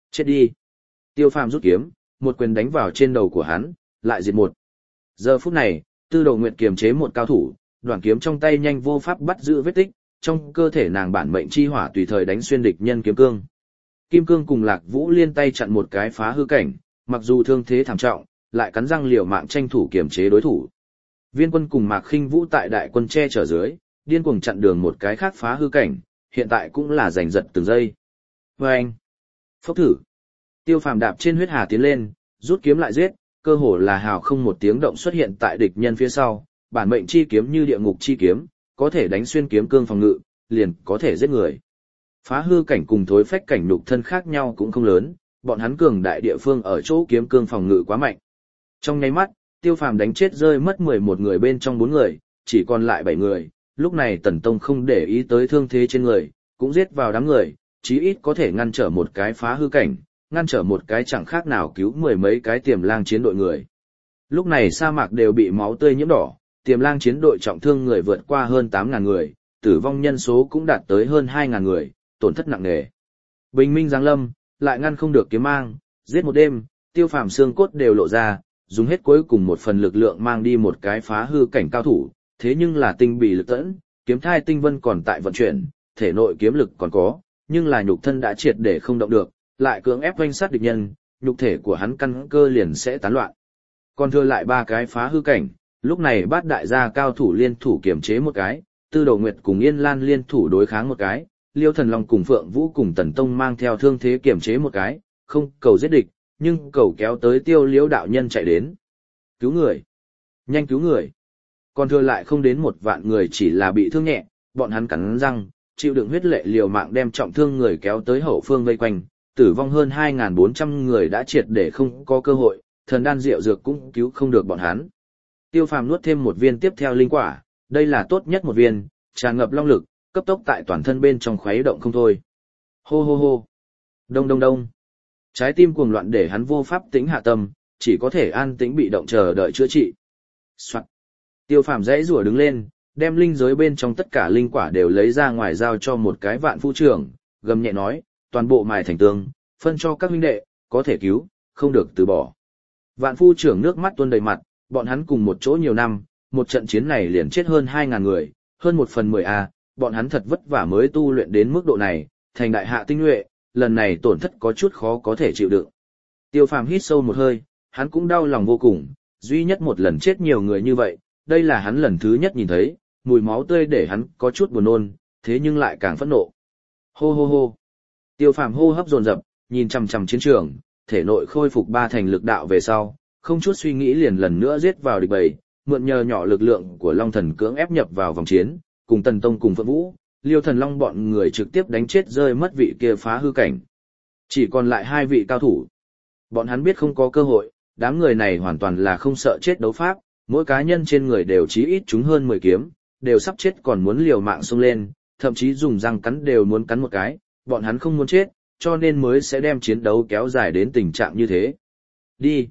Chết đi. Tiêu Phàm rút kiếm, một quyền đánh vào trên đầu của hắn, lại diệt một. Giờ phút này, Tư Đồ Nguyệt kiềm chế một cao thủ, đoạn kiếm trong tay nhanh vô pháp bắt giữ vết tích, trong cơ thể nàng bản mệnh chi hỏa tùy thời đánh xuyên địch nhân kiếm cương. Kim Cương cùng Lạc Vũ liên tay chặn một cái phá hư cảnh, mặc dù thương thế thảm trọng, lại cắn răng liều mạng tranh thủ kiềm chế đối thủ. Viên Quân cùng Mạc Khinh Vũ tại đại quân che chở dưới, điên cuồng chặn đường một cái khác phá hư cảnh, hiện tại cũng là giành giật từng giây. Oeng! Phốc thử! Tiêu Phàm đạp trên huyết hà tiến lên, rút kiếm lại giết, cơ hồ là hào không một tiếng động xuất hiện tại địch nhân phía sau, bản mệnh chi kiếm như địa ngục chi kiếm, có thể đánh xuyên kiếm cương phòng ngự, liền có thể giết người. Phá hư cảnh cùng thối phách cảnh nhục thân khác nhau cũng không lớn, bọn hắn cường đại địa phương ở chỗ kiếm cương phòng ngự quá mạnh. Trong nháy mắt, Tiêu Phàm đánh chết rơi mất 11 người bên trong 4 người, chỉ còn lại 7 người, lúc này Tần Tông không để ý tới thương thế trên người, cũng giết vào đám người, chí ít có thể ngăn trở một cái phá hư cảnh, ngăn trở một cái chẳng khác nào cứu mười mấy cái tiềm lang chiến đội người. Lúc này sa mạc đều bị máu tươi nhiễm đỏ, tiềm lang chiến đội trọng thương người vượt qua hơn 8.000 người, tử vong nhân số cũng đạt tới hơn 2.000 người, tổn thất nặng nề. Bình minh giáng lâm, lại ngăn không được kiếm mang, giết một đêm, Tiêu Phàm xương cốt đều lộ ra, dùng hết cuối cùng một phần lực lượng mang đi một cái phá hư cảnh cao thủ, thế nhưng là tinh bì lực tẫn, kiếm thai tinh vân còn tại vận chuyển, thể nội kiếm lực còn có, nhưng là nhục thân đã triệt để không động được, lại cưỡng ép oanh sát địch nhân, nhục thể của hắn căn cơ liền sẽ tán loạn. Còn thừa lại 3 cái phá hư cảnh, lúc này Bát đại gia cao thủ liên thủ kiểm chế một cái, Tư Đồ Nguyệt cùng Yên Lan liên thủ đối kháng một cái, Liêu Thần Long cùng Phượng Vũ cùng Tần Tông mang theo thương thế kiểm chế một cái, không cầu giết địch, nhưng cầu kéo tới Tiêu Liễu đạo nhân chạy đến. Cứu người! Nhanh cứu người! Còn thừa lại không đến 1 vạn người chỉ là bị thương nhẹ, bọn hắn cắn răng, chịu đựng huyết lệ liều mạng đem trọng thương người kéo tới hậu phương vây quanh, tử vong hơn 2.400 người đã triệt để không có cơ hội, thần đan rượu dược cũng cứu không được bọn hắn. Tiêu Phàm nuốt thêm một viên tiếp theo linh quả, đây là tốt nhất một viên, tràn ngập long lực, cấp tốc tại toàn thân bên trong khuấy động không thôi. Hô hô hô! Đông đông đông! Trái tim cuồng loạn để hắn vô pháp tĩnh hạ tâm, chỉ có thể an tĩnh bị động chờ đợi chữa trị. Soạn. Tiêu Phàm dãy rủa đứng lên, đem linh giới bên trong tất cả linh quả đều lấy ra ngoài giao cho một cái vạn phu trưởng, gầm nhẹ nói, toàn bộ mài thành tương, phân cho các huynh đệ, có thể cứu, không được từ bỏ. Vạn phu trưởng nước mắt tuôn đầy mặt, bọn hắn cùng một chỗ nhiều năm, một trận chiến này liền chết hơn 2.000 người, hơn 1/10 a, bọn hắn thật vất vả mới tu luyện đến mức độ này, thành đại hạ tinh nhuệ, lần này tổn thất có chút khó có thể chịu đựng. Tiêu Phàm hít sâu một hơi, hắn cũng đau lòng vô cùng, duy nhất một lần chết nhiều người như vậy, đây là hắn lần thứ nhất nhìn thấy, mùi máu tươi để hắn có chút buồn nôn, thế nhưng lại càng phẫn nộ. Hô hô hô. Tiêu Phàm hô hấp dồn dập, nhìn chằm chằm chiến trường, thể nội khôi phục 3 thành lực đạo về sau, không chút suy nghĩ liền lần nữa giết vào địch bầy, mượn nhờ nhỏ lực lượng của Long Thần cưỡng ép nhập vào vòng chiến, cùng Tần Tông cùng Phượng Vũ, Liêu Thần Long bọn người trực tiếp đánh chết rơi mất vị kia phá hư cảnh. Chỉ còn lại 2 vị cao thủ. Bọn hắn biết không có cơ hội, đám người này hoàn toàn là không sợ chết đấu pháp, mỗi cá nhân trên người đều chí ít trúng hơn 10 kiếm, đều sắp chết còn muốn liều mạng xông lên, thậm chí dùng răng cắn đều muốn cắn một cái, bọn hắn không muốn chết, cho nên mới sẽ đem chiến đấu kéo dài đến tình trạng như thế. Đi!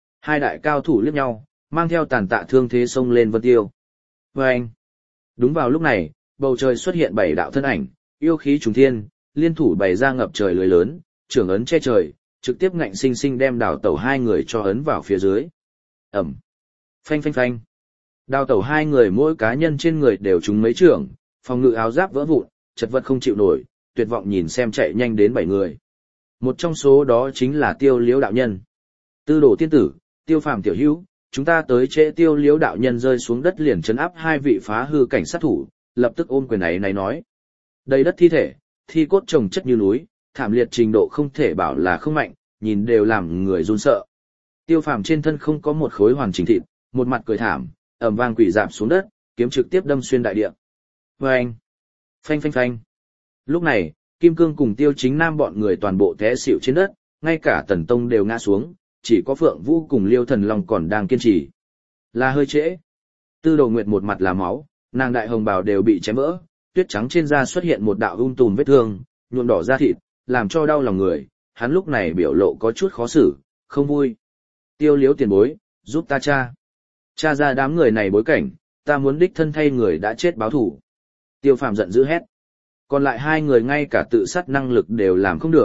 2 đại cao thủ liếc nhau, mang theo tàn tạ thương thế xông lên Vân Tiêu. Vâng! Đúng vào lúc này, bầu trời xuất hiện 7 đạo thân ảnh, yêu khí trùng thiên, liên thủ bày ra ngập trời lưới lớn, trưởng ấn che trời, trực tiếp ngạnh sinh sinh đem đào tẩu 2 người cho ấn vào phía dưới. Ẩm! Phanh phanh phanh! Đào tẩu 2 người mỗi cá nhân trên người đều trúng mấy trưởng, phòng ngự áo giáp vỡ vụn, chật vật không chịu nổi, tuyệt vọng nhìn xem chạy nhanh đến 7 người. Một trong số đó chính là Tiêu Liễu đạo nhân. Tư Đồ tiên tử, Tiêu Phàm tiểu hữu, chúng ta tới trễ. Tiêu Liễu đạo nhân rơi xuống đất liền trấn áp 2 vị phá hư cảnh sát thủ, lập tức ôm quyền ấy này nói. Đầy đất thi thể, thi cốt chồng chất như núi, thảm liệt trình độ không thể bảo là không mạnh, nhìn đều làm người run sợ. Tiêu Phàm trên thân không có một khối hoàn chỉnh thịt, một mặt cười thảm, ầm vang quỷ rạp xuống đất, kiếm trực tiếp đâm xuyên đại địa. Oeng! Phanh phanh phanh! Lúc này, Kim Cương cùng Tiêu Chính Nam bọn người toàn bộ té xỉu trên đất, ngay cả Tần Tông đều ngã xuống, chỉ có Phượng Vũ cùng Liêu Thần Long còn đang kiên trì. Là hơi trễ. Tư Đồ Nguyệt một mặt là máu, nàng đại hồng bào đều bị chém vỡ, tuyết trắng trên da xuất hiện một đạo tùm vết thương, nhuộm đỏ da thịt, làm cho đau lòng người, hắn lúc này biểu lộ có chút khó xử, không vui. Tiêu Liễu tiền bối, giúp ta tra. Tra ra đám người này bối cảnh, ta muốn đích thân thay người đã chết báo thù. Tiêu Phàm giận dữ hét. Còn lại 2 người ngay cả tự sát năng lực đều làm không được,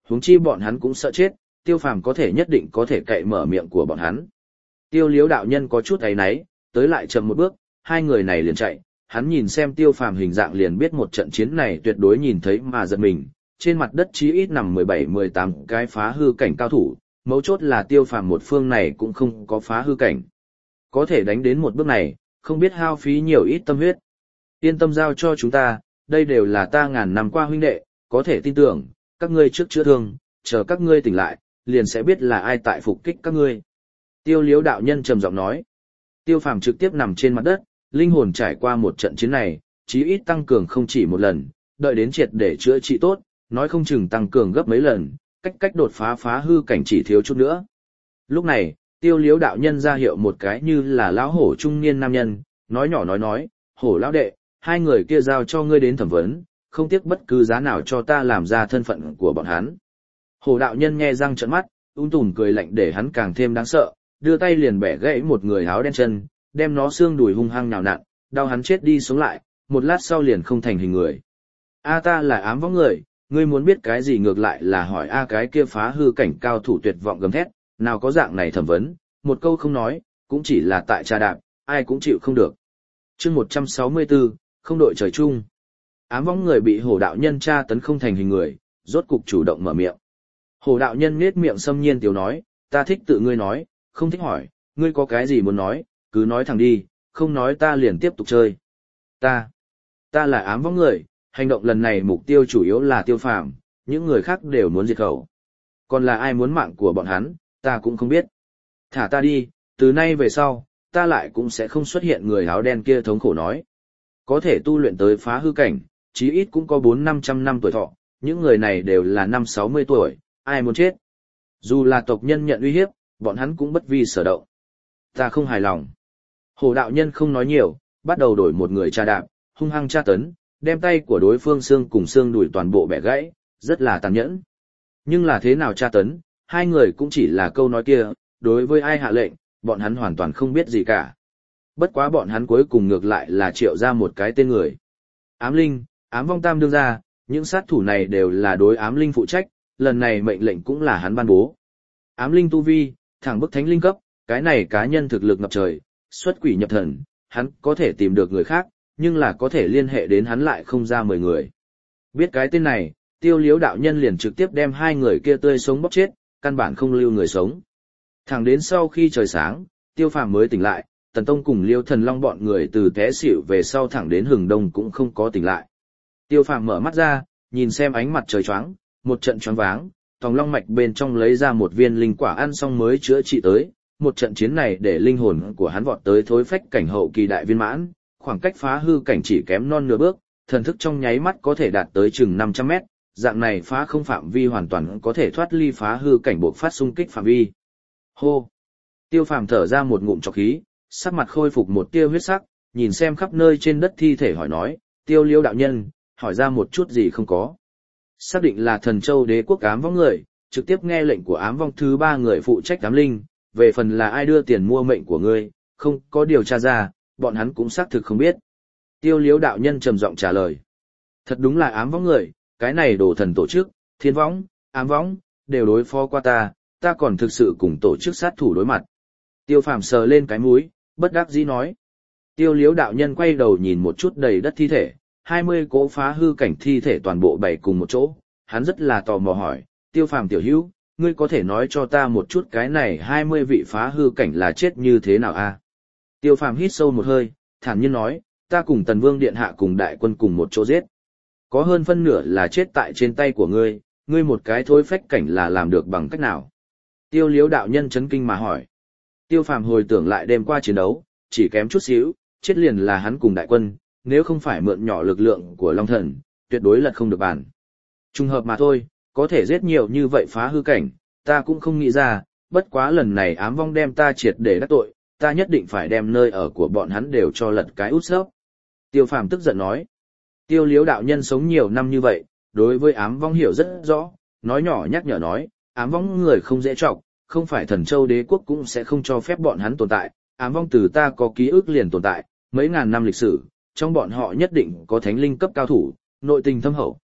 Huống chi bọn hắn cũng sợ chết, Tiêu Phàm có thể nhất định có thể cậy mở miệng của bọn hắn. Tiêu Liếu đạo nhân có chút áy náy, tới lại chậm một bước, hai người này liền chạy, hắn nhìn xem Tiêu Phàm hình dạng liền biết một trận chiến này tuyệt đối nhìn thấy mà giật mình, trên mặt đất chí ít nằm 17-18 cái phá hư cảnh cao thủ, mấu chốt là Tiêu Phàm một phương này cũng không có phá hư cảnh. Có thể đánh đến một bước này, không biết hao phí nhiều ít tâm huyết. Yên tâm giao cho chúng ta, đây đều là ta ngàn năm qua huynh đệ, có thể tin tưởng, các ngươi trước chữa thương, chờ các ngươi tỉnh lại, liền sẽ biết là ai tại phục kích các ngươi. Tiêu Liếu đạo nhân trầm giọng nói. Tiêu Phàm trực tiếp nằm trên mặt đất, linh hồn trải qua một trận chiến này, chí ít tăng cường không chỉ một lần, đợi đến triệt để chữa trị tốt, nói không chừng tăng cường gấp mấy lần, cách đột phá hư cảnh chỉ thiếu chút nữa. Lúc này, Tiêu Liếu đạo nhân ra hiệu một cái như là lão hổ trung niên nam nhân, nói nhỏ nói, hổ lão đệ, hai người kia giao cho ngươi đến thẩm vấn, không tiếc bất cứ giá nào cho ta làm ra thân phận của bọn hắn. Hổ đạo nhân nghe răng trợn mắt, tùm cười lạnh để hắn càng thêm đáng sợ, đưa tay liền bẻ gãy một người áo đen chân, đem nó xương đùi hung hăng nhào nặn, đau hắn chết đi sống lại, một lát sau liền không thành hình người. A ta là ám võng người, ngươi muốn biết cái gì ngược lại là hỏi A cái kia phá hư cảnh cao thủ tuyệt vọng gầm thét, nào có dạng này thẩm vấn, một câu không nói, cũng chỉ là tại trà đạp, ai cũng chịu không được. Chương 164, không đội trời chung. Ám võng người bị hổ đạo nhân tra tấn không thành hình người, rốt cục chủ động mở miệng. Hổ đạo nhân nhếch miệng xâm nhiên tiểu nói, ta thích tự ngươi nói, không thích hỏi, ngươi có cái gì muốn nói, cứ nói thẳng đi, không nói ta liền tiếp tục chơi. Ta là ám võng người, hành động lần này mục tiêu chủ yếu là Tiêu Phàm, những người khác đều muốn diệt khẩu. Còn là ai muốn mạng của bọn hắn, ta cũng không biết. Thả ta đi, từ nay về sau, ta lại cũng sẽ không xuất hiện người áo đen kia thống khổ nói. Có thể tu luyện tới phá hư cảnh, chí ít cũng có 400-500 năm tuổi thọ, những người này đều là 50-60 tuổi, ai muốn chết. Dù là tộc nhân nhận uy hiếp, bọn hắn cũng bất vi sở động. Ta không hài lòng. Hổ đạo nhân không nói nhiều, bắt đầu đổi một người tra đạp, hung hăng tra tấn, đem tay của đối phương xương cùng xương đùi toàn bộ bẻ gãy, rất là tàn nhẫn. Nhưng là thế nào tra tấn, hai người cũng chỉ là câu nói kia, đối với ai hạ lệnh, bọn hắn hoàn toàn không biết gì cả. Bất quá bọn hắn cuối cùng ngược lại là triệu ra một cái tên người. Ám linh, ám vong tam đương ra, những sát thủ này đều là đối ám linh phụ trách, lần này mệnh lệnh cũng là hắn ban bố. Ám linh tu vi, thẳng bức thánh linh cấp, cái này cá nhân thực lực ngập trời, xuất quỷ nhập thần, hắn có thể tìm được người khác, nhưng là có thể liên hệ đến hắn lại không ra 10 người. Biết cái tên này, Tiêu Liếu đạo nhân liền trực tiếp đem hai người kia tươi sống bóp chết, căn bản không lưu người sống. Thẳng đến sau khi trời sáng, Tiêu Phàm mới tỉnh lại, Tần Tông cùng Liêu Thần Long bọn người từ té xỉu về sau thẳng đến hừng đông cũng không có tỉnh lại. Tiêu Phàm mở mắt ra, nhìn xem ánh mặt trời choáng, một trận choáng váng, tòng long mạch bên trong lấy ra một viên linh quả ăn xong mới chữa trị tới. Một trận chiến này để linh hồn của hắn vọt tới thối phách cảnh hậu kỳ đại viên mãn, khoảng cách phá hư cảnh chỉ kém non nửa bước, thần thức trong nháy mắt có thể đạt tới chừng 500 mét, dạng này phá không phạm vi hoàn toàn có thể thoát ly phá hư cảnh buộc phát xung kích phạm vi. Hô! Tiêu Phàm thở ra một ngụm trọc khí, sắc mặt khôi phục một tia huyết sắc, nhìn xem khắp nơi trên đất thi thể hỏi nói, Tiêu Liêu đạo nhân, hỏi ra một chút gì không có. Xác định là Thần Châu Đế quốc ám vong người, trực tiếp nghe lệnh của ám vong thứ 3 người phụ trách ám linh, về phần là ai đưa tiền mua mệnh của ngươi, không có điều tra ra, bọn hắn cũng xác thực không biết. Tiêu Liếu đạo nhân trầm giọng trả lời. Thật đúng là ám võng người, cái này đồ thần tổ chức, thiên võng, ám võng, đều đối phó qua ta còn thực sự cùng tổ chức sát thủ đối mặt. Tiêu Phàm sờ lên cái mũi, bất đắc dĩ nói. Tiêu Liếu đạo nhân quay đầu nhìn một chút đầy đất thi thể, 20 cỗ phá hư cảnh thi thể toàn bộ bày cùng một chỗ, hắn rất là tò mò hỏi, Tiêu Phàm tiểu hữu, ngươi có thể nói cho ta một chút cái này 20 vị phá hư cảnh là chết như thế nào a? Tiêu Phàm hít sâu một hơi, thản nhiên nói, ta cùng Tần Vương Điện Hạ cùng đại quân cùng một chỗ giết. Có hơn phân nửa là chết tại trên tay của ngươi, ngươi một cái thối phách cảnh là làm được bằng cách nào? Tiêu Liếu đạo nhân chấn kinh mà hỏi. Tiêu Phàm hồi tưởng lại đêm qua chiến đấu, chỉ kém chút xíu, chết liền là hắn cùng đại quân, nếu không phải mượn nhỏ lực lượng của Long Thần, tuyệt đối lật không được bàn. Trùng hợp mà thôi, có thể giết nhiều như vậy phá hư cảnh, ta cũng không nghĩ ra, bất quá lần này ám vong đem ta triệt để đắc tội, ta nhất định phải đem nơi ở của bọn hắn đều cho lật cái út xớp. Tiêu Phàm tức giận nói. Tiêu Liếu đạo nhân sống nhiều năm như vậy, đối với ám vong hiểu rất rõ, nói nhỏ nhắc nhở nói, ám vong người không dễ trọng, không phải Thần Châu Đế quốc cũng sẽ không cho phép bọn hắn tồn tại, ám vong từ ta có ký ức liền tồn tại, mấy ngàn năm lịch sử, trong bọn họ nhất định có thánh linh cấp cao thủ, nội tình thâm hậu,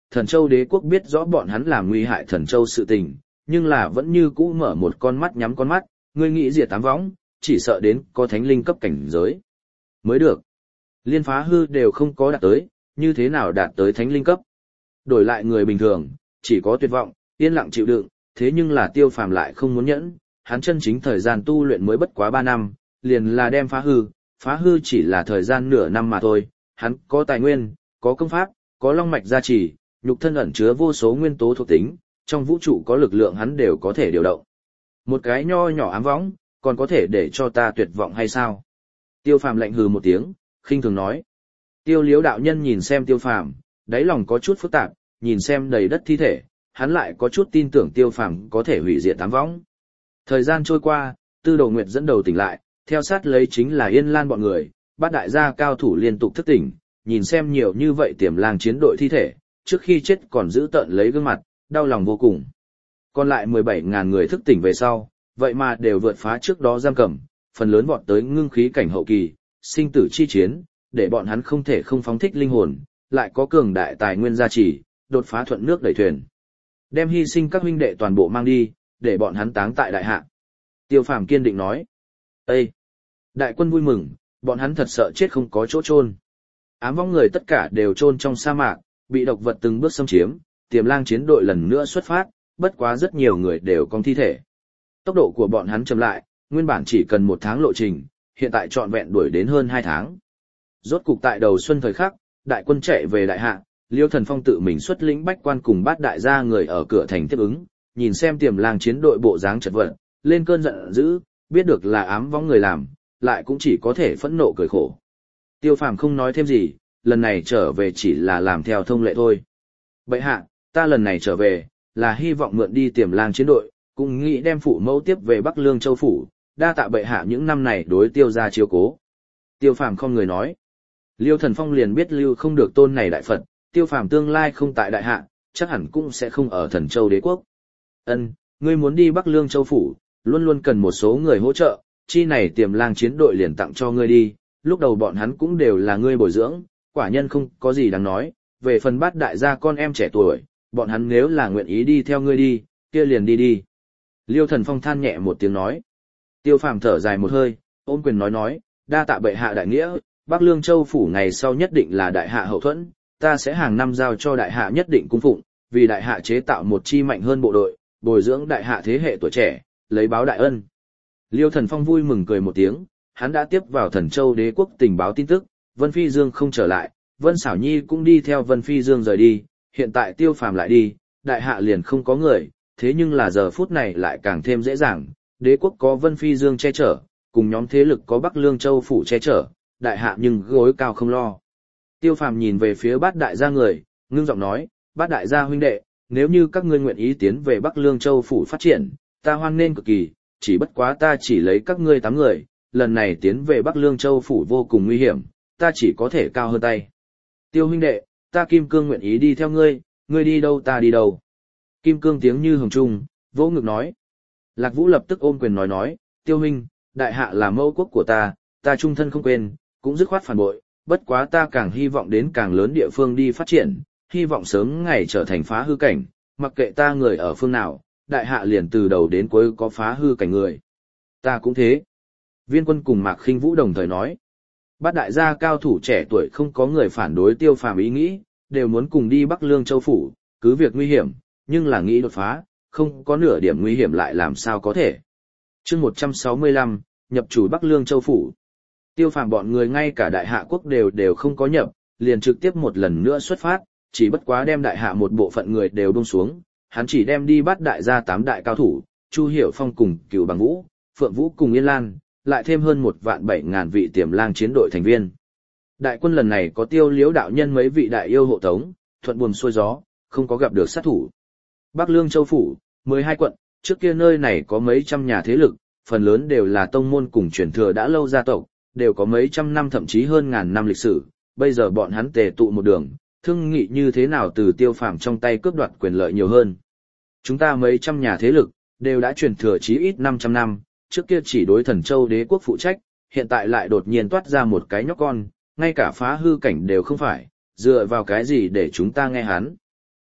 Thần Châu đế quốc biết rõ bọn hắn làm nguy hại Thần Châu sự tình, nhưng là vẫn như cũ mở một con mắt nhắm con mắt, ngươi nghĩ diệt tám võng, chỉ sợ đến có thánh linh cấp cảnh giới mới được. Liên phá hư đều không có đạt tới, như thế nào đạt tới thánh linh cấp? Đổi lại người bình thường, chỉ có tuyệt vọng, yên lặng chịu đựng, thế nhưng là Tiêu Phàm lại không muốn nhẫn, hắn chân chính thời gian tu luyện mới bất quá 3 năm, liền là đem phá hư chỉ là thời gian nửa năm mà thôi, hắn có tài nguyên, có công pháp, có long mạch gia trì, nhục thân ẩn chứa vô số nguyên tố thuộc tính, trong vũ trụ có lực lượng hắn đều có thể điều động. Một cái nho nhỏ ám võng, còn có thể để cho ta tuyệt vọng hay sao? Tiêu Phàm lạnh hừ một tiếng, khinh thường nói. Tiêu Liếu đạo nhân nhìn xem Tiêu Phàm, đáy lòng có chút phức tạp, nhìn xem đầy đất thi thể, hắn lại có chút tin tưởng Tiêu Phàm có thể hủy diệt tám võng. Thời gian trôi qua, Tư Đồ Nguyệt dẫn đầu tỉnh lại, theo sát lấy chính là Yên Lan bọn người, bát đại gia cao thủ liên tục thức tỉnh, nhìn xem nhiều như vậy Tiềm Lang chiến đội thi thể, trước khi chết còn giữ tợn lấy gương mặt, đau lòng vô cùng. Còn lại 17.000 người thức tỉnh về sau, vậy mà đều vượt phá trước đó giam cầm, phần lớn vọt tới ngưng khí cảnh hậu kỳ, sinh tử chi chiến, để bọn hắn không thể không phóng thích linh hồn, lại có cường đại tài nguyên gia trì, đột phá thuận nước đẩy thuyền. Đem hy sinh các huynh đệ toàn bộ mang đi, để bọn hắn táng tại đại hạ. Tiêu Phàm kiên định nói. Ê! Đại quân vui mừng, bọn hắn thật sợ chết không có chỗ chôn. Ám võng người tất cả đều chôn trong sa mạc, bị độc vật từng bước xâm chiếm, Tiềm Lang chiến đội lần nữa xuất phát, bất quá rất nhiều người đều cong thi thể. Tốc độ của bọn hắn chậm lại, nguyên bản chỉ cần 1 tháng lộ trình, hiện tại trọn vẹn đuổi đến hơn 2 tháng. Rốt cục tại đầu xuân thời khắc, đại quân chạy về đại hạ, Liêu Thần Phong tự mình xuất lĩnh bách quan cùng bát đại gia người ở cửa thành tiếp ứng, nhìn xem Tiềm Lang chiến đội bộ dáng chật vật, lên cơn giận dữ, biết được là ám võng người làm, lại cũng chỉ có thể phẫn nộ cười khổ. Tiêu Phàm không nói thêm gì, lần này trở về chỉ là làm theo thông lệ thôi. Bệ hạ, ta lần này trở về, là hy vọng mượn đi Tiềm Lang chiến đội, cũng nghĩ đem phụ mẫu tiếp về Bắc Lương Châu phủ, đa tạ bệ hạ những năm này đối Tiêu gia chiếu cố. Tiêu Phàm không người nói. Liêu Thần Phong liền biết lưu không được tôn này đại Phật, Tiêu Phàm tương lai không tại đại hạ, chắc hẳn cũng sẽ không ở Thần Châu đế quốc. Ân, ngươi muốn đi Bắc Lương Châu phủ, luôn luôn cần một số người hỗ trợ, chi này Tiềm Lang chiến đội liền tặng cho ngươi đi, lúc đầu bọn hắn cũng đều là ngươi bồi dưỡng, quả nhân không có gì đáng nói, về phần bát đại gia con em trẻ tuổi, bọn hắn nếu là nguyện ý đi theo ngươi đi, kia liền đi đi. Liêu Thần Phong than nhẹ một tiếng nói. Tiêu Phàm thở dài một hơi, ôm quyền nói, đa tạ bệ hạ đại nghĩa, Bắc Lương Châu phủ ngày sau nhất định là đại hạ hậu thuẫn, ta sẽ hàng năm giao cho đại hạ nhất định cung phụng, vì đại hạ chế tạo một chi mạnh hơn bộ đội, bồi dưỡng đại hạ thế hệ tuổi trẻ, lấy báo đại ân. Liêu Thần Phong vui mừng cười một tiếng, hắn đã tiếp vào Thần Châu đế quốc tình báo tin tức, Vân Phi Dương không trở lại, Vân Xảo Nhi cũng đi theo Vân Phi Dương rời đi, hiện tại Tiêu Phàm lại đi, đại hạ liền không có người, thế nhưng là giờ phút này lại càng thêm dễ dàng, đế quốc có Vân Phi Dương che chở, cùng nhóm thế lực có Bắc Lương Châu phủ che chở, đại hạ nhưng gối cao không lo. Tiêu Phàm nhìn về phía bát đại gia người, ngưng giọng nói, bát đại gia huynh đệ, nếu như các ngươi nguyện ý tiến về Bắc Lương Châu phủ phát triển, ta hoan nghênh cực kỳ, chỉ bất quá ta chỉ lấy các ngươi 8 người, lần này tiến về Bắc Lương Châu phủ vô cùng nguy hiểm, ta chỉ có thể cao hơn tay. Tiêu huynh đệ, ta Kim Cương nguyện ý đi theo ngươi, ngươi đi đâu ta đi đâu. Kim Cương tiếng như hồng trung, vỗ ngực nói. Lạc Vũ lập tức ôm quyền nói, Tiêu huynh, đại hạ là mẫu quốc của ta trung thân không quên, cũng dứt khoát phản bội, bất quá ta càng hy vọng đến càng lớn địa phương đi phát triển, hy vọng sớm ngày trở thành phá hư cảnh, mặc kệ ta người ở phương nào, đại hạ liền từ đầu đến cuối có phá hư cảnh người. Ta cũng thế. Viên Quân cùng Mạc Khinh Vũ đồng thời nói. Bát đại gia cao thủ trẻ tuổi không có người phản đối Tiêu Phàm ý nghĩ, đều muốn cùng đi Bắc Lương Châu phủ, cứ việc nguy hiểm, nhưng là nghĩ đột phá, không có nửa điểm nguy hiểm lại làm sao có thể. Chương 165, nhập chủ Bắc Lương Châu phủ. Tiêu Phàm bọn người ngay cả đại hạ quốc đều không có nhập, liền trực tiếp một lần nữa xuất phát, chỉ bất quá đem đại hạ một bộ phận người đều buông xuống, hắn chỉ đem đi bắt đại gia 8 đại cao thủ, Chu Hiểu Phong cùng Cửu Bằng Vũ, Phượng Vũ cùng Yên Lan, lại thêm hơn 1.700.000 vị Tiềm Lang chiến đội thành viên. Đại quân lần này có Tiêu Liếu đạo nhân mấy vị đại yêu hộ tống, thuận buồm xuôi gió, không có gặp được sát thủ. Bắc Lương Châu phủ, 12 quận, trước kia nơi này có mấy trăm nhà thế lực, phần lớn đều là tông môn cùng truyền thừa đã lâu gia tộc, đều có mấy trăm năm thậm chí hơn ngàn năm lịch sử, bây giờ bọn hắn tề tụ một đường, thương nghị như thế nào từ Tiêu Phàm trong tay cướp đoạt quyền lợi nhiều hơn. Chúng ta mấy trăm nhà thế lực, đều đã truyền thừa chí ít 500 năm, trước kia chỉ đối Thần Châu đế quốc phụ trách, hiện tại lại đột nhiên toát ra một cái nhóc con, ngay cả phá hư cảnh đều không phải, dựa vào cái gì để chúng ta nghe hắn.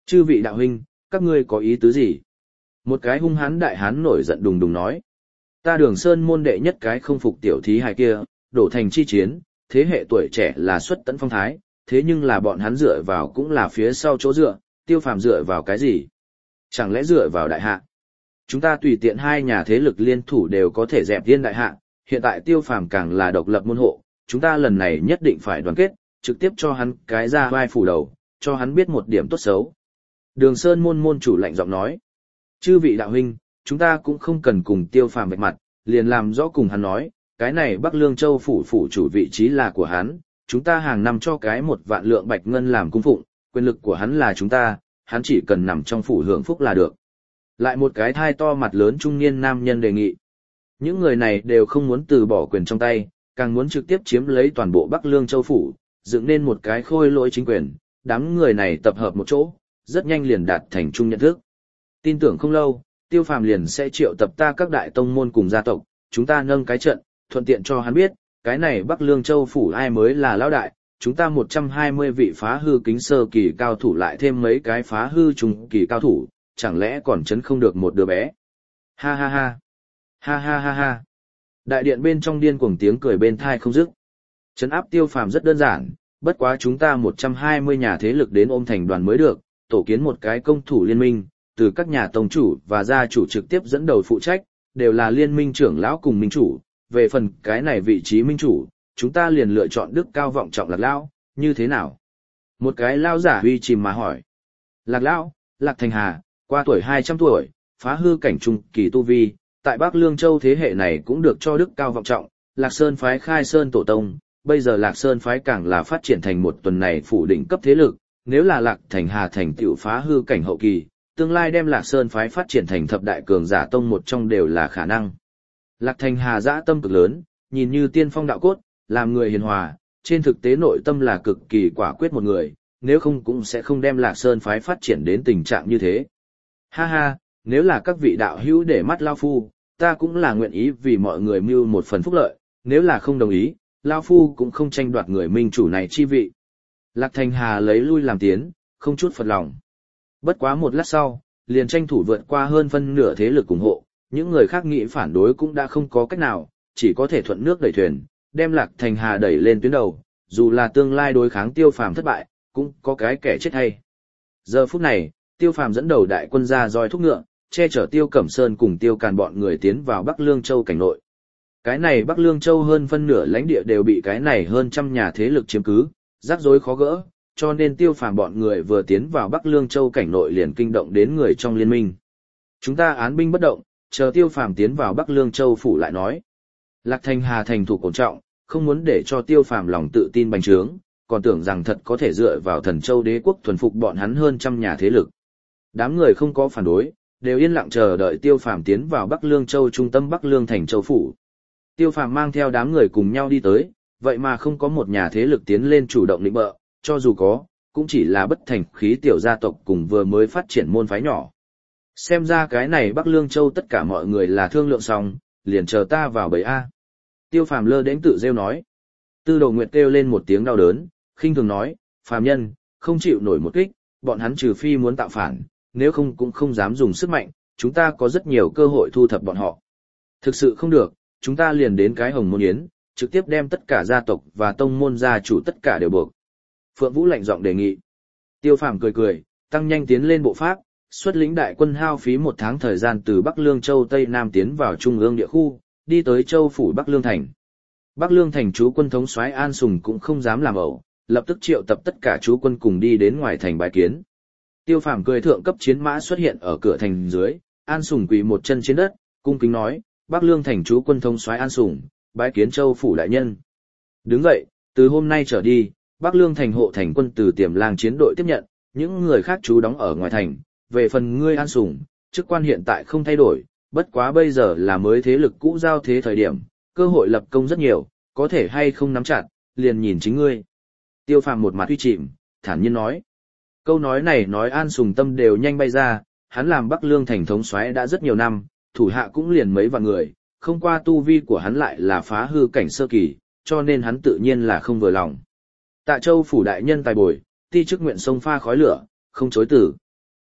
Chư vị đạo huynh, các ngươi có ý tứ gì? Một cái hung hán đại hán nổi giận đùng đùng nói. Ta Đường Sơn môn đệ nhất cái không phục tiểu thí hài kia, đổ thành chi chiến, thế hệ tuổi trẻ là xuất tận phong thái, thế nhưng là bọn hắn dựa vào cũng là phía sau chỗ dựa, Tiêu Phàm dựa vào cái gì? Chẳng lẽ dựa vào đại hạ? Chúng ta tùy tiện hai nhà thế lực liên thủ đều có thể dẹp tiên đại hạ, hiện tại Tiêu Phàm càng là độc lập môn hộ, chúng ta lần này nhất định phải đoàn kết, trực tiếp cho hắn cái ra vai phủ đầu, cho hắn biết một điểm tốt xấu. Đường Sơn môn môn chủ lạnh giọng nói, chư vị đạo huynh, chúng ta cũng không cần cùng Tiêu Phàm vạch mặt, liền làm rõ cùng hắn nói, cái này Bắc Lương Châu phủ phủ chủ vị trí là của hắn, chúng ta hàng năm cho cái 1 vạn lượng bạch ngân làm cung phụng, quyền lực của hắn là chúng ta, hắn chỉ cần nằm trong phủ hưởng phúc là được. Lại một cái thai to mặt lớn trung niên nam nhân đề nghị. Những người này đều không muốn từ bỏ quyền trong tay, càng muốn trực tiếp chiếm lấy toàn bộ Bắc Lương Châu phủ, dựng nên một cái khôi lỗi chính quyền, đám người này tập hợp một chỗ, rất nhanh liền đạt thành chung nhận thức. Tin tưởng không lâu, Tiêu Phàm liền sẽ triệu tập ta các đại tông môn cùng gia tộc, chúng ta nâng cái trận, thuận tiện cho hắn biết, cái này Bắc Lương Châu phủ ai mới là lão đại, chúng ta 120 vị phá hư kính sơ kỳ cao thủ lại thêm mấy cái phá hư trung kỳ cao thủ, chẳng lẽ còn chấn không được một đứa bé. Ha ha ha. Ha ha ha ha. Đại điện bên trong điên cuồng tiếng cười bên thai không dứt. Trấn áp Tiêu Phàm rất đơn giản, bất quá chúng ta 120 nhà thế lực đến ôm thành đoàn mới được, tổ kiến một cái công thủ liên minh, từ các nhà tông chủ và gia chủ trực tiếp dẫn đầu phụ trách, đều là liên minh trưởng lão cùng minh chủ, về phần cái này vị trí minh chủ, chúng ta liền lựa chọn đức cao vọng trọng Lạc Lão, như thế nào? Một cái lao giả uy chìm mà hỏi. Lạc Lão, Lạc Thành Hà, qua tuổi 200 tuổi, phá hư cảnh trung kỳ tu vi, tại Bắc Lương Châu thế hệ này cũng được cho đức cao vọng trọng, Lạc Sơn phái khai sơn tổ tông, bây giờ Lạc Sơn phái càng là phát triển thành một tuần này phủ đỉnh cấp thế lực, nếu là Lạc Thành Hà thành tựu phá hư cảnh hậu kỳ, tương lai đem Lạc Sơn phái phát triển thành thập đại cường giả tông một trong đều là khả năng. Lạc Thành Hà dã tâm cực lớn, nhìn như tiên phong đạo cốt, làm người hiền hòa, trên thực tế nội tâm là cực kỳ quả quyết một người, nếu không cũng sẽ không đem Lạc Sơn phái phát triển đến tình trạng như thế. Ha ha, nếu là các vị đạo hữu để mắt Lao Phu, ta cũng là nguyện ý vì mọi người mưu một phần phúc lợi, nếu là không đồng ý, Lao Phu cũng không tranh đoạt người minh chủ này chi vị. Lạc Thành Hà lấy lui làm tiến, không chút phật lòng. Bất quá một lát sau, liền tranh thủ vượt qua hơn phân nửa thế lực ủng hộ, những người khác nghĩ phản đối cũng đã không có cách nào, chỉ có thể thuận nước đẩy thuyền, đem Lạc Thành Hà đẩy lên tuyến đầu, dù là tương lai đối kháng Tiêu Phàm thất bại, cũng có cái kẻ chết hay. Giờ phút này, Tiêu Phàm dẫn đầu đại quân ra roi thúc ngựa, che chở Tiêu Cẩm Sơn cùng Tiêu Càn bọn người tiến vào Bắc Lương Châu cảnh nội. Cái này Bắc Lương Châu hơn phân nửa lãnh địa đều bị cái này hơn trăm nhà thế lực chiếm cứ, rắc rối khó gỡ, cho nên Tiêu Phàm bọn người vừa tiến vào Bắc Lương Châu cảnh nội liền kinh động đến người trong liên minh. Chúng ta án binh bất động, chờ Tiêu Phàm tiến vào Bắc Lương Châu phủ lại nói. Lạc Thành Hà thành thủ cổ trọng, không muốn để cho Tiêu Phàm lòng tự tin bành trướng, còn tưởng rằng thật có thể dựa vào Thần Châu Đế quốc thuần phục bọn hắn hơn trăm nhà thế lực. Đám người không có phản đối, đều yên lặng chờ đợi Tiêu Phàm tiến vào Bắc Lương Châu trung tâm Bắc Lương thành châu phủ. Tiêu Phàm mang theo đám người cùng nhau đi tới, vậy mà không có một nhà thế lực tiến lên chủ động lĩnh bợ, cho dù có, cũng chỉ là bất thành khí tiểu gia tộc cùng vừa mới phát triển môn phái nhỏ. Xem ra cái này Bắc Lương Châu tất cả mọi người là thương lượng xong, liền chờ ta vào bầy A. Tiêu Phàm lơ đến tự rêu nói. Tư Đồ Nguyệt kêu lên một tiếng đau đớn, khinh thường nói, phàm nhân, không chịu nổi một kích, bọn hắn trừ phi muốn tạo phản, nếu không cũng không dám dùng sức mạnh, chúng ta có rất nhiều cơ hội thu thập bọn họ. Thực sự không được, chúng ta liền đến cái Hồng Môn Yến, trực tiếp đem tất cả gia tộc và tông môn gia chủ tất cả đều buộc. Phượng Vũ lạnh giọng đề nghị. Tiêu Phàm cười cười, tăng nhanh tiến lên bộ pháp, xuất lĩnh đại quân hao phí 1 tháng thời gian từ Bắc Lương Châu Tây Nam tiến vào trung ương địa khu, đi tới châu phủ Bắc Lương Thành. Bắc Lương Thành chú quân thống soái An Sùng cũng không dám làm ẩu, lập tức triệu tập tất cả chú quân cùng đi đến ngoài thành bái kiến. Tiêu Phàm cười thượng cấp chiến mã xuất hiện ở cửa thành dưới, An Sùng quỳ một chân trên đất, cung kính nói, Bắc Lương Thành chú quân thống soái An Sùng, bái kiến châu phủ đại nhân. Đứng dậy, từ hôm nay trở đi, Bắc Lương Thành hộ thành quân từ Tiềm Lang chiến đội tiếp nhận, những người khác trú đóng ở ngoài thành, về phần ngươi An Sùng, chức quan hiện tại không thay đổi, bất quá bây giờ là mới thế lực cũ giao thế thời điểm, cơ hội lập công rất nhiều, có thể hay không nắm chặt, liền nhìn chính ngươi. Tiêu Phàm một mặt uy chìm, thản nhiên nói. Câu nói này nói An Sùng tâm đều nhanh bay ra, hắn làm Bắc Lương Thành thống soái đã rất nhiều năm, thủ hạ cũng liền mấy vạn người, không qua tu vi của hắn lại là phá hư cảnh sơ kỳ, cho nên hắn tự nhiên là không vừa lòng. Tạ Châu phủ đại nhân tài bồi, ti chức nguyện sông pha khói lửa, không chối từ.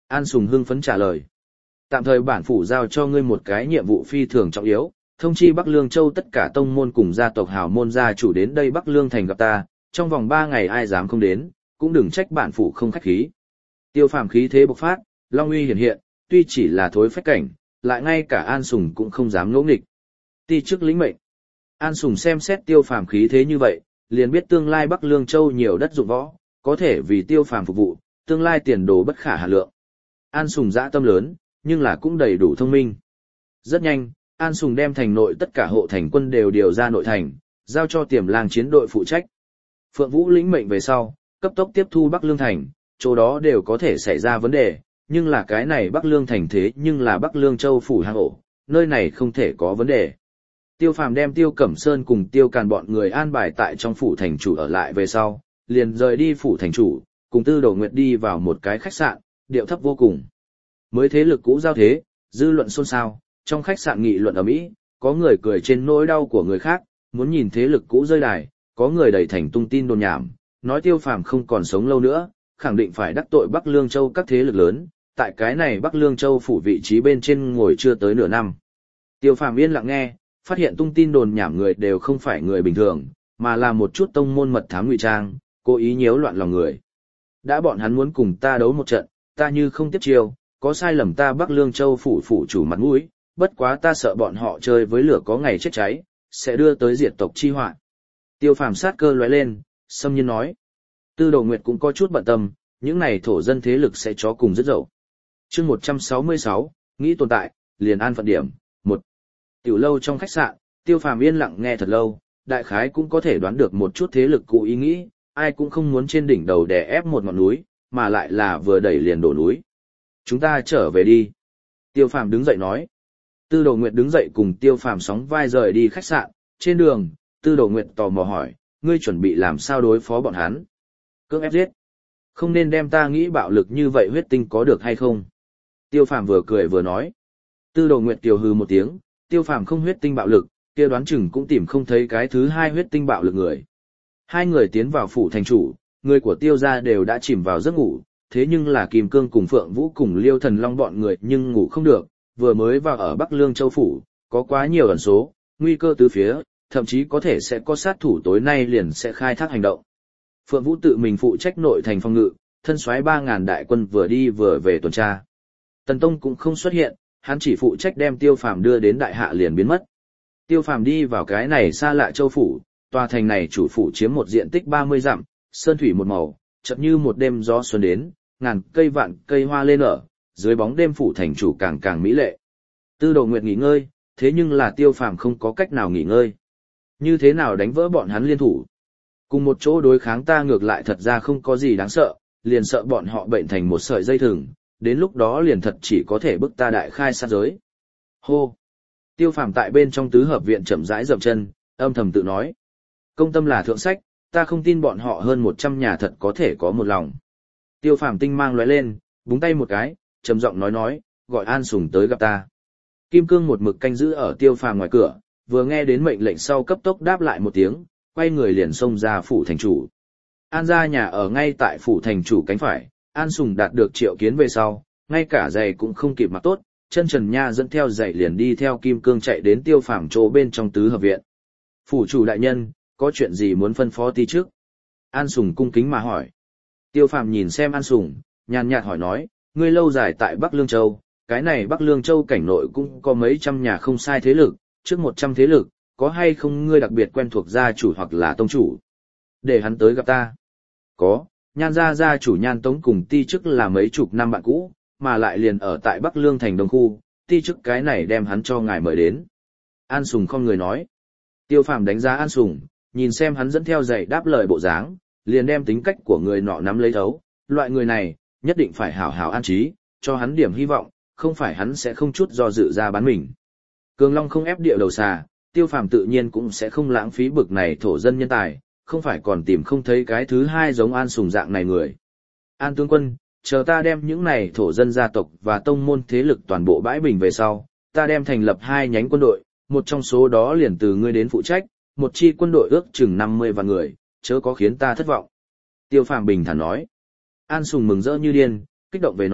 An Sùng hưng phấn trả lời. Tạm thời bản phủ giao cho ngươi một cái nhiệm vụ phi thường trọng yếu, thông chi Bắc Lương Châu tất cả tông môn cùng gia tộc hào môn gia chủ đến đây Bắc Lương thành gặp ta, trong vòng 3 ngày ai dám không đến, cũng đừng trách bản phủ không khách khí. Tiêu Phàm khí thế bộc phát, long uy hiển hiện, tuy chỉ là thối phách cảnh, lại ngay cả An Sùng cũng không dám ngỗ nghịch. Ti chức lĩnh mệnh. An Sùng xem xét Tiêu Phàm khí thế như vậy, liền biết tương lai Bắc Lương Châu nhiều đất dụng võ, có thể vì Tiêu Phàm phục vụ, tương lai tiền đồ bất khả hà lượng. An Sùng dã tâm lớn, nhưng là cũng đầy đủ thông minh. Rất nhanh, An Sùng đem thành nội tất cả hộ thành quân đều điều ra nội thành, giao cho Tiềm Lang chiến đội phụ trách. Phượng Vũ lĩnh mệnh về sau, cấp tốc tiếp thu Bắc Lương thành, chỗ đó đều có thể xảy ra vấn đề, nhưng là cái này Bắc Lương thành thế nhưng là Bắc Lương Châu phủ hang ổ, nơi này không thể có vấn đề. Tiêu Phàm đem Tiêu Cẩm Sơn cùng Tiêu Càn bọn người an bài tại trong phủ thành chủ ở lại về sau, liền rời đi phủ thành chủ, cùng Tư Đồ Nguyệt đi vào một cái khách sạn, điệu thấp vô cùng. Mới thế lực cũ giao thế, dư luận xôn xao, trong khách sạn nghị luận ầm ĩ, có người cười trên nỗi đau của người khác, muốn nhìn thế lực cũ rơi đài, có người đẩy thành tung tin đồn nhảm, nói Tiêu Phàm không còn sống lâu nữa, khẳng định phải đắc tội Bắc Lương Châu các thế lực lớn, tại cái này Bắc Lương Châu phủ vị trí bên trên ngồi chưa tới nửa năm. Tiêu Phàm yên lặng nghe, phát hiện tung tin đồn nhảm người đều không phải người bình thường, mà là một chút tông môn mật thám ngụy trang, cố ý nhiễu loạn lòng người. Đã bọn hắn muốn cùng ta đấu một trận, ta như không tiếp chiêu, có sai lầm ta Bắc Lương Châu phủ chủ mặt mũi, bất quá ta sợ bọn họ chơi với lửa có ngày chết cháy, sẽ đưa tới diệt tộc chi họa. Tiêu Phàm sát cơ lóe lên, xâm nhiên nói. Tư Đồ Nguyệt cũng có chút bận tâm, những này thổ dân thế lực sẽ chó cùng rất dậu. Chương 166, nghĩ tồn tại, liền an phận điểm. 1. Tiểu lâu trong khách sạn, Tiêu Phàm yên lặng nghe thật lâu, đại khái cũng có thể đoán được một chút thế lực cụ ý nghĩ, ai cũng không muốn trên đỉnh đầu đè ép một ngọn núi, mà lại là vừa đẩy liền đổ núi. Chúng ta trở về đi. Tiêu Phàm đứng dậy nói. Tư Đồ Nguyệt đứng dậy cùng Tiêu Phàm sóng vai rời đi khách sạn, trên đường, Tư Đồ Nguyệt tò mò hỏi, ngươi chuẩn bị làm sao đối phó bọn hắn? Cưỡng ép giết. Không nên đem ta nghĩ bạo lực như vậy huyết tinh có được hay không? Tiêu Phàm vừa cười vừa nói. Tư Đồ Nguyệt kiều hừ một tiếng, Tiêu Phàm không huyết tinh bạo lực, kia đoán chừng cũng tìm không thấy cái thứ hai huyết tinh bạo lực người. Hai người tiến vào phủ thành chủ, người của Tiêu gia đều đã chìm vào giấc ngủ, thế nhưng là Kim Cương cùng Phượng Vũ cùng Liêu Thần Long bọn người nhưng ngủ không được, vừa mới vào ở Bắc Lương Châu phủ, có quá nhiều ẩn số, nguy cơ tứ phía, thậm chí có thể sẽ có sát thủ tối nay liền sẽ khai thác hành động. Phượng Vũ tự mình phụ trách nội thành phòng ngự, thân soái 3.000 đại quân vừa đi vừa về tuần tra. Tần Tông cũng không xuất hiện, hắn chỉ phụ trách đem Tiêu Phàm đưa đến đại hạ liền biến mất. Tiêu Phàm đi vào cái này xa lạ châu phủ, tòa thành này chủ phủ chiếm một diện tích 30 dặm, sơn thủy một màu, chợt như một đêm gió xuân đến, ngàn cây vạn cây hoa lên nở, dưới bóng đêm phủ thành chủ càng càng mỹ lệ. Tư Đồ Nguyệt nghỉ ngơi, thế nhưng là Tiêu Phàm không có cách nào nghỉ ngơi. Như thế nào đánh vỡ bọn hắn liên thủ? Cùng một chỗ đối kháng ta ngược lại thật ra không có gì đáng sợ, liền sợ bọn họ bệnh thành một sợi dây thừng, đến lúc đó liền thật chỉ có thể bức ta đại khai sát giới. Hô! Tiêu Phàm tại bên trong tứ hợp viện chậm rãi dậm chân, âm thầm tự nói. Công tâm là thượng sách, ta không tin bọn họ hơn 100 nhà thật có thể có một lòng. Tiêu Phàm tinh mang lóe lên, búng tay một cái, trầm giọng nói, gọi An Sùng tới gặp ta. Kim Cương một mực canh giữ ở Tiêu Phàm ngoài cửa, vừa nghe đến mệnh lệnh sau cấp tốc đáp lại một tiếng, quay người liền xông ra phủ thành chủ. An gia nhà ở ngay tại phủ thành chủ cánh phải, An Sùng đạt được triệu kiến về sau, ngay cả giày cũng không kịp mặc tốt, chân trần nha dẫn theo giày liền đi theo Kim Cương chạy đến Tiêu Phàm chỗ bên trong tứ hợp viện. Phủ chủ đại nhân, có chuyện gì muốn phân phó ti trước? An Sùng cung kính mà hỏi. Tiêu Phàm nhìn xem An Sùng, nhàn nhạt hỏi nói, ngươi lâu dài tại Bắc Lương Châu, cái này Bắc Lương Châu cảnh nội cũng có mấy trăm nhà không sai thế lực, trước 100 thế lực, có hay không ngươi đặc biệt quen thuộc gia chủ hoặc là tông chủ? Để hắn tới gặp ta. Có, Nhan gia chủ Nhan Tống cùng ti chức là mấy chục năm bạn cũ, mà lại liền ở tại Bắc Lương thành Đông khu, ti chức cái này đem hắn cho ngài mời đến. An Sùng không người nói. Tiêu Phàm đánh giá An Sùng, nhìn xem hắn dẫn theo giày đáp lời bộ dáng, liền đem tính cách của người nọ nắm lấy thấu, loại người này, nhất định phải hảo hảo an trí, cho hắn điểm hy vọng, không phải hắn sẽ không chút do dự ra bán mình. Cường Long không ép địa đầu xà, Tiêu Phàm tự nhiên cũng sẽ không lãng phí bực này thổ dân nhân tài, không phải còn tìm không thấy cái thứ hai giống An Sùng dạng này người. An tướng quân, chờ ta đem những này thổ dân gia tộc và tông môn thế lực toàn bộ bãi bình về sau, ta đem thành lập 2 nhánh quân đội, một trong số đó liền từ ngươi đến phụ trách, một chi quân đội ước chừng 50 vạn người, chớ có khiến ta thất vọng. Tiêu Phàm bình thản nói. An Sùng mừng rỡ như điên, kích động về nói,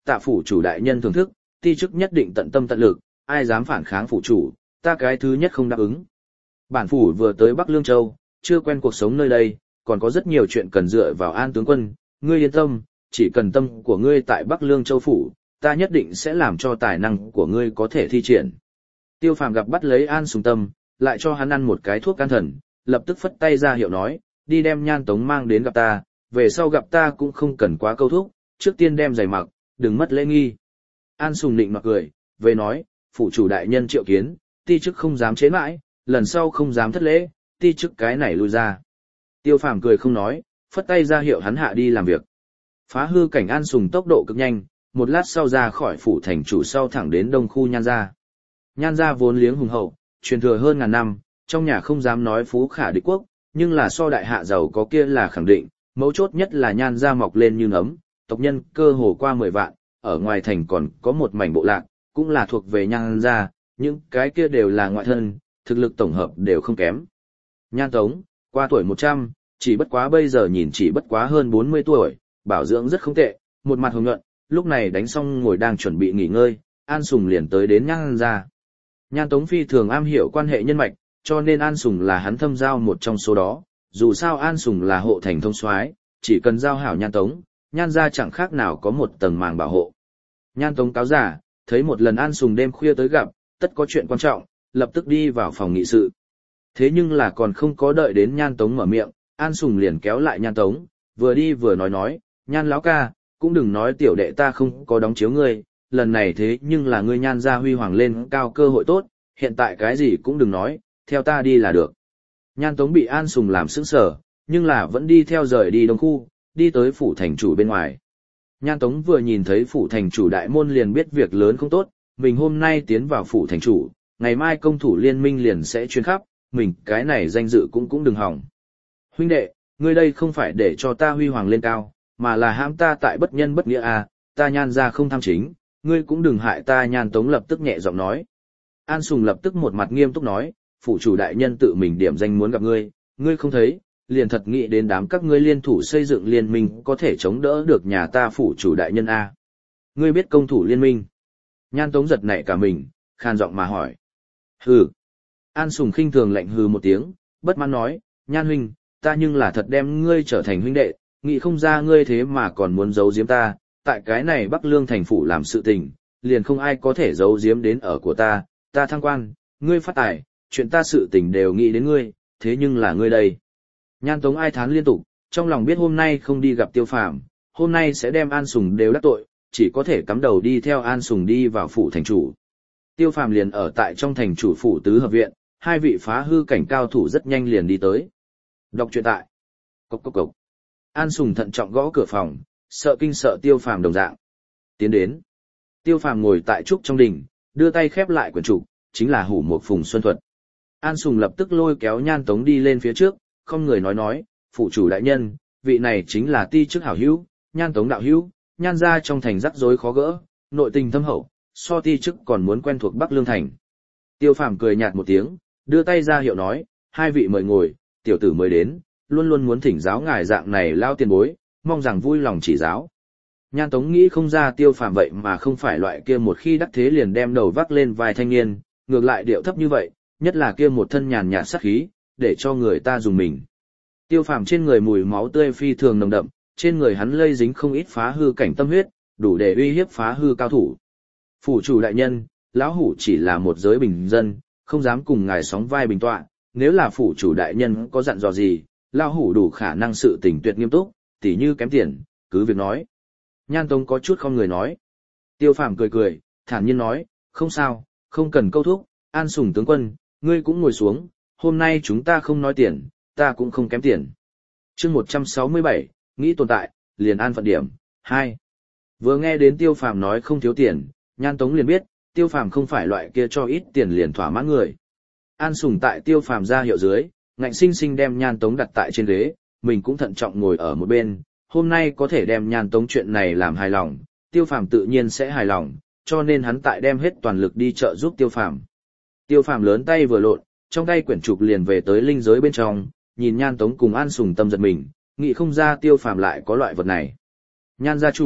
tạ phủ chủ đại nhân thưởng thức, ti chức nhất định tận tâm tận lực, ai dám phản kháng phủ chủ, ta cái thứ nhất không đáp ứng. Bản phủ vừa tới Bắc Lương Châu, chưa quen cuộc sống nơi đây, còn có rất nhiều chuyện cần dựa vào An tướng quân, ngươi yên tâm, chỉ cần tâm của ngươi tại Bắc Lương Châu phủ, ta nhất định sẽ làm cho tài năng của ngươi có thể thi triển. Tiêu Phàm gặp bắt lấy An Sùng tâm, lại cho hắn ăn một cái thuốc can thần, lập tức phất tay ra hiệu nói, đi đem Nhan Tống mang đến gặp ta, về sau gặp ta cũng không cần quá câu thúc, trước tiên đem giày mặc, đừng mất lễ nghi. An Sùng định mặc cười, về nói, phủ chủ đại nhân triệu kiến, ti chức không dám chế mãi, lần sau không dám thất lễ, ti chức cái này lui ra. Tiêu Phàm cười không nói, phất tay ra hiệu hắn hạ đi làm việc. Phá hư cảnh An Sùng tốc độ cực nhanh, một lát sau ra khỏi phủ thành chủ sau thẳng đến đông khu Nhan gia. Nhan gia vốn liếng hùng hậu, truyền thừa hơn ngàn năm, trong nhà không dám nói phú khả địch quốc, nhưng là so đại hạ giàu có kia là khẳng định, mấu chốt nhất là Nhan gia mọc lên như nấm, tộc nhân cơ hồ qua 10 vạn, ở ngoài thành còn có một mảnh bộ lạc, cũng là thuộc về Nhan gia, những cái kia đều là ngoại thân, thực lực tổng hợp đều không kém. Nhan Tống, qua tuổi 100, chỉ bất quá bây giờ nhìn chỉ bất quá hơn 40 tuổi, bảo dưỡng rất không tệ, một mặt hồng nhuận, lúc này đánh xong ngồi đang chuẩn bị nghỉ ngơi, An Sùng liền tới đến Nhan gia. Nhan Tống phi thường am hiểu quan hệ nhân mạch, cho nên An Sùng là hắn thâm giao một trong số đó, dù sao An Sùng là hộ thành thông soái, chỉ cần giao hảo Nhan Tống, Nhan gia chẳng khác nào có một tầng màng bảo hộ. Nhan Tống cáo giả, thấy một lần An Sùng đêm khuya tới gặp, tất có chuyện quan trọng, lập tức đi vào phòng nghị sự. Thế nhưng là còn không có đợi đến Nhan Tống mở miệng, An Sùng liền kéo lại Nhan Tống, vừa đi vừa nói, Nhan lão ca, cũng đừng nói tiểu đệ ta không có đóng chiếu ngươi, lần này thế nhưng là ngươi Nhan gia huy hoàng lên cao cơ hội tốt, hiện tại cái gì cũng đừng nói, theo ta đi là được. Nhan Tống bị An Sùng làm sững sờ, nhưng là vẫn đi theo rời đi đông khu, đi tới phủ thành chủ bên ngoài. Nhan Tống vừa nhìn thấy phủ thành chủ đại môn liền biết việc lớn không tốt, mình hôm nay tiến vào phủ thành chủ, ngày mai công thủ liên minh liền sẽ chuyến khắp, mình cái này danh dự cũng đừng hỏng. Huynh đệ, ngươi đây không phải để cho ta huy hoàng lên cao, mà là hãm ta tại bất nhân bất nghĩa à, ta Nhan gia không tham chính, ngươi cũng đừng hại ta. Nhan Tống lập tức nhẹ giọng nói. An Sùng lập tức một mặt nghiêm túc nói, phủ chủ đại nhân tự mình điểm danh muốn gặp ngươi, ngươi không thấy, liền thật nghĩ đến đám các ngươi liên thủ xây dựng liên minh có thể chống đỡ được nhà ta phủ chủ đại nhân a. Ngươi biết công thủ liên minh? Nhan Tống giật nảy cả mình, khan giọng mà hỏi. Hừ. An Sùng khinh thường lạnh hừ một tiếng, bất mãn nói, Nhan huynh, ta nhưng là thật đem ngươi trở thành huynh đệ, nghĩ không ra ngươi thế mà còn muốn giấu giếm ta, tại cái này Bắc Lương thành phủ làm sự tình, liền không ai có thể giấu giếm đến ở của ta thăng quan, ngươi phát tài, chuyện ta sự tình đều nghĩ đến ngươi, thế nhưng là ngươi đây. Nhan Tống ai thán liên tục, trong lòng biết hôm nay không đi gặp Tiêu Phàm, hôm nay sẽ đem An Sùng đều đắc tội, chỉ có thể cắm đầu đi theo An Sùng đi vào phủ thành chủ. Tiêu Phàm liền ở tại trong thành chủ phủ tứ hợp viện, hai vị phá hư cảnh cao thủ rất nhanh liền đi tới. Đọc truyện tại. Cốc cốc cốc. An Sùng thận trọng gõ cửa phòng, sợ kinh sợ Tiêu Phàm đồng dạng. Tiến đến. Tiêu Phàm ngồi tại trúc trong đình, đưa tay khép lại quyển trục, chính là Hủ Mộc Phùng Xuân Thuật. An Sùng lập tức lôi kéo Nhan Tống đi lên phía trước, không người nói, phụ chủ đại nhân, vị này chính là ti chức hảo hữu, Nhan Tống đạo hữu, Nhan gia trong thành rắc rối khó gỡ, nội tình thâm hậu, so ti chức còn muốn quen thuộc Bắc Lương thành. Tiêu Phàm cười nhạt một tiếng, đưa tay ra hiệu nói, hai vị mời ngồi, tiểu tử mới đến, luôn luôn muốn thỉnh giáo ngài dạng này lao tiền bối, mong rằng vui lòng chỉ giáo. Nhan Tống nghĩ không ra Tiêu Phàm vậy mà không phải loại kia một khi đắc thế liền đem đầu vác lên vai thanh niên, ngược lại điệu thấp như vậy, nhất là kia một thân nhàn nhạt sát khí, để cho người ta dùng mình. Tiêu Phàm trên người mùi máu tươi phi thường nồng đậm, trên người hắn lây dính không ít phá hư cảnh tâm huyết, đủ để uy hiếp phá hư cao thủ. Phủ chủ đại nhân, lão hủ chỉ là một giới bình dân, không dám cùng ngài sóng vai bình tọa, nếu là phủ chủ đại nhân có dặn dò gì, lão hủ đủ khả năng sự tình tuyệt nghiêm túc, tỉ như kém tiền, cứ việc nói. Nhan Tống có chút không người nói. Tiêu Phàm cười cười, thản nhiên nói, không sao, không cần câu thúc, An Sùng tướng quân, ngươi cũng ngồi xuống, hôm nay chúng ta không nói tiền, ta cũng không kém tiền. Chương 167, nghĩ tồn tại, liền an phận điểm, 2. Vừa nghe đến Tiêu Phàm nói không thiếu tiền, Nhan Tống liền biết, Tiêu Phàm không phải loại kia cho ít tiền liền thỏa mãn người. An Sùng tại Tiêu Phàm ra hiệu dưới, ngạnh sinh sinh đem Nhan Tống đặt tại trên ghế, mình cũng thận trọng ngồi ở một bên, hôm nay có thể đem Nhan Tống chuyện này làm hài lòng, Tiêu Phàm tự nhiên sẽ hài lòng, cho nên hắn tại đem hết toàn lực đi trợ giúp Tiêu Phàm. Tiêu Phàm lớn tay vừa lộn, trong tay quyển trục liền về tới linh giới bên trong, nhìn Nhan Tống cùng An Sùng tâm giật mình, nghĩ không ra Tiêu Phàm lại có loại vật này. Nhan gia chủ,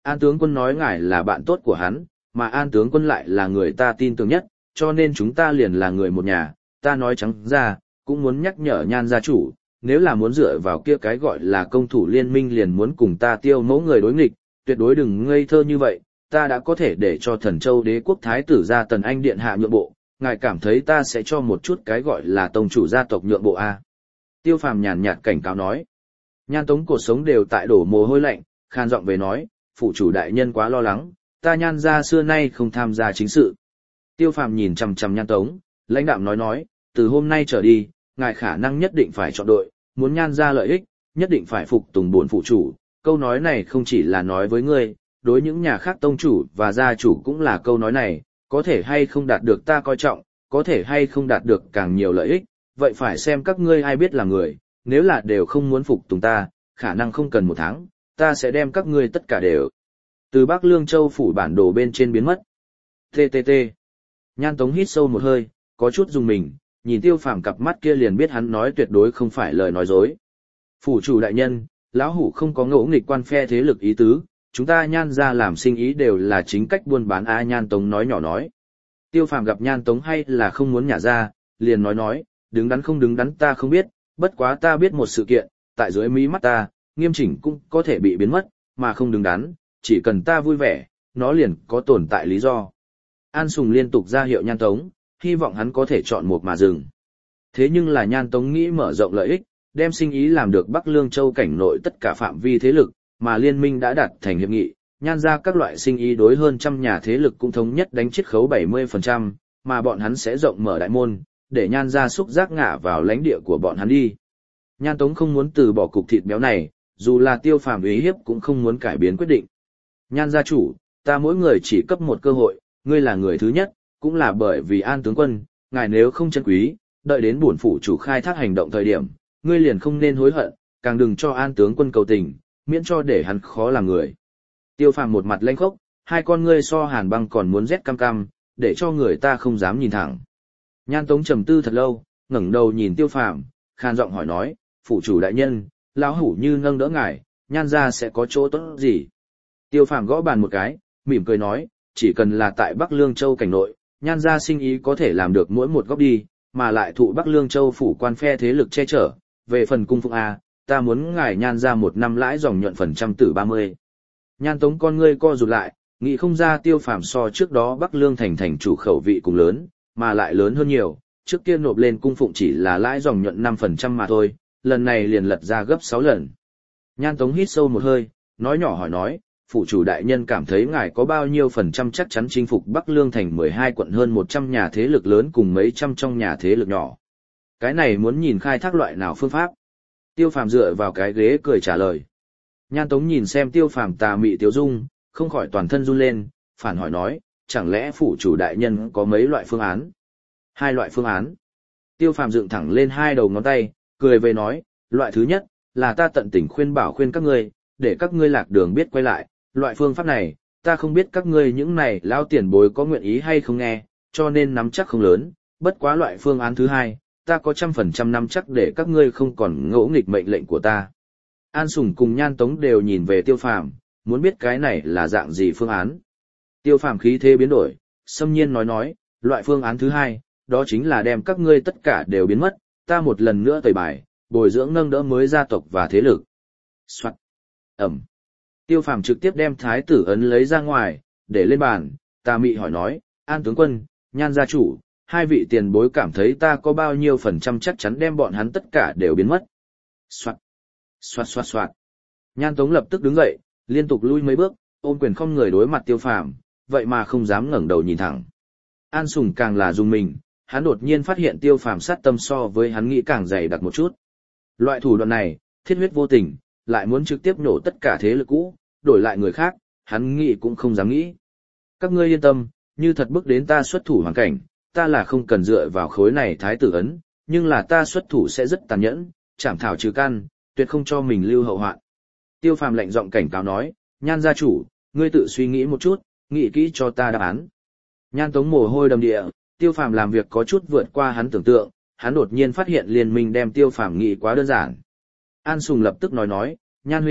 An tướng quân nói ngài là bạn tốt của hắn, mà An tướng quân lại là người ta tin tưởng nhất, cho nên chúng ta liền là người một nhà, ta nói trắng ra, cũng muốn nhắc nhở Nhan gia chủ, nếu là muốn dựa vào kia cái gọi là công thủ liên minh liền muốn cùng ta tiêu mẫu người đối nghịch, tuyệt đối đừng ngây thơ như vậy, ta đã có thể để cho Thần Châu Đế quốc thái tử gia Tần Anh điện hạ nhượng bộ, ngài cảm thấy ta sẽ cho một chút cái gọi là tông chủ gia tộc nhượng bộ a? Tiêu Phàm nhàn nhạt cảnh cáo nói. Nhan Tống cột sống đều tại đổ mồ hôi lạnh, khan giọng về nói, phụ chủ đại nhân quá lo lắng, ta Nhan gia xưa nay không tham gia chính sự. Tiêu Phàm nhìn chằm chằm Nhan Tống, lãnh đạm nói, từ hôm nay trở đi, ngài khả năng nhất định phải chọn đội, muốn Nhan gia lợi ích, nhất định phải phục tùng bổn phụ chủ. Câu nói này không chỉ là nói với ngươi, đối những nhà khác tông chủ và gia chủ cũng là câu nói này, có thể hay không đạt được ta coi trọng, có thể hay không đạt được càng nhiều lợi ích, vậy phải xem các ngươi ai biết là người, nếu là đều không muốn phục tùng ta, khả năng không cần 1 tháng, ta sẽ đem các ngươi tất cả đều từ Bắc Lương Châu phủ bản đồ bên trên biến mất. TTT. Nhan Tống hít sâu một hơi, có chút dùng mình, nhìn Tiêu Phàm cặp mắt kia liền biết hắn nói tuyệt đối không phải lời nói dối. Phủ chủ đại nhân, lão hủ không có ngỗ nghịch quan phe thế lực ý tứ, chúng ta Nhan gia làm sinh ý đều là chính cách buôn bán a. Nhan Tống nói nhỏ nói. Tiêu Phàm gặp Nhan Tống hay là không muốn nhả ra, liền nói, đứng đắn không đứng đắn ta không biết, bất quá ta biết một sự kiện, tại dưới mí mắt ta, nghiêm chỉnh cũng có thể bị biến mất, mà không đứng đắn, chỉ cần ta vui vẻ, nó liền có tồn tại lý do. An Sùng liên tục ra hiệu Nhan Tống, hy vọng hắn có thể chọn một mà dừng. Thế nhưng là Nhan Tống nghĩ mở rộng lợi ích, đem sinh ý làm được Bắc Lương Châu cảnh nội tất cả phạm vi thế lực, mà liên minh đã đạt thành hiệp nghị, Nhan ra các loại sinh ý đối hơn 100 nhà thế lực cũng thống nhất đánh chiết khấu 70%, mà bọn hắn sẽ rộng mở đại môn, để Nhan ra xúc giác ngả vào lãnh địa của bọn hắn đi. Nhan Tống không muốn từ bỏ cục thịt béo này, dù là Tiêu Phàm uy hiếp cũng không muốn cải biến quyết định. Nhan gia chủ, ta mỗi người chỉ cấp một cơ hội, ngươi là người thứ nhất, cũng là bởi vì An tướng quân, ngài nếu không trân quý, đợi đến bổn phủ chủ khai thác hành động thời điểm, ngươi liền không nên hối hận, càng đừng cho An tướng quân cầu tình, miễn cho để hắn khó làm người. Tiêu Phàm một mặt lanh khốc, hai con ngươi so hàn băng còn muốn rét cam cam, để cho người ta không dám nhìn thẳng. Nhan Tống trầm tư thật lâu, ngẩng đầu nhìn Tiêu Phàm, khan giọng hỏi nói, phủ chủ đại nhân, lão hủ như nâng đỡ ngài, Nhan gia sẽ có chỗ tốt gì? Tiêu Phàm gõ bàn một cái, mỉm cười nói, chỉ cần là tại Bắc Lương Châu cảnh nội, Nhan gia sinh ý có thể làm được mỗi một góc đi, mà lại thụ Bắc Lương Châu phủ quan phe thế lực che chở, về phần cung phụng A, ta muốn ngài Nhan gia 1 năm lãi dòng nhuận phần trăm tử 30. Nhan Tống con ngươi co rụt lại, nghĩ không ra Tiêu Phàm so trước đó Bắc Lương thành chủ khẩu vị cùng lớn, mà lại lớn hơn nhiều, trước kia nộp lên cung phụng chỉ là lãi dòng nhuận 5% mà thôi, lần này liền lật ra gấp 6 lần. Nhan Tống hít sâu một hơi, nói nhỏ hỏi nói, phủ chủ đại nhân cảm thấy ngài có bao nhiêu phần trăm chắc chắn chinh phục Bắc Lương thành 12 quận hơn 100 nhà thế lực lớn cùng mấy trăm trong nhà thế lực nhỏ. Cái này muốn nhìn khai thác loại nào phương pháp. Tiêu Phàm dựa vào cái ghế cười trả lời. Nhan Tống nhìn xem Tiêu Phàm tà mị tiếu dung, không khỏi toàn thân run lên, phản hỏi nói, chẳng lẽ phủ chủ đại nhân có mấy loại phương án? 2 loại phương án. Tiêu Phàm dựng thẳng lên 2 đầu ngón tay, cười về nói, loại thứ nhất, là ta tận tình khuyên bảo khuyên các ngươi, để các ngươi lạc đường biết quay lại, loại phương pháp này, ta không biết các ngươi những này lao tiền bối có nguyện ý hay không nghe, cho nên nắm chắc không lớn, bất quá loại phương án thứ 2, ta có 100% nắm chắc để các ngươi không còn ngỗ nghịch mệnh lệnh của ta. An Sùng cùng Nhan Tống đều nhìn về Tiêu Phàm, muốn biết cái này là dạng gì phương án. Tiêu Phàm khí thế biến đổi, xâm nhiên nói, loại phương án thứ 2, đó chính là đem các ngươi tất cả đều biến mất, ta một lần nữa tẩy bài, bồi dưỡng nâng đỡ mới gia tộc và thế lực. Soạt. Ẩm. Tiêu Phàm trực tiếp đem thái tử ấn lấy ra ngoài, để lên bàn, tà mị hỏi nói, An tướng quân, Nhan gia chủ, 2 vị tiền bối cảm thấy ta có bao nhiêu phần trăm chắc chắn đem bọn hắn tất cả đều biến mất. Soạt. Soạt soạt soạt. Nhan Tống lập tức đứng dậy, liên tục lui mấy bước, ôm quyền không người đối mặt Tiêu Phàm, vậy mà không dám ngẩng đầu nhìn thẳng. An Sùng càng là dùng mình, hắn đột nhiên phát hiện Tiêu Phàm sát tâm so với hắn nghĩ càng dày đặc một chút. Loại thủ đoạn này, thiết huyết vô tình, lại muốn trực tiếp nổ tất cả thế lực cũ, đổi lại người khác, hắn nghĩ cũng không dám nghĩ. Các ngươi yên tâm, như thật bước đến ta xuất thủ hoàn cảnh, ta là không cần dựa vào khối này thái tử ấn, nhưng là ta xuất thủ sẽ rất tàn nhẫn, chảm thảo trừ căn, tuyệt không cho mình lưu hậu hoạn. Tiêu Phàm lạnh giọng cảnh cáo nói, Nhan gia chủ, ngươi tự suy nghĩ một chút, nghĩ kỹ cho ta đáp án. Nhan Tống mồ hôi đầm địa, Tiêu Phàm làm việc có chút vượt qua hắn tưởng tượng, hắn đột nhiên phát hiện liên minh đem Tiêu Phàm nghĩ quá đơn giản. An Sùng lập tức nói, Nhan huynh,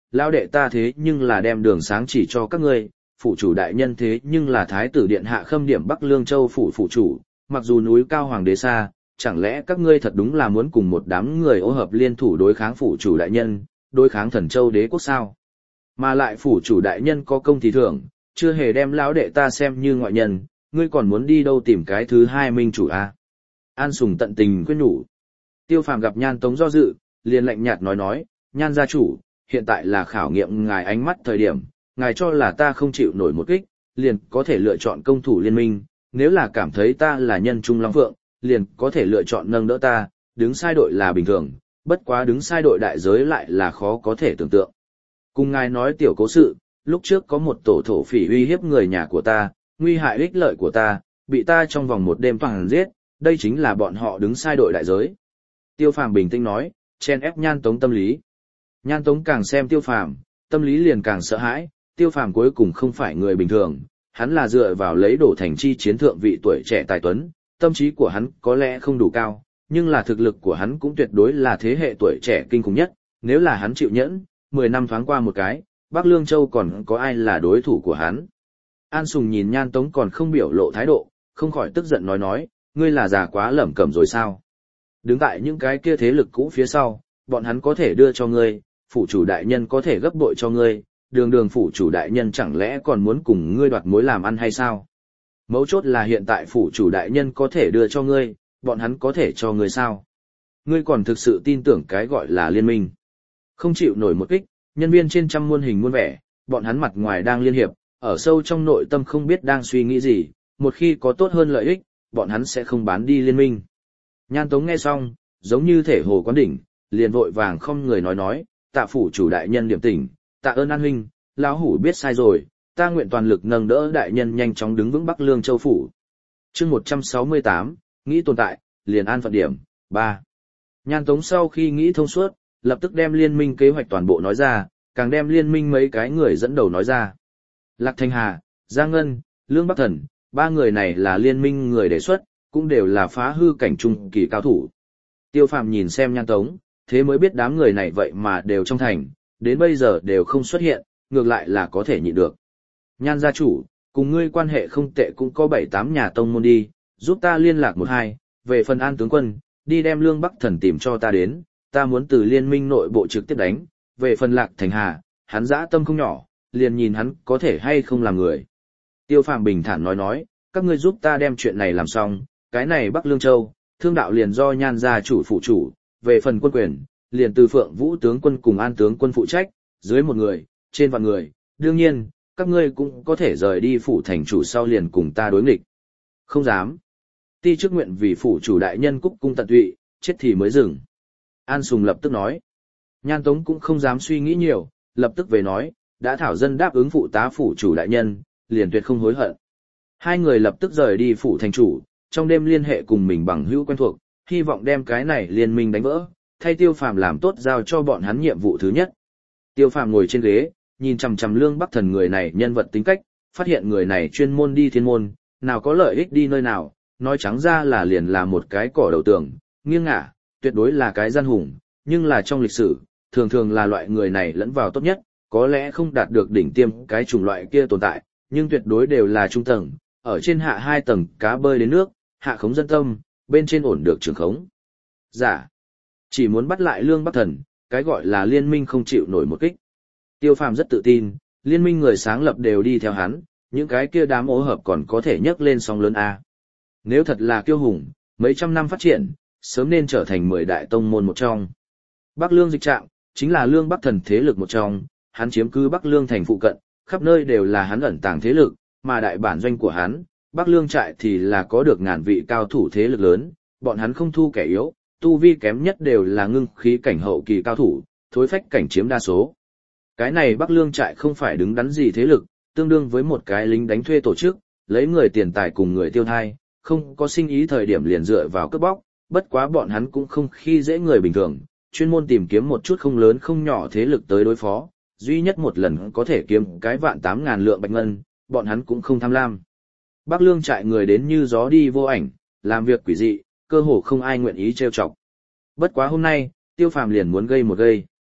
lao đệ ta thế nhưng là đem đường sáng chỉ cho các ngươi, phủ chủ đại nhân thế nhưng là thái tử điện hạ Khâm Điểm Bắc Lương Châu phủ phủ chủ, mặc dù núi cao hoàng đế xa, chẳng lẽ các ngươi thật đúng là muốn cùng một đám người ô hợp liên thủ đối kháng phủ chủ đại nhân, đối kháng Thần Châu đế quốc sao? Mà lại phủ chủ đại nhân có công thì thưởng, chưa hề đem lão đệ ta xem như ngoại nhân, ngươi còn muốn đi đâu tìm cái thứ hai minh chủ a? An Sùng tận tình khuyên nhủ. Tiêu Phàm gặp Nhan Tống do dự, liền lạnh nhạt nói, Nhan gia chủ, hiện tại là khảo nghiệm ngài ánh mắt thời điểm, ngài cho là ta không chịu nổi một kích, liền có thể lựa chọn công thủ liên minh, nếu là cảm thấy ta là nhân trung long phượng, liền có thể lựa chọn nâng đỡ ta, đứng sai đội là bình thường, bất quá đứng sai đội đại giới lại là khó có thể tưởng tượng. Cùng ngài nói tiểu cố sự, lúc trước có một tổ thổ phỉ uy hiếp người nhà của ta, nguy hại ích lợi của ta, bị ta trong vòng một đêm toàn giết, đây chính là bọn họ đứng sai đội đại giới. Tiêu Phàm bình tĩnh nói, chen ép Nhan Tống tâm lý. Nhan Tống càng xem Tiêu Phàm, tâm lý liền càng sợ hãi, Tiêu Phàm cuối cùng không phải người bình thường, hắn là dựa vào lấy đổ thành chi chiến thượng vị tuổi trẻ tài tuấn, tâm trí của hắn có lẽ không đủ cao, nhưng là thực lực của hắn cũng tuyệt đối là thế hệ tuổi trẻ kinh khủng nhất, nếu là hắn chịu nhẫn, 10 năm thoáng qua một cái, Bắc Lương Châu còn có ai là đối thủ của hắn. An Sùng nhìn Nhan Tống còn không biểu lộ thái độ, không khỏi tức giận nói, ngươi là già quá lẩm cẩm rồi sao? Đứng tại những cái kia thế lực cũ phía sau, bọn hắn có thể đưa cho ngươi, phủ chủ đại nhân có thể gấp bội cho ngươi, đường phủ chủ đại nhân chẳng lẽ còn muốn cùng ngươi đoạt mối làm ăn hay sao? Mấu chốt là hiện tại phủ chủ đại nhân có thể đưa cho ngươi, bọn hắn có thể cho ngươi sao? Ngươi còn thực sự tin tưởng cái gọi là liên minh. Không chịu nổi một kích, nhân viên trên trăm muôn hình muôn vẻ, bọn hắn mặt ngoài đang liên hiệp, ở sâu trong nội tâm không biết đang suy nghĩ gì, một khi có tốt hơn lợi ích, bọn hắn sẽ không bán đi liên minh. Nhan Tống nghe xong, giống như thể hồ quán đỉnh, liền vội vàng không người nói, tạ phủ chủ đại nhân điểm tỉnh, tạ ơn An huynh, lão hủ biết sai rồi, ta nguyện toàn lực nâng đỡ đại nhân nhanh chóng đứng vững Bắc Lương Châu phủ. Chương 168, nghĩ tồn tại, liền an phận điểm, 3. Nhan Tống sau khi nghĩ thông suốt, lập tức đem liên minh kế hoạch toàn bộ nói ra, càng đem liên minh mấy cái người dẫn đầu nói ra. Lạc Thanh Hà, Giang Ngân, Lương Bắc Thần, ba người này là liên minh người đề xuất, cũng đều là phá hư cảnh trung kỳ cao thủ. Tiêu Phàm nhìn xem Nhan Tống, thế mới biết đám người này vậy mà đều trong thành, đến bây giờ đều không xuất hiện, ngược lại là có thể nhịn được. Nhan gia chủ, cùng ngươi quan hệ không tệ cũng có 7-8 nhà tông môn đi, giúp ta liên lạc 1-2, về phần An tướng quân, đi đem Lương Bắc Thần tìm cho ta đến, ta muốn từ liên minh nội bộ trực tiếp đánh, về phần Lạc Thành Hà, hắn dã tâm không nhỏ, liền nhìn hắn có thể hay không làm người. Tiêu Phàm bình thản nói, các ngươi giúp ta đem chuyện này làm xong, cái này Bắc Lương Châu, thương đạo liền do Nhan gia chủ phụ chủ, về phần quân quyền, liền từ Phượng Vũ tướng quân cùng An tướng quân phụ trách, dưới 1 người, trên vạn người, đương nhiên, các ngươi cũng có thể rời đi phủ thành chủ sau liền cùng ta đối nghịch. Không dám. Ti chức nguyện vì phủ chủ đại nhân cúc cung tận tụy, chết thì mới dừng. An Sùng lập tức nói. Nhan Tống cũng không dám suy nghĩ nhiều, lập tức về nói, đã thảo dân đáp ứng phụ tá phủ chủ đại nhân, liền tuyệt không hối hận. Hai người lập tức rời đi phủ thành chủ, trong đêm liên hệ cùng mình bằng hữu quen thuộc, hy vọng đem cái này liên minh đánh vỡ, thay Tiêu Phàm làm tốt giao cho bọn hắn nhiệm vụ thứ nhất. Tiêu Phàm ngồi trên ghế, nhìn chằm chằm Lương Bắc Thần người này nhân vật tính cách, phát hiện người này chuyên môn đi thiên môn, nào có lợi ích đi nơi nào, nói trắng ra là liền là một cái cỏ đầu tường, nghiêng ngả, tuyệt đối là cái gian hùng, nhưng là trong lịch sử, thường thường là loại người này lẫn vào tốt nhất, có lẽ không đạt được đỉnh tiêm cái chủng loại kia tồn tại, nhưng tuyệt đối đều là trung tầng, ở trên hạ 2 tầng cá bơi đến nước, hạ khống dân tâm, bên trên ổn được trường khống. Giả, chỉ muốn bắt lại Lương Bắc Thần, cái gọi là liên minh không chịu nổi một kích. Tiêu Phàm rất tự tin, liên minh người sáng lập đều đi theo hắn, những cái kia đám ố hợp còn có thể nhấc lên sóng lớn A. Nếu thật là kiêu hùng, mấy trăm năm phát triển, sớm nên trở thành 10 đại tông môn một trong. Bắc Lương dịch trạm, chính là Lương Bắc Thần thế lực một trong, hắn chiếm cứ Bắc Lương thành phụ cận, khắp nơi đều là hắn ẩn tàng thế lực, mà đại bản doanh của hắn, Bắc Lương trại thì là có được ngàn vị cao thủ thế lực lớn, bọn hắn không thu kẻ yếu, tu vi kém nhất đều là ngưng khí cảnh hậu kỳ cao thủ, thối phách cảnh chiếm đa số. Cái này Bắc Lương trại không phải đứng đắn gì thế lực, tương đương với một cái lính đánh thuê tổ chức, lấy người tiền tài cùng người tiêu thai, không có sinh ý thời điểm liền dựa vào cướp bóc, bất quá bọn hắn cũng không khi dễ người bình thường, chuyên môn tìm kiếm một chút không lớn không nhỏ thế lực tới đối phó, duy nhất một lần có thể kiếm cái 1.800.000 lượng bạch ngân, bọn hắn cũng không tham lam. Bắc Lương trại người đến như gió đi vô ảnh, làm việc quỷ dị, cơ hồ không ai nguyện ý trêu chọc. Bất quá hôm nay, Tiêu Phàm liền muốn gây một gây.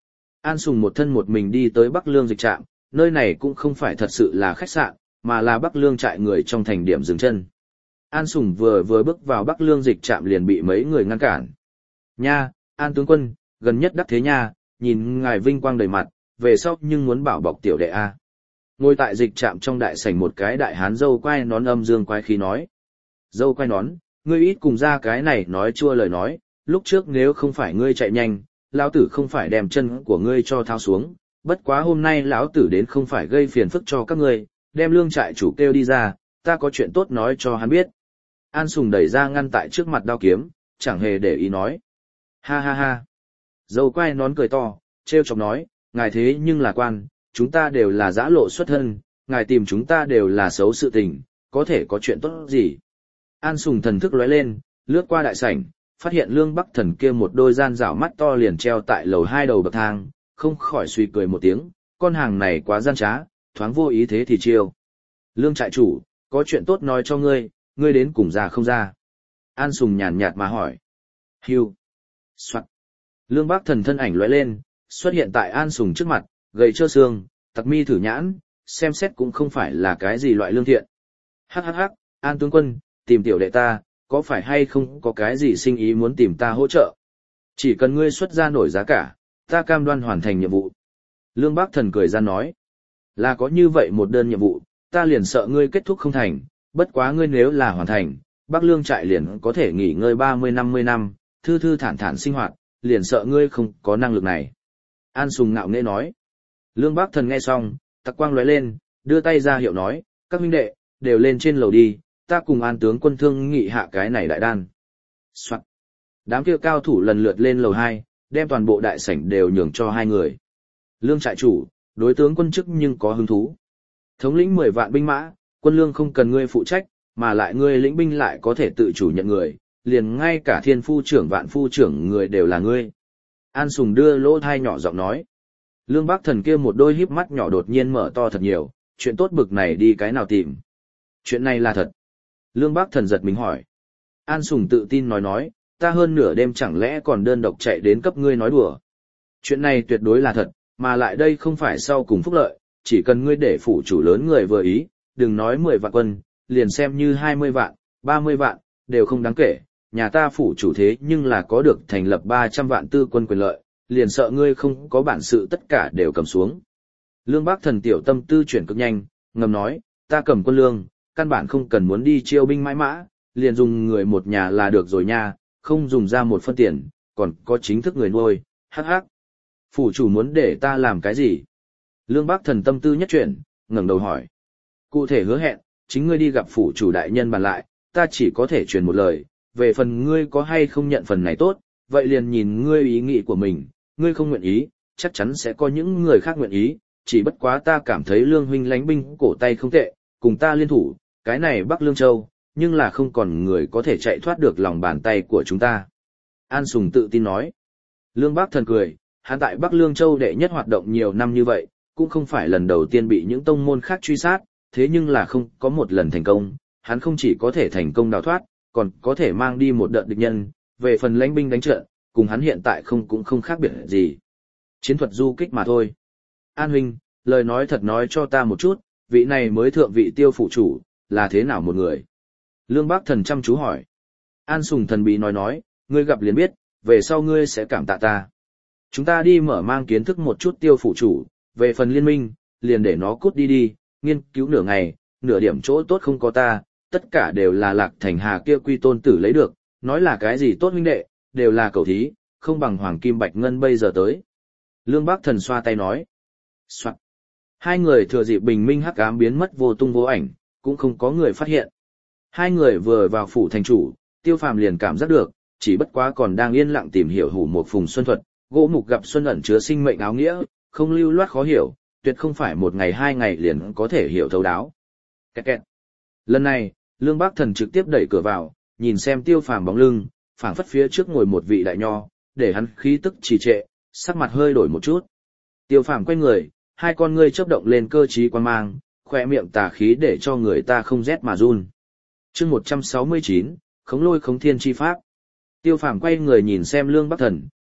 An Sùng một thân một mình đi tới Bắc Lương dịch trạm, nơi này cũng không phải thật sự là khách sạn, mà là Bắc Lương trại người trong thành điểm dừng chân. An Sùng vừa bước vào Bắc Lương dịch trạm liền bị mấy người ngăn cản. Nha, An tướng quân, gần nhất đắc thế nha, nhìn ngài vinh quang đầy mặt, về sau nhưng muốn bảo bọc tiểu đệ A. Ngồi tại dịch trạm trong đại sảnh một cái đại hán dâu quai nón âm dương quái khí nói. Dâu quai nón, ngươi ít cùng ra cái này nói chua lời nói, lúc trước nếu không phải ngươi chạy nhanh, lão tử không phải đem chân của ngươi cho thao xuống, bất quá hôm nay lão tử đến không phải gây phiền phức cho các ngươi, đem lương trại chủ kêu đi ra, ta có chuyện tốt nói cho hắn biết. An Sùng đẩy ra ngăn tại trước mặt đao kiếm, chẳng hề để ý nói. Ha ha ha. Dâu quai nón cười to, trêu chọc nói, ngài thế nhưng là quan, chúng ta đều là giã lộ xuất thân, ngài tìm chúng ta đều là xấu sự tình, có thể có chuyện tốt gì. An Sùng thần thức lóe lên, lướt qua đại sảnh, phát hiện Lương Bắc Thần kia một đôi gian rảo mắt to liền treo tại lầu 2 đầu bậc thang, không khỏi suy cười một tiếng, con hàng này quá gian trá, thoáng vô ý thế thì chiêu. Lương trại chủ, có chuyện tốt nói cho ngươi, ngươi đến cùng ra không ra. An Sùng nhàn nhạt mà hỏi. Hưu. Soạn. Lương Bắc Thần thân ảnh lóe lên, xuất hiện tại An Sùng trước mặt, gầy trơ xương, tặc mi thử nhãn, xem xét cũng không phải là cái gì loại lương thiện. Hắc hắc hắc, An tướng quân, tìm tiểu đệ ta, có phải hay không có cái gì sinh ý muốn tìm ta hỗ trợ? Chỉ cần ngươi xuất ra nổi giá cả, ta cam đoan hoàn thành nhiệm vụ. Lương Bắc Thần cười ra nói, là có như vậy một đơn nhiệm vụ, ta liền sợ ngươi kết thúc không thành, bất quá ngươi nếu là hoàn thành, Bắc Lương trại liền có thể nghỉ ngơi 30-50 năm, thư thư thản thản sinh hoạt, liền sợ ngươi không có năng lực này. An Sùng ngạo nghễ nói. Lương Bắc Thần nghe xong, tặc quang lóe lên, đưa tay ra hiệu nói, các huynh đệ, đều lên trên lầu đi, ta cùng An tướng quân thương nghị hạ cái này đại đan. Soạn. Đám kia cao thủ lần lượt lên lầu 2, đem toàn bộ đại sảnh đều nhường cho hai người. Lương trại chủ, đối tướng quân chức nhưng có hứng thú. Thống lĩnh 10 vạn binh mã, quân lương không cần ngươi phụ trách, mà lại ngươi lĩnh binh lại có thể tự chủ nhận người, liền ngay cả thiên phu trưởng vạn phu trưởng người đều là ngươi. An Sùng đưa lỗ thai nhỏ giọng nói. Lương Bắc Thần kia một đôi híp mắt nhỏ đột nhiên mở to thật nhiều, chuyện tốt bực này đi cái nào tìm. Chuyện này là thật. Lương Bắc Thần giật mình hỏi. An Sùng tự tin nói, ta hơn nửa đêm chẳng lẽ còn đơn độc chạy đến cấp ngươi nói đùa. Chuyện này tuyệt đối là thật, mà lại đây không phải sau cùng phúc lợi, chỉ cần ngươi để phủ chủ lớn người vừa ý, đừng nói 10 vạn quân, liền xem như 20 vạn, 30 vạn, đều không đáng kể. Nhà ta phủ chủ thế nhưng là có được thành lập 300 vạn tư quân quyền lợi, liền sợ ngươi không có bản sự tất cả đều cầm xuống. Lương Bắc Thần tiểu tâm tư chuyển cực nhanh, ngầm nói, ta cầm quân lương, căn bản không cần muốn đi chiêu binh mãi mã, liền dùng người một nhà là được rồi nha, không dùng ra một phân tiền, còn có chính thức người nuôi, hắc hắc. Phủ chủ muốn để ta làm cái gì? Lương Bắc Thần tâm tư nhất chuyển, ngẩng đầu hỏi. Cụ thể hứa hẹn, chính ngươi đi gặp phủ chủ đại nhân bàn lại, ta chỉ có thể truyền một lời, về phần ngươi có hay không nhận phần này tốt, vậy liền nhìn ngươi ý nghĩ của mình, ngươi không nguyện ý, chắc chắn sẽ có những người khác nguyện ý, chỉ bất quá ta cảm thấy Lương huynh lánh binh cổ tay không tệ, cùng ta liên thủ, cái này Bắc Lương Châu, nhưng là không còn người có thể chạy thoát được lòng bàn tay của chúng ta. An Sùng tự tin nói. Lương Bắc Thần cười, hắn tại Bắc Lương Châu đệ nhất hoạt động nhiều năm như vậy, cũng không phải lần đầu tiên bị những tông môn khác truy sát, thế nhưng là không có một lần thành công, hắn không chỉ có thể thành công đào thoát, còn có thể mang đi một đợt địch nhân, về phần lãnh binh đánh trận, cùng hắn hiện tại cũng không khác biệt gì. Chiến thuật du kích mà thôi. An huynh, lời nói thật nói cho ta một chút, vị này mới thượng vị Tiêu phủ chủ, là thế nào một người? Lương Bắc Thần chăm chú hỏi. An Sùng thần bí nói, ngươi gặp liền biết, về sau ngươi sẽ cảm tạ ta. Chúng ta đi mở mang kiến thức một chút Tiêu phủ chủ, về phần liên minh, liền để nó cút đi, nghiên cứu nửa ngày, nửa điểm chỗ tốt không có ta, tất cả đều là Lạc Thành Hà kia quy tôn tử lấy được, nói là cái gì tốt huynh đệ, đều là cầu thí, không bằng Hoàng Kim Bạch Ngân bây giờ tới. Lương Bắc Thần xoa tay nói. Soạn. Hai người thừa dịp bình minh hắc ám biến mất vô tung vô ảnh, cũng không có người phát hiện. Hai người vừa vào phủ thành chủ, Tiêu Phàm liền cảm giác được, chỉ bất quá còn đang yên lặng tìm hiểu hủ một phùng xuân thuật, gỗ mục gặp xuân ẩn chứa sinh mệnh áo nghĩa, không lưu loát khó hiểu, tuyệt không phải một ngày hai ngày liền có thể hiểu thấu đáo. Kẹt kẹt. Lần này, Lương Bắc Thần trực tiếp đẩy cửa vào, nhìn xem Tiêu Phàm bóng lưng, phảng phất phía trước ngồi một vị đại nho, để hắn khí tức trì trệ, sắc mặt hơi đổi một chút. Tiêu Phàm quay người, hai con ngươi chớp động lên cơ trí quan mang, khỏe miệng tà khí để cho người ta không rét mà run. Chương 169, Khống Lôi Khống Thiên chi pháp. Tiêu Phàm quay người nhìn xem Lương Bắc Thần,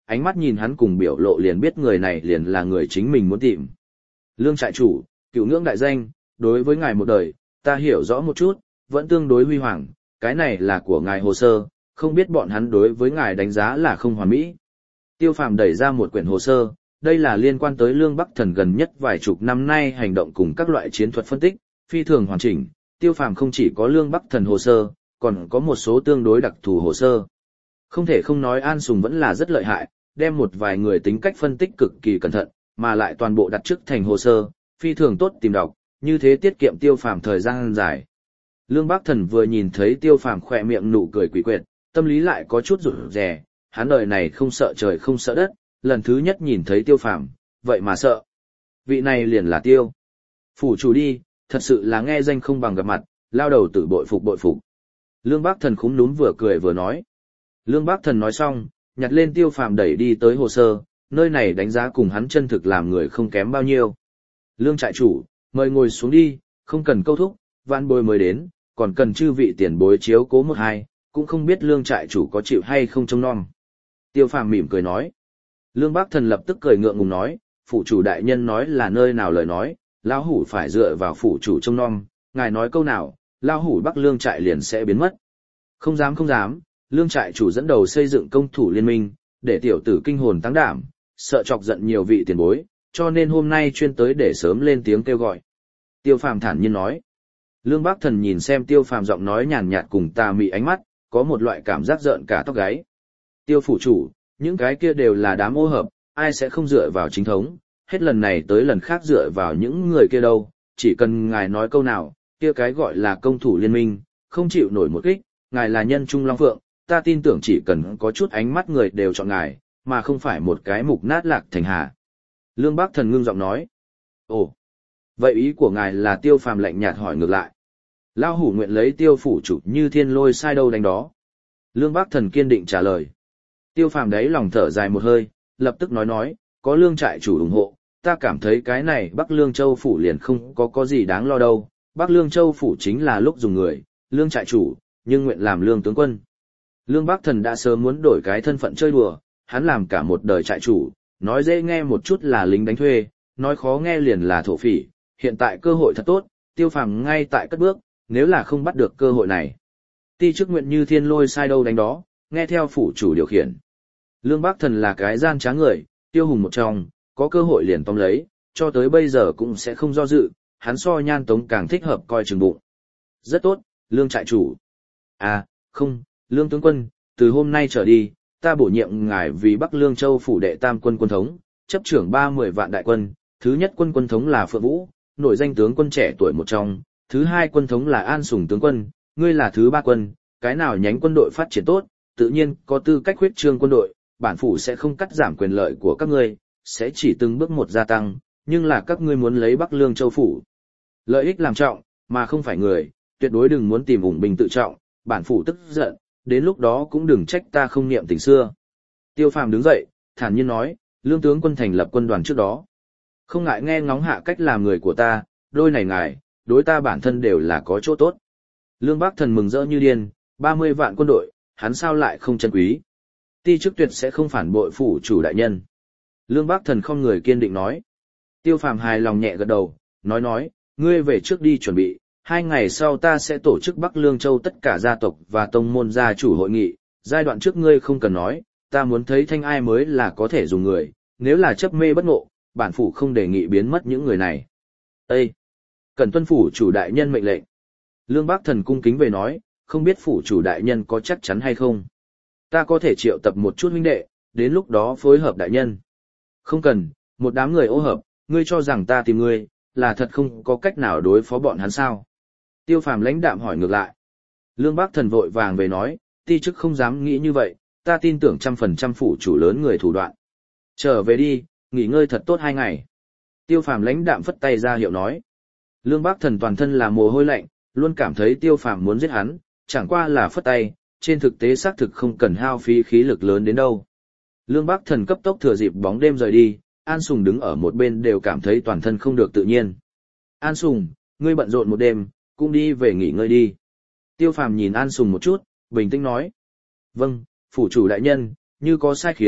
ánh mắt nhìn hắn cùng biểu lộ liền biết người này liền là người chính mình muốn tìm. Lương trại chủ, cựu ngưỡng đại danh, đối với ngài một đời, ta hiểu rõ một chút, vẫn tương đối huy hoàng, cái này là của ngài hồ sơ, không biết bọn hắn đối với ngài đánh giá là không hoàn mỹ. Tiêu Phàm đẩy ra một quyển hồ sơ, đây là liên quan tới Lương Bắc Thần gần nhất vài chục năm nay hành động cùng các loại chiến thuật phân tích, phi thường hoàn chỉnh. Tiêu Phàm không chỉ có Lương Bắc Thần hồ sơ, còn có một số tương đối đặc thù hồ sơ. Không thể không nói An Sùng vẫn là rất lợi hại, đem một vài người tính cách phân tích cực kỳ cẩn thận, mà lại toàn bộ đặt trước thành hồ sơ, phi thường tốt tìm đọc, như thế tiết kiệm Tiêu Phàm thời gian dài. Lương Bắc Thần vừa nhìn thấy Tiêu Phàm khỏe miệng nụ cười quỷ quyệt, tâm lý lại có chút rụt rè, hắn đời này không sợ trời không sợ đất, lần thứ nhất nhìn thấy Tiêu Phàm, vậy mà sợ. Vị này liền là Tiêu phủ chủ đi, thật sự là nghe danh không bằng gặp mặt, lao đầu tử bội phục bội phục. Lương Bắc Thần khúm núm vừa cười vừa nói. Lương Bắc Thần nói xong, nhặt lên Tiêu Phàm đẩy đi tới hồ sơ, nơi này đánh giá cùng hắn chân thực làm người không kém bao nhiêu. Lương trại chủ, mời ngồi xuống đi, không cần câu thúc, vãn bối mới đến, còn cần chư vị tiền bối chiếu cố một hai, cũng không biết Lương trại chủ có chịu hay không trông nom. Tiêu Phàm mỉm cười nói. Lương Bắc Thần lập tức cười ngượng ngùng nói, phủ chủ đại nhân nói là nơi nào lời nói, lão hủ phải dựa vào phủ chủ trông nom, ngài nói câu nào, lão hủ Bắc Lương trại liền sẽ biến mất. Không dám không dám, Lương trại chủ dẫn đầu xây dựng công thủ liên minh, để tiểu tử kinh hồn tăng đảm, sợ chọc giận nhiều vị tiền bối, cho nên hôm nay chuyên tới để sớm lên tiếng kêu gọi. Tiêu Phàm thản nhiên nói. Lương Bắc Thần nhìn xem Tiêu Phàm giọng nói nhàn nhạt cùng tà mị ánh mắt, có một loại cảm giác rợn cả tóc gáy. Tiêu phủ chủ, những cái kia đều là đám ô hợp, ai sẽ không dựa vào chính thống, hết lần này tới lần khác dựa vào những người kia đâu, chỉ cần ngài nói câu nào, kia cái gọi là công thủ liên minh, không chịu nổi một kích, ngài là nhân trung long phượng, ta tin tưởng chỉ cần có chút ánh mắt người đều chọn ngài, mà không phải một cái mục nát lạc thành hà. Lương Bắc Thần ngưng giọng nói. Ồ, vậy ý của ngài là Tiêu Phàm lạnh nhạt hỏi ngược lại. Lao hủ nguyện lấy Tiêu phủ chủ như thiên lôi sai đâu đánh đó. Lương Bắc Thần kiên định trả lời. Tiêu Phàm đấy lòng thở dài một hơi, lập tức nói, có Lương trại chủ ủng hộ, ta cảm thấy cái này Bắc Lương Châu phủ liền không có gì đáng lo đâu. Bắc Lương Châu phủ chính là lúc dùng người, Lương trại chủ, nhưng nguyện làm Lương tướng quân. Lương Bắc Thần đã sớm muốn đổi cái thân phận chơi đùa, hắn làm cả một đời trại chủ, nói dễ nghe một chút là lính đánh thuê, nói khó nghe liền là thổ phỉ, hiện tại cơ hội thật tốt, Tiêu Phàm ngay tại cất bước, nếu là không bắt được cơ hội này. Ti chức nguyện như thiên lôi sai đâu đánh đó, nghe theo phủ chủ điều khiển. Lương Bắc Thần là cái gian trá người, Tiêu hùng một trong, có cơ hội liền tóm lấy, cho tới bây giờ cũng sẽ không do dự, hắn so Nhan Tống càng thích hợp coi chừng bụng. Rất tốt, Lương trại chủ. À, không, Lương tướng quân, từ hôm nay trở đi, ta bổ nhiệm ngài vì Bắc Lương Châu phủ đệ tam quân quân thống, chấp trưởng 30 vạn đại quân, thứ nhất quân quân thống là Phượng Vũ, nổi danh tướng quân trẻ tuổi một trong, thứ hai quân thống là An Sùng tướng quân, ngươi là thứ ba quân, cái nào nhánh quân đội phát triển tốt, tự nhiên có tư cách huyết trương quân đội, bản phủ sẽ không cắt giảm quyền lợi của các ngươi, sẽ chỉ từng bước một gia tăng, nhưng là các ngươi muốn lấy Bắc Lương Châu phủ. Lợi ích làm trọng, mà không phải người, tuyệt đối đừng muốn tìm ủng bình tự trọng, bản phủ tức giận, đến lúc đó cũng đừng trách ta không niệm tình xưa. Tiêu Phàm đứng dậy, thản nhiên nói, Lương tướng quân thành lập quân đoàn trước đó. Không ngại nghe ngóng hạ cách làm người của ta, đôi này ngài, đối ta bản thân đều là có chỗ tốt. Lương Bắc Thần mừng rỡ như điên, 30 vạn quân đội, hắn sao lại không trân quý. Ti chức tuyệt sẽ không phản bội phủ chủ đại nhân. Lương Bắc Thần không người kiên định nói. Tiêu Phàm hài lòng nhẹ gật đầu, nói, ngươi về trước đi chuẩn bị, 2 ngày sau ta sẽ tổ chức Bắc Lương Châu tất cả gia tộc và tông môn gia chủ hội nghị, giai đoạn trước ngươi không cần nói, ta muốn thấy thanh ai mới là có thể dùng người, nếu là chấp mê bất ngộ, bản phủ không đề nghị biến mất những người này. Ê! Cần tuân phủ chủ đại nhân mệnh lệnh. Lương Bắc Thần cung kính về nói, không biết phủ chủ đại nhân có chắc chắn hay không. Ta có thể triệu tập một chút huynh đệ, đến lúc đó phối hợp đại nhân. Không cần, một đám người ô hợp, ngươi cho rằng ta tìm ngươi, là thật không có cách nào đối phó bọn hắn sao. Tiêu Phàm lãnh đạm hỏi ngược lại. Lương Bắc Thần vội vàng về nói, ti chức không dám nghĩ như vậy, ta tin tưởng 100% phủ chủ lớn người thủ đoạn. Trở về đi, nghỉ ngơi thật tốt 2 ngày. Tiêu Phàm lãnh đạm phất tay ra hiệu nói. Lương Bắc Thần toàn thân là mồ hôi lạnh, luôn cảm thấy Tiêu Phàm muốn giết hắn, chẳng qua là phất tay, trên thực tế xác thực không cần hao phí khí lực lớn đến đâu. Lương Bắc Thần cấp tốc thừa dịp bóng đêm rời đi, An Sùng đứng ở một bên đều cảm thấy toàn thân không được tự nhiên. An Sùng, ngươi bận rộn một đêm, cũng đi về nghỉ ngơi đi. Tiêu Phàm nhìn An Sùng một chút, bình tĩnh nói. Vâng, phủ chủ đại nhân, như có sai khiến,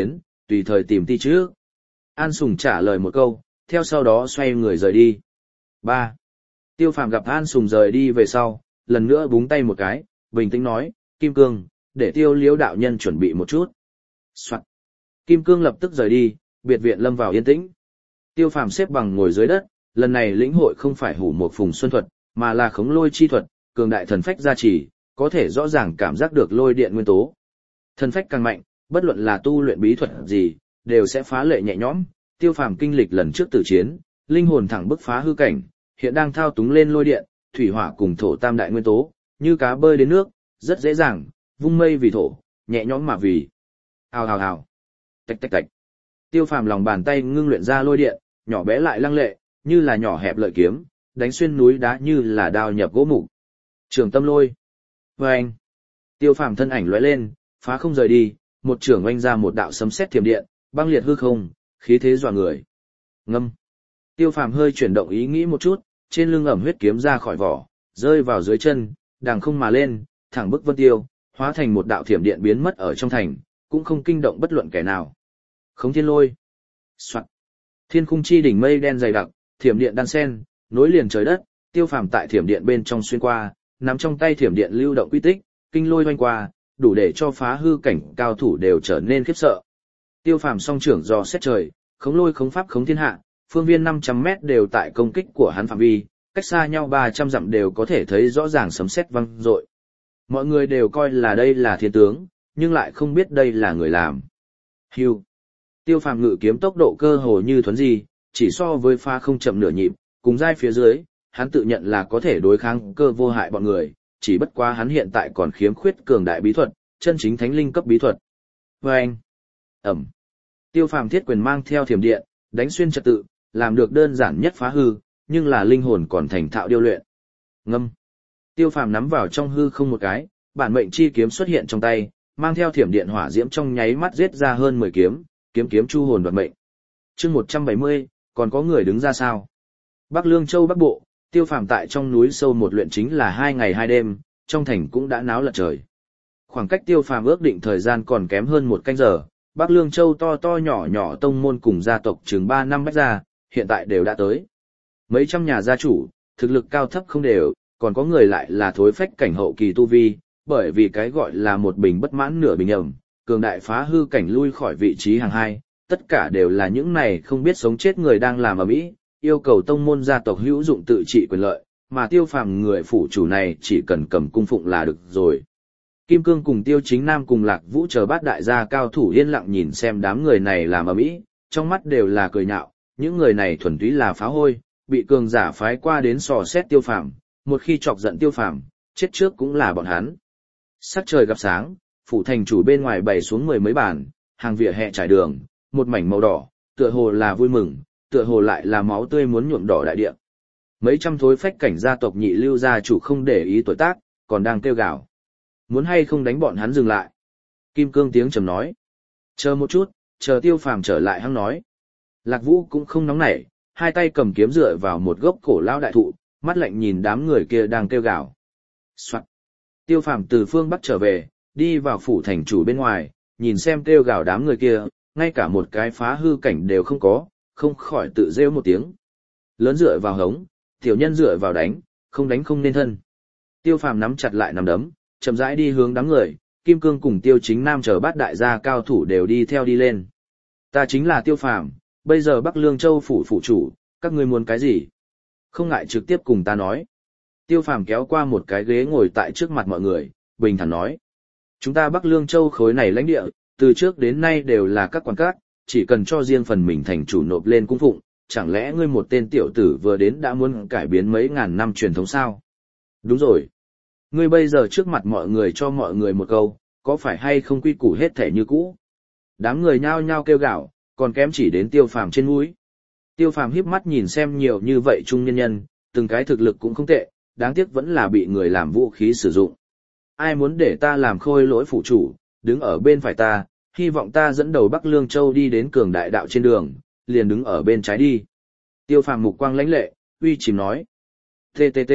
tùy thời tìm ti chứ. An Sùng trả lời một câu, theo sau đó xoay người rời đi. 3. Tiêu Phàm gặp An Sùng rời đi về sau, lần nữa búng tay một cái, bình tĩnh nói, Kim Cương, để Tiêu Liễu đạo nhân chuẩn bị một chút. Soạn. Kim Cương lập tức rời đi, biệt viện lâm vào yên tĩnh. Tiêu Phàm xếp bằng ngồi dưới đất, lần này lĩnh hội không phải hủ một phùng xuân thuật, mà là khống lôi chi thuật, cường đại thần phách gia trì, có thể rõ ràng cảm giác được lôi điện nguyên tố. Thần phách càng mạnh, bất luận là tu luyện bí thuật gì, đều sẽ phá lệ nhẹ nhõm. Tiêu Phàm kinh lịch lần trước tử chiến, linh hồn thẳng bức phá hư cảnh, hiện đang thao túng lên lôi điện, thủy hỏa cùng thổ tam đại nguyên tố, như cá bơi đến nước, rất dễ dàng, vung mây vì thổ, nhẹ nhõm mà vì. Hào hào hào. Tạch tạch tạch. Tiêu Phàm lòng bàn tay ngưng luyện ra lôi điện, nhỏ bé lại lăng lệ, như là nhỏ hẹp lợi kiếm, đánh xuyên núi đá như là đao nhập gỗ mục. Trường tâm lôi. Vâng. Tiêu Phàm thân ảnh lóe lên, phá không rời đi, một trường oanh ra một đạo sấm sét thiểm điện, băng liệt hư không, khí thế dọa người. Ngâm. Tiêu Phàm hơi chuyển động ý nghĩ một chút, trên lưng ẩm huyết kiếm ra khỏi vỏ, rơi vào dưới chân, đằng không mà lên, thẳng bức vân tiêu, hóa thành một đạo thiểm điện biến mất ở trong thành, cũng không kinh động bất luận kẻ nào. Khống thiên lôi. Soạn. Thiên khung chi đỉnh mây đen dày đặc, thiểm điện đan sen, nối liền trời đất, Tiêu Phàm tại thiểm điện bên trong xuyên qua, nắm trong tay thiểm điện lưu động quy tích, kinh lôi oanh qua, đủ để cho phá hư cảnh cao thủ đều trở nên khiếp sợ. Tiêu Phàm song trưởng dò xét trời, khống lôi khống pháp khống thiên hạ, phương viên 500 mét đều tại công kích của hắn phạm vi, cách xa nhau 300 dặm đều có thể thấy rõ ràng sấm sét vang dội. Mọi người đều coi là đây là thiên tướng, nhưng lại không biết đây là người làm. Hưu. Tiêu Phàm ngự kiếm tốc độ cơ hồ như thuấn di, chỉ so với pha không chậm nửa nhịp, cùng giai phía dưới, hắn tự nhận là có thể đối kháng cơ vô hại bọn người, chỉ bất quá hắn hiện tại còn khiếm khuyết cường đại bí thuật, chân chính thánh linh cấp bí thuật. Vâng. Ẩm. Tiêu Phàm thiết quyền mang theo thiểm điện, đánh xuyên trật tự, làm được đơn giản nhất phá hư, nhưng là linh hồn còn thành thạo điêu luyện. Ngâm. Tiêu Phàm nắm vào trong hư không một cái, bản mệnh chi kiếm xuất hiện trong tay, mang theo thiểm điện hỏa diễm trong nháy mắt giết ra hơn 10 kiếm, kiếm chu hồn đoạt mệnh. Chương 170, còn có người đứng ra sao? Bắc Lương Châu Bắc Bộ, Tiêu Phàm tại trong núi sâu một luyện chính là 2 ngày 2 đêm, trong thành cũng đã náo lật trời. Khoảng cách Tiêu Phàm ước định thời gian còn kém hơn 1 canh giờ, Bắc Lương Châu to to nhỏ nhỏ tông môn cùng gia tộc chừng 3 năm bách gia, hiện tại đều đã tới. Mấy trăm nhà gia chủ, thực lực cao thấp không đều, còn có người lại là thối phách cảnh hậu kỳ tu vi, bởi vì cái gọi là một bình bất mãn nửa bình ẩm, cường đại phá hư cảnh lui khỏi vị trí hàng hai, tất cả đều là những này không biết sống chết người đang làm ở mỹ, yêu cầu tông môn gia tộc hữu dụng tự trị quyền lợi, mà Tiêu Phàm người phủ chủ này chỉ cần cầm cung phụng là được rồi. Kim Cương cùng Tiêu Chính Nam cùng Lạc Vũ chờ bát đại gia cao thủ yên lặng nhìn xem đám người này làm ở mỹ, trong mắt đều là cười nhạo, những người này thuần túy là phá hôi, bị cường giả phái qua đến sò xét Tiêu Phàm, một khi chọc giận Tiêu Phàm, chết trước cũng là bọn hắn. Sắc trời gặp sáng, phủ thành chủ bên ngoài bày xuống 10 mấy bàn, hàng vỉa hè trải đường, một mảnh màu đỏ, tựa hồ là vui mừng, tựa hồ lại là máu tươi muốn nhuộm đỏ đại địa. Mấy trăm thối phách cảnh gia tộc nhị lưu gia chủ không để ý tuổi tác, còn đang kêu gào. Muốn hay không đánh bọn hắn dừng lại? Kim Cương tiếng trầm nói. Chờ một chút, chờ Tiêu Phàm trở lại hắn nói. Lạc Vũ cũng không nóng nảy, hai tay cầm kiếm dựa vào một gốc cổ lao đại thụ, mắt lạnh nhìn đám người kia đang kêu gào. Soạn. Tiêu Phàm từ phương Bắc trở về, đi vào phủ thành chủ bên ngoài, nhìn xem kêu gào đám người kia, ngay cả một cái phá hư cảnh đều không có, không khỏi tự rêu một tiếng. Lớn dựa vào hống, tiểu nhân dựa vào đánh, không đánh không nên thân. Tiêu Phàm nắm chặt lại nắm đấm, chậm rãi đi hướng đám người, Kim Cương cùng Tiêu Chính Nam chờ bát đại gia cao thủ đều đi theo đi lên. Ta chính là Tiêu Phàm, bây giờ Bắc Lương Châu phủ chủ, các ngươi muốn cái gì? Không ngại trực tiếp cùng ta nói. Tiêu Phàm kéo qua một cái ghế ngồi tại trước mặt mọi người, bình thản nói. Chúng ta Bắc Lương Châu khối này lãnh địa, từ trước đến nay đều là các quan các, chỉ cần cho riêng phần mình thành chủ nộp lên cung phụng, chẳng lẽ ngươi một tên tiểu tử vừa đến đã muốn cải biến mấy ngàn năm truyền thống sao? Đúng rồi. Ngươi bây giờ trước mặt mọi người cho mọi người một câu, có phải hay không quy củ hết thể như cũ? Đám người nhao nhao kêu gào, còn kém chỉ đến Tiêu Phàm trên mũi. Tiêu Phàm híp mắt nhìn xem nhiều như vậy trung nhân nhân, từng cái thực lực cũng không tệ, đáng tiếc vẫn là bị người làm vũ khí sử dụng. Ai muốn để ta làm khôi lỗi phụ chủ, đứng ở bên phải ta, hy vọng ta dẫn đầu Bắc Lương Châu đi đến cường đại đạo trên đường, liền đứng ở bên trái đi. Tiêu Phàm mục quang lãnh lệ, uy chìm nói. TTT.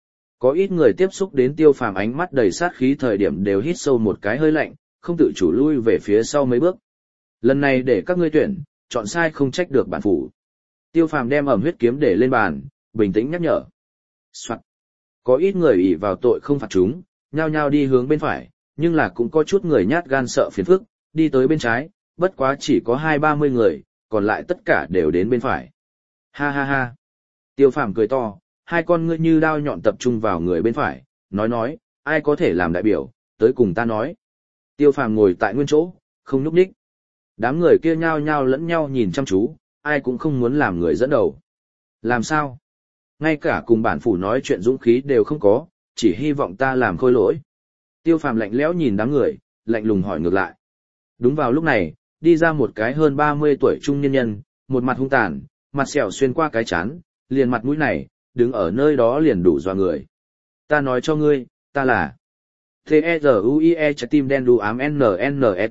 Có ít người tiếp xúc đến Tiêu Phàm ánh mắt đầy sát khí thời điểm đều hít sâu một cái hơi lạnh, không tự chủ lui về phía sau mấy bước. Lần này để các ngươi tuyển, chọn sai không trách được bản phủ. Tiêu Phàm đem ẩm huyết kiếm để lên bàn, bình tĩnh nhắc nhở. Soạt. Có ít người ỷ vào tội không phạt chúng, nhao nhao đi hướng bên phải, nhưng là cũng có chút người nhát gan sợ phiền phức, đi tới bên trái, bất quá chỉ có 20-30 người, còn lại tất cả đều đến bên phải. Ha ha ha. Tiêu Phàm cười to, hai con ngươi như đao nhọn tập trung vào người bên phải, nói, ai có thể làm đại biểu, tới cùng ta nói. Tiêu Phàm ngồi tại nguyên chỗ, không nhúc nhích. Đám người kia nhao nhao lẫn nhau nhìn chăm chú, ai cũng không muốn làm người dẫn đầu. Làm sao? Ngay cả cùng bản phủ nói chuyện dũng khí đều không có, chỉ hy vọng ta làm khôi lỗi. Tiêu Phàm lạnh lẽo nhìn đám người, lạnh lùng hỏi ngược lại. Đúng vào lúc này, đi ra một cái hơn 30 tuổi trung niên nhân, một mặt hung tàn, mặt sẹo xuyên qua cái trán, liền mặt mũi này, đứng ở nơi đó liền đủ dọa người. Ta nói cho ngươi, ta là T-E-Z-U-I-E trái tim đen đu ám N-N-E-T.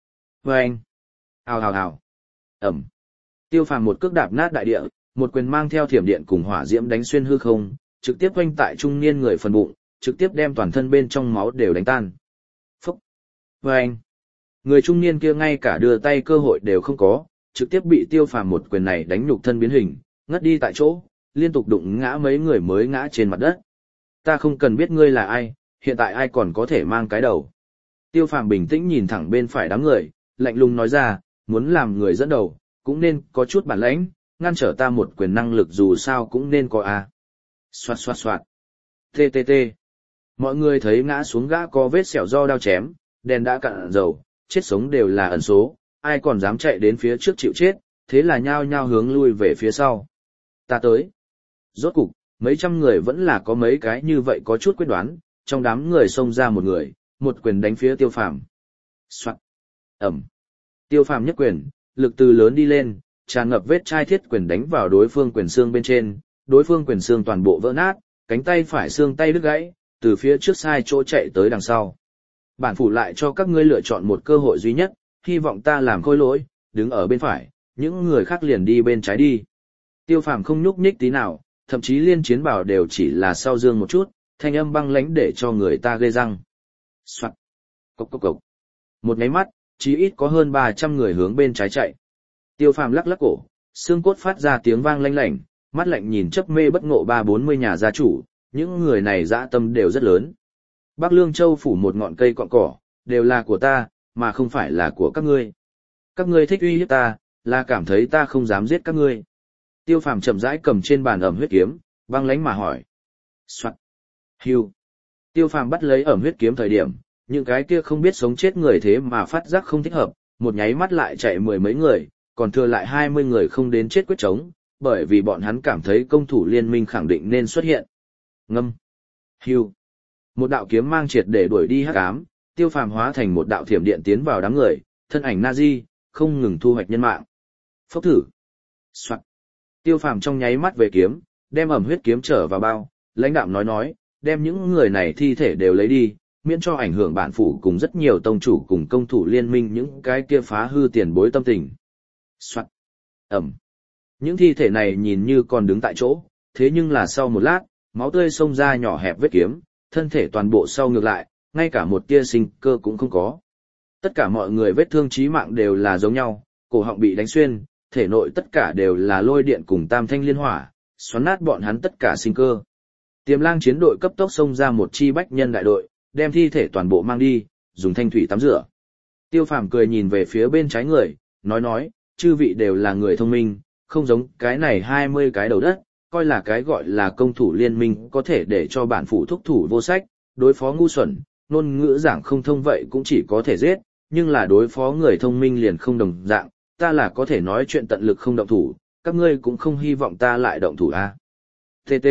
Và anh. Hào hào hào. Ẩm. Tiêu Phàm một cước đạp nát đại địa, một quyền mang theo thiểm điện cùng hỏa diễm đánh xuyên hư không, trực tiếp oanh tại trung niên người phần bụng, trực tiếp đem toàn thân bên trong máu đều đánh tan. Phúc. Và anh. Người trung niên kia ngay cả đưa tay cơ hội đều không có, trực tiếp bị Tiêu Phàm một quyền này đánh nhục thân biến hình, ngất đi tại chỗ, liên tục đụng ngã mấy người mới ngã trên mặt đất. Ta không cần biết ngươi là ai, hiện tại ai còn có thể mang cái đầu. Tiêu Phàm bình tĩnh nhìn thẳng bên phải đám người, lạnh lùng nói ra, muốn làm người dẫn đầu, cũng nên có chút bản lãnh, ngăn trở ta một quyền năng lực dù sao cũng nên có a. Xoạt xoạt xoạt. TTT. Mọi người thấy ngã xuống gã có vết sẹo do đao chém, đèn đã cạn dầu, chết sống đều là ẩn số, ai còn dám chạy đến phía trước chịu chết, thế là nhao nhao hướng lui về phía sau. Ta tới. Rốt cục, mấy trăm người vẫn là có mấy cái như vậy có chút quyết đoán, trong đám người xông ra một người, một quyền đánh phía Tiêu Phàm. Soạt. Ẩm. Tiêu Phàm nhất quyền, lực từ lớn đi lên, tràn ngập vết chai thiết quyền đánh vào đối phương quyền xương bên trên, đối phương quyền xương toàn bộ vỡ nát, cánh tay phải xương tay đứt gãy, từ phía trước sai chỗ chạy tới đằng sau. Bản phủ lại cho các ngươi lựa chọn một cơ hội duy nhất, hy vọng ta làm khôi lỗi, đứng ở bên phải, những người khác liền đi bên trái đi. Tiêu Phàm không nhúc nhích tí nào, thậm chí liên chiến bảo đều chỉ là sau dương một chút, thanh âm băng lãnh để cho người ta ghê răng. Soạt. Cốc cốc cốc. Một nháy mắt, chí ít có hơn 300 người hướng bên trái chạy. Tiêu Phàm lắc lắc cổ, xương cốt phát ra tiếng vang lanh lảnh, mắt lạnh nhìn chấp mê bất ngộ 30-40 nhà gia chủ, những người này dã tâm đều rất lớn. Bắc Lương Châu phủ một ngọn cây cọn cỏ, đều là của ta, mà không phải là của các ngươi. Các ngươi thích uy hiếp ta, là cảm thấy ta không dám giết các ngươi. Tiêu Phàm chậm rãi cầm trên bàn ẩm huyết kiếm, băng lãnh mà hỏi. Soạt. Hưu. Tiêu Phàm bắt lấy ẩm huyết kiếm thời điểm, những cái kia không biết sống chết người thế mà phát giác không thích hợp, một nháy mắt lại chạy 10 mấy người, còn thừa lại 20 người không đến chết quyết chống, bởi vì bọn hắn cảm thấy công thủ liên minh khẳng định nên xuất hiện. Ngâm. Hưu. Một đạo kiếm mang triệt để đuổi đi hắc ám, Tiêu Phàm hóa thành một đạo thiểm điện tiến vào đám người, thân ảnh Nazi, không ngừng thu hoạch nhân mạng. Phốc thử. Soạt. Tiêu Phàm trong nháy mắt về kiếm, đem ẩm huyết kiếm trở vào bao, lãnh đạm nói, đem những người này thi thể đều lấy đi, miễn cho ảnh hưởng bản phủ cùng rất nhiều tông chủ cùng công thủ liên minh những cái kia phá hư tiền bối tâm tình. Soạt. Ẩm. Những thi thể này nhìn như còn đứng tại chỗ, thế nhưng là sau một lát, máu tươi xông ra nhỏ hẹp vết kiếm, thân thể toàn bộ sau ngược lại, ngay cả một tia sinh cơ cũng không có. Tất cả mọi người vết thương chí mạng đều là giống nhau, cổ họng bị đánh xuyên, thể nội tất cả đều là lôi điện cùng tam thanh liên hỏa, xoắn nát bọn hắn tất cả sinh cơ. Tiềm Lang chiến đội cấp tốc xông ra một chi bách nhân đại đội, đem thi thể toàn bộ mang đi, dùng thanh thủy tắm rửa. Tiêu Phàm cười nhìn về phía bên trái người, nói, chư vị đều là người thông minh, không giống cái này 20 cái đầu đất, coi là cái gọi là công thủ liên minh có thể để cho bản phủ thúc thủ vô sách, đối phó ngu xuẩn, ngôn ngữ giảng không thông vậy cũng chỉ có thể giết, nhưng là đối phó người thông minh liền không đồng dạng, ta là có thể nói chuyện tận lực không động thủ, các ngươi cũng không hy vọng ta lại động thủ à. TT.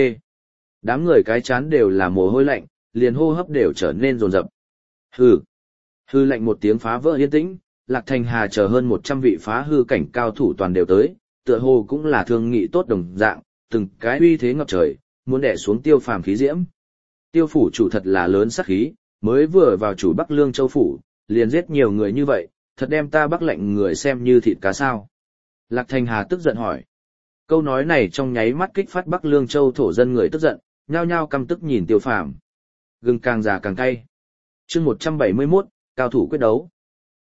Đám người cái chán đều là mồ hôi lạnh, liền hô hấp đều trở nên rồn rập. Hừ. Hư lạnh một tiếng phá vỡ yên tĩnh, Lạc Thành Hà chờ hơn 100 vị phá hư cảnh cao thủ toàn đều tới, tựa hồ cũng là thương nghị tốt đồng dạng, từng cái uy thế ngập trời, muốn đè xuống Tiêu Phàm khí diễm. Tiêu phủ chủ thật là lớn sát khí, mới vừa vào chủ Bắc Lương Châu phủ, liền giết nhiều người như vậy, thật đem ta Bắc lệnh người xem như thịt cá sao. Lạc Thành Hà tức giận hỏi. Câu nói này trong nháy mắt kích phát Bắc Lương Châu thổ dân người tức giận, nhao nhao căm tức nhìn Tiêu Phàm. Gừng càng già càng cay. Chương 171, cao thủ quyết đấu.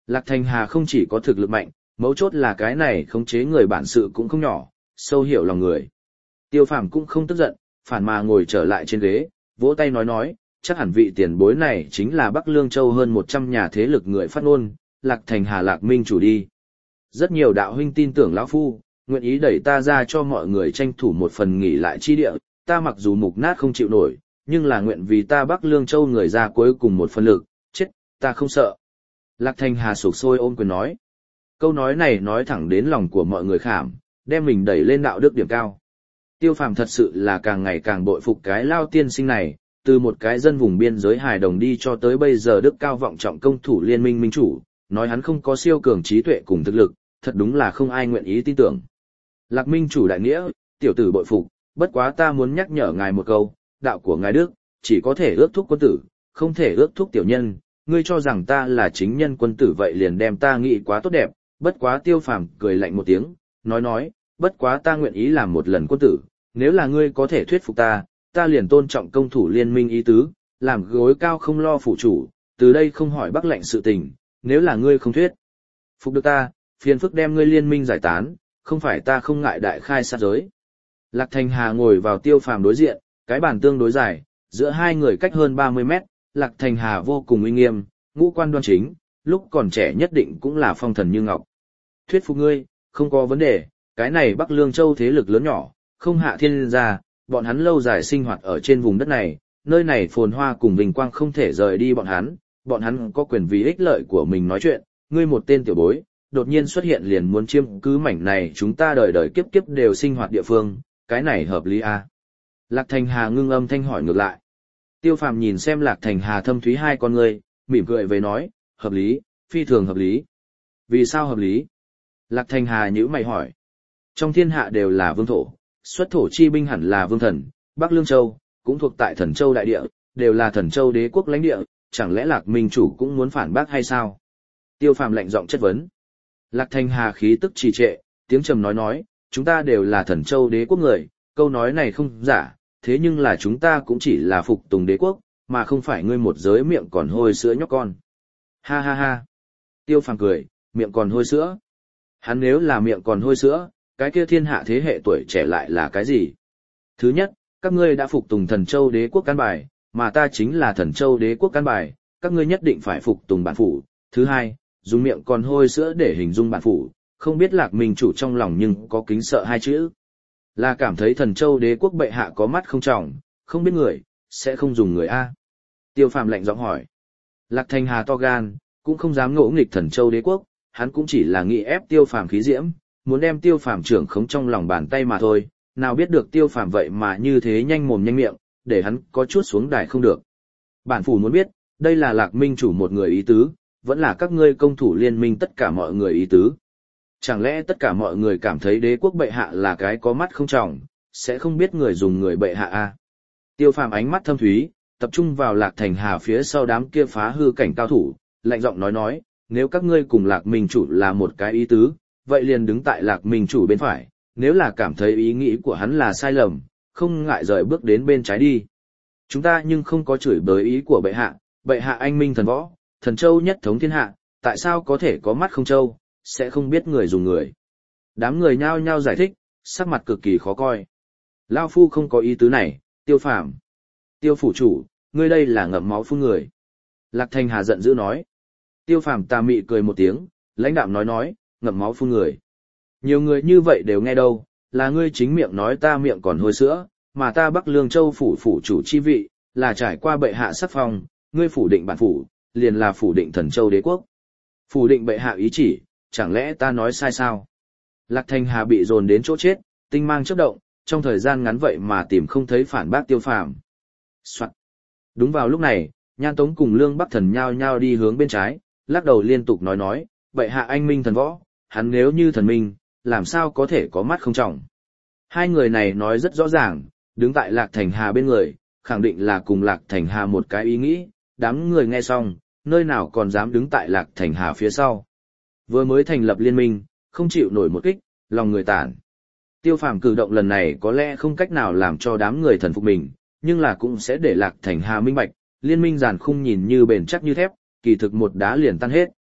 Lạc Thành Hà không chỉ có thực lực mạnh, mấu chốt là cái này khống chế người bản sự cũng không nhỏ, sâu hiểu lòng người. Tiêu Phàm cũng không tức giận, phản mà ngồi trở lại trên ghế, vỗ tay nói, chắc hẳn vị tiền bối này chính là Bắc Lương Châu hơn 100 nhà thế lực người phát ngôn, Lạc Thành Hà Lạc Minh chủ đi. Rất nhiều đạo huynh tin tưởng lão phu, nguyện ý đẩy ta ra cho mọi người tranh thủ một phần nghỉ lại chi địa, ta mặc dù mục nát không chịu nổi, nhưng là nguyện vì ta Bắc Lương Châu người ra cuối cùng một phần lực, chết, ta không sợ. Lạc Thành Hà sục sôi ôm quyền nói. Câu nói này nói thẳng đến lòng của mọi người khảm, đem mình đẩy lên đạo đức điểm cao. Tiêu Phàm thật sự là càng ngày càng bội phục cái lao tiên sinh này, từ một cái dân vùng biên giới hài đồng đi cho tới bây giờ đức cao vọng trọng công thủ liên minh minh chủ, nói hắn không có siêu cường trí tuệ cùng thực lực, thật đúng là không ai nguyện ý tin tưởng. Lạc Minh chủ đại nghĩa, tiểu tử bội phục, bất quá ta muốn nhắc nhở ngài một câu, đạo của ngài đức, chỉ có thể ước thúc quân tử, không thể ước thúc tiểu nhân, ngươi cho rằng ta là chính nhân quân tử vậy liền đem ta nghĩ quá tốt đẹp, bất quá Tiêu Phàm cười lạnh một tiếng, nói, bất quá ta nguyện ý làm một lần quân tử, nếu là ngươi có thể thuyết phục ta, ta liền tôn trọng công thủ liên minh ý tứ, làm gối cao không lo phụ chủ, từ đây không hỏi Bắc lệnh sự tình, nếu là ngươi không thuyết phục được ta, phiền phức đem ngươi liên minh giải tán, không phải ta không ngại đại khai sát giới. Lạc Thành Hà ngồi vào Tiêu Phàm đối diện, cái bàn tương đối dài, giữa hai người cách hơn 30 mét, Lạc Thành Hà vô cùng uy nghiêm, ngũ quan đoan chính, lúc còn trẻ nhất định cũng là phong thần như ngọc. Thuyết phục ngươi, không có vấn đề, cái này Bắc Lương Châu thế lực lớn nhỏ, không hạ thiên gia, bọn hắn lâu dài sinh hoạt ở trên vùng đất này, nơi này phồn hoa cùng vinh quang không thể rời đi bọn hắn có quyền vì ích lợi của mình nói chuyện, ngươi một tên tiểu bối, đột nhiên xuất hiện liền muốn chiếm cứ mảnh này chúng ta đời đời kiếp kiếp đều sinh hoạt địa phương, cái này hợp lý à? Lạc Thành Hà ngưng âm thanh hỏi ngược lại. Tiêu Phàm nhìn xem Lạc Thành Hà thâm thúy hai con ngươi, mỉm cười về nói, hợp lý, phi thường hợp lý. Vì sao hợp lý? Lạc Thành Hà nhíu mày hỏi. Trong thiên hạ đều là vương thổ, xuất thổ chi binh hẳn là vương thần, Bắc Lương Châu, cũng thuộc tại Thần Châu đại địa, đều là Thần Châu đế quốc lãnh địa, chẳng lẽ Lạc Minh chủ cũng muốn phản bác hay sao? Tiêu Phàm lạnh giọng chất vấn. Lạc Thành Hà khí tức trì trệ, tiếng trầm nói, chúng ta đều là Thần Châu đế quốc người, câu nói này không giả, thế nhưng là chúng ta cũng chỉ là phục tùng đế quốc, mà không phải ngươi một giới miệng còn hôi sữa nhóc con. Ha ha ha. Tiêu Phàm cười, miệng còn hôi sữa. Hắn nếu là miệng còn hôi sữa, cái kia thiên hạ thế hệ tuổi trẻ lại là cái gì? Thứ nhất, các ngươi đã phục tùng Thần Châu đế quốc căn bài, mà ta chính là Thần Châu đế quốc căn bài, các ngươi nhất định phải phục tùng bản phủ. Thứ hai, dùng miệng còn hôi sữa để hình dung bản phủ, không biết Lạc Minh chủ trong lòng nhưng có kính sợ hai chữ. Là cảm thấy Thần Châu đế quốc bệ hạ có mắt không tròng, không biết người, sẽ không dùng người A. Tiêu Phàm lạnh giọng hỏi. Lạc Thành Hà to gan, cũng không dám ngỗ nghịch Thần Châu đế quốc, hắn cũng chỉ là nghĩ ép Tiêu Phàm khí diễm, muốn đem Tiêu Phàm trưởng khống trong lòng bàn tay mà thôi, nào biết được Tiêu Phàm vậy mà như thế nhanh mồm nhanh miệng, để hắn có chút xuống đài không được. Bản phủ muốn biết, đây là Lạc Minh chủ một người ý tứ, vẫn là các ngươi công thủ liên minh tất cả mọi người ý tứ. Chẳng lẽ tất cả mọi người cảm thấy đế quốc bệ hạ là cái có mắt không tròng, sẽ không biết người dùng người bệ hạ a? Tiêu Phàm ánh mắt thâm thúy, tập trung vào Lạc Thành Hà phía sau đám kia phá hư cảnh cao thủ, lạnh giọng nói, nếu các ngươi cùng Lạc Minh chủ là một cái ý tứ, vậy liền đứng tại Lạc Minh chủ bên phải, nếu là cảm thấy ý nghĩ của hắn là sai lầm, không ngại rời bước đến bên trái đi. Chúng ta nhưng không có chửi bới ý của bệ hạ anh minh thần võ, Thần Châu nhất thống thiên hạ, tại sao có thể có mắt không châu, sẽ không biết người dùng người. Đám người nhao nhao giải thích, sắc mặt cực kỳ khó coi. Lao phu không có ý tứ này, Tiêu Phàm. Tiêu phủ chủ, ngươi đây là ngậm máu phun người. Lạc Thành Hà giận dữ nói. Tiêu Phàm tà mị cười một tiếng, lãnh đạm nói, ngậm máu phun người. Nhiều người như vậy đều nghe đâu, là ngươi chính miệng nói ta miệng còn hôi sữa, mà ta Bắc Lương Châu phủ chủ chi vị, là trải qua bệ hạ sắc phong, ngươi phủ định bản phủ, liền là phủ định Thần Châu đế quốc. Phủ định bệ hạ ý chỉ, chẳng lẽ ta nói sai sao? Lạc Thành Hà bị dồn đến chỗ chết, tinh mang chớp động, trong thời gian ngắn vậy mà tìm không thấy phản bác Tiêu Phàm. Soạn. Đúng vào lúc này, Nhan Tống cùng Lương Bắc Thần nhao nhao đi hướng bên trái, lắc đầu liên tục nói, bệ hạ anh minh thần võ, hắn nếu như thần minh, làm sao có thể có mắt không trọng. Hai người này nói rất rõ ràng, đứng tại Lạc Thành Hà bên người, khẳng định là cùng Lạc Thành Hà một cái ý nghĩ, đám người nghe xong, nơi nào còn dám đứng tại Lạc Thành Hà phía sau. Vừa mới thành lập liên minh, không chịu nổi một kích, lòng người tản. Tiêu Phàm cử động lần này có lẽ không cách nào làm cho đám người thần phục mình, nhưng là cũng sẽ để Lạc Thành Hà minh bạch, liên minh giàn khung nhìn như bền chắc như thép, kỳ thực một đá liền tan hết.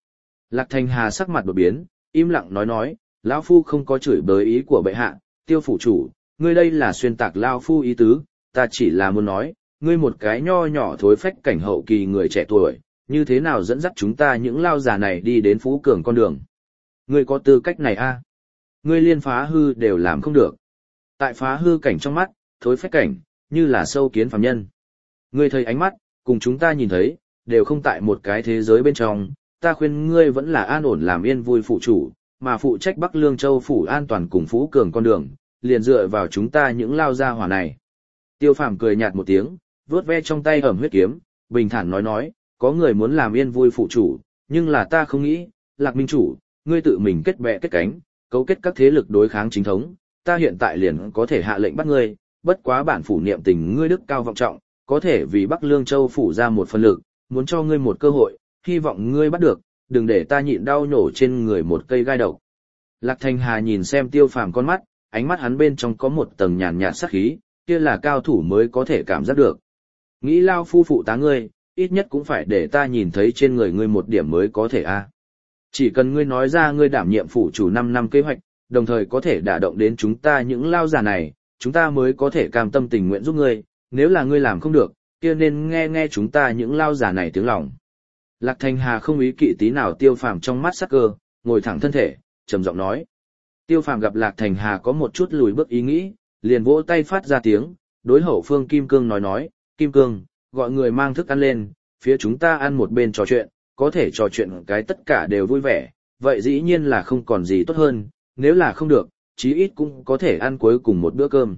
Lạc Thành Hà sắc mặt đột biến, im lặng nói, lão phu không có chửi bới ý của bệ hạ, Tiêu phủ chủ, ngươi đây là xuyên tạc lão phu ý tứ, ta chỉ là muốn nói, ngươi một cái nho nhỏ thối phách cảnh hậu kỳ người trẻ tuổi, như thế nào dẫn dắt chúng ta những lao già này đi đến phú cường con đường. Ngươi có tư cách này a? Ngươi liên phá hư đều làm không được. Tại phá hư cảnh trong mắt, thối phách cảnh, như là sâu kiến phàm nhân. Ngươi thấy ánh mắt, cùng chúng ta nhìn thấy, đều không tại một cái thế giới bên trong, ta khuyên ngươi vẫn là an ổn làm yên vui phụ chủ, mà phụ trách Bắc Lương Châu phủ an toàn cùng phú cường con đường, liền dựa vào chúng ta những lao gia hỏa này. Tiêu Phàm cười nhạt một tiếng, vuốt ve trong tay ẩm huyết kiếm, bình thản nói, có người muốn làm yên vui phụ chủ, nhưng là ta không nghĩ, Lạc Minh chủ, ngươi tự mình kết bè kết cánh, cấu kết các thế lực đối kháng chính thống, ta hiện tại liền có thể hạ lệnh bắt ngươi, bất quá bản phủ niệm tình ngươi đức cao vọng trọng, có thể vì Bắc Lương Châu phủ ra một phần lực, muốn cho ngươi một cơ hội, hy vọng ngươi bắt được, đừng để ta nhịn đau nhổ trên người một cây gai độc. Lạc Thành Hà nhìn xem Tiêu Phàm con mắt, ánh mắt hắn bên trong có một tầng nhàn nhạt sát khí, kia là cao thủ mới có thể cảm giác được. Nghĩ lao phu phụ tá ngươi, ít nhất cũng phải để ta nhìn thấy trên người ngươi một điểm mới có thể a. Chỉ cần ngươi nói ra ngươi đảm nhiệm phủ chủ 5 năm kế hoạch, đồng thời có thể đả động đến chúng ta những lao giả này, chúng ta mới có thể cam tâm tình nguyện giúp ngươi, nếu là ngươi làm không được, kia nên nghe chúng ta những lao giả này tiếng lòng. Lạc Thành Hà không ý kỵ tí nào Tiêu Phàm trong mắt sắc cơ, ngồi thẳng thân thể, trầm giọng nói. Tiêu Phàm gặp Lạc Thành Hà có một chút lùi bước ý nghĩ, liền vỗ tay phát ra tiếng, đối hậu phương Kim Cương nói, Kim Cương, gọi người mang thức ăn lên, phía chúng ta ăn một bên trò chuyện, có thể trò chuyện cái tất cả đều vui vẻ, vậy dĩ nhiên là không còn gì tốt hơn, nếu là không được, chí ít cũng có thể ăn cuối cùng một bữa cơm.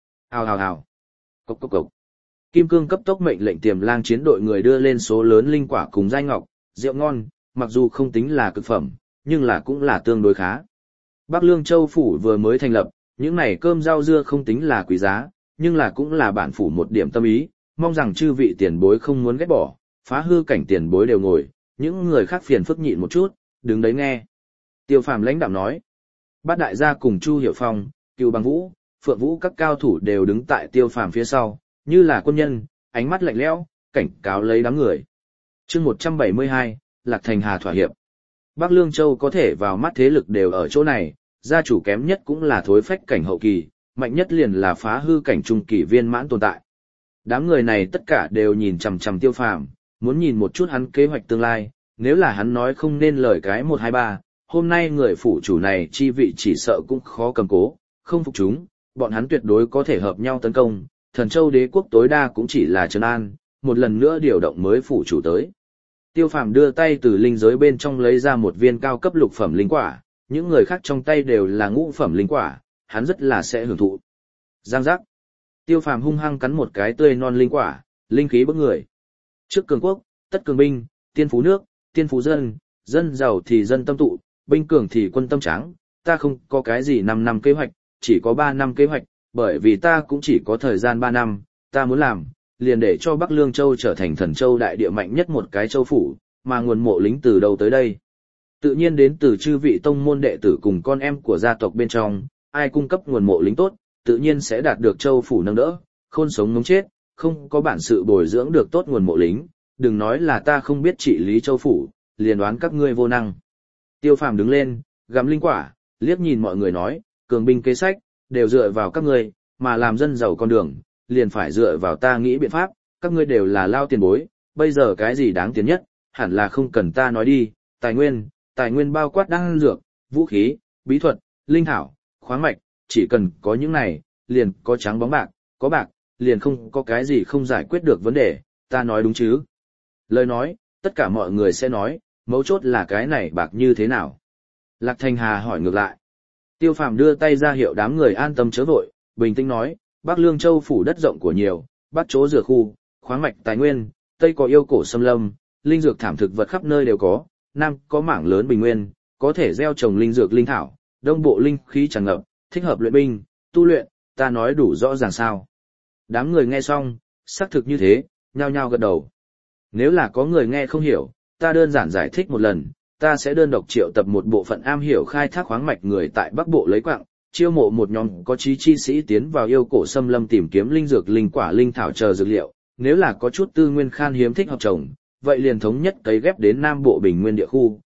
Hào. Cốc cốc cốc. Kim Cương cấp tốc mệnh lệnh Tiềm Lang chiến đội người đưa lên số lớn linh quả cùng giai ngọc, rượu ngon, mặc dù không tính là cực phẩm, nhưng là cũng là tương đối khá. Bắc Lương Châu phủ vừa mới thành lập, những này cơm rau dưa không tính là quý giá, nhưng là cũng là bản phủ một điểm tâm ý, mong rằng chư vị tiền bối không muốn ghét bỏ, phá hư cảnh tiền bối đều ngồi, những người khác phiền phức nhịn một chút, đứng đấy nghe. Tiêu Phàm lãnh đạm nói. Bát đại gia cùng Chu Hiểu Phong, Cửu Bằng Vũ, Phượng Vũ các cao thủ đều đứng tại Tiêu Phàm phía sau, như là quân nhân, ánh mắt lạnh lẽo, cảnh cáo lấy đám người. Chương 172, Lạc Thành Hà thỏa hiệp. Bắc Lương Châu có thể vào mắt thế lực đều ở chỗ này, gia chủ kém nhất cũng là thối phách cảnh hậu kỳ, mạnh nhất liền là phá hư cảnh trung kỳ viên mãn tồn tại. Đám người này tất cả đều nhìn chằm chằm Tiêu Phàm, muốn nhìn một chút hắn kế hoạch tương lai, nếu là hắn nói không nên lời cái 1 2 3, hôm nay người phủ chủ này chi vị chỉ sợ cũng khó cầm cố, không phục chúng, bọn hắn tuyệt đối có thể hợp nhau tấn công, Thần Châu đế quốc tối đa cũng chỉ là trấn an, một lần nữa điều động mới phủ chủ tới. Tiêu Phàm đưa tay từ linh giới bên trong lấy ra một viên cao cấp lục phẩm linh quả, những người khác trong tay đều là ngũ phẩm linh quả, hắn rất là sẽ hưởng thụ. Giang giác. Tiêu Phàm hung hăng cắn một cái tươi non linh quả, linh khí bức người. Trước cường quốc, tất cường binh, tiên phú nước, tiên phú dân, dân giàu thì dân tâm tụ, binh cường thì quân tâm tráng, ta không có cái gì 5 năm kế hoạch, chỉ có 3 năm kế hoạch, bởi vì ta cũng chỉ có thời gian 3 năm, ta muốn làm, liền để cho Bắc Lương Châu trở thành Thần Châu đại địa mạnh nhất một cái châu phủ, mà nguồn mộ lính từ đâu tới đây. Tự nhiên đến từ chư vị tông môn đệ tử cùng con em của gia tộc bên trong, ai cung cấp nguồn mộ lính tốt, tự nhiên sẽ đạt được châu phủ nâng đỡ, khôn sống ngống chết, không có bản sự bồi dưỡng được tốt nguồn mộ lính, đừng nói là ta không biết trị lý châu phủ, liền đoán các ngươi vô năng. Tiêu Phàm đứng lên, gặm linh quả, liếc nhìn mọi người nói, cường binh kế sách, đều dựa vào các ngươi, mà làm dân giàu con đường, liền phải dựa vào ta nghĩ biện pháp, các ngươi đều là lao tiền bối, bây giờ cái gì đáng tiền nhất, hẳn là không cần ta nói đi, tài nguyên bao quát đan dược, vũ khí, bí thuật, linh thảo, khoáng mạch, chỉ cần có những này, liền có trắng bóng bạc, có bạc, liền không có cái gì không giải quyết được vấn đề, ta nói đúng chứ. Lời nói, tất cả mọi người sẽ nói, mấu chốt là cái này bạc như thế nào. Lạc Thành Hà hỏi ngược lại. Tiêu Phàm đưa tay ra hiệu đám người an tâm chớ vội, bình tĩnh nói, Bắc Lương Châu phủ đất rộng của nhiều, Bắc chỗ rửa khu, khoáng mạch tài nguyên, Tây có yêu cổ xâm lâm, linh dược thảm thực vật khắp nơi đều có, Nam có mảng lớn bình nguyên, có thể gieo trồng linh dược linh thảo, Đông bộ linh khí tràn ngập, thích hợp luyện binh, tu luyện, ta nói đủ rõ ràng sao. Đám người nghe xong, xác thực như thế, nhao nhao gật đầu. Nếu là có người nghe không hiểu, ta đơn giản giải thích một lần, ta sẽ đơn độc triệu tập một bộ phận am hiểu khai thác khoáng mạch người tại Bắc Bộ lấy quạng, chiêu mộ một nhóm có chí chi sĩ tiến vào yêu cổ xâm lâm tìm kiếm linh dược, linh quả, linh thảo chờ dược liệu, nếu là có chút tư nguyên khan hiếm thích hợp trồng, vậy liền thống nhất cấy ghép đến Nam Bộ bình nguyên địa khu,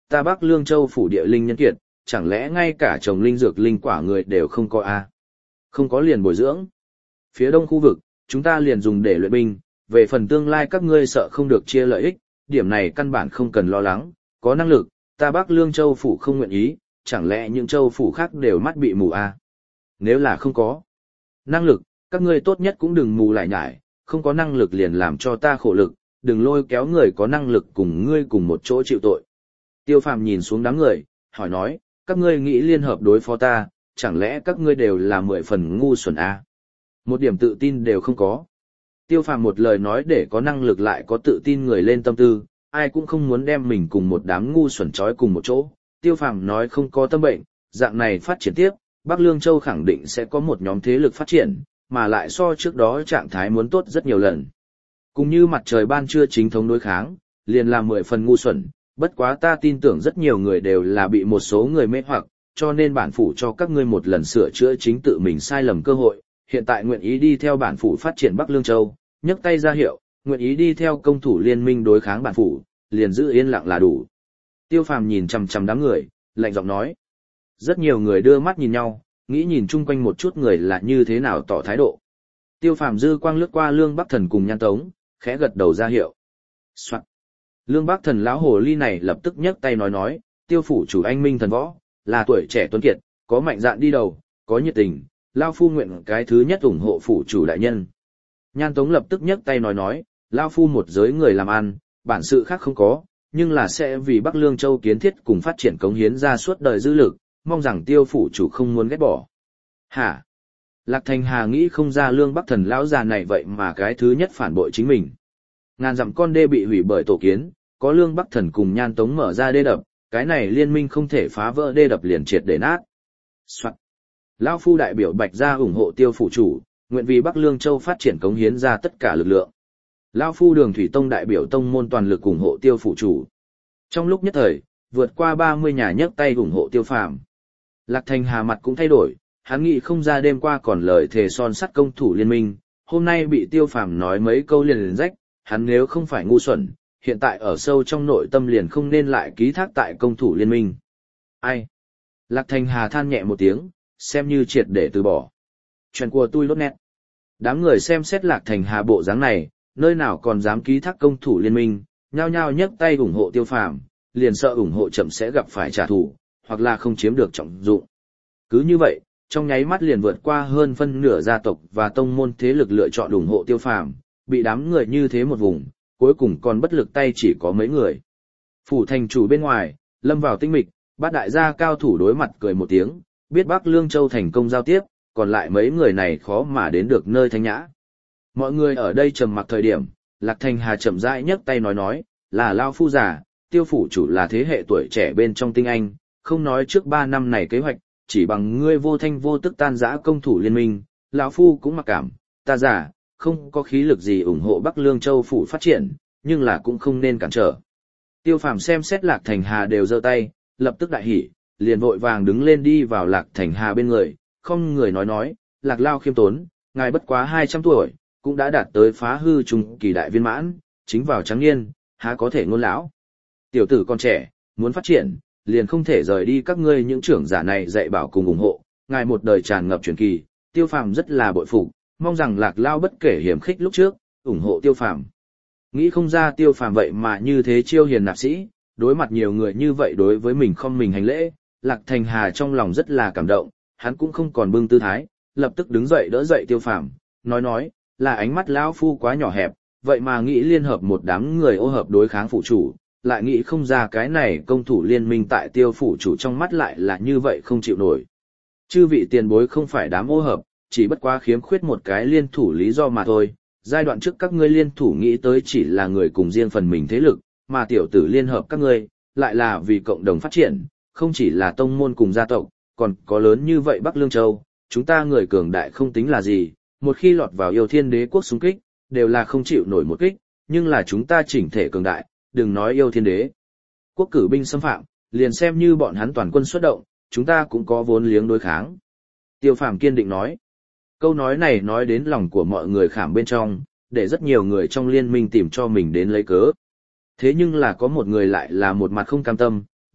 ta Bắc Lương Châu phủ địa linh nhân kiệt, chẳng lẽ ngay cả trồng linh dược linh quả người đều không có à? Không có liền bồi dưỡng. Phía đông khu vực, chúng ta liền dùng để luyện binh, về phần tương lai các ngươi sợ không được chia lợi ích, điểm này căn bản không cần lo lắng, có năng lực, ta Bắc Lương Châu phủ không nguyện ý, chẳng lẽ những châu phủ khác đều mắt bị mù à? Nếu là không có năng lực, các ngươi tốt nhất cũng đừng mù lại nhải, không có năng lực liền làm cho ta khổ lực, đừng lôi kéo người có năng lực cùng ngươi cùng một chỗ chịu tội. Tiêu Phàm nhìn xuống đám người, hỏi nói, các ngươi nghĩ liên hợp đối phó ta, chẳng lẽ các ngươi đều là 10 phần ngu xuẩn à? Một điểm tự tin đều không có. Tiêu Phàm một lời nói để có năng lực lại có tự tin người lên tâm tư, ai cũng không muốn đem mình cùng một đám ngu xuẩn trói cùng một chỗ. Tiêu Phàm nói không có tâm bệnh, dạng này phát triển tiếp, Bắc Lương Châu khẳng định sẽ có một nhóm thế lực phát triển, mà lại so trước đó trạng thái muốn tốt rất nhiều lần. Cũng như mặt trời ban trưa chính thống đối kháng, liền là 10 phần ngu xuẩn, bất quá ta tin tưởng rất nhiều người đều là bị một số người mê hoặc, cho nên bản phủ cho các ngươi một lần sửa chữa chính tự mình sai lầm cơ hội, hiện tại nguyện ý đi theo bản phủ phát triển Bắc Lương Châu, nhấc tay ra hiệu, nguyện ý đi theo công thủ liên minh đối kháng bản phủ, liền giữ yên lặng là đủ. Tiêu Phàm nhìn chằm chằm đám người, lạnh giọng nói. Rất nhiều người đưa mắt nhìn nhau, nghĩ nhìn chung quanh một chút người là như thế nào tỏ thái độ. Tiêu Phàm dư quang lướt qua Lương Bắc Thần cùng Nhan Tống, khẽ gật đầu ra hiệu. Soạn. Lương Bắc Thần lão hồ ly này lập tức nhấc tay nói, Tiêu phủ chủ anh minh thần võ, là tuổi trẻ tuấn kiệt, có mạnh dạn đi đầu, có nhiệt tình, lao phu nguyện cái thứ nhất ủng hộ phủ chủ đại nhân. Nhan Tống lập tức nhấc tay nói, lao phu một giới người làm ăn, bản sự khác không có, nhưng là sẽ vì Bắc Lương Châu kiến thiết cùng phát triển cống hiến ra suốt đời dư lực, mong rằng Tiêu phủ chủ không muốn ghét bỏ. Hả? Lạc Thành Hà nghĩ không ra Lương Bắc Thần lão già này vậy mà cái thứ nhất phản bội chính mình. Ngàn dặm con đê bị hủy bởi tổ kiến, có Lương Bắc Thần cùng Nhan Tống mở ra đê đập, cái này liên minh không thể phá vỡ đê đập liền triệt để nát. Soạn. Lão phu đại biểu Bạch gia ủng hộ Tiêu phủ chủ, nguyện vì Bắc Lương Châu phát triển cống hiến ra tất cả lực lượng. Lão phu Đường Thủy Tông đại biểu tông môn toàn lực ủng hộ Tiêu phủ chủ. Trong lúc nhất thời, vượt qua 30 nhà nhấc tay ủng hộ Tiêu Phàm. Lạc Thành Hà mặt cũng thay đổi, hắn nghĩ không ra đêm qua còn lời thề son sắt công thủ liên minh, hôm nay bị Tiêu Phàm nói mấy câu liền rách, hắn nếu không phải ngu xuẩn, hiện tại ở sâu trong nội tâm liền không nên lại ký thác tại công thủ liên minh. Ai? Lạc Thành Hà than nhẹ một tiếng, xem như triệt để từ bỏ. Chuyện của tôi lốt nét. Đám người xem xét Lạc Thành Hà bộ dáng này, nơi nào còn dám ký thác công thủ liên minh, nhao nhao nhấc tay ủng hộ Tiêu Phàm, liền sợ ủng hộ chậm sẽ gặp phải trả thù, hoặc là không chiếm được trọng dụng. Cứ như vậy, trong nháy mắt liền vượt qua hơn phân nửa gia tộc và tông môn thế lực lựa chọn ủng hộ Tiêu Phàm, bị đám người như thế một vùng, cuối cùng còn bất lực tay chỉ có mấy người. Phủ thành chủ bên ngoài, lâm vào tinh mịch, bát đại gia cao thủ đối mặt cười một tiếng, biết Bắc Lương Châu thành công giao tiếp, còn lại mấy người này khó mà đến được nơi thanh nhã. Mọi người ở đây trầm mặc thời điểm, Lạc Thành Hà chậm rãi nhấc tay nói, là lao phu già, Tiêu phủ chủ là thế hệ tuổi trẻ bên trong tinh anh, không nói trước 3 năm này kế hoạch, chỉ bằng ngươi vô thanh vô tức tan rã công thủ liên minh, lão phu cũng mặc cảm, ta già, không có khí lực gì ủng hộ Bắc Lương Châu phủ phát triển, nhưng là cũng không nên cản trở. Tiêu Phàm xem xét Lạc Thành Hà đều giơ tay, lập tức đại hỉ, liền vội vàng đứng lên đi vào Lạc Thành Hà bên người, không người nói, Lạc lao khiêm tốn, ngài bất quá 200 tuổi, cũng đã đạt tới phá hư trung kỳ đại viên mãn, chính vào trắng niên, há có thể ngôn lão. Tiểu tử còn trẻ, muốn phát triển, liền không thể rời đi các ngươi những trưởng giả này dạy bảo cùng ủng hộ, ngài một đời tràn ngập truyền kỳ, Tiêu Phàm rất là bội phục, mong rằng Lạc lao bất kể hiểm khích lúc trước, ủng hộ Tiêu Phàm. Nghĩ không ra Tiêu Phàm vậy mà như thế chiêu hiền nạp sĩ, đối mặt nhiều người như vậy đối với mình không mình hành lễ, Lạc Thành Hà trong lòng rất là cảm động, hắn cũng không còn bưng tư thái, lập tức đứng dậy đỡ dậy Tiêu Phàm, nói, là ánh mắt lão phu quá nhỏ hẹp, vậy mà nghĩ liên hợp một đám người ô hợp đối kháng phủ chủ, lại nghĩ không ra cái này công thủ liên minh tại Tiêu phủ chủ trong mắt lại là như vậy không chịu nổi. Chư vị tiền bối không phải đám ô hợp, chỉ bất quá khiếm khuyết một cái liên thủ lý do mà thôi, giai đoạn trước các ngươi liên thủ nghĩ tới chỉ là người cùng riêng phần mình thế lực, mà tiểu tử liên hợp các ngươi, lại là vì cộng đồng phát triển, không chỉ là tông môn cùng gia tộc, còn có lớn như vậy Bắc Lương Châu, chúng ta người cường đại không tính là gì, một khi lọt vào yêu thiên đế quốc xung kích, đều là không chịu nổi một kích, nhưng là chúng ta chỉnh thể cường đại, đừng nói yêu thiên đế quốc cử binh xâm phạm, liền xem như bọn hắn toàn quân xuất động, chúng ta cũng có vốn liếng đối kháng. Tiêu Phàm kiên định nói. Câu nói này nói đến lòng của mọi người khảm bên trong, để rất nhiều người trong liên minh tìm cho mình đến lấy cớ. Thế nhưng là có một người lại là một mặt không cam tâm,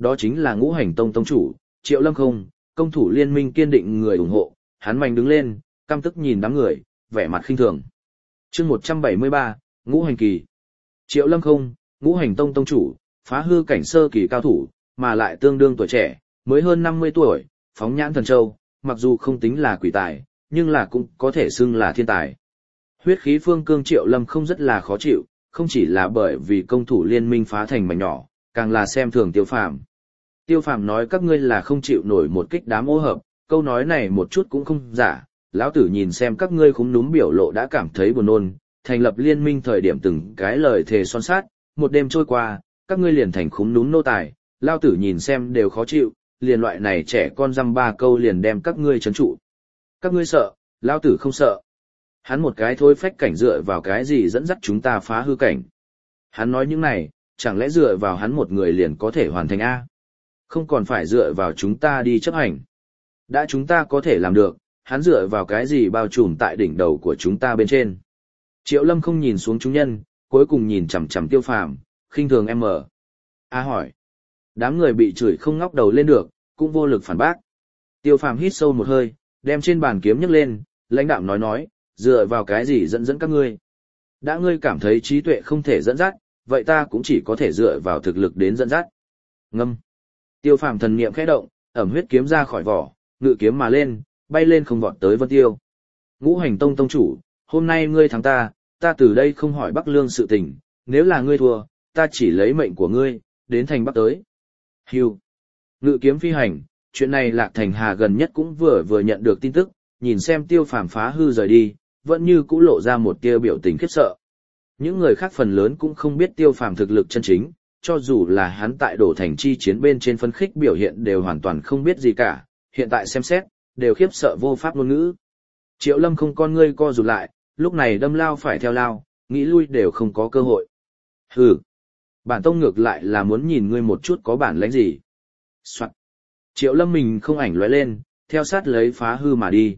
Đó chính là Ngũ Hành Tông tông chủ, Triệu Lâm không, công thủ liên minh kiên định người ủng hộ, hắn mạnh đứng lên, căm tức nhìn đám người, vẻ mặt khinh thường. Chương 173, Ngũ Hành Kỳ. Triệu Lâm không, Ngũ Hành Tông tông chủ, phá hư cảnh sơ kỳ cao thủ, mà lại tương đương tuổi trẻ, mới hơn 50 tuổi, phóng nhãn thần châu, mặc dù không tính là quỷ tài, nhưng là cũng có thể xưng là thiên tài. Huyết khí phương cương Triệu Lâm không rất là khó chịu, không chỉ là bởi vì công thủ liên minh phá thành mảnh nhỏ, càng là xem thường Tiêu Phàm. Tiêu Phàm nói các ngươi là không chịu nổi một kích đám ô hợp, câu nói này một chút cũng không giả, lão tử nhìn xem các ngươi khúm núm biểu lộ đã cảm thấy buồn nôn, thành lập liên minh thời điểm từng cái lời thề son sát, một đêm trôi qua, các ngươi liền thành khúm núm nô tài, lão tử nhìn xem đều khó chịu, liền loại này trẻ con dăm ba câu liền đem các ngươi trấn trụ. Các ngươi sợ, lão tử không sợ. Hắn một cái thôi phách cảnh dựa vào cái gì dẫn dắt chúng ta phá hư cảnh. Hắn nói những này, chẳng lẽ dựa vào hắn một người liền có thể hoàn thành A? Không còn phải dựa vào chúng ta đi chấp hành. Đã chúng ta có thể làm được, hắn dựa vào cái gì bao trùm tại đỉnh đầu của chúng ta bên trên. Triệu Lâm không nhìn xuống chúng nhân, cuối cùng nhìn chằm chằm Tiêu Phàm, khinh thường em mở. A hỏi. Đám người bị chửi không ngóc đầu lên được, cũng vô lực phản bác. Tiêu Phàm hít sâu một hơi, đem trên bàn kiếm nhấc lên, lãnh đạm nói, dựa vào cái gì dẫn các ngươi. Đã ngươi cảm thấy trí tuệ không thể dẫn dắt, vậy ta cũng chỉ có thể dựa vào thực lực đến dẫn dắt. Ngâm. Tiêu Phàm thần niệm khẽ động, ẩm huyết kiếm ra khỏi vỏ, ngự kiếm mà lên, bay lên không vọt tới Vân Tiêu. Ngũ Hành Tông tông chủ, hôm nay ngươi thắng ta từ đây không hỏi Bắc Lương sự tình, nếu là ngươi thua, ta chỉ lấy mệnh của ngươi, đến thành Bắc tới. Hưu. Ngự kiếm phi hành, chuyện này Lạc Thành Hà gần nhất cũng vừa nhận được tin tức, nhìn xem Tiêu Phàm phá hư rời đi, vẫn như cũ lộ ra một tia biểu tình khiếp sợ. Những người khác phần lớn cũng không biết Tiêu Phàm thực lực chân chính, cho dù là hắn tại đổ thành chi chiến bên trên phân khích biểu hiện đều hoàn toàn không biết gì cả, hiện tại xem xét, đều khiếp sợ vô pháp ngôn ngữ. Triệu Lâm không con ngươi co rụt lại, lúc này đâm lao phải theo lao, nghĩ lui đều không có cơ hội. Hừ, bản tông ngược lại là muốn nhìn ngươi một chút có bản lĩnh gì. Soạn. Triệu Lâm mình không ảnh lóe lên, theo sát lấy phá hư mà đi.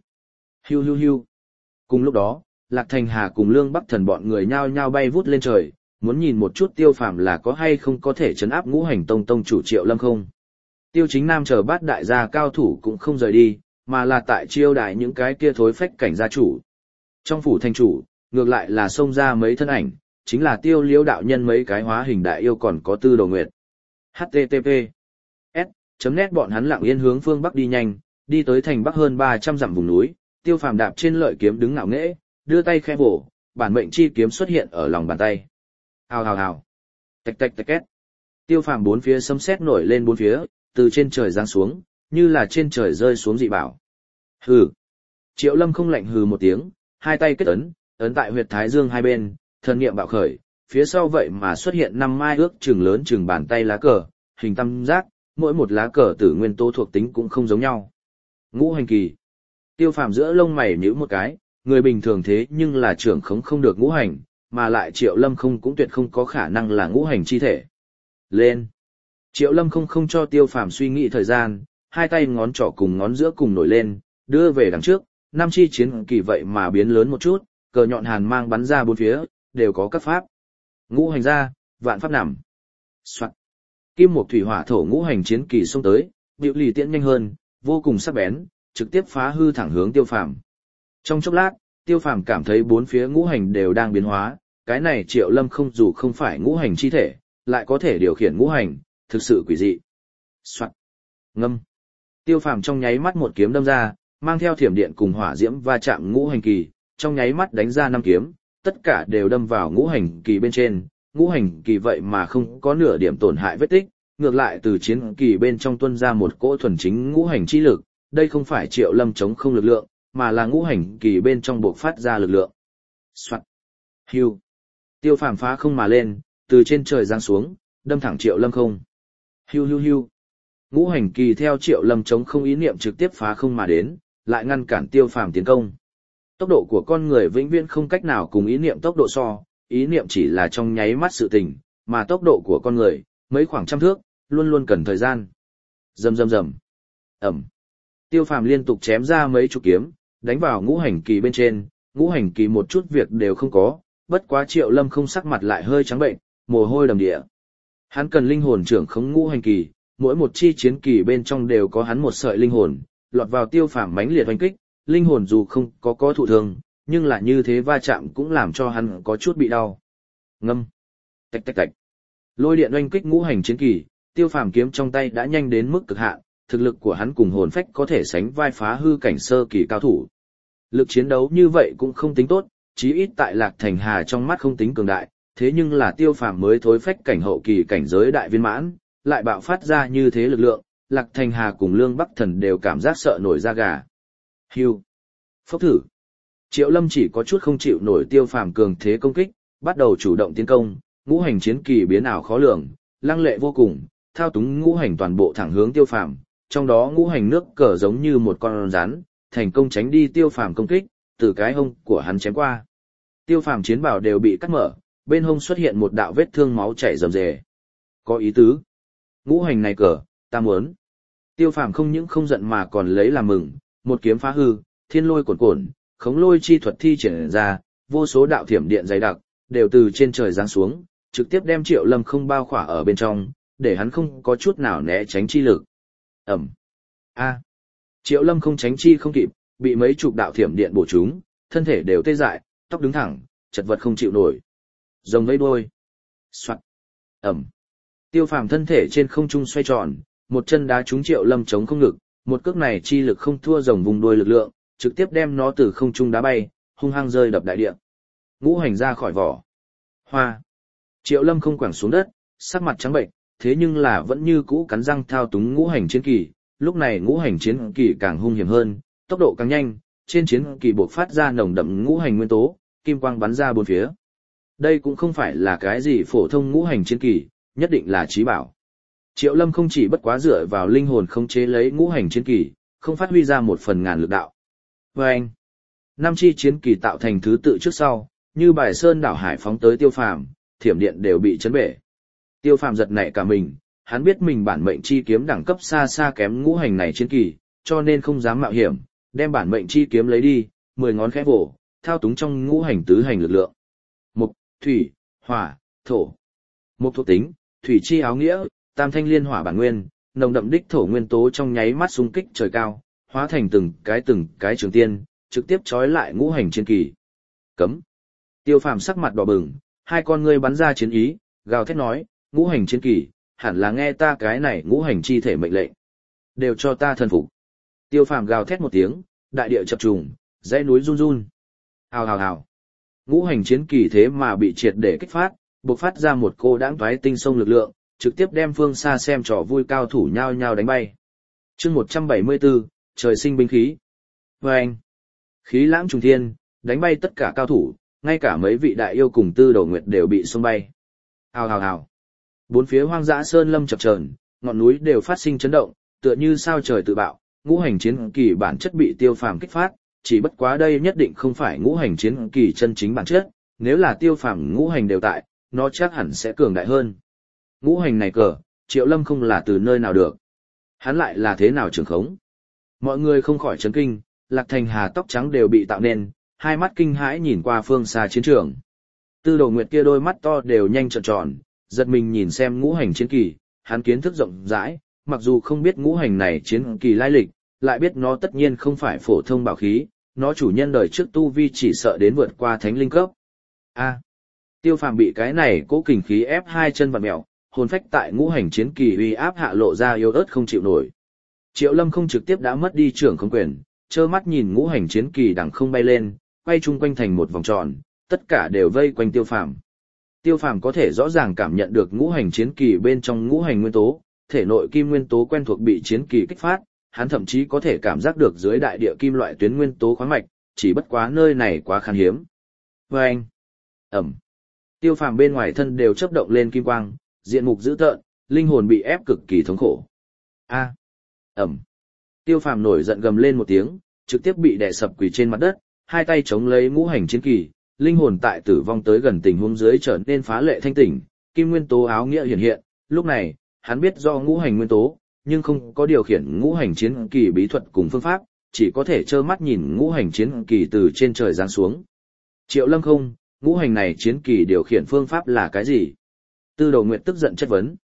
Hiu. Cùng lúc đó, Lạc Thành Hà cùng Lương Bắc Thần bọn người nhao nhao bay vút lên trời, muốn nhìn một chút Tiêu Phàm là có hay không có thể trấn áp Ngũ Hành Tông tông chủ Triệu Lâm không. Tiêu Chính Nam chờ bát đại gia cao thủ cũng không rời đi, mà là tại chiêu đãi những cái kia thối phách cảnh gia chủ. Trong phủ thành chủ, ngược lại là xông ra mấy thân ảnh, chính là Tiêu Liễu đạo nhân mấy cái hóa hình đại yêu còn có Tư Đồ Nguyệt. http s.net bọn hắn lặng yên hướng phương bắc đi nhanh, đi tới thành bắc hơn 300 dặm vùng núi, Tiêu Phàm đạp trên lợi kiếm đứng ngạo nghễ, đưa tay khẽ vỗ, bản mệnh chi kiếm xuất hiện ở lòng bàn tay. Hào. Tạch két. Tiêu Phàm bốn phía sấm sét nổi lên bốn phía, từ trên trời giáng xuống, như là trên trời rơi xuống dị bảo. Hừ. Triệu Lâm không lạnh hừ một tiếng, hai tay kết ấn tại huyệt thái dương hai bên, thần niệm bạo khởi, phía sau vậy mà xuất hiện 5 mai ước chừng lớn chừng bàn tay lá cờ, hình tam giác, mỗi một lá cờ tử nguyên tố thuộc tính cũng không giống nhau. Ngũ hành kỳ. Tiêu Phàm giữa lông mày nhíu một cái, người bình thường thế nhưng là trưởng khống không được ngũ hành, mà lại Triệu Lâm không cũng tuyệt không có khả năng là ngũ hành chi thể. Lên. Triệu Lâm không cho Tiêu Phàm suy nghĩ thời gian, hai tay ngón trỏ cùng ngón giữa cùng nổi lên, đưa về đằng trước, năm chi chiến kỳ vậy mà biến lớn một chút, cờ nhọn hàn mang bắn ra bốn phía, đều có các pháp. Ngũ hành ra, vạn pháp nằm. Soạn. Kim Mộc Thủy Hỏa Thổ ngũ hành chiến kỳ xông tới, Diệu Lì tiễn nhanh hơn, vô cùng sắc bén, trực tiếp phá hư thẳng hướng Tiêu Phàm. Trong chốc lát, Tiêu Phàm cảm thấy bốn phía ngũ hành đều đang biến hóa, cái này Triệu Lâm không dù không phải ngũ hành chi thể, lại có thể điều khiển ngũ hành, thực sự quỷ dị. Soạt. Ngâm. Tiêu Phàm trong nháy mắt một kiếm đâm ra, mang theo thiểm điện cùng hỏa diễm va chạm ngũ hành kỳ, trong nháy mắt đánh ra 5 kiếm, tất cả đều đâm vào ngũ hành kỳ bên trên, ngũ hành kỳ vậy mà không có nửa điểm tổn hại vết tích, ngược lại từ chiến kỳ bên trong tuôn ra một cỗ thuần chính ngũ hành chi lực, đây không phải Triệu Lâm chống không lực lượng, mà là ngũ hành kỳ bên trong bộc phát ra lực lượng. Soạt. Hưu. Tiêu Phàm phá không mà lên, từ trên trời giáng xuống, đâm thẳng Triệu Lâm không. Hưu. Ngũ hành kỳ theo Triệu Lâm chống không ý niệm trực tiếp phá không mà đến, lại ngăn cản Tiêu Phàm tiến công. Tốc độ của con người vĩnh viễn không cách nào cùng ý niệm tốc độ so, ý niệm chỉ là trong nháy mắt sự tình, mà tốc độ của con người, mấy khoảng trăm thước, luôn luôn cần thời gian. Rầm. Ẩm. Tiêu Phàm liên tục chém ra mấy chục kiếm, đánh vào ngũ hành kỳ bên trên, ngũ hành kỳ một chút việc đều không có, bất quá Triệu Lâm không sắc mặt lại hơi trắng bệnh, mồ hôi đầm địa. Hắn cần linh hồn trưởng khống ngũ hành kỳ, mỗi một chi chiến kỳ bên trong đều có hắn một sợi linh hồn, lọt vào Tiêu Phàm mãnh liệt oanh kích, linh hồn dù không có thụ thương, nhưng là như thế va chạm cũng làm cho hắn có chút bị đau. Ngâm, tạch tạch tạch. Lôi điện oanh kích ngũ hành chiến kỳ, Tiêu Phàm kiếm trong tay đã nhanh đến mức cực hạn, thực lực của hắn cùng hồn phách có thể sánh vai phá hư cảnh sơ kỳ cao thủ. Lực chiến đấu như vậy cũng không tính tốt, chí ít tại Lạc Thành Hà trong mắt không tính cường đại, thế nhưng là Tiêu Phàm mới thối phách cảnh hậu kỳ cảnh giới đại viên mãn, lại bạo phát ra như thế lực lượng, Lạc Thành Hà cùng Lương Bắc Thần đều cảm giác sợ nổi da gà. Hưu, phốc thử. Triệu Lâm chỉ có chút không chịu nổi Tiêu Phàm cường thế công kích, bắt đầu chủ động tiến công, ngũ hành chiến kỳ biến ảo khó lường, lăng lệ vô cùng, thao túng ngũ hành toàn bộ thẳng hướng Tiêu Phàm, trong đó ngũ hành nước cờ giống như một con rắn, thành công tránh đi Tiêu Phàm công kích, từ cái hông của hắn chém qua. Tiêu Phàm chiến bào đều bị cắt mở, bên hông xuất hiện một đạo vết thương máu chảy rầm rề. Có ý tứ. Ngũ hành này cờ, ta muốn. Tiêu Phàm không những không giận mà còn lấy làm mừng, một kiếm phá hư, thiên lôi cuồn cuộn, khống lôi chi thuật thi triển ra, vô số đạo thiểm điện dày đặc, đều từ trên trời giáng xuống, trực tiếp đem Triệu Lâm không bao khỏa ở bên trong, để hắn không có chút nào né tránh chi lực. Ẩm. A. Triệu Lâm không tránh chi không kịp, bị mấy chục đạo thiểm điện bổ trúng, thân thể đều tê dại, tóc đứng thẳng, chật vật không chịu nổi. Rồng vẫy đuôi. Soạt. Ẩm. Tiêu Phàm thân thể trên không trung xoay tròn, một chân đá trúng Triệu Lâm chống không ngực, một cước này chi lực không thua rồng vùng đuôi lực lượng, trực tiếp đem nó từ không trung đá bay, hung hăng rơi đập đại địa. Ngũ hành ra khỏi vỏ. Hoa. Triệu Lâm không quẳng xuống đất, sắc mặt trắng bệnh, thế nhưng là vẫn như cũ cắn răng thao túng ngũ hành chiến kỳ, lúc này ngũ hành chiến kỳ càng hung hiểm hơn, tốc độ càng nhanh, trên chiến kỳ bộc phát ra nồng đậm ngũ hành nguyên tố, kim quang bắn ra bốn phía. Đây cũng không phải là cái gì phổ thông ngũ hành chiến kỳ, nhất định là chí bảo. Triệu Lâm không chỉ bất quá dựa vào linh hồn khống chế lấy ngũ hành chiến kỳ, không phát huy ra một phần ngàn lực đạo. Và anh, năm chi chiến kỳ tạo thành thứ tự trước sau, như bài sơn đảo hải phóng tới Tiêu Phàm, thiểm điện đều bị chấn bể. Tiêu Phàm giật nảy cả mình, hắn biết mình bản mệnh chi kiếm đẳng cấp xa xa kém ngũ hành này chiến kỳ, cho nên không dám mạo hiểm, đem bản mệnh chi kiếm lấy đi, 10 ngón khẽ vỗ, thao túng trong ngũ hành tứ hành lực lượng. Mộc, thủy, hỏa, thổ. Mộc thuộc tính, thủy chi áo nghĩa, tam thanh liên hỏa bản nguyên, nồng đậm đích thổ nguyên tố trong nháy mắt xung kích trời cao, hóa thành từng cái trường tiên, trực tiếp trói lại ngũ hành chiến kỳ. Cấm. Tiêu Phàm sắc mặt đỏ bừng, hai con ngươi bắn ra chiến ý, gào thét nói, ngũ hành chiến kỳ, hẳn là nghe ta cái này ngũ hành chi thể mệnh lệnh. Đều cho ta thần phục. Tiêu Phàm gào thét một tiếng, đại địa chập trùng, dãy núi run run. Hào hào hào. Ngũ hành chiến kỳ thế mà bị triệt để kích phát, bộc phát ra một cô đãng toái tinh sông lực lượng, trực tiếp đem phương xa xem trò vui cao thủ nhao nhao đánh bay. Chương 174, trời sinh binh khí. Vâng. Khí lãng trùng thiên, đánh bay tất cả cao thủ, ngay cả mấy vị đại yêu cùng Tư Đầu Nguyệt đều bị xông bay. Hào hào hào. Bốn phía hoang dã sơn lâm chập chờn, ngọn núi đều phát sinh chấn động, tựa như sao trời tự bạo, ngũ hành chiến kỳ bản chất bị Tiêu Phàm kích phát, chỉ bất quá đây nhất định không phải ngũ hành chiến kỳ chân chính bản chất, nếu là Tiêu Phàm ngũ hành đều tại, nó chắc hẳn sẽ cường đại hơn. Ngũ hành này cờ, Triệu Lâm không là từ nơi nào được. Hắn lại là thế nào trường khống? Mọi người không khỏi chấn kinh, Lạc Thành Hà tóc trắng đều bị tạo nên, hai mắt kinh hãi nhìn qua phương xa chiến trường. Tư Đồ Nguyệt kia đôi mắt to đều nhanh trợn tròn, giật mình nhìn xem ngũ hành chiến kỳ, hắn kiến thức rộng rãi, mặc dù không biết ngũ hành này chiến kỳ lai lịch, lại biết nó tất nhiên không phải phổ thông bảo khí, nó chủ nhân đời trước tu vi chỉ sợ đến vượt qua thánh linh cấp. A. Tiêu Phàm bị cái này cố kình khí ép hai chân vặn mèo, hồn phách tại ngũ hành chiến kỳ uy áp hạ lộ ra yếu ớt không chịu nổi. Triệu Lâm không trực tiếp đã mất đi trưởng không quyền, trơ mắt nhìn ngũ hành chiến kỳ đằng không bay lên, quay chung quanh thành một vòng tròn, tất cả đều vây quanh Tiêu Phàm. Tiêu Phàm có thể rõ ràng cảm nhận được ngũ hành chiến kỳ bên trong ngũ hành nguyên tố, thể nội kim nguyên tố quen thuộc bị chiến kỳ kích phát, hắn thậm chí có thể cảm giác được dưới đại địa kim loại tuyến nguyên tố khoáng mạch, chỉ bất quá nơi này quá khan hiếm. Oeng. Ầm. Tiêu Phàm bên ngoài thân đều chớp động lên kim quang, diện mục dữ tợn, linh hồn bị ép cực kỳ thống khổ. A. Ầm. Tiêu Phàm nổi giận gầm lên một tiếng, trực tiếp bị đè sập quỳ trên mặt đất, hai tay chống lấy ngũ hành chiến kỳ, linh hồn tại tử vong tới gần tình huống dưới trở nên phá lệ thanh tỉnh, kim nguyên tố áo nghĩa hiện hiện, lúc này, hắn biết do ngũ hành nguyên tố, nhưng không có điều khiển ngũ hành chiến kỳ bí thuật cùng phương pháp, chỉ có thể trơ mắt nhìn ngũ hành chiến kỳ từ trên trời giáng xuống. Triệu Lâm không, ngũ hành này chiến kỳ điều khiển phương pháp là cái gì? Tư Đầu Nguyệt tức giận chất vấn.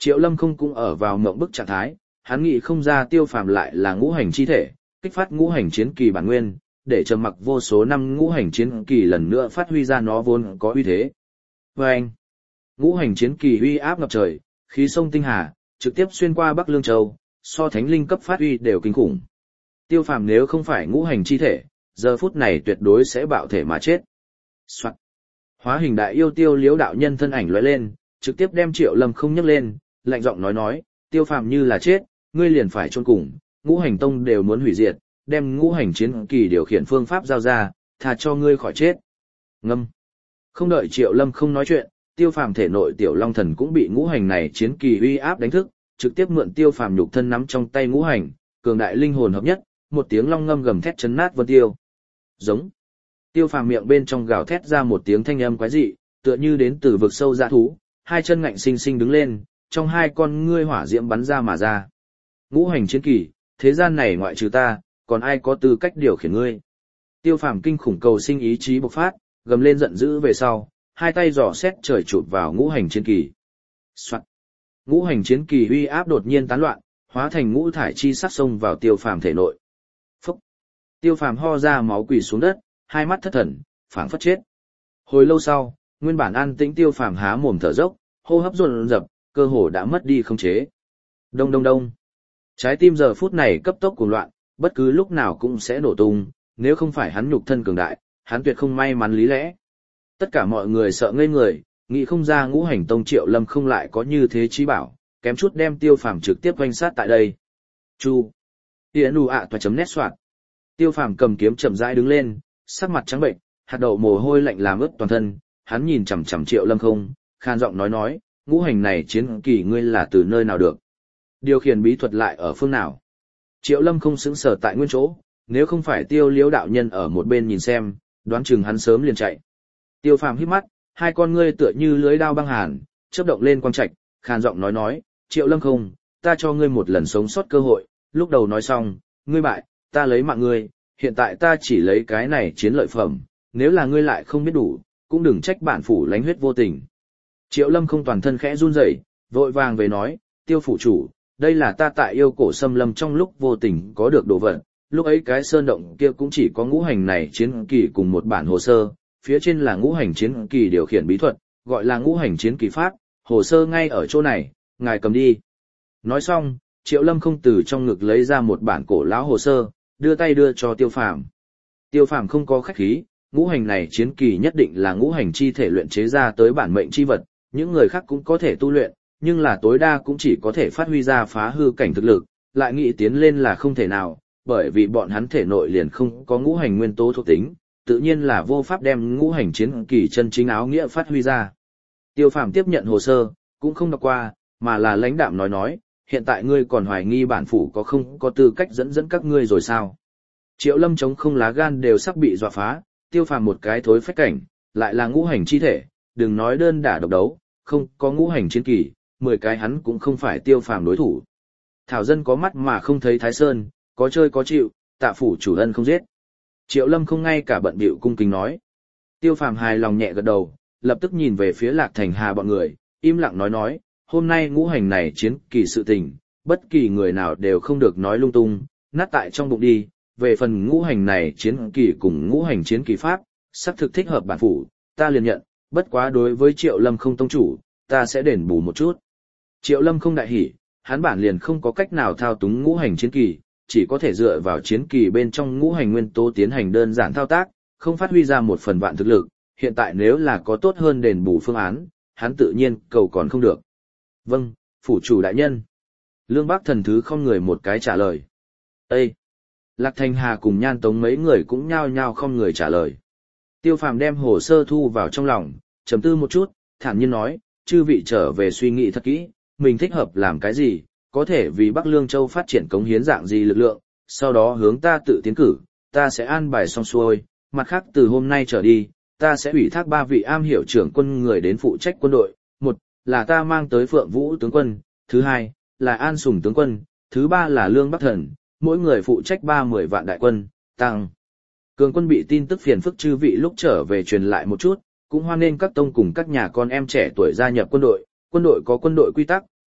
Triệu Lâm không cũng ở vào mộng bức trạng thái, hắn nghĩ không ra Tiêu Phàm lại là ngũ hành chi thể, kích phát ngũ hành chiến kỳ bản nguyên, để trầm mặc vô số năm ngũ hành chiến kỳ lần nữa phát huy ra nó vốn có uy thế. Và anh, ngũ hành chiến kỳ uy áp ngập trời, khí sông tinh hà, trực tiếp xuyên qua Bắc Lương Châu, so thánh linh cấp phát uy đều kinh khủng. Tiêu Phàm nếu không phải ngũ hành chi thể, giờ phút này tuyệt đối sẽ bạo thể mà chết. Soạn. Hóa hình đại yêu Tiêu Liễu đạo nhân thân ảnh lóe lên, trực tiếp đem Triệu Lâm không nhấc lên, lạnh giọng nói, Tiêu Phàm như là chết, ngươi liền phải chôn cùng, ngũ hành tông đều muốn hủy diệt, đem ngũ hành chiến kỳ điều khiển phương pháp giao ra, thà cho ngươi khỏi chết. Ngâm. Không đợi Triệu Lâm không nói chuyện, Tiêu Phàm thể nội tiểu long thần cũng bị ngũ hành này chiến kỳ uy áp đánh thức, trực tiếp mượn Tiêu Phàm nhục thân nắm trong tay ngũ hành, cường đại linh hồn hợp nhất, một tiếng long ngâm gầm thét chấn nát vân tiêu. Giống. Tiêu Phàm miệng bên trong gào thét ra một tiếng thanh âm quái dị, tựa như đến từ vực sâu dã thú, hai chân ngạnh sinh sinh đứng lên, trong hai con ngươi hỏa diễm bắn ra mà ra. Ngũ hành chiến kỳ, thế gian này ngoại trừ ta, còn ai có tư cách điều khiển ngươi? Tiêu Phàm kinh khủng cầu sinh ý chí bộc phát, gầm lên giận dữ về sau, hai tay giỏ xét trời chụp vào ngũ hành chiến kỳ. Soạt. Ngũ hành chiến kỳ uy áp đột nhiên tán loạn, hóa thành ngũ thải chi sắc xông vào Tiêu Phàm thể nội. Phúc. Tiêu Phàm ho ra máu quỳ xuống đất, hai mắt thất thần, phảng phất chết. Hồi lâu sau, nguyên bản an tĩnh Tiêu Phàm há mồm thở dốc, hô hấp dồn dập, cơ hồ đã mất đi khống chế. Đông đông đông. Trái tim giờ phút này cấp tốc cuồng loạn, bất cứ lúc nào cũng sẽ nổ tung, nếu không phải hắn nhục thân cường đại, hắn tuyệt không may mắn lý lẽ. Tất cả mọi người sợ ngây người, nghĩ không ra ngũ hành tông Triệu Lâm không lại có như thế trí bảo, kém chút đem Tiêu Phàm trực tiếp quanh sát tại đây. Chu. Tienu ạ toa chấm nét soạn. Tiêu Phàm cầm kiếm chậm rãi đứng lên, sắc mặt trắng bệnh, hạt đậu mồ hôi lạnh làm ướt toàn thân, hắn nhìn chằm chằm Triệu Lâm không, khan giọng nói, ngũ hành này chiến kỳ ngươi là từ nơi nào được? Điều khiển bí thuật lại ở phương nào? Triệu Lâm không sững sờ tại nguyên chỗ, nếu không phải Tiêu Liễu đạo nhân ở một bên nhìn xem, đoán chừng hắn sớm liền chạy. Tiêu Phàm híp mắt, hai con ngươi tựa như lưới đao băng hàn, chớp động lên quang trạch, khan giọng nói, Triệu Lâm không, ta cho ngươi một lần sống sót cơ hội, lúc đầu nói xong, ngươi bại, ta lấy mạng ngươi, hiện tại ta chỉ lấy cái này chiến lợi phẩm, nếu là ngươi lại không biết đủ, cũng đừng trách bản phủ lánh huyết vô tình. Triệu Lâm không toàn thân khẽ run rẩy, vội vàng về nói, Tiêu phủ chủ, đây là ta tại yêu cổ xâm lâm trong lúc vô tình có được đồ vật, lúc ấy cái sơn động kia cũng chỉ có ngũ hành này chiến kỳ cùng một bản hồ sơ, phía trên là ngũ hành chiến kỳ điều khiển bí thuật, gọi là ngũ hành chiến kỳ pháp, hồ sơ ngay ở chỗ này, ngài cầm đi. Nói xong, Triệu Lâm không từ trong ngực lấy ra một bản cổ lão hồ sơ, đưa tay đưa cho Tiêu Phàm. Tiêu Phàm không có khách khí, ngũ hành này chiến kỳ nhất định là ngũ hành chi thể luyện chế ra tới bản mệnh chi vật, những người khác cũng có thể tu luyện, nhưng là tối đa cũng chỉ có thể phát huy ra phá hư cảnh thực lực, lại nghĩ tiến lên là không thể nào, bởi vì bọn hắn thể nội liền không có ngũ hành nguyên tố thuộc tính, tự nhiên là vô pháp đem ngũ hành chiến kỳ chân chính áo nghĩa phát huy ra. Tiêu Phàm tiếp nhận hồ sơ, cũng không đọc qua, mà là lãnh đạm nói, hiện tại ngươi còn hoài nghi bản phủ có không có tư cách dẫn các ngươi rồi sao? Triệu Lâm chống không lá gan đều sắp bị dọa phá, Tiêu Phàm một cái thối phách cảnh, lại là ngũ hành chi thể, đừng nói đơn đả độc đấu, không có ngũ hành chiến kỳ, 10 cái hắn cũng không phải Tiêu Phàm đối thủ. Thảo dân có mắt mà không thấy Thái Sơn, có chơi có chịu, tạ phủ chủ ân không giết. Triệu Lâm không ngay cả bận bịu cung kính nói. Tiêu Phàm hài lòng nhẹ gật đầu, lập tức nhìn về phía Lạc Thành Hà bọn người, im lặng nói, hôm nay ngũ hành này chiến kỳ sự tình, bất kỳ người nào đều không được nói lung tung, nát tại trong bụng đi, về phần ngũ hành này chiến kỳ cùng ngũ hành chiến kỳ pháp, sắp thực thích hợp bản phủ, ta liền nhận, bất quá đối với Triệu Lâm không tông chủ, ta sẽ đền bù một chút. Triệu Lâm không đại hỉ, hắn bản liền không có cách nào thao túng ngũ hành chiến kỳ, chỉ có thể dựa vào chiến kỳ bên trong ngũ hành nguyên tố tiến hành đơn giản thao tác, không phát huy ra một phần vạn thực lực, hiện tại nếu là có tốt hơn đền bù phương án, hắn tự nhiên cầu còn không được. Vâng, phủ chủ đại nhân. Lương Bác thần thứ không người một cái trả lời. Ê! Lạc Thành Hà cùng Nhan Tống mấy người cũng nhao nhao không người trả lời. Tiêu Phàm đem hồ sơ thu vào trong lòng, trầm tư một chút, thản nhiên nói, chư vị trở về suy nghĩ thật kỹ, mình thích hợp làm cái gì, có thể vì Bắc Lương Châu phát triển cống hiến dạng gì lực lượng, sau đó hướng ta tự tiến cử, ta sẽ an bài xong xuôi, mặt khác từ hôm nay trở đi, ta sẽ ủy thác 3 vị am hiểu trưởng quân người đến phụ trách quân đội, một là ta mang tới Phượng Vũ tướng quân, thứ hai là An Sùng tướng quân, thứ ba là Lương Bắc thần, mỗi người phụ trách 30 vạn đại quân, tăng cường quân bị tin tức phiền phức chư vị lúc trở về truyền lại một chút, cũng hoan nghênh các tông cùng các nhà con em trẻ tuổi gia nhập quân đội có quân đội quy tắc,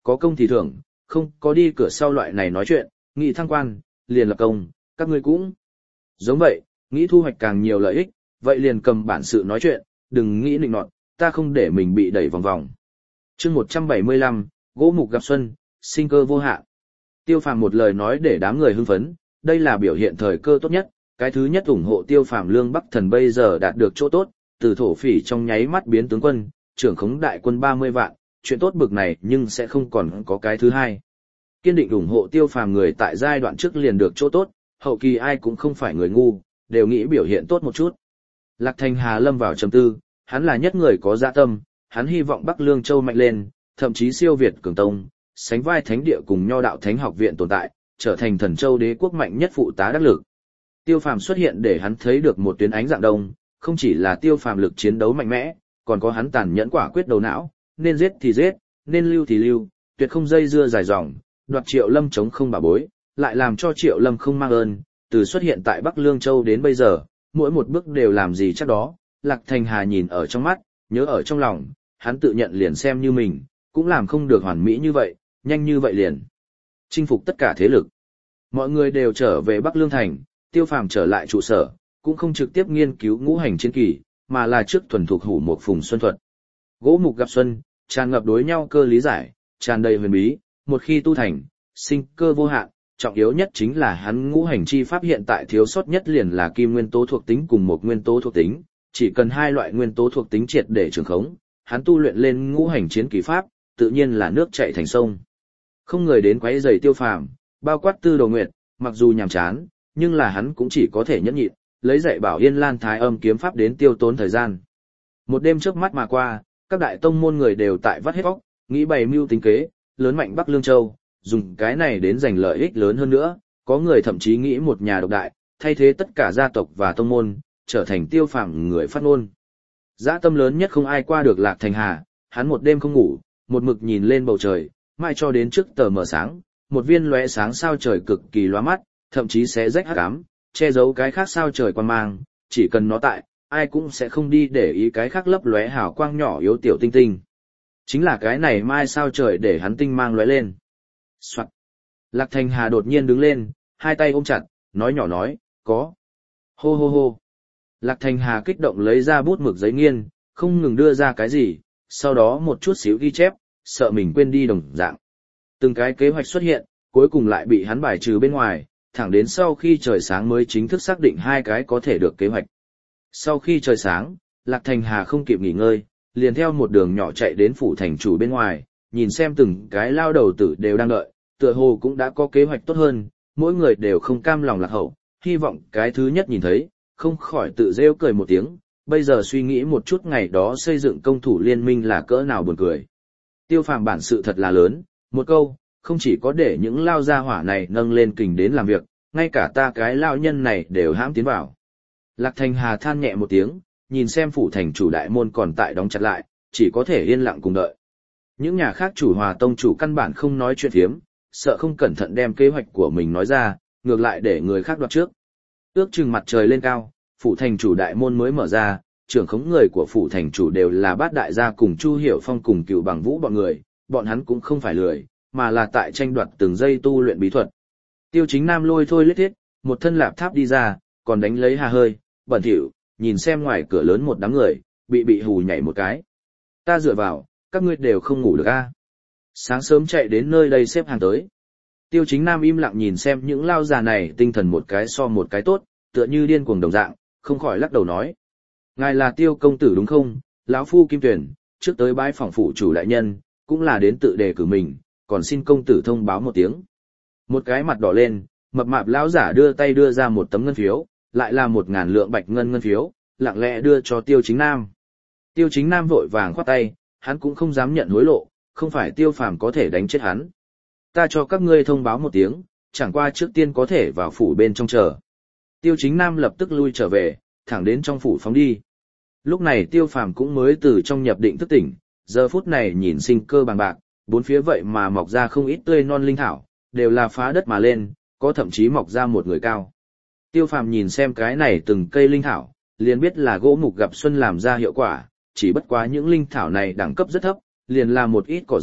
có công thì thưởng, không có đi cửa sau loại này nói chuyện, nghị thăng quan, liền lập công, các ngươi cũng. Giống vậy, nghĩ thu hoạch càng nhiều lợi ích, vậy liền cầm bản sự nói chuyện, đừng nghĩ nịnh nọt, ta không để mình bị đẩy vòng vòng. Chương 175, gỗ mục gặp xuân, sinh cơ vô hạn. Tiêu Phàm một lời nói để đám người hưng phấn, đây là biểu hiện thời cơ tốt nhất, cái thứ nhất ủng hộ Tiêu Phàm Lương Bắc Thần bây giờ đạt được chỗ tốt, từ thổ phỉ trong nháy mắt biến tướng quân, trưởng khống đại quân 30 vạn, chuyện tốt bực này nhưng sẽ không còn có cái thứ hai. Kiên định ủng hộ Tiêu Phàm người tại giai đoạn trước liền được chỗ tốt, hậu kỳ ai cũng không phải người ngu, đều nghĩ biểu hiện tốt một chút. Lạc Thành Hà lâm vào trầm tư, hắn là nhất người có dạ tâm, hắn hy vọng Bắc Lương Châu mạnh lên, thậm chí siêu việt cường tông, sánh vai thánh địa cùng nho đạo thánh học viện tồn tại, trở thành thần châu đế quốc mạnh nhất phụ tá đắc lực. Tiêu Phàm xuất hiện để hắn thấy được một tuyến ánh dạng đông, không chỉ là Tiêu Phàm lực chiến đấu mạnh mẽ, còn có hắn tàn nhẫn quả quyết đầu não, nên giết thì giết, nên lưu thì lưu, tuyệt không dây dưa dài dòng, đoạt Triệu Lâm chống không bà bối, lại làm cho Triệu Lâm không mang ơn, từ xuất hiện tại Bắc Lương Châu đến bây giờ, mỗi một bước đều làm gì chắc đó, Lạc Thành Hà nhìn ở trong mắt, nhớ ở trong lòng, hắn tự nhận liền xem như mình, cũng làm không được hoàn mỹ như vậy, nhanh như vậy liền. Chinh phục tất cả thế lực. Mọi người đều trở về Bắc Lương Thành, Tiêu Phàm trở lại trụ sở, cũng không trực tiếp nghiên cứu ngũ hành chiến kỳ, mà là trước thuần thục hủ một phùng xuân thuật. Gỗ mục gặp xuân, tràn ngập đối nhau cơ lý giải, tràn đầy huyền bí, một khi tu thành, sinh cơ vô hạn, trọng yếu nhất chính là hắn ngũ hành chi pháp hiện tại thiếu sót nhất liền là kim nguyên tố thuộc tính cùng một nguyên tố thuộc tính, chỉ cần hai loại nguyên tố thuộc tính triệt để trường khống, hắn tu luyện lên ngũ hành chiến kỳ pháp, tự nhiên là nước chảy thành sông. Không người đến quấy rầy Tiêu Phàm, bao quát Tư Đồ Nguyệt, mặc dù nhàm chán, nhưng là hắn cũng chỉ có thể nhẫn nhịn, lấy dạy bảo Yên Lan Thái Âm kiếm pháp đến tiêu tốn thời gian. Một đêm trước mắt mà qua, các đại tông môn người đều tại vắt hết óc, nghĩ bày mưu tính kế, lớn mạnh Bắc Lương Châu, dùng cái này đến giành lợi ích lớn hơn nữa, có người thậm chí nghĩ một nhà độc đại, thay thế tất cả gia tộc và tông môn, trở thành Tiêu Phàm người phát ngôn. Dã tâm lớn nhất không ai qua được Lạc Thành Hà, hắn một đêm không ngủ, một mực nhìn lên bầu trời, mãi cho đến trước tờ mờ sáng, một viên lóe sáng sao trời cực kỳ lóa mắt, thậm chí sẽ rách hắc ám, che giấu cái khác sao trời quan mang, chỉ cần nó tại, ai cũng sẽ không đi để ý cái khác lấp lóe hào quang nhỏ yếu tiểu tinh tinh. Chính là cái này mai sao trời để hắn tinh mang lóe lên. Soạt. Lạc Thành Hà đột nhiên đứng lên, hai tay ôm chặt, nói nhỏ nói, có. Hô hô hô. Lạc Thành Hà kích động lấy ra bút mực giấy nghiên, không ngừng đưa ra cái gì, sau đó một chút xíu ghi chép, sợ mình quên đi đồng dạng. Từng cái kế hoạch xuất hiện, cuối cùng lại bị hắn bài trừ bên ngoài, thẳng đến sau khi trời sáng mới chính thức xác định hai cái có thể được kế hoạch. Sau khi trời sáng, Lạc Thành Hà không kịp nghỉ ngơi, liền theo một đường nhỏ chạy đến phủ thành chủ bên ngoài, nhìn xem từng cái lao đầu tử đều đang đợi, tựa hồ cũng đã có kế hoạch tốt hơn, mỗi người đều không cam lòng lạc hậu, hy vọng cái thứ nhất nhìn thấy, không khỏi tự rêu cười một tiếng, bây giờ suy nghĩ một chút ngày đó xây dựng công thủ liên minh là cỡ nào buồn cười. Tiêu Phàm bản sự thật là lớn, một câu, không chỉ có để những lao gia hỏa này nâng lên kình đến làm việc, ngay cả ta cái lao nhân này đều hãm tiến vào. Lạc Thành Hà than nhẹ một tiếng, nhìn xem phủ thành chủ đại môn còn tại đóng chặt lại, chỉ có thể yên lặng cùng đợi. Những nhà khác chủ hòa tông chủ căn bản không nói chuyện phiếm, sợ không cẩn thận đem kế hoạch của mình nói ra, ngược lại để người khác đoạt trước. Ước chừng mặt trời lên cao, phủ thành chủ đại môn mới mở ra, trưởng khống người của phủ thành chủ đều là bát đại gia cùng Chu Hiểu Phong cùng Cựu Bằng Vũ bọn người, bọn hắn cũng không phải lười, mà là tại tranh đoạt từng giây tu luyện bí thuật. Tiêu Chính Nam lôi thôi lết thiết, một thân lạp tháp đi ra, còn đánh lấy hà hơi, bẩn thỉu, nhìn xem ngoài cửa lớn một đám người, bị hù nhảy một cái. Ta dựa vào, các ngươi đều không ngủ được a? Sáng sớm chạy đến nơi đây xếp hàng tới. Tiêu Chính Nam im lặng nhìn xem những lao già này tinh thần một cái so một cái tốt, tựa như điên cuồng đồng dạng, không khỏi lắc đầu nói. Ngài là Tiêu công tử đúng không, lão phu Kim Tuyển, trước tới bái phòng phủ chủ đại nhân, cũng là đến tự đề cử mình, còn xin công tử thông báo một tiếng. Một cái mặt đỏ lên, mập mạp lão giả đưa tay đưa ra một tấm ngân phiếu, lại là 1.000 lượng bạch ngân phiếu, lặng lẽ đưa cho Tiêu Chính Nam. Tiêu Chính Nam vội vàng khoát tay, hắn cũng không dám nhận hối lộ, không phải Tiêu Phàm có thể đánh chết hắn. Ta cho các ngươi thông báo một tiếng, chẳng qua trước tiên có thể vào phủ bên trong chờ. Tiêu Chính Nam lập tức lui trở về, thẳng đến trong phủ phóng đi. Lúc này Tiêu Phàm cũng mới từ trong nhập định thức tỉnh, giờ phút này nhìn sinh cơ bằng bạc, bốn phía vậy mà mọc ra không ít tươi non linh thảo, đều là phá đất mà lên, có thậm chí mọc ra một người cao. Tiêu Phàm nhìn xem cái này từng cây linh thảo, liền biết là gỗ mục gặp xuân làm ra hiệu quả, chỉ bất quá những linh thảo này đẳng cấp rất thấp, liền là một ít cỏ dại,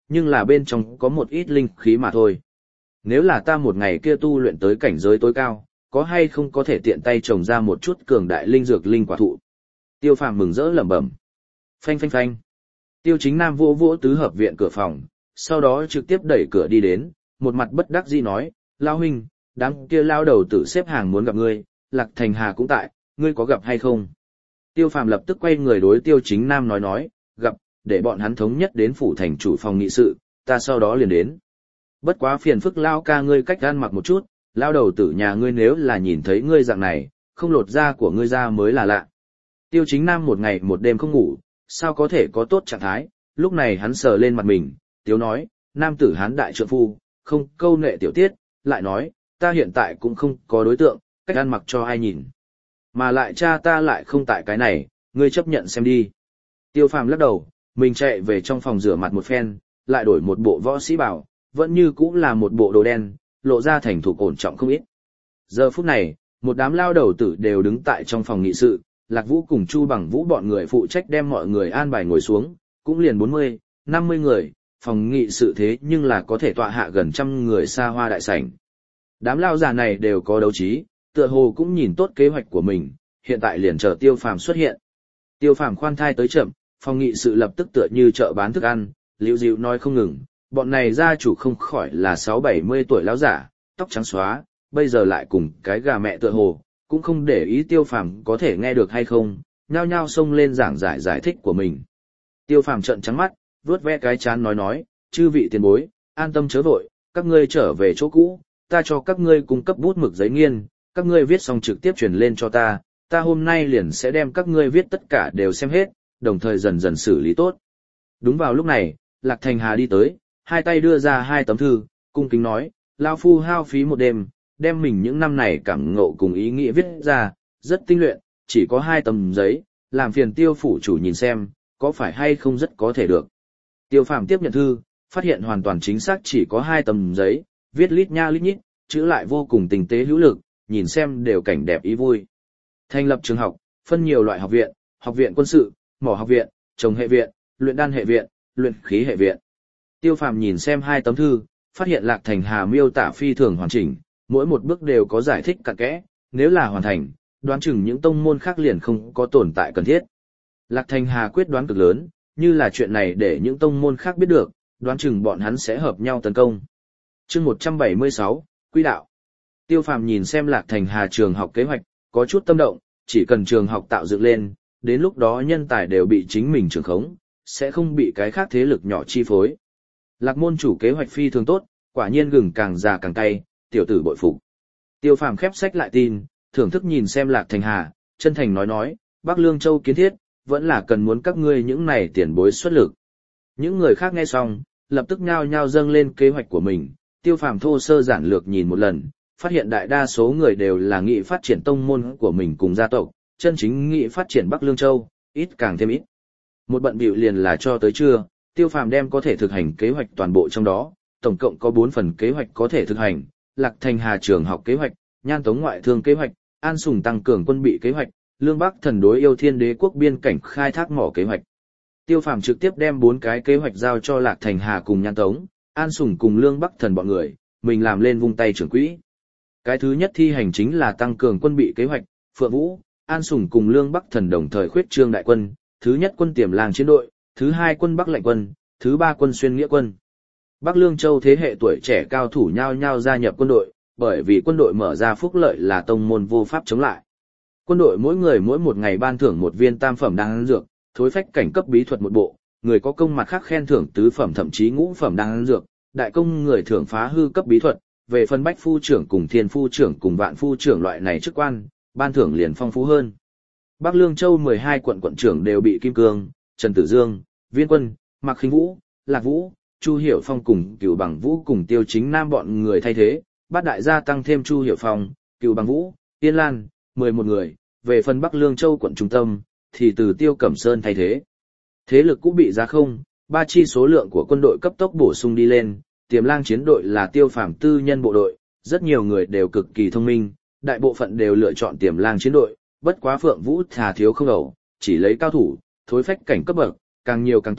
nhưng là bên trong có một ít linh khí mà thôi. Nếu là ta một ngày kia tu luyện tới cảnh giới tối cao, có hay không có thể tiện tay trồng ra một chút cường đại linh dược linh quả thụ. Tiêu Phàm mừng rỡ lẩm bẩm. Phanh phanh phanh. Tiêu Chính Nam vỗ vỗ tứ hợp viện cửa phòng, sau đó trực tiếp đẩy cửa đi đến, một mặt bất đắc dĩ nói, Lao huynh, đám kia lao đầu tử xếp hàng muốn gặp ngươi, Lạc Thành Hà cũng tại, ngươi có gặp hay không? Tiêu Phàm lập tức quay người đối Tiêu Chính Nam nói, gặp, để bọn hắn thống nhất đến phủ thành chủ phòng nghị sự, ta sau đó liền đến. Bất quá phiền phức Lao ca ngươi cách ăn mặc một chút, lao đầu tử nhà ngươi nếu là nhìn thấy ngươi dạng này, không lột da của ngươi ra mới là lạ. Tiêu Chính Nam một ngày một đêm không ngủ, sao có thể có tốt trạng thái, lúc này hắn sờ lên mặt mình, tiếu nói, nam tử hán đại trượng phu, không câu nệ tiểu tiết, lại nói, ta hiện tại cũng không có đối tượng, cách ăn mặc cho ai nhìn. Mà lại cha ta lại không tại cái này, ngươi chấp nhận xem đi. Tiêu Phàm lắc đầu, mình chạy về trong phòng rửa mặt một phen, lại đổi một bộ võ sĩ bào, vẫn như cũng là một bộ đồ đen, lộ ra thành thục ổn trọng không ít. Giờ phút này, một đám lao đầu tử đều đứng tại trong phòng nghị sự, Lạc Vũ cùng Chu Bằng Vũ bọn người phụ trách đem mọi người an bài ngồi xuống, cũng liền 40, 50 người, phòng nghị sự thế nhưng là có thể tọa hạ gần 100 người xa hoa đại sảnh. Đám lao già này đều có đấu trí, tựa hồ cũng nhìn tốt kế hoạch của mình, hiện tại liền chờ Tiêu Phàm xuất hiện. Tiêu Phàm khoan thai tới chậm, phòng nghị sự lập tức tựa như chợ bán thức ăn, liễu dịu nói không ngừng, bọn này gia chủ không khỏi là 6-70 tuổi lão giả, tóc trắng xóa, bây giờ lại cùng cái gà mẹ tựa hồ, cũng không để ý Tiêu Phàm có thể nghe được hay không, nhao nhao xông lên giảng giải thích của mình. Tiêu Phàm trợn trắng mắt, vuốt ve cái chán nói, chư vị tiền bối, an tâm chớ vội, các ngươi trở về chỗ cũ, ta cho các ngươi cung cấp bút mực giấy nghiên, các ngươi viết xong trực tiếp truyền lên cho ta hôm nay liền sẽ đem các ngươi viết tất cả đều xem hết, đồng thời dần dần xử lý tốt. Đúng vào lúc này, Lạc Thành Hà đi tới, hai tay đưa ra 2 tấm thư, cung kính nói, lao phu hao phí một đêm, đem mình những năm này cảm ngộ cùng ý nghĩa viết ra, rất tinh luyện, chỉ có 2 tấm giấy, làm phiền Tiêu phủ chủ nhìn xem, có phải hay không rất có thể được. Tiêu Phàm tiếp nhận thư, phát hiện hoàn toàn chính xác chỉ có 2 tấm giấy, viết lít nha lít nhít, chữ lại vô cùng tinh tế hữu lực, nhìn xem đều cảnh đẹp ý vui. Thành lập trường học, phân nhiều loại học viện quân sự, mỏ học viện, trồng hệ viện, luyện đan hệ viện, luyện khí hệ viện. Tiêu Phàm nhìn xem 2 tấm thư, phát hiện Lạc Thành Hà miêu tả phi thường hoàn chỉnh, mỗi một bước đều có giải thích cặn kẽ, nếu là hoàn thành, đoán chừng những tông môn khác liền không có tồn tại cần thiết. Lạc Thành Hà quyết đoán cực lớn, như là chuyện này để những tông môn khác biết được, đoán chừng bọn hắn sẽ hợp nhau tấn công. Chương 176, Quy đạo. Tiêu Phàm nhìn xem Lạc Thành Hà trường học kế hoạch, có chút tâm động, chỉ cần trường học tạo dựng lên, đến lúc đó nhân tài đều bị chính mình trưởng khống, sẽ không bị cái khác thế lực nhỏ chi phối. Lạc môn chủ kế hoạch phi thường tốt, quả nhiên gừng càng già càng cay, tiểu tử bội phục. Tiêu Phàm khép sách lại tin, thưởng thức nhìn xem Lạc Thành Hà, chân thành nói, Bắc Lương Châu kiến thiết, vẫn là cần muốn các ngươi những này tiền bối xuất lực. Những người khác nghe xong, lập tức nhao nhao dâng lên kế hoạch của mình, Tiêu Phàm thô sơ giản lược nhìn một lần, phát hiện đại đa số người đều là nghị phát triển tông môn của mình cùng gia tộc, chân chính nghị phát triển Bắc Lương Châu, ít càng thêm ít. Một bận bịu liền là cho tới trưa, Tiêu Phàm đem có thể thực hành kế hoạch toàn bộ trong đó, tổng cộng có 4 phần kế hoạch có thể thực hành, Lạc Thành Hà trường học kế hoạch, Nhan Tống ngoại thương kế hoạch, An Sùng tăng cường quân bị kế hoạch, Lương Bắc Thần đối yêu Thiên Đế quốc biên cảnh khai thác mỏ kế hoạch. Tiêu Phàm trực tiếp đem 4 cái kế hoạch giao cho Lạc Thành Hà cùng Nhan Tống, An Sùng cùng Lương Bắc Thần bọn người, mình làm lên vung tay trưởng quỹ. Cái thứ nhất thi hành chính là tăng cường quân bị kế hoạch, Phượng Vũ, An Sùng cùng Lương Bắc Thần đồng thời khuyết trương đại quân, thứ nhất quân Tiềm Lang chiến đội, thứ hai quân Bắc Lệnh quân, thứ ba quân Xuyên Nghĩa quân. Bắc Lương Châu thế hệ tuổi trẻ cao thủ nhao nhao gia nhập quân đội, bởi vì quân đội mở ra phúc lợi là tông môn vô pháp chống lại. Quân đội mỗi người mỗi một ngày ban thưởng 1 viên tam phẩm đan dược, thối phách cảnh cấp bí thuật 1 bộ, người có công mặt khác khen thưởng tứ phẩm thậm chí ngũ phẩm đan dược, đại công người thưởng phá hư cấp bí thuật, về phân bách phu trưởng cùng thiên phu trưởng cùng vạn phu trưởng loại này chức quan, ban thưởng liền phong phú hơn. Bắc Lương Châu 12 quận trưởng đều bị Kim Cương, Trần Tử Dương, Viên Quân, Mạc Khinh Vũ, Lạc Vũ, Chu Hiểu Phong cùng Cửu Bằng Vũ cùng Tiêu Chính Nam bọn người thay thế, bát đại gia tăng thêm Chu Hiểu Phong, Cửu Bằng Vũ, Tiên Lan, 11 người, về phần Bắc Lương Châu quận trung tâm, thì từ Tiêu Cẩm Sơn thay thế. Thế lực cũng bị giá không, 3 chi số lượng của quân đội cấp tốc bổ sung đi lên, Tiềm Lang chiến đội là Tiêu Phàm tư nhân bộ đội, rất nhiều người đều cực kỳ thông minh, đại bộ phận đều lựa chọn Tiềm Lang chiến đội, bất quá Phượng Vũ thà thiếu không ẩu, chỉ lấy cao thủ, thối phách cảnh cấp bậc, càng nhiều càng tốt,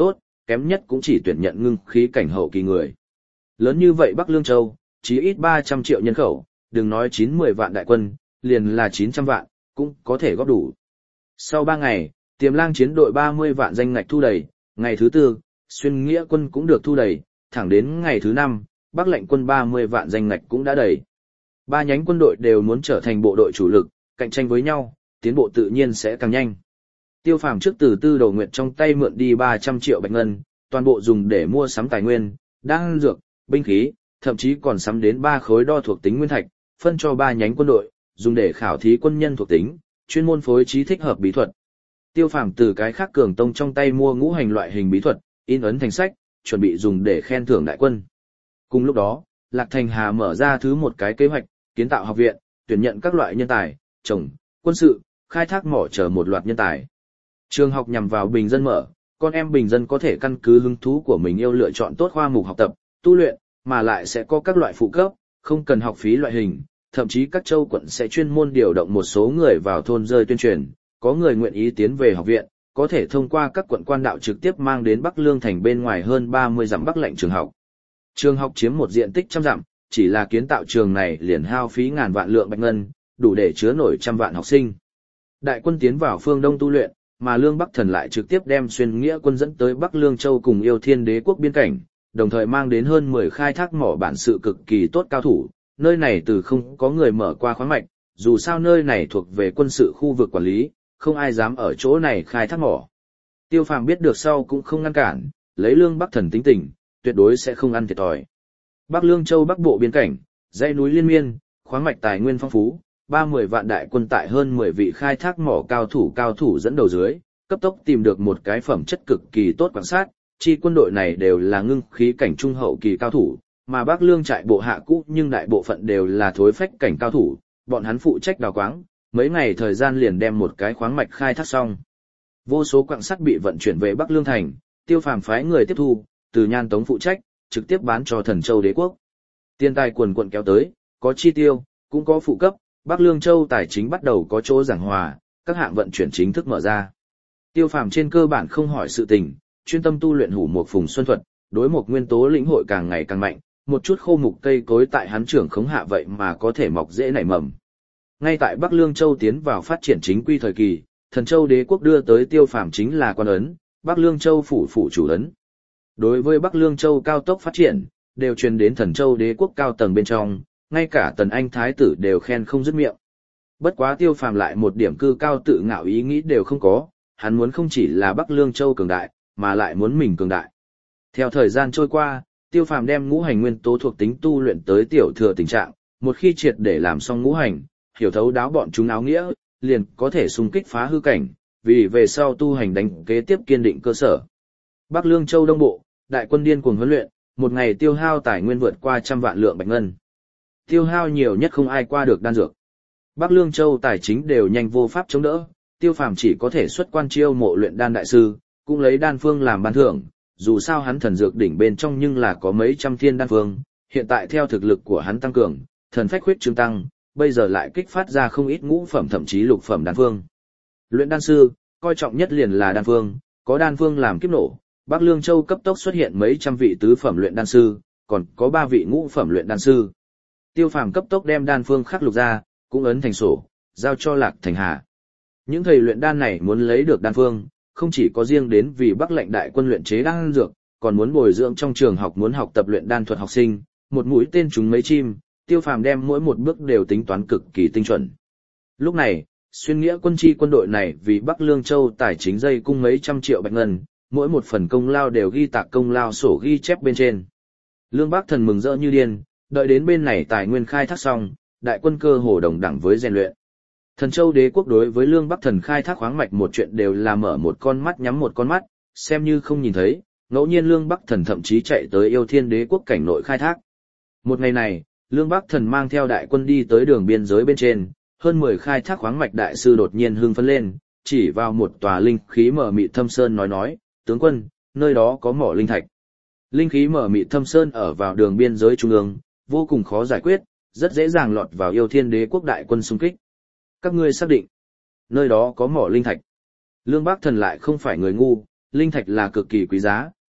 kém nhất cũng chỉ tuyển nhận ngưng khí cảnh hậu kỳ người. Lớn như vậy Bắc Lương Châu, chí ít 300 triệu nhân khẩu, đừng nói 9-10 vạn đại quân, liền là 900 vạn, cũng có thể góp đủ. Sau 3 ngày, Tiềm Lang chiến đội 30 vạn danh ngạch thu đầy, ngày thứ 4, Xuyên Nghĩa quân cũng được thu đầy, thẳng đến ngày thứ 5, Bắc lệnh quân 30 vạn danh ngạch cũng đã đầy. Ba nhánh quân đội đều muốn trở thành bộ đội chủ lực, cạnh tranh với nhau, tiến bộ tự nhiên sẽ càng nhanh. Tiêu Phàm trước từ Tư Đồ Nguyệt trong tay mượn đi 300 triệu bạch ngân, toàn bộ dùng để mua sắm tài nguyên, đan dược, binh khí, thậm chí còn sắm đến 3 khối đo thuộc tính nguyên thạch, phân cho 3 nhánh quân đội, dùng để khảo thí quân nhân thuộc tính, chuyên môn phối trí thích hợp bí thuật. Tiêu Phàm từ cái khác cường tông trong tay mua ngũ hành loại hình bí thuật, in ấn thành sách, chuẩn bị dùng để khen thưởng đại quân. Cùng lúc đó, Lạc Thành Hà mở ra thứ một cái kế hoạch, kiến tạo học viện, tuyển nhận các loại nhân tài, trồng, quân sự, khai thác mỏ chờ một loạt nhân tài. Trường học nhằm vào bình dân mở, con em bình dân có thể căn cứ hứng thú của mình yêu lựa chọn tốt khoa mục học tập, tu luyện, mà lại sẽ có các loại phụ cấp, không cần học phí loại hình, thậm chí các châu quận sẽ chuyên môn điều động một số người vào thôn rơi tuyên truyền, có người nguyện ý tiến về học viện, có thể thông qua các quận quan đạo trực tiếp mang đến Bắc Lương thành bên ngoài hơn 30 dặm Bắc lệnh trường học. Trường học chiếm một diện tích trăm dặm, chỉ là kiến tạo trường này liền hao phí ngàn vạn lượng bạch ngân, đủ để chứa nổi trăm vạn học sinh. Đại quân tiến vào phương Đông tu luyện, mà Lương Bắc Thần lại trực tiếp đem Xuyên Nghĩa quân dẫn tới Bắc Lương Châu cùng Yêu Thiên Đế quốc biên cảnh, đồng thời mang đến hơn 10 khai thác mỏ bản sự cực kỳ tốt cao thủ, nơi này từ không có người mở qua khoáng mạch, dù sao nơi này thuộc về quân sự khu vực quản lý, không ai dám ở chỗ này khai thác mỏ. Tiêu Phàm biết được sau cũng không ngăn cản, lấy Lương Bắc Thần tính tình, tuyệt đối sẽ không ăn thiệt thòi. Bắc Lương Châu Bắc bộ biên cảnh, dãy núi liên miên, khoáng mạch tài nguyên phong phú, 30 vạn đại quân tại hơn 10 vị khai thác mỏ cao thủ dẫn đầu dưới, cấp tốc tìm được một cái phẩm chất cực kỳ tốt quan sát, chi quân đội này đều là ngưng khí cảnh trung hậu kỳ cao thủ, mà Bắc Lương trại bộ hạ cũ nhưng đại bộ phận đều là thối phách cảnh cao thủ, bọn hắn phụ trách đào quáng, mấy ngày thời gian liền đem một cái khoáng mạch khai thác xong. Vô số quặng sắt bị vận chuyển về Bắc Lương thành, Tiêu Phàm phái người tiếp thu, từ Nhan Tống phụ trách, trực tiếp bán cho Thần Châu Đế quốc. Tiền tài quần quần kéo tới, có chi tiêu, cũng có phụ cấp, Bắc Lương Châu tài chính bắt đầu có chỗ giảng hòa, các hạng vận chuyển chính thức mở ra. Tiêu Phàm trên cơ bản không hỏi sự tình, chuyên tâm tu luyện hủ mục phùng xuân thuật, đối mục nguyên tố lĩnh hội càng ngày càng mạnh, một chút khô mục cây cối tại hắn trưởng khống hạ vậy mà có thể mọc dễ nảy mầm. Ngay tại Bắc Lương Châu tiến vào phát triển chính quy thời kỳ, Thần Châu Đế quốc đưa tới Tiêu Phàm chính là quan ấn, Bắc Lương Châu phủ chủ ấn. Đối với Bắc Lương Châu cao tốc phát triển, đều truyền đến Thần Châu Đế quốc cao tầng bên trong, ngay cả Tần Anh thái tử đều khen không dứt miệng. Bất quá Tiêu Phàm lại một điểm cư cao tự ngạo ý nghĩ đều không có, hắn muốn không chỉ là Bắc Lương Châu cường đại, mà lại muốn mình cường đại. Theo thời gian trôi qua, Tiêu Phàm đem ngũ hành nguyên tố thuộc tính tu luyện tới tiểu thừa tình trạng, một khi triệt để làm xong ngũ hành, hiểu thấu đáo bọn chúng áo nghĩa, liền có thể xung kích phá hư cảnh, vì về sau tu hành đánh kế tiếp kiên định cơ sở. Bắc Lương Châu Đông Bộ, đại quân điên cuồng huấn luyện, một ngày tiêu hao tài nguyên vượt qua 100 vạn lượng bạch ngân. Tiêu hao nhiều nhất không ai qua được đan dược. Bắc Lương Châu tài chính đều nhanh vô pháp chống đỡ, Tiêu Phàm chỉ có thể xuất quan chiêu mộ luyện đan đại sư, cũng lấy đan phương làm ban thưởng, dù sao hắn thần dược đỉnh bên trong nhưng là có mấy trăm thiên đan phương, hiện tại theo thực lực của hắn tăng cường, thần phách huyết trương tăng, bây giờ lại kích phát ra không ít ngũ phẩm thậm chí lục phẩm đan phương. Luyện đan sư, coi trọng nhất liền là đan phương, có đan phương làm kiếp nổ, Bắc Lương Châu cấp tốc xuất hiện mấy trăm vị tứ phẩm luyện đan sư, còn có 3 vị ngũ phẩm luyện đan sư. Tiêu Phàm cấp tốc đem đan phương khắc lục ra, cũng ấn thành sổ, giao cho Lạc Thành Hà. Những thầy luyện đan này muốn lấy được đan phương, không chỉ có riêng đến vì Bắc lệnh đại quân luyện chế đan dược, còn muốn bồi dưỡng trong trường học muốn học tập luyện đan thuật học sinh, một mũi tên trúng mấy chim, Tiêu Phàm đem mỗi một bước đều tính toán cực kỳ tinh chuẩn. Lúc này, Xuyên Nghĩa quân chi quân đội này vì Bắc Lương Châu tài chính dây cung mấy trăm triệu bạch ngân, mỗi một phần công lao đều ghi tạc công lao sổ ghi chép bên trên. Lương Bắc Thần mừng rỡ như điên, đợi đến bên này tài nguyên khai thác xong, đại quân cơ hồ đồng đẳng với rèn luyện. Thần Châu Đế quốc đối với Lương Bắc Thần khai thác khoáng mạch một chuyện đều là mở một con mắt nhắm một con mắt, xem như không nhìn thấy, ngẫu nhiên Lương Bắc Thần thậm chí chạy tới Yêu Thiên Đế quốc cảnh nội khai thác. Một ngày này, Lương Bắc Thần mang theo đại quân đi tới đường biên giới bên trên, hơn 10 khai thác khoáng mạch đại sư đột nhiên hưng phấn lên, chỉ vào một tòa linh khí mở mịt thâm sơn nói, tướng quân, nơi đó có mỏ linh thạch. Linh khí mở mịt thâm sơn ở vào đường biên giới trung ương, vô cùng khó giải quyết, rất dễ dàng lọt vào Yêu Thiên Đế quốc đại quân xung kích. Các ngươi xác định, nơi đó có mỏ linh thạch. Lương Bắc Thần lại không phải người ngu, linh thạch là cực kỳ quý giá,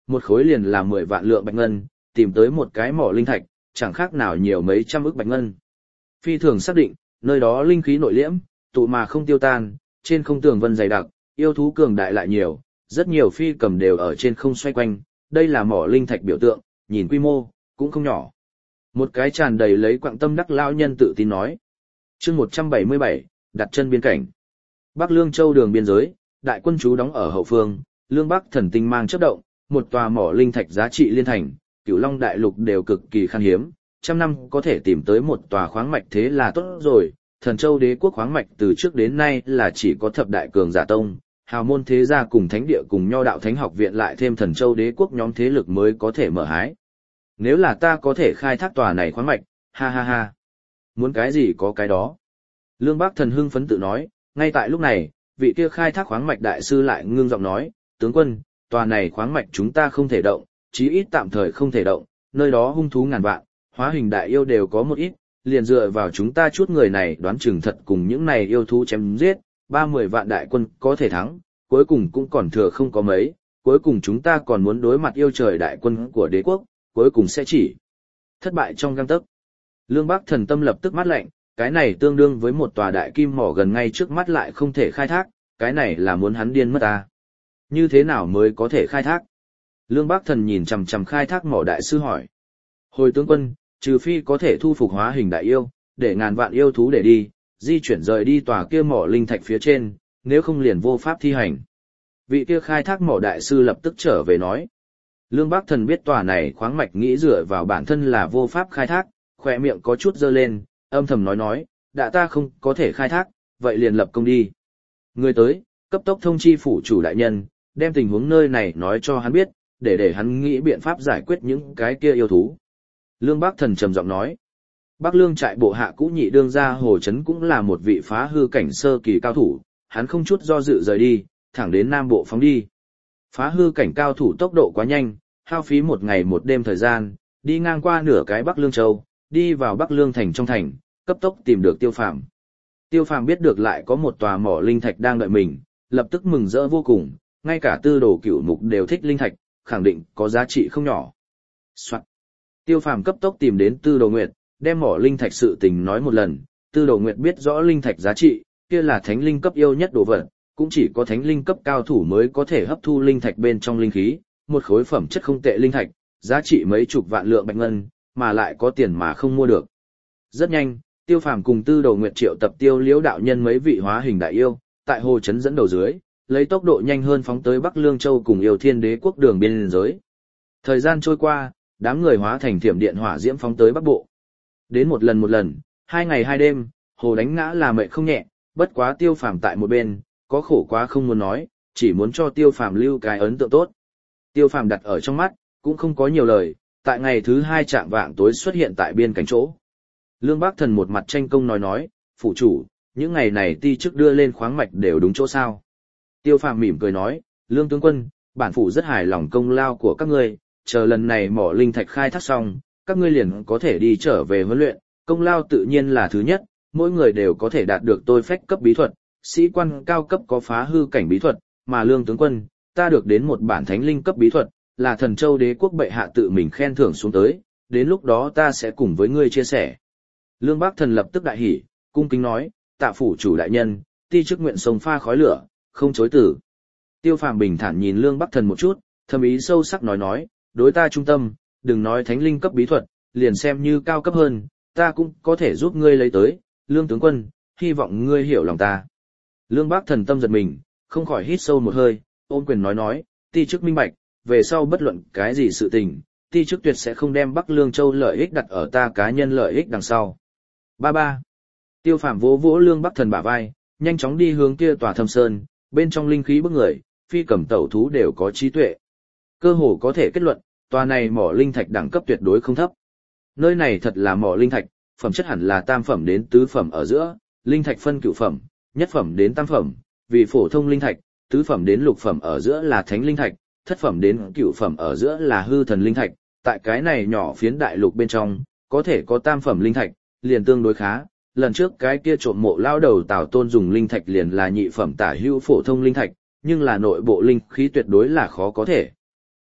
một khối liền là 10 vạn lượng bạch ngân, tìm tới một cái mỏ linh thạch, chẳng khác nào nhiều mấy trăm ức bạch ngân. Phi thường xác định, nơi đó linh khí nội liễm, tụ mà không tiêu tan, trên không tường vân dày đặc, yêu thú cường đại lại nhiều, rất nhiều phi cầm đều ở trên không xoay quanh, đây là mỏ linh thạch biểu tượng, nhìn quy mô, cũng không nhỏ. Một cái tràn đầy lấy quặng tâm đắc lão nhân tự tin nói. Chương 177, đặt chân biên cảnh. Bắc Lương Châu đường biên giới, đại quân trú đóng ở hậu phương, Lương Bắc thần tinh mang chớp động, một tòa mỏ linh thạch giá trị liên thành, Cửu Long đại lục đều cực kỳ khan hiếm, trăm năm có thể tìm tới một tòa khoáng mạch thế là tốt rồi. Thần Châu đế quốc khoáng mạch từ trước đến nay là chỉ có thập đại cường giả tông, hào môn thế gia cùng thánh địa cùng nho đạo thánh học viện lại thêm Thần Châu đế quốc nhóm thế lực mới có thể mở hái. Nếu là ta có thể khai thác tòa này khoáng mạch, ha ha ha. Muốn cái gì có cái đó. Lương Bắc thần hưng phấn tự nói, ngay tại lúc này, vị kia khai thác khoáng mạch đại sư lại ngưng giọng nói, tướng quân, tòa này khoáng mạch chúng ta không thể động, chí ít tạm thời không thể động, nơi đó hung thú ngàn vạn, hóa hình đại yêu đều có một ít, liền dựa vào chúng ta chút người này đoán chừng thật cùng những này yêu thú chém giết, 30 vạn đại quân có thể thắng, cuối cùng cũng còn thừa không có mấy, cuối cùng chúng ta còn muốn đối mặt yêu trời đại quân của đế quốc, cuối cùng sẽ chỉ thất bại trong gang tấc. Lương Bắc thần tâm lập tức mát lạnh, cái này tương đương với một tòa đại kim mỏ gần ngay trước mắt lại không thể khai thác, cái này là muốn hắn điên mất ta. Như thế nào mới có thể khai thác? Lương Bắc thần nhìn chằm chằm khai thác mỏ đại sư hỏi. Hồi tướng quân, trừ phi có thể thu phục hóa hình đại yêu, để ngàn vạn yêu thú để đi, di chuyển rời đi tòa kia mỏ linh thạch phía trên, nếu không liền vô pháp thi hành. Vị kia khai thác mỏ đại sư lập tức trở về nói. Lương Bắc thần biết tòa này khoáng mạch nghĩ dựa vào bản thân là vô pháp khai thác, khỏe miệng có chút dơ lên, âm thầm nói, đã ta không có thể khai thác, vậy liền lập công đi. Người tới, cấp tốc thông chi phủ chủ đại nhân, đem tình huống nơi này nói cho hắn biết, để hắn nghĩ biện pháp giải quyết những cái kia yêu thú. Lương Bắc thần trầm giọng nói, Bắc Lương trại bộ hạ cũ nhị đương gia Hồ Chấn cũng là một vị phá hư cảnh sơ kỳ cao thủ, hắn không chút do dự rời đi, thẳng đến Nam Bộ phóng đi. Phá hư cảnh cao thủ tốc độ quá nhanh, hao phí một ngày một đêm thời gian, đi ngang qua nửa cái Bắc Lương Châu, đi vào Bắc Lương thành trong thành, cấp tốc tìm được Tiêu Phàm. Tiêu Phàm biết được lại có một tòa mỏ linh thạch đang đợi mình, lập tức mừng rỡ vô cùng, ngay cả Tư Đồ Cửu Mục đều thích linh thạch, khẳng định có giá trị không nhỏ. Soạn. Tiêu Phàm cấp tốc tìm đến Tư Đồ Nguyệt, đem mỏ linh thạch sự tình nói một lần, Tư Đồ Nguyệt biết rõ linh thạch giá trị, kia là thánh linh cấp yêu nhất đồ vật, cũng chỉ có thánh linh cấp cao thủ mới có thể hấp thu linh thạch bên trong linh khí, một khối phẩm chất không tệ linh thạch, giá trị mấy chục vạn lượng bạch ngân, mà lại có tiền mà không mua được. Rất nhanh, Tiêu Phàm cùng Tư Đồ Nguyệt triệu tập Tiêu Liễu đạo nhân mấy vị hóa hình đại yêu, tại Hồ Chấn dẫn đầu dưới, lấy tốc độ nhanh hơn phóng tới Bắc Lương Châu cùng Yêu Thiên Đế quốc đường biên giới. Thời gian trôi qua, đám người hóa thành thiểm điện hỏa diễm phóng tới Bắc Bộ. Đến một lần, 2 ngày 2 đêm, Hồ đánh ngã là mệt không nhẹ, bất quá Tiêu Phàm tại một bên, có khổ quá không muốn nói, chỉ muốn cho Tiêu Phàm lưu cái ấn tượng tốt. Tiêu Phàm đặt ở trong mắt, cũng không có nhiều lời, tại ngày thứ 2 chạng vạng tối xuất hiện tại biên cảnh chỗ. Lương Bắc thần một mặt tranh công nói, phủ chủ, những ngày này ti chức đưa lên khoáng mạch đều đúng chỗ sao. Tiêu Phàm mỉm cười nói, Lương tướng quân, bản phủ rất hài lòng công lao của các ngươi, chờ lần này mỏ linh thạch khai thác xong, các ngươi liền có thể đi trở về huấn luyện, công lao tự nhiên là thứ nhất, mỗi người đều có thể đạt được tôi phách cấp bí thuật, sĩ quan cao cấp có phá hư cảnh bí thuật, mà Lương tướng quân, ta được đến một bản thánh linh cấp bí thuật, là Thần Châu đế quốc bệ hạ tự mình khen thưởng xuống tới, đến lúc đó ta sẽ cùng với ngươi chia sẻ. Lương Bắc thần lập tức đại hỉ, cung kính nói, tạ phủ chủ đại nhân, ti chức nguyện sông pha khói lửa, không chối từ. Tiêu Phàm bình thản nhìn Lương Bắc thần một chút, thâm ý sâu sắc nói, đối ta trung tâm, đừng nói thánh linh cấp bí thuật, liền xem như cao cấp hơn, ta cũng có thể giúp ngươi lấy tới, Lương tướng quân, hy vọng ngươi hiểu lòng ta. Lương Bắc thần tâm giật mình, không khỏi hít sâu một hơi, ôm quyền nói, ti chức minh bạch, về sau bất luận cái gì sự tình, ti chức tuyệt sẽ không đem Bắc Lương Châu lợi ích đặt ở ta cá nhân lợi ích đằng sau. Ba. Tiêu Phàm vỗ vỗ Lương Bắc thần bả vai, nhanh chóng đi hướng kia tòa Thâm Sơn, bên trong linh khí bức người, phi cầm tẩu thú đều có trí tuệ. Cơ hồ có thể kết luận, tòa này mỏ linh thạch đẳng cấp tuyệt đối không thấp. Nơi này thật là mỏ linh thạch, phẩm chất hẳn là tam phẩm đến tứ phẩm ở giữa, linh thạch phân cửu phẩm, nhất phẩm đến tam phẩm, vì phổ thông linh thạch, tứ phẩm đến lục phẩm ở giữa là thánh linh thạch, thất phẩm đến cửu phẩm ở giữa là hư thần linh thạch, tại cái này nhỏ phiến đại lục bên trong, có thể có tam phẩm linh thạch, liền tương đối khá. Lần trước cái kia trộm mộ lao đầu Tào Tôn dùng linh thạch liền là nhị phẩm tả hữu phổ thông linh thạch, nhưng là nội bộ linh khí tuyệt đối là khó có thể.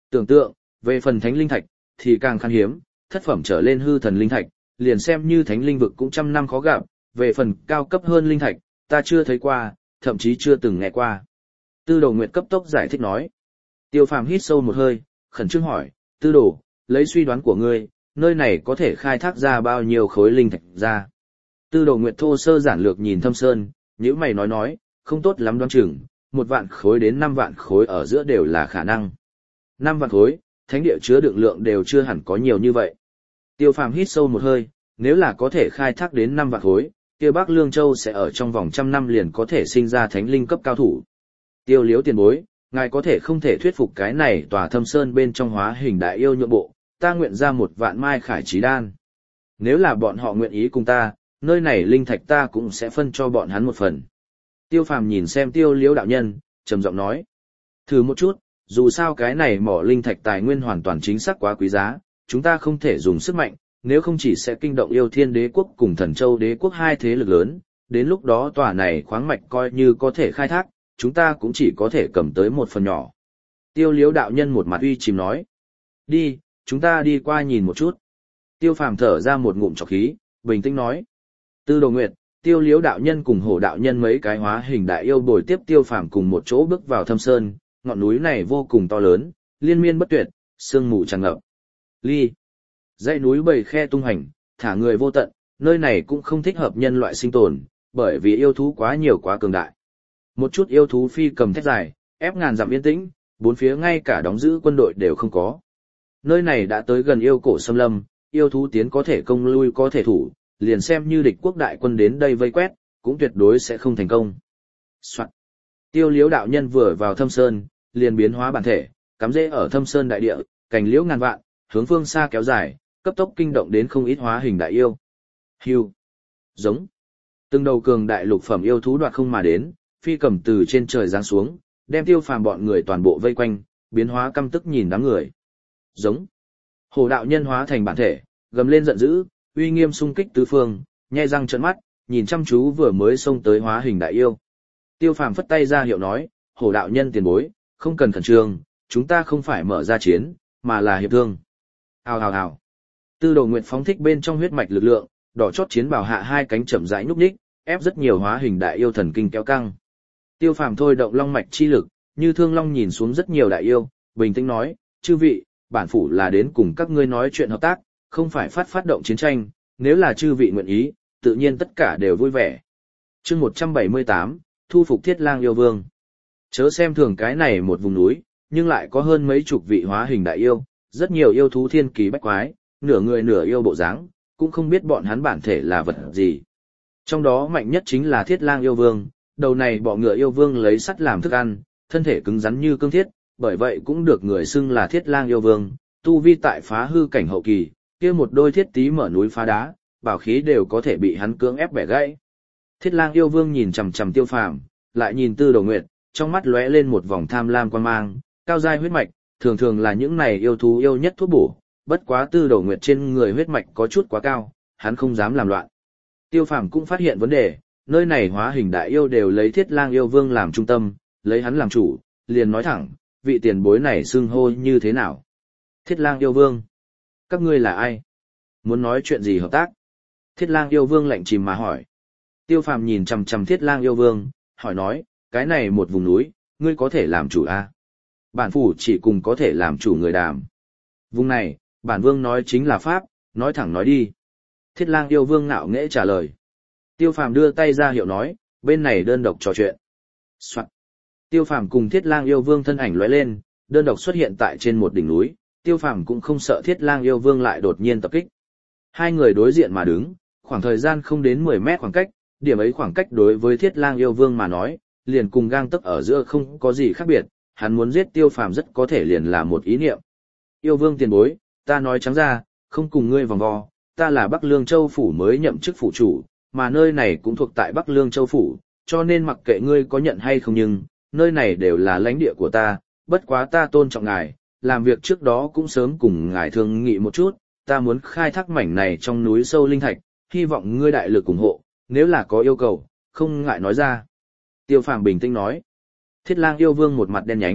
Tưởng tượng, về phần thánh linh thạch, thì càng khan hiếm, thất phẩm trở lên hư thần linh thạch, liền xem như thánh linh vực cũng trăm năm khó gặp, về phần cao cấp hơn linh thạch, ta chưa thấy qua, thậm chí chưa từng nghe qua. Tư Đồ Nguyệt cấp tốc giải thích nói. Tiêu Phàm hít sâu một hơi, khẩn trương hỏi, Tư Đồ, lấy suy đoán của ngươi, nơi này có thể khai thác ra bao nhiêu khối linh thạch ra? Tư Đồ Nguyệt thô sơ giản lược nhìn Thâm Sơn, nhíu mày nói, không tốt lắm đoán chừng, 1 vạn khối đến 5 vạn khối ở giữa đều là khả năng. 5 vạn khối, thánh địa chứa đựng lượng đều chưa hẳn có nhiều như vậy. Tiêu Phàm hít sâu một hơi, nếu là có thể khai thác đến 5 vạn khối, kia Bắc Lương Châu sẽ ở trong vòng 100 năm liền có thể sinh ra thánh linh cấp cao thủ. Tiêu Liếu tiền bối, ngài có thể không thể thuyết phục cái này tòa Thâm Sơn bên trong hóa hình đại yêu nhượng bộ, ta nguyện ra 1 vạn mai khải trí đan. Nếu là bọn họ nguyện ý cùng ta, nơi này linh thạch ta cũng sẽ phân cho bọn hắn một phần. Tiêu Phàm nhìn xem Tiêu Liếu đạo nhân, trầm giọng nói. Thử một chút, dù sao cái này mỏ linh thạch tài nguyên hoàn toàn chính xác quá quý giá, chúng ta không thể dùng sức mạnh, nếu không chỉ sẽ kinh động Yêu Thiên Đế quốc cùng Thần Châu Đế quốc hai thế lực lớn, đến lúc đó tòa này khoáng mạch coi như có thể khai thác, chúng ta cũng chỉ có thể cầm tới một phần nhỏ. Tiêu Liếu đạo nhân một mặt uy chìm nói. Đi, chúng ta đi qua nhìn một chút. Tiêu Phàm thở ra một ngụm trọc khí, bình tĩnh nói. Tư Đồ Nguyệt, Tiêu Liếu đạo nhân cùng Hổ đạo nhân mấy cái hóa hình đại yêu bồi tiếp Tiêu Phàm cùng một chỗ bước vào Thâm Sơn, ngọn núi này vô cùng to lớn, liên miên bất tuyệt, sương mù tràn ngập. Ly. Dãy núi bầy khe tung hành, thả người vô tận, nơi này cũng không thích hợp nhân loại sinh tồn, bởi vì yêu thú quá nhiều quá cường đại. Một chút yêu thú phi cầm thét dài, ép ngàn dặm yên tĩnh, bốn phía ngay cả đóng giữ quân đội đều không có. Nơi này đã tới gần yêu cổ xâm lâm, yêu thú tiến có thể công lui có thể thủ, liền xem như địch quốc đại quân đến đây vây quét, cũng tuyệt đối sẽ không thành công. Soạn. Tiêu Liếu đạo nhân vừa vào Thâm Sơn, liền biến hóa bản thể, cắm rễ ở Thâm Sơn đại địa, cành liễu ngàn vạn, hướng phương xa kéo dài, cấp tốc kinh động đến không ít hóa hình đại yêu. Hưu. Giống. Từng đầu cường đại lục phẩm yêu thú đoạt không mà đến, phi cầm từ trên trời giáng xuống, đem Tiêu Phàm bọn người toàn bộ vây quanh, biến hóa căm tức nhìn đám người. Giống. Hổ đạo nhân hóa thành bản thể, gầm lên giận dữ, uy nghiêm xung kích tứ phương, nhe răng trợn mắt, nhìn chăm chú vừa mới xông tới hóa hình đại yêu. Tiêu Phàm phất tay ra hiệu nói, Hổ đạo nhân tiền bối, không cần khẩn trương, chúng ta không phải mở ra chiến, mà là hiệp thương. Hào hào hào. Tư Đồ Nguyệt phóng thích bên trong huyết mạch lực lượng, đỏ chót chiến bào hạ hai cánh chậm rãi nhúc nhích, ép rất nhiều hóa hình đại yêu thần kinh kéo căng. Tiêu Phàm thôi động long mạch chi lực, như thương long nhìn xuống rất nhiều đại yêu, bình tĩnh nói, chư vị, bản phủ là đến cùng các ngươi nói chuyện hợp tác, không phải phát động chiến tranh, nếu là chư vị nguyện ý, tự nhiên tất cả đều vui vẻ. Chương 178, thu phục Thiết Lang yêu vương. Chớ xem thường cái này một vùng núi, nhưng lại có hơn mấy chục vị hóa hình đại yêu, rất nhiều yêu thú thiên kỳ bách quái, nửa người nửa yêu bộ dáng, cũng không biết bọn hắn bản thể là vật gì. Trong đó mạnh nhất chính là Thiết Lang yêu vương, đầu này bọ ngựa yêu vương lấy sắt làm thức ăn, thân thể cứng rắn như cương thiết, bởi vậy cũng được người xưng là Thiết Lang yêu vương, tu vi tại phá hư cảnh hậu kỳ, kia một đôi thiết tí mở núi phá đá, bảo khí đều có thể bị hắn cưỡng ép bẻ gãy. Thiết Lang yêu vương nhìn chằm chằm Tiêu Phàm, lại nhìn Tư Đồ Nguyệt, trong mắt lóe lên một vòng tham lam quan mang, cao giai huyết mạch, thường thường là những này yêu thú yêu nhất thuốc bổ, bất quá Tư Đồ Nguyệt trên người huyết mạch có chút quá cao, hắn không dám làm loạn. Tiêu Phàm cũng phát hiện vấn đề, nơi này hóa hình đại yêu đều lấy Thiết Lang yêu vương làm trung tâm, lấy hắn làm chủ, liền nói thẳng, vị tiền bối này xưng hô như thế nào? Thiết Lang yêu vương. Các ngươi là ai? Muốn nói chuyện gì hợp tác? Thiết Lang yêu vương lạnh chìm mà hỏi. Tiêu Phàm nhìn chằm chằm Thiết Lang yêu vương, hỏi nói, cái này một vùng núi, ngươi có thể làm chủ à? Bản phủ chỉ cùng có thể làm chủ người đàm. Vùng này, bản vương nói chính là pháp, nói thẳng nói đi. Thiết Lang yêu vương ngạo nghễ trả lời. Tiêu Phàm đưa tay ra hiệu nói, bên này đơn độc trò chuyện. Soạn. Tiêu Phàm cùng Thiết Lang yêu vương thân ảnh lóe lên, đơn độc xuất hiện tại trên một đỉnh núi, Tiêu Phàm cũng không sợ Thiết Lang yêu vương lại đột nhiên tập kích. Hai người đối diện mà đứng, khoảng thời gian không đến 10 mét khoảng cách, điểm ấy khoảng cách đối với Thiết Lang yêu vương mà nói, liền cùng gang tấc ở giữa không có gì khác biệt, hắn muốn giết Tiêu Phàm rất có thể liền là một ý niệm. Yêu vương tiền bối, ta nói trắng ra, không cùng ngươi vòng vo, ta là Bắc Lương Châu phủ mới nhậm chức phủ chủ, mà nơi này cũng thuộc tại Bắc Lương Châu phủ, cho nên mặc kệ ngươi có nhận hay không nhưng, nơi này đều là lãnh địa của ta, bất quá ta tôn trọng ngài, làm việc trước đó cũng sớm cùng ngài thương nghị một chút, ta muốn khai thác mảnh này trong núi sâu linh thạch, hy vọng ngươi đại lực ủng hộ, nếu là có yêu cầu, không ngại nói ra. Tiêu Phàm bình tĩnh nói. Thiết Lang yêu vương một mặt đen nhánh,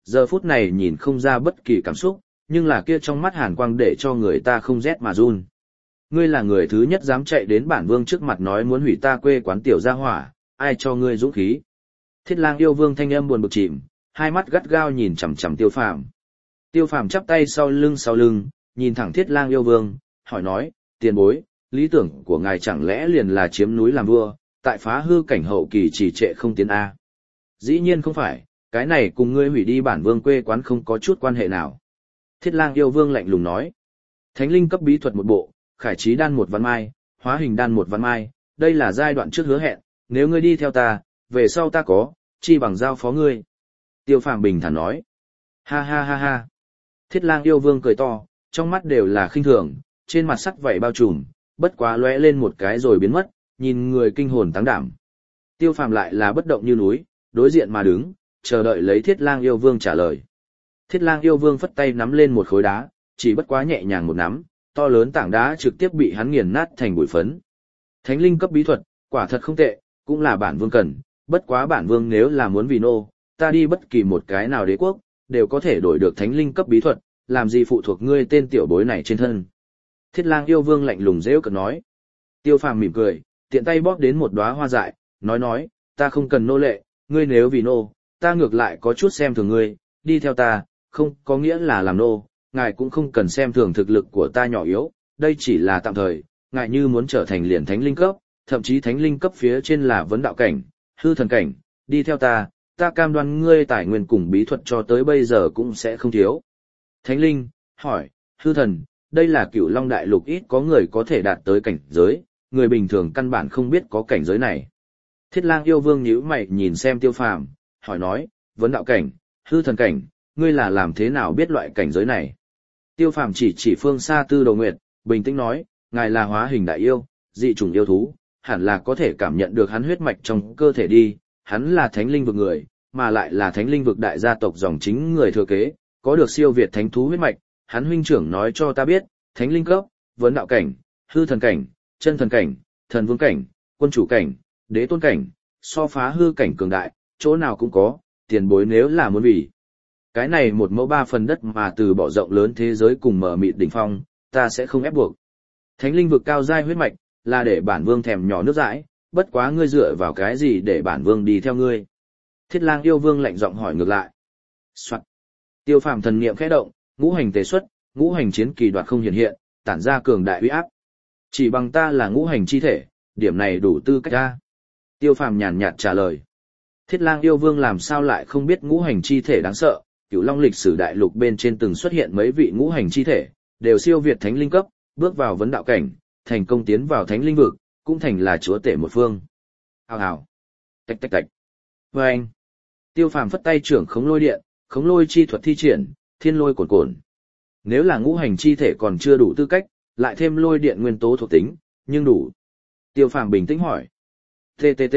Giờ phút này nhìn không ra bất kỳ cảm xúc, nhưng là kia trong mắt hàn quang để cho người ta không rét mà run. Ngươi là người thứ nhất dám chạy đến bản vương trước mặt nói muốn hủy ta quê quán tiểu gia hỏa, ai cho ngươi dũng khí? Thiết Lang yêu vương thanh âm buồn bực chìm, hai mắt gắt gao nhìn chằm chằm Tiêu Phàm. Tiêu Phàm chắp tay sau lưng, nhìn thẳng Thiết Lang yêu vương, hỏi nói, tiền bối, lý tưởng của ngài chẳng lẽ liền là chiếm núi làm vua, tại phá hư cảnh hậu kỳ trì trệ không tiến a? Dĩ nhiên không phải, cái này cùng ngươi hủy đi bản vương quê quán không có chút quan hệ nào. Thiết Lang yêu vương lạnh lùng nói, thánh linh cấp bí thuật một bộ, khải trí đan một văn mai, hóa hình đan một văn mai, đây là giai đoạn trước hứa hẹn, nếu ngươi đi theo ta, về sau ta có, chi bằng giao phó ngươi. Tiêu Phàm bình thản nói, ha ha ha ha. Thiết Lang yêu vương cười to, trong mắt đều là khinh thường, trên mặt sắc vảy bao trùm, bất quá lóe lên một cái rồi biến mất, nhìn người kinh hồn táng đảm. Tiêu Phàm lại là bất động như núi, đối diện mà đứng, chờ đợi lấy Thiết Lang yêu vương trả lời. Thiết Lang yêu vương phất tay nắm lên một khối đá, chỉ bất quá nhẹ nhàng một nắm, to lớn tảng đá trực tiếp bị hắn nghiền nát thành bụi phấn. Thánh linh cấp bí thuật, quả thật không tệ, cũng là bản vương cần, bất quá bản vương nếu là muốn vì nô, ta đi bất kỳ một cái nào đế quốc, đều có thể đổi được thánh linh cấp bí thuật, làm gì phụ thuộc ngươi tên tiểu bối này trên thân. Thiết Lang yêu vương lạnh lùng rêu cợt nói. Tiêu Phàm mỉm cười, tiện tay bóp đến một đóa hoa dại, nói, ta không cần nô lệ, ngươi nếu vì nô, ta ngược lại có chút xem thường ngươi, đi theo ta, không có nghĩa là làm nô, ngài cũng không cần xem thường thực lực của ta nhỏ yếu, đây chỉ là tạm thời, ngài như muốn trở thành liền thánh linh cấp, thậm chí thánh linh cấp phía trên là vấn đạo cảnh, hư thần cảnh, đi theo ta, ta cam đoan ngươi tài nguyên cùng bí thuật cho tới bây giờ cũng sẽ không thiếu. Thánh linh, hỏi, hư thần, đây là Cửu Long đại lục ít có người có thể đạt tới cảnh giới, người bình thường căn bản không biết có cảnh giới này. Thiết Lang yêu vương nhíu mày nhìn xem Tiêu Phàm, hỏi nói, vấn đạo cảnh, hư thần cảnh, ngươi là làm thế nào biết loại cảnh giới này? Tiêu Phàm chỉ phương xa Tư Đồ Nguyệt, bình tĩnh nói, ngài là hóa hình đại yêu, dị chủng yêu thú, hẳn là có thể cảm nhận được hắn huyết mạch trong cơ thể đi, hắn là thánh linh vực người, mà lại là thánh linh vực đại gia tộc dòng chính người thừa kế, có được siêu việt thánh thú huyết mạch, hắn huynh trưởng nói cho ta biết, thánh linh cấp, vấn đạo cảnh, hư thần cảnh, chân thần cảnh, thần vương cảnh, quân chủ cảnh, đế tôn cảnh, so phá hư cảnh cường đại, chỗ nào cũng có, tiền bối nếu là muốn vì. Cái này một mẫu ba phần đất mà từ bỏ rộng lớn thế giới cùng mở mịt đỉnh phong, ta sẽ không ép buộc. Thánh linh vực cao giai huyết mạch, là để bản vương thèm nhỏ nước dãi, bất quá ngươi dựa vào cái gì để bản vương đi theo ngươi. Thiết Lang yêu vương lạnh giọng hỏi ngược lại. Soạn. Tiêu Phàm thần niệm khẽ động, ngũ hành tề xuất, ngũ hành chiến kỳ đoạt không hiện hiện, tản ra cường đại uy áp. Chỉ bằng ta là ngũ hành chi thể, điểm này đủ tư cách ta. Tiêu Phàm nhàn nhạt trả lời. Thiết Lang yêu vương làm sao lại không biết ngũ hành chi thể đáng sợ, Cửu Long lịch sử đại lục bên trên từng xuất hiện mấy vị ngũ hành chi thể, đều siêu việt thánh linh cấp, bước vào vấn đạo cảnh, thành công tiến vào thánh linh vực, cũng thành là chúa tể một phương. Hào hào. Tạch tạch tạch. Và anh. Tiêu Phàm phất tay trưởng khống lôi điện, khống lôi chi thuật thi triển, thiên lôi cồn cồn. Nếu là ngũ hành chi thể còn chưa đủ tư cách, lại thêm lôi điện nguyên tố thuộc tính, nhưng đủ. Tiêu Phàm bình tĩnh hỏi. TTT.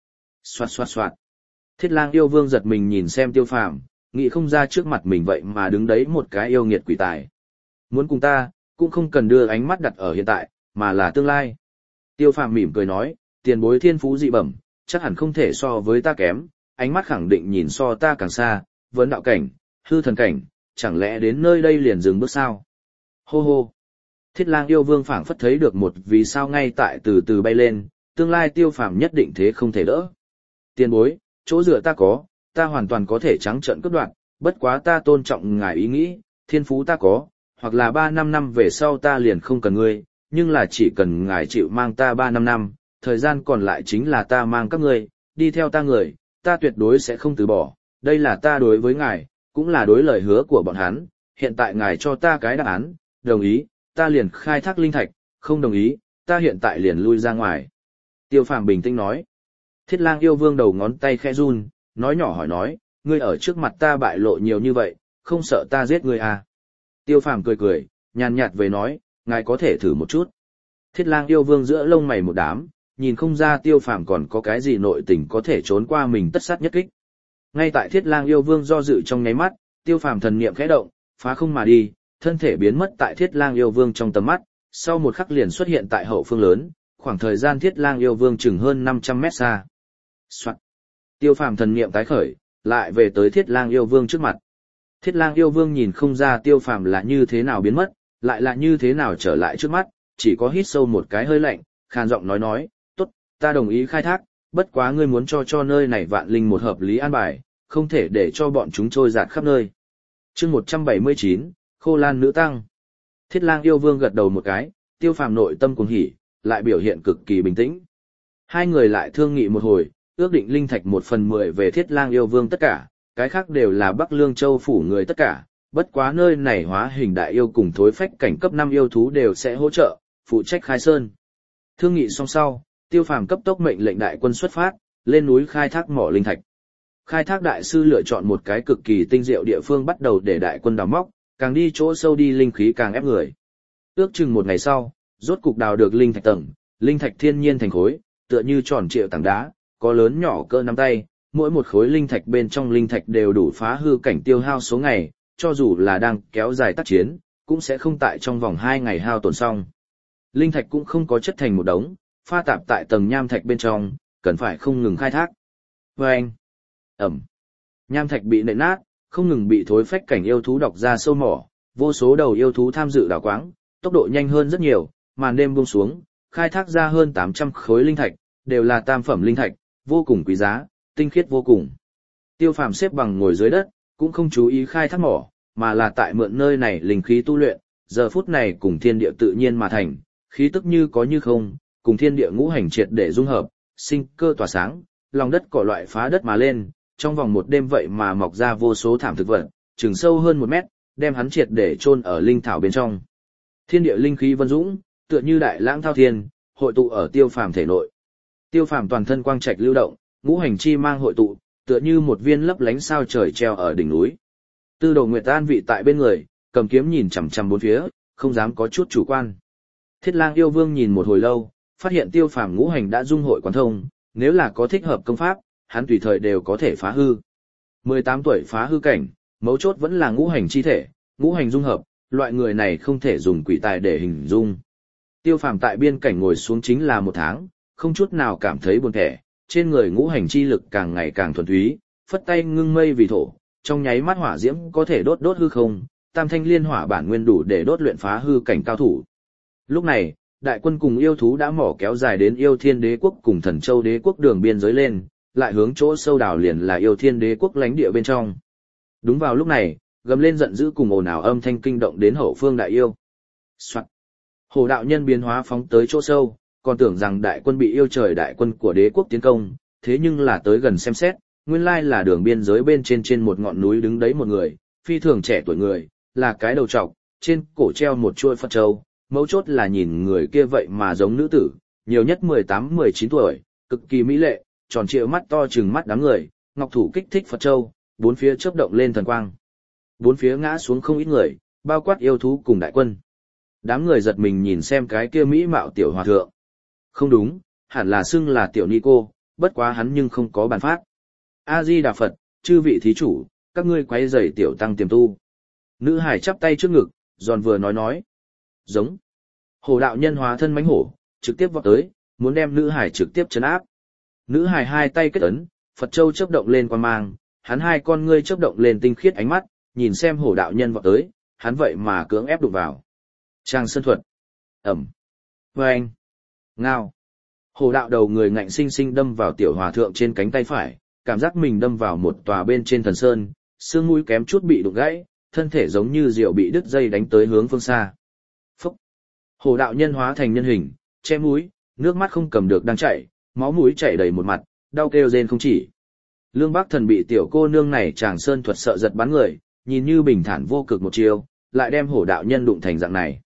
Xoạt xoạt xoạt. Thiết Lang yêu vương giật mình nhìn xem Tiêu Phàm, nghĩ không ra trước mặt mình vậy mà đứng đấy một cái yêu nghiệt quỷ tài. Muốn cùng ta, cũng không cần đưa ánh mắt đặt ở hiện tại, mà là tương lai. Tiêu Phàm mỉm cười nói, tiền bối thiên phú dị bẩm, chắc hẳn không thể so với ta kém, ánh mắt khẳng định nhìn so ta càng xa, vấn đạo cảnh, hư thần cảnh, chẳng lẽ đến nơi đây liền dừng bước sao? Hô hô. Thiết Lang yêu vương phảng phất thấy được một vì sao ngay tại từ từ bay lên, tương lai Tiêu Phàm nhất định thế không thể đỡ. Tiền bối, chỗ dựa ta có, ta hoàn toàn có thể trắng trợn cướp đoạt, bất quá ta tôn trọng ngài ý nghĩ, thiên phú ta có, hoặc là 3-5 năm về sau ta liền không cần ngươi, nhưng là chỉ cần ngài chịu mang ta 3-5 năm, thời gian còn lại chính là ta mang các ngươi, đi theo ta người, ta tuyệt đối sẽ không từ bỏ, đây là ta đối với ngài, cũng là đối lời hứa của bọn hắn, hiện tại ngài cho ta cái đáp án, đồng ý, ta liền khai thác linh thạch, không đồng ý, ta hiện tại liền lui ra ngoài. Tiêu Phàm bình tĩnh nói. Thiết Lang yêu vương đầu ngón tay khẽ run, nói nhỏ hỏi nói, ngươi ở trước mặt ta bại lộ nhiều như vậy, không sợ ta giết ngươi à? Tiêu Phàm cười, nhàn nhạt về nói, ngài có thể thử một chút. Thiết Lang yêu vương giữa lông mày một đám, nhìn không ra Tiêu Phàm còn có cái gì nội tình có thể trốn qua mình tất sát nhất kích. Ngay tại Thiết Lang yêu vương do dự trong nháy mắt, Tiêu Phàm thần niệm khẽ động, phá không mà đi, thân thể biến mất tại Thiết Lang yêu vương trong tầm mắt, sau một khắc liền xuất hiện tại hậu phương lớn, khoảng thời gian Thiết Lang yêu vương chừng hơn 500 mét xa. Soạn. Tiêu Phàm thần niệm tái khởi, lại về tới Thiết Lang yêu vương trước mặt. Thiết Lang yêu vương nhìn không ra Tiêu Phàm là như thế nào biến mất, lại là như thế nào trở lại trước mắt, chỉ có hít sâu một cái hơi lạnh, khàn giọng nói, tốt, ta đồng ý khai thác, bất quá ngươi muốn cho nơi này vạn linh một hợp lý an bài, không thể để cho bọn chúng trôi dạt khắp nơi. Chương 179, Khô Lan nữ tăng. Thiết Lang yêu vương gật đầu một cái, Tiêu Phàm nội tâm cuồng hỉ, lại biểu hiện cực kỳ bình tĩnh. Hai người lại thương nghị một hồi, ước định linh thạch 1/10 về Thiết Lang yêu vương tất cả, cái khác đều là Bắc Lương Châu phủ người tất cả, bất quá nơi này hóa hình đại yêu cùng thối phách cảnh cấp 5 yêu thú đều sẽ hỗ trợ, phụ trách khai sơn. Thương nghị xong sau, Tiêu Phàm cấp tốc mệnh lệnh đại quân xuất phát, lên núi khai thác mỏ linh thạch. Khai thác đại sư lựa chọn một cái cực kỳ tinh diệu địa phương bắt đầu để đại quân đào móc, càng đi chỗ sâu đi linh khí càng ép người. Ước chừng một ngày sau, rốt cục đào được linh thạch tầng, linh thạch thiên nhiên thành khối, tựa như tròn trịa tảng đá, có lớn nhỏ cỡ nắm tay, mỗi một khối linh thạch bên trong linh thạch đều đủ phá hư cảnh tiêu hao số ngày, cho dù là đang kéo dài tác chiến, cũng sẽ không tại trong vòng 2 ngày hao tổn xong. Linh thạch cũng không có chất thành một đống, pha tạp tại tầng nham thạch bên trong, cần phải không ngừng khai thác. Vâng! Ẩm! Nham thạch bị nện nát, không ngừng bị thối phách cảnh yêu thú đọc ra sâu mỏ, vô số đầu yêu thú tham dự đào quáng, tốc độ nhanh hơn rất nhiều, màn đêm buông xuống, khai thác ra hơn 800 khối linh thạch, đều là tam phẩm linh thạch, vô cùng quý giá, tinh khiết vô cùng. Tiêu Phàm xếp bằng ngồi dưới đất, cũng không chú ý khai thác mỏ, mà là tại mượn nơi này linh khí tu luyện, giờ phút này cùng thiên địa tự nhiên mà thành, khí tức như có như không, cùng thiên địa ngũ hành triệt để dung hợp, sinh cơ tỏa sáng, lòng đất cỏ loại phá đất mà lên, trong vòng một đêm vậy mà mọc ra vô số thảm thực vật, chừng sâu hơn 1 mét, đem hắn triệt để chôn ở linh thảo bên trong. Thiên địa linh khí vân dũng, tựa như đại lãng thao thiên, hội tụ ở Tiêu Phàm thể nội. Tiêu Phàm toàn thân quang trạch lưu động, ngũ hành chi mang hội tụ, tựa như một viên lấp lánh sao trời treo ở đỉnh núi. Tư Đồ Nguyệt an vị tại bên người, cầm kiếm nhìn chằm chằm bốn phía, không dám có chút chủ quan. Thiết Lang yêu vương nhìn một hồi lâu, phát hiện Tiêu Phàm ngũ hành đã dung hội quán thông, nếu là có thích hợp công pháp, hắn tùy thời đều có thể phá hư. 18 tuổi phá hư cảnh, mấu chốt vẫn là ngũ hành chi thể, ngũ hành dung hợp, loại người này không thể dùng quỷ tài để hình dung. Tiêu Phàm tại biên cảnh ngồi xuống chính là 1 tháng, không chút nào cảm thấy buồn thẻ, trên người ngũ hành chi lực càng ngày càng thuần túy, phất tay ngưng mây vì thổ, trong nháy mắt hỏa diễm có thể đốt hư không, tam thanh liên hỏa bản nguyên đủ để đốt luyện phá hư cảnh cao thủ. Lúc này, đại quân cùng yêu thú đã mỏ kéo dài đến Yêu Thiên Đế quốc cùng Thần Châu Đế quốc đường biên giới lên, lại hướng chỗ sâu đào liền là Yêu Thiên Đế quốc lãnh địa bên trong. Đúng vào lúc này, gầm lên giận dữ cùng ồn ào âm thanh kinh động đến hậu phương đại yêu. Soạn. Hồ đạo nhân biến hóa phóng tới chỗ sâu, còn tưởng rằng đại quân bị yêu trời đại quân của đế quốc tiến công, thế nhưng là tới gần xem xét, nguyên lai là đường biên giới bên trên một ngọn núi đứng đấy một người, phi thường trẻ tuổi người, là cái đầu trọc, trên cổ treo một chuôi Phật châu, mấu chốt là nhìn người kia vậy mà giống nữ tử, nhiều nhất 18-19 tuổi, cực kỳ mỹ lệ, tròn trịa mắt to trừng mắt đám người, ngọc thủ kích thích Phật châu, bốn phía chớp động lên thần quang. Bốn phía ngã xuống không ít người, bao quát yêu thú cùng đại quân. Đám người giật mình nhìn xem cái kia mỹ mạo tiểu hòa thượng. Không đúng, hẳn là xưng là tiểu ni cô, bất quá hắn nhưng không có bàn phát. A-di-đà Phật, chư vị thí chủ, các ngươi quấy rầy tiểu tăng tiềm tu. Nữ hải chắp tay trước ngực, giòn vừa nói. Giống. Hổ đạo nhân hóa thân mãnh hổ, trực tiếp vọt tới, muốn đem nữ hải trực tiếp trấn áp. Nữ hải hai tay kết ấn, Phật châu chớp động lên quang mang, hắn hai con ngươi chớp động lên tinh khiết ánh mắt, nhìn xem hổ đạo nhân vọt tới, hắn vậy mà cưỡng ép đụng vào. Trang sơn thuật. Ẩm. Vâng. Ngao. Hổ đạo đầu người ngạnh sinh sinh đâm vào tiểu hòa thượng trên cánh tay phải, cảm giác mình đâm vào một tòa bên trên thần sơn, xương mũi kém chút bị đụng gãy, thân thể giống như diều bị đứt dây đánh tới hướng phương xa. Phúc. Hổ đạo nhân hóa thành nhân hình, che mũi, nước mắt không cầm được đang chảy, máu mũi chảy đầy một mặt, đau kêu rên không chỉ. Lương Bắc Thần bị tiểu cô nương này tràng sơn thuật sợ giật bắn người, nhìn như bình thản vô cực một chiều, lại đem hổ đạo nhân đụng thành dạng này.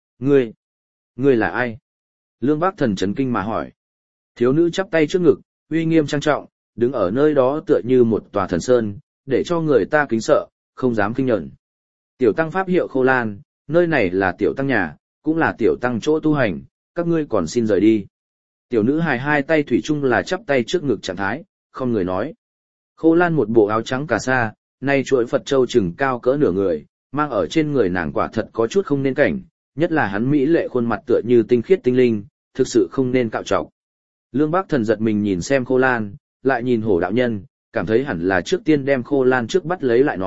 Ngươi là ai? Lương Bắc Thần chấn kinh mà hỏi. Thiếu nữ chắp tay trước ngực, uy nghiêm trang trọng, đứng ở nơi đó tựa như một tòa thần sơn, để cho người ta kính sợ, không dám kinh nhẫn. Tiểu tăng pháp hiệu Khô Lan, nơi này là tiểu tăng nhà, cũng là tiểu tăng chỗ tu hành, các ngươi còn xin rời đi. Tiểu nữ hài hai tay thủy chung là chắp tay trước ngực trạng thái, không người nói. Khô Lan một bộ áo trắng cà sa, nay chuỗi Phật châu chừng cao cỡ nửa người, mang ở trên người nàng quả thật có chút không nên cảnh, nhất là hắn mỹ lệ khuôn mặt tựa như tinh khiết tinh linh, thực sự không nên cạo trọc. Lương Bắc Thần giật mình nhìn xem Khô Lan, lại nhìn hổ đạo nhân, cảm thấy hẳn là trước tiên đem Khô Lan trước bắt lấy lại nói,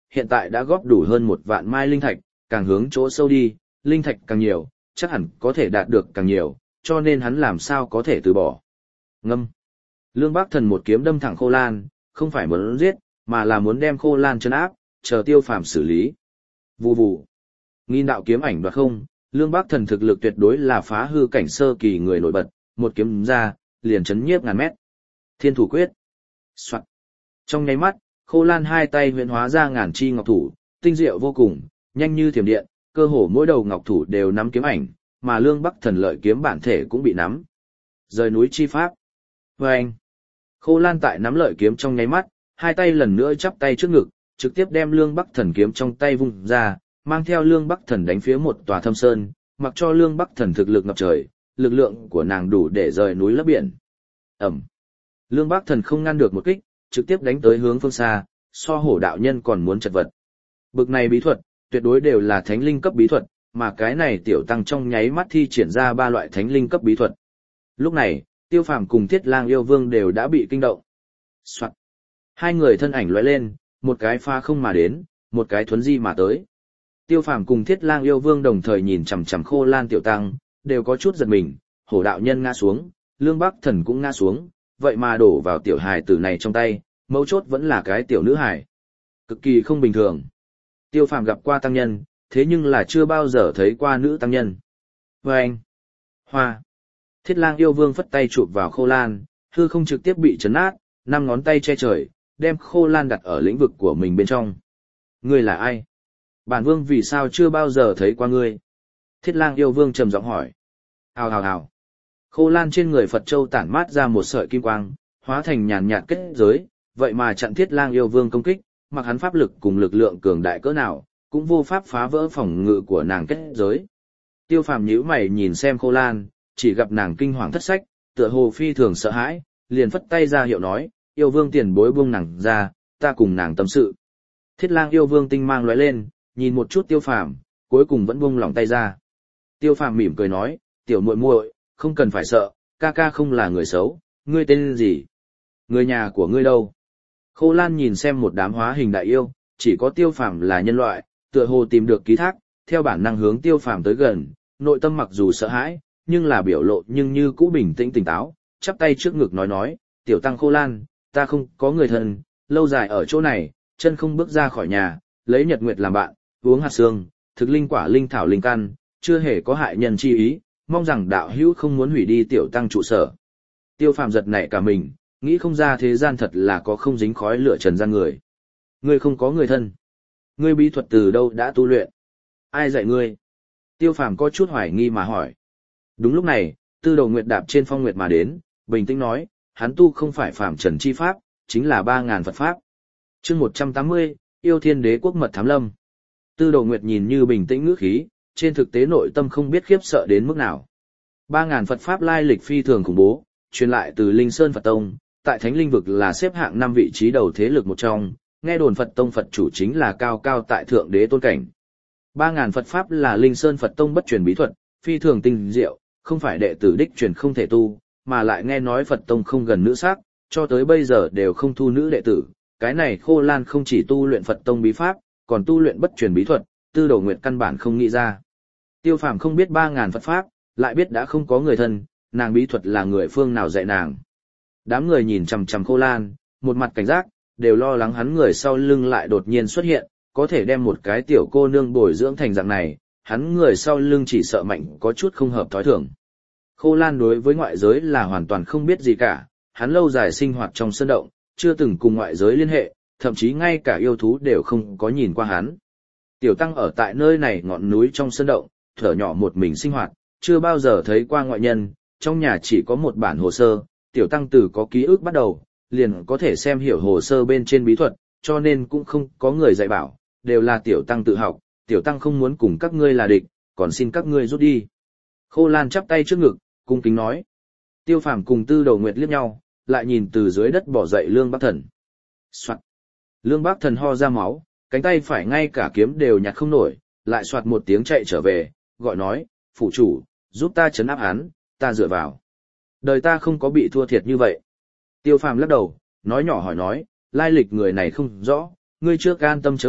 hiện tại đã góp đủ hơn 1 vạn mai linh thạch, càng hướng chỗ sâu đi, linh thạch càng nhiều, chắc hẳn có thể đạt được càng nhiều, cho nên hắn làm sao có thể từ bỏ. Ngâm. Lương Bắc Thần một kiếm đâm thẳng Khô Lan, không phải muốn giết, mà là muốn đem Khô Lan trấn áp, chờ Tiêu Phàm xử lý. Vù vù. Nghìn đạo kiếm ảnh đoạt không, Lương Bắc Thần thực lực tuyệt đối là phá hư cảnh sơ kỳ người nổi bật, một kiếm ra, liền chấn nhiếp ngàn mét. Thiên thủ quyết. Soạt. Trong nháy mắt, Khô Lan hai tay huyễn hóa ra ngàn chi ngọc thủ, tinh diệu vô cùng, nhanh như thiểm điện, cơ hồ mỗi đầu ngọc thủ đều nắm kiếm ảnh, mà Lương Bắc Thần lợi kiếm bản thể cũng bị nắm. Rời núi chi pháp. Vâng. Khô Lan tại nắm lợi kiếm trong nháy mắt, hai tay lần nữa chắp tay trước ngực, trực tiếp đem Lương Bắc Thần kiếm trong tay vung ra, mang theo Lương Bắc Thần đánh phía một tòa thâm sơn, mặc cho Lương Bắc Thần thực lực ngập trời, lực lượng của nàng đủ để rời núi lấp biển. Ẩm. Lương Bắc Thần không ngăn được một kích, trực tiếp đánh tới hướng phương xa, so hổ đạo nhân còn muốn chật vật. Bực này bí thuật, tuyệt đối đều là thánh linh cấp bí thuật, mà cái này tiểu tăng trong nháy mắt thi triển ra 3 loại thánh linh cấp bí thuật. Lúc này, Tiêu Phàm cùng Thiết Lang yêu vương đều đã bị kinh động. Soạt. Hai người thân ảnh lóe lên, một cái pha không mà đến, một cái thuấn di mà tới. Tiêu Phàm cùng Thiết Lang yêu vương đồng thời nhìn chằm chằm Khô Lan tiểu tăng, đều có chút giật mình, hổ đạo nhân ngã xuống, Lương Bắc Thần cũng ngã xuống, vậy mà đổ vào tiểu hài tử này trong tay, mấu chốt vẫn là cái tiểu nữ hài. Cực kỳ không bình thường. Tiêu Phàm gặp qua tăng nhân, thế nhưng là chưa bao giờ thấy qua nữ tăng nhân. Vâng! Hoa! Thiết Lang yêu vương phất tay chụp vào Khô Lan, hư không trực tiếp bị chấn nát, 5 ngón tay che trời, đem Khô Lan đặt ở lĩnh vực của mình bên trong. Ngươi là ai? Bản vương vì sao chưa bao giờ thấy qua ngươi? Thiết Lang yêu vương trầm giọng hỏi. Hào hào hào. Khô Lan trên người Phật Châu tản mát ra một sợi kim quang, hóa thành nhàn nhạt kết giới, vậy mà chặn Thiết Lang yêu vương công kích, mặc hắn pháp lực cùng lực lượng cường đại cỡ nào, cũng vô pháp phá vỡ phòng ngự của nàng kết giới. Tiêu Phàm nhíu mày nhìn xem Khô Lan, chỉ gặp nàng kinh hoàng thất sách, tựa hồ phi thường sợ hãi, liền phất tay ra hiệu nói, yêu vương tiền bối buông nàng ra, ta cùng nàng tâm sự. Thiết Lang yêu vương tinh mang lóe lên, nhìn một chút Tiêu Phàm, cuối cùng vẫn buông lỏng tay ra. Tiêu Phàm mỉm cười nói, tiểu muội muội, không cần phải sợ, ca ca không là người xấu, ngươi tên gì? Người nhà của ngươi đâu? Khô Lan nhìn xem một đám hóa hình đại yêu, chỉ có Tiêu Phàm là nhân loại, tựa hồ tìm được ký thác, theo bản năng hướng Tiêu Phàm tới gần, nội tâm mặc dù sợ hãi, nhưng là biểu lộ nhưng như cũ bình tĩnh tỉnh táo, chắp tay trước ngực nói, tiểu tăng Khô Lan, ta không có người thân, lâu dài ở chỗ này, chân không bước ra khỏi nhà, lấy nhật nguyệt làm bạn, uống hạt xương, thực linh quả linh thảo linh căn, chưa hề có hại nhân chi ý, mong rằng đạo hữu không muốn hủy đi tiểu tăng trụ sở. Tiêu Phàm giật nảy cả mình, nghĩ không ra thế gian thật là có không dính khói lửa trần gian người. Ngươi không có người thân. Ngươi bí thuật từ đâu đã tu luyện? Ai dạy ngươi? Tiêu Phàm có chút hoài nghi mà hỏi. Đúng lúc này, Tư Đồ Nguyệt đạp trên phong nguyệt mà đến, bình tĩnh nói, hắn tu không phải phàm trần chi pháp, chính là 3000 Phật pháp. Chương 180, Yêu Thiên Đế quốc mật thám lâm. Tư Đồ Nguyệt nhìn như bình tĩnh ngữ khí, trên thực tế nội tâm không biết khiếp sợ đến mức nào. 3000 Phật pháp lai lịch phi thường khủng bố, truyền lại từ Linh Sơn Phật Tông, tại Thánh Linh vực là xếp hạng 5 vị trí đầu thế lực một trong, nghe đồn Phật Tông Phật chủ chính là cao cao tại thượng đế tôn cảnh. 3000 Phật pháp là Linh Sơn Phật Tông bất truyền bí thuật, phi thường tinh diệu, không phải đệ tử đích truyền không thể tu, mà lại nghe nói Phật Tông không gần nữ sắc, cho tới bây giờ đều không thu nữ đệ tử. Cái này Khô Lan không chỉ tu luyện Phật Tông bí pháp, còn tu luyện bất truyền bí thuật, Tư Đồ Nguyệt căn bản không nghĩ ra. Tiêu Phàm không biết 3000 Phật pháp, lại biết đã không có người thân, nàng bí thuật là người phương nào dạy nàng. Đám người nhìn chằm chằm Khô Lan, một mặt cảnh giác, đều lo lắng hắn người sau lưng lại đột nhiên xuất hiện, có thể đem một cái tiểu cô nương bồi dưỡng thành dạng này, hắn người sau lưng chỉ sợ mạnh có chút không hợp thói thường. Khô Lan đối với ngoại giới là hoàn toàn không biết gì cả, hắn lâu dài sinh hoạt trong sơn động, chưa từng cùng ngoại giới liên hệ, thậm chí ngay cả yêu thú đều không có nhìn qua hắn. Tiểu tăng ở tại nơi này ngọn núi trong sơn động, thở nhỏ một mình sinh hoạt, chưa bao giờ thấy qua ngoại nhân, trong nhà chỉ có một bản hồ sơ, tiểu tăng từ có ký ức bắt đầu, liền có thể xem hiểu hồ sơ bên trên bí thuật, cho nên cũng không có người dạy bảo, đều là tiểu tăng tự học, tiểu tăng không muốn cùng các ngươi là địch, còn xin các ngươi rút đi. Khô Lan chắp tay trước ngực, cung kính nói. Tiêu Phàm cùng Tư Đồ Nguyệt liếc nhau, lại nhìn từ dưới đất bỏ dậy Lương Bắc Thần. Soạt. Lương Bắc Thần ho ra máu, cánh tay phải ngay cả kiếm đều nhặt không nổi, lại soạt một tiếng chạy trở về, gọi nói, phụ chủ, giúp ta trấn áp hắn, ta dựa vào. Đời ta không có bị thua thiệt như vậy. Tiêu Phàm lắc đầu, nói nhỏ hỏi nói, lai lịch người này không rõ, ngươi trước an tâm chớ vội,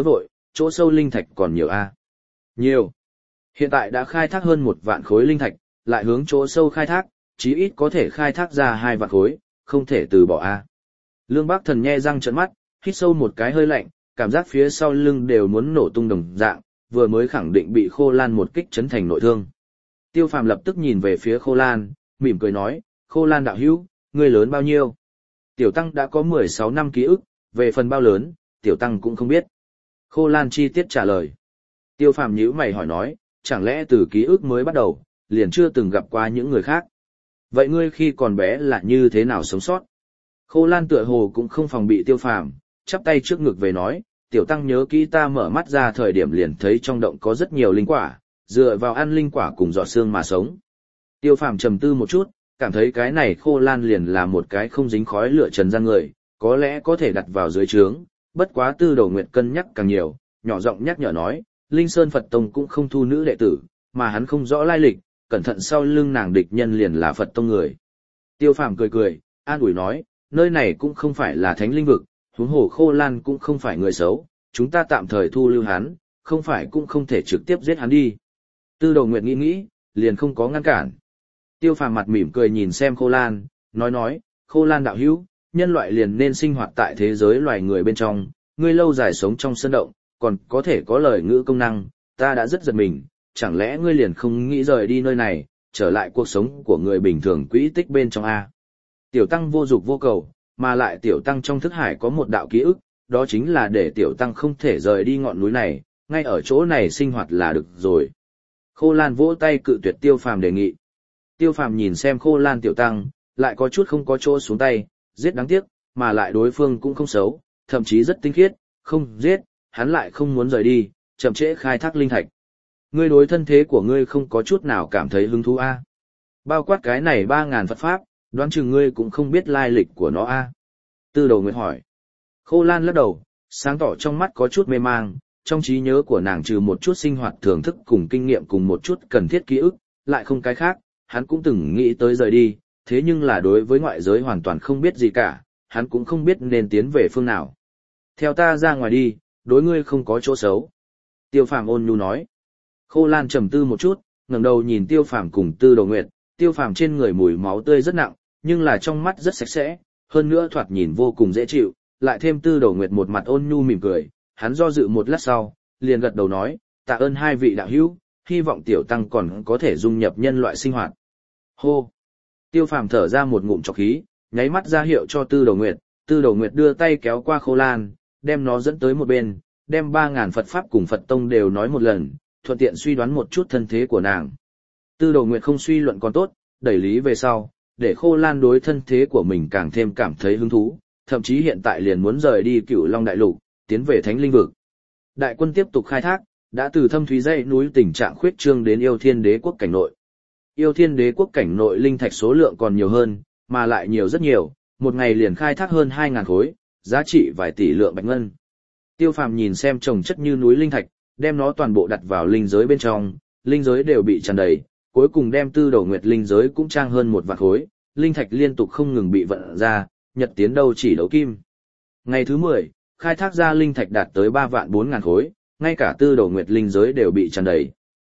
chỗ sâu linh thạch còn nhiều a. Nhiều. Hiện tại đã khai thác hơn 1 vạn khối linh thạch, lại hướng chỗ sâu khai thác, chí ít có thể khai thác ra 2 vạn khối, không thể từ bỏ a. Lương Bác Thần nhe răng trợn mắt, hít sâu một cái hơi lạnh, cảm giác phía sau lưng đều muốn nổ tung đồng dạng, vừa mới khẳng định bị Khô Lan một kích chấn thành nội thương. Tiêu Phàm lập tức nhìn về phía Khô Lan, mỉm cười nói, Khô Lan đạo hữu, ngươi lớn bao nhiêu? Tiểu Tăng đã có 16 năm ký ức, về phần bao lớn, Tiểu Tăng cũng không biết. Khô Lan chi tiết trả lời. Tiêu Phàm nhíu mày hỏi nói, chẳng lẽ từ ký ức mới bắt đầu, liền chưa từng gặp qua những người khác? Vậy ngươi khi còn bé là như thế nào sống sót? Khô Lan tựa hồ cũng không phòng bị Tiêu Phàm, chắp tay trước ngực về nói, Tiểu Tăng nhớ kỹ ta mở mắt ra thời điểm liền thấy trong động có rất nhiều linh quả, dựa vào ăn linh quả cùng giọt xương mà sống. Tiêu Phàm trầm tư một chút, cảm thấy cái này Khô Lan liền là một cái không dính khói lửa trần gian người, có lẽ có thể đặt vào dưới trướng, bất quá Tư Đồ Nguyệt cân nhắc càng nhiều, nhỏ giọng nhắc nhở nói, Linh Sơn Phật Tông cũng không thu nữ đệ tử, mà hắn không rõ lai lịch, cẩn thận sau lưng nàng địch nhân liền là Phật Tông người. Tiêu Phàm cười cười, an ủi nói, nơi này cũng không phải là thánh linh vực, huống hồ Khô Lan cũng không phải người xấu, chúng ta tạm thời thu lưu hắn, không phải cũng không thể trực tiếp giết hắn đi. Tư Đồ Nguyệt nghĩ, liền không có ngăn cản. Tiêu Phàm mặt mỉm cười nhìn xem Khô Lan, nói, Khô Lan đạo hữu, nhân loại liền nên sinh hoạt tại thế giới loài người bên trong, ngươi lâu dài sống trong sơn động, còn có thể có lời ngữ công năng, ta đã rất giật mình, chẳng lẽ ngươi liền không nghĩ rời đi nơi này, trở lại cuộc sống của người bình thường quỹ tích bên trong a? Tiểu Tăng vô dục vô cầu, mà lại Tiểu Tăng trong thức hải có một đạo ký ức, đó chính là để Tiểu Tăng không thể rời đi ngọn núi này, ngay ở chỗ này sinh hoạt là được rồi. Khô Lan vỗ tay cự tuyệt Tiêu Phàm đề nghị. Tiêu Phàm nhìn xem Khô Lan Tiểu Tăng, lại có chút không có chỗ xuống tay, giết đáng tiếc, mà lại đối phương cũng không xấu, thậm chí rất tinh khiết, không giết, hắn lại không muốn rời đi, chậm trễ khai thác linh thạch. Ngươi đối thân thế của ngươi không có chút nào cảm thấy hứng thú a? Bao quát cái này 3.000 Phật Pháp, đoán chừng ngươi cũng không biết lai lịch của nó a. Tư Đồ Nguyệt hỏi. Khô Lan lắc đầu, sáng tỏ trong mắt có chút mê mang, trong trí nhớ của nàng trừ một chút sinh hoạt thưởng thức cùng kinh nghiệm cùng một chút cần thiết ký ức, lại không cái khác, hắn cũng từng nghĩ tới rời đi, thế nhưng là đối với ngoại giới hoàn toàn không biết gì cả, hắn cũng không biết nên tiến về phương nào. Theo ta ra ngoài đi, đối ngươi không có chỗ xấu. Tiêu Phàm ôn nhu nói. Khô Lan trầm tư một chút, ngẩng đầu nhìn Tiêu Phàm cùng Tư Đồ Nguyệt, Tiêu Phàm trên người mùi máu tươi rất nặng, nhưng là trong mắt rất sạch sẽ, hơn nữa thoạt nhìn vô cùng dễ chịu, lại thêm Tư Đồ Nguyệt một mặt ôn nhu mỉm cười, hắn do dự một lát sau, liền gật đầu nói, tạ ơn hai vị đạo hữu, hy vọng Tiểu Tăng còn có thể dung nhập nhân loại sinh hoạt. Hô! Tiêu Phàm thở ra một ngụm trọc khí, nháy mắt ra hiệu cho Tư Đồ Nguyệt đưa tay kéo qua Khô Lan, đem nó dẫn tới một bên, đem 3.000 Phật Pháp cùng Phật Tông đều nói một lần, thuận tiện suy đoán một chút thân thế của nàng. Tư Đồ Nguyệt không suy luận còn tốt, đẩy lý về sau, để Khô Lan đối thân thế của mình càng thêm cảm thấy hứng thú, thậm chí hiện tại liền muốn rời đi Cửu Long Đại Lục, tiến về Thánh Linh Vực. Đại quân tiếp tục khai thác, đã từ thâm thúy dãy núi tình trạng khuyết trương đến Yêu Thiên Đế quốc cảnh nội. Yêu Thiên Đế quốc cảnh nội linh thạch số lượng còn nhiều hơn, mà lại nhiều rất nhiều, một ngày liền khai thác hơn 2.000 khối, giá trị vài tỷ lượng bạch ngân. Tiêu Phàm nhìn xem trồng chất như núi linh thạch, đem nó toàn bộ đặt vào linh giới bên trong, linh giới đều bị tràn đầy, cuối cùng đem Tư Đồ Nguyệt linh giới cũng trang hơn 1 vạn khối, linh thạch liên tục không ngừng bị vận ra, nhật tiến đâu chỉ đấu kim. Ngày thứ 10, khai thác ra linh thạch đạt tới 3 vạn 4.000 khối, ngay cả Tư Đồ Nguyệt linh giới đều bị tràn đầy.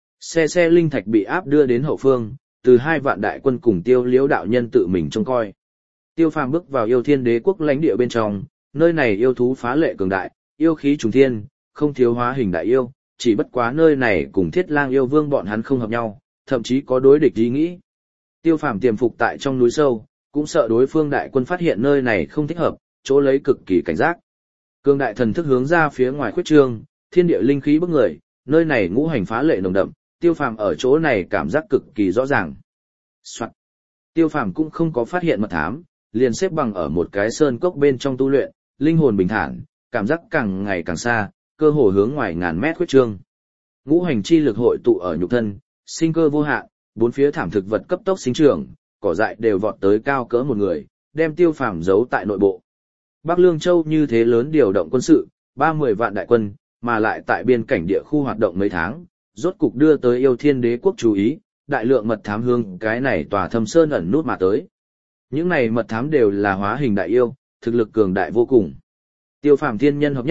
Xe linh thạch bị áp đưa đến hậu phương, từ 2 vạn đại quân cùng Tiêu Liễu đạo nhân tự mình trông coi. Tiêu Phàm bước vào Yêu Thiên Đế quốc lãnh địa bên trong, nơi này yêu thú phá lệ cường đại, yêu khí trùng thiên, không thiếu hóa hình đại yêu, chỉ bất quá nơi này cùng Thiết Lang yêu vương bọn hắn không hợp nhau, thậm chí có đối địch ý nghĩ. Tiêu Phàm tiềm phục tại trong núi sâu, cũng sợ đối phương đại quân phát hiện nơi này không thích hợp, chỗ lấy cực kỳ cảnh giác. Cường đại thần thức hướng ra phía ngoài khuyết trương, thiên địa linh khí bức người, nơi này ngũ hành phá lệ nồng đậm, Tiêu Phàm ở chỗ này cảm giác cực kỳ rõ ràng. Soạn. Tiêu Phàm cũng không có phát hiện mật thám, liền xếp bằng ở một cái sơn cốc bên trong tu luyện, linh hồn bình thản, cảm giác càng ngày càng xa, cơ hồ hướng ngoài ngàn mét khuyết trương. Ngũ hành chi lực hội tụ ở nhục thân, sinh cơ vô hạn, bốn phía thảm thực vật cấp tốc sinh trưởng, cỏ dại đều vọt tới cao cỡ một người, đem Tiêu Phàm giấu tại nội bộ. Bắc Lương Châu như thế lớn điều động quân sự, 30 vạn đại quân, mà lại tại biên cảnh địa khu hoạt động mấy tháng, rốt cục đưa tới Yêu Thiên Đế quốc chú ý, đại lượng mật thám hương cái này tòa thâm sơn ẩn nút mà tới. Những này mật thám đều là hóa hình đại yêu, thực lực cường đại vô cùng. Tiêu Phàm thiên nhân hợp nhất,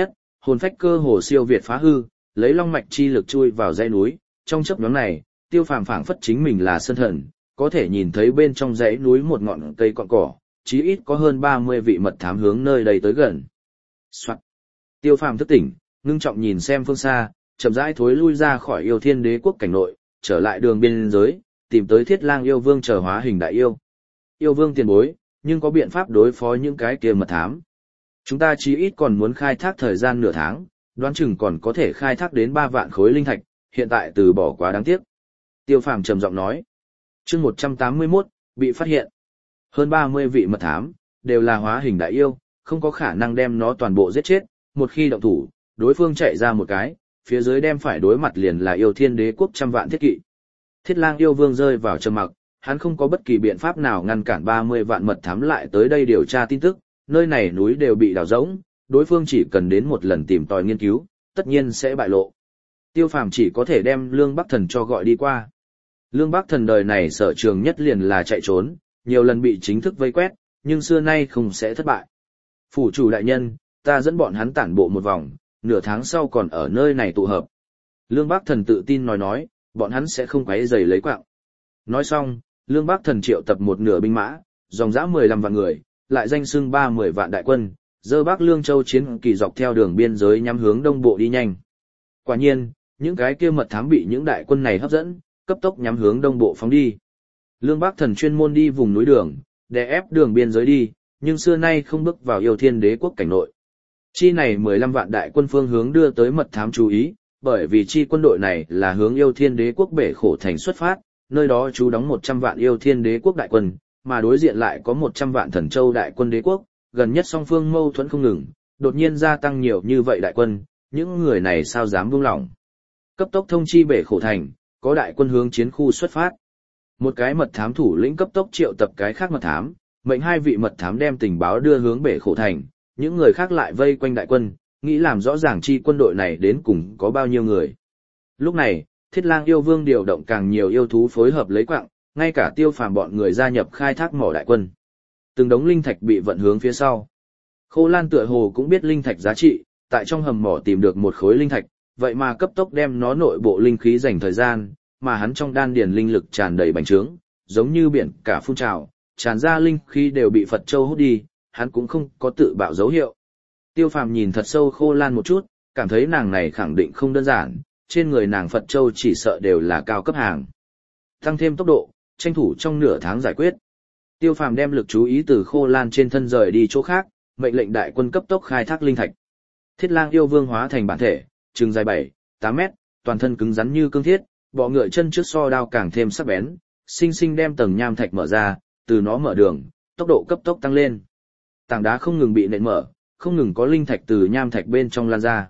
hồn phách cơ hồ siêu việt phá hư, lấy long mạch chi lực chui vào dãy núi, trong chớp nhoáng này, Tiêu Phàm phảng phất chính mình là sơn thần, có thể nhìn thấy bên trong dãy núi một ngọn cây cọn cỏ, chí ít có hơn 30 vị mật thám hướng nơi đây tới gần. Soạt. Tiêu Phàm thức tỉnh, ngưng trọng nhìn xem phương xa, chậm rãi thối lui ra khỏi Yêu Thiên Đế quốc cảnh nội, trở lại đường biên giới, tìm tới Thiết Lang yêu vương chờ hóa hình đại yêu. Yêu vương tiền bối, nhưng có biện pháp đối phó những cái kia mật thám. Chúng ta chí ít còn muốn khai thác thời gian nửa tháng, đoán chừng còn có thể khai thác đến 3 vạn khối linh thạch, hiện tại từ bỏ quá đáng tiếc. Tiêu Phàm trầm giọng nói. Chương 181, bị phát hiện. Hơn 30 vị mật thám, đều là hóa hình đại yêu, không có khả năng đem nó toàn bộ giết chết, một khi động thủ, đối phương chạy ra một cái, phía dưới đem phải đối mặt liền là Yêu Thiên Đế quốc trăm vạn thiết kỵ. Thiết Lang yêu vương rơi vào trầm mặc, hắn không có bất kỳ biện pháp nào ngăn cản 30 vạn mật thám lại tới đây điều tra tin tức, nơi này núi đều bị đào rỗng, đối phương chỉ cần đến một lần tìm tòi nghiên cứu, tất nhiên sẽ bại lộ. Tiêu Phàm chỉ có thể đem Lương Bắc Thần cho gọi đi qua. Lương Bắc Thần đời này sở trường nhất liền là chạy trốn, nhiều lần bị chính thức vây quét, nhưng xưa nay không sẽ thất bại. Phủ chủ đại nhân, ta dẫn bọn hắn tản bộ một vòng, nửa tháng sau còn ở nơi này tụ hợp. Lương Bắc Thần tự tin nói, bọn hắn sẽ không quấy rầy lấy quạng. Nói xong, Lương Bắc Thần triệu tập một nửa binh mã, dòng dã 15 vạn người, lại danh xưng 30 vạn đại quân, dơ Bắc Lương Châu chiến kỳ dọc theo đường biên giới nhắm hướng đông bộ đi nhanh. Quả nhiên, những cái kia mật thám bị những đại quân này hấp dẫn, cấp tốc nhắm hướng đông bộ phóng đi. Lương Bắc Thần chuyên môn đi vùng núi đường, để ép đường biên giới đi, nhưng xưa nay không bước vào Yêu Thiên Đế quốc cảnh nội. Chi này 15 vạn đại quân phương hướng đưa tới mật thám chú ý, bởi vì chi quân đội này là hướng Yêu Thiên Đế quốc bể khổ thành xuất phát, nơi đó trú đóng 100 vạn Yêu Thiên Đế quốc đại quân, mà đối diện lại có 100 vạn Thần Châu đại quân đế quốc, gần nhất song phương mâu thuẫn không ngừng, đột nhiên gia tăng nhiều như vậy đại quân, những người này sao dám buông lỏng. Cấp tốc thông chi bể khổ thành, có đại quân hướng chiến khu xuất phát. Một cái mật thám thủ lĩnh cấp tốc triệu tập cái khác mật thám, mệnh 2 vị mật thám đem tình báo đưa hướng bể khổ thành, những người khác lại vây quanh đại quân, nghĩ làm rõ ràng chi quân đội này đến cùng có bao nhiêu người. Lúc này, Thiết Lang yêu vương điều động càng nhiều yêu thú phối hợp lấy quạng, ngay cả Tiêu Phàm bọn người gia nhập khai thác mỏ đại quân. Từng đống linh thạch bị vận hướng phía sau. Khô Lan tựa hồ cũng biết linh thạch giá trị, tại trong hầm mỏ tìm được một khối linh thạch, vậy mà cấp tốc đem nó nội bộ linh khí dành thời gian, mà hắn trong đan điền linh lực tràn đầy bành trướng, giống như biển cả phun trào, tràn ra linh khí đều bị Phật Châu hút đi, hắn cũng không có tự bạo dấu hiệu. Tiêu Phàm nhìn thật sâu Khô Lan một chút, cảm thấy nàng này khẳng định không đơn giản, trên người nàng Phật Châu chỉ sợ đều là cao cấp hàng. Tăng thêm tốc độ, tranh thủ trong nửa tháng giải quyết. Tiêu Phàm đem lực chú ý từ Khô Lan trên thân rời đi chỗ khác, mệnh lệnh đại quân cấp tốc khai thác linh thạch. Thiết Lang yêu vương hóa thành bản thể, chừng dài 7-8 mét, toàn thân cứng rắn như cương thiết, bọ ngựa chân trước so đao càng thêm sắc bén, sinh sinh đem tầng nham thạch mở ra, từ nó mở đường, tốc độ cấp tốc tăng lên. Tảng đá không ngừng bị nện mở, không ngừng có linh thạch từ nham thạch bên trong lan ra.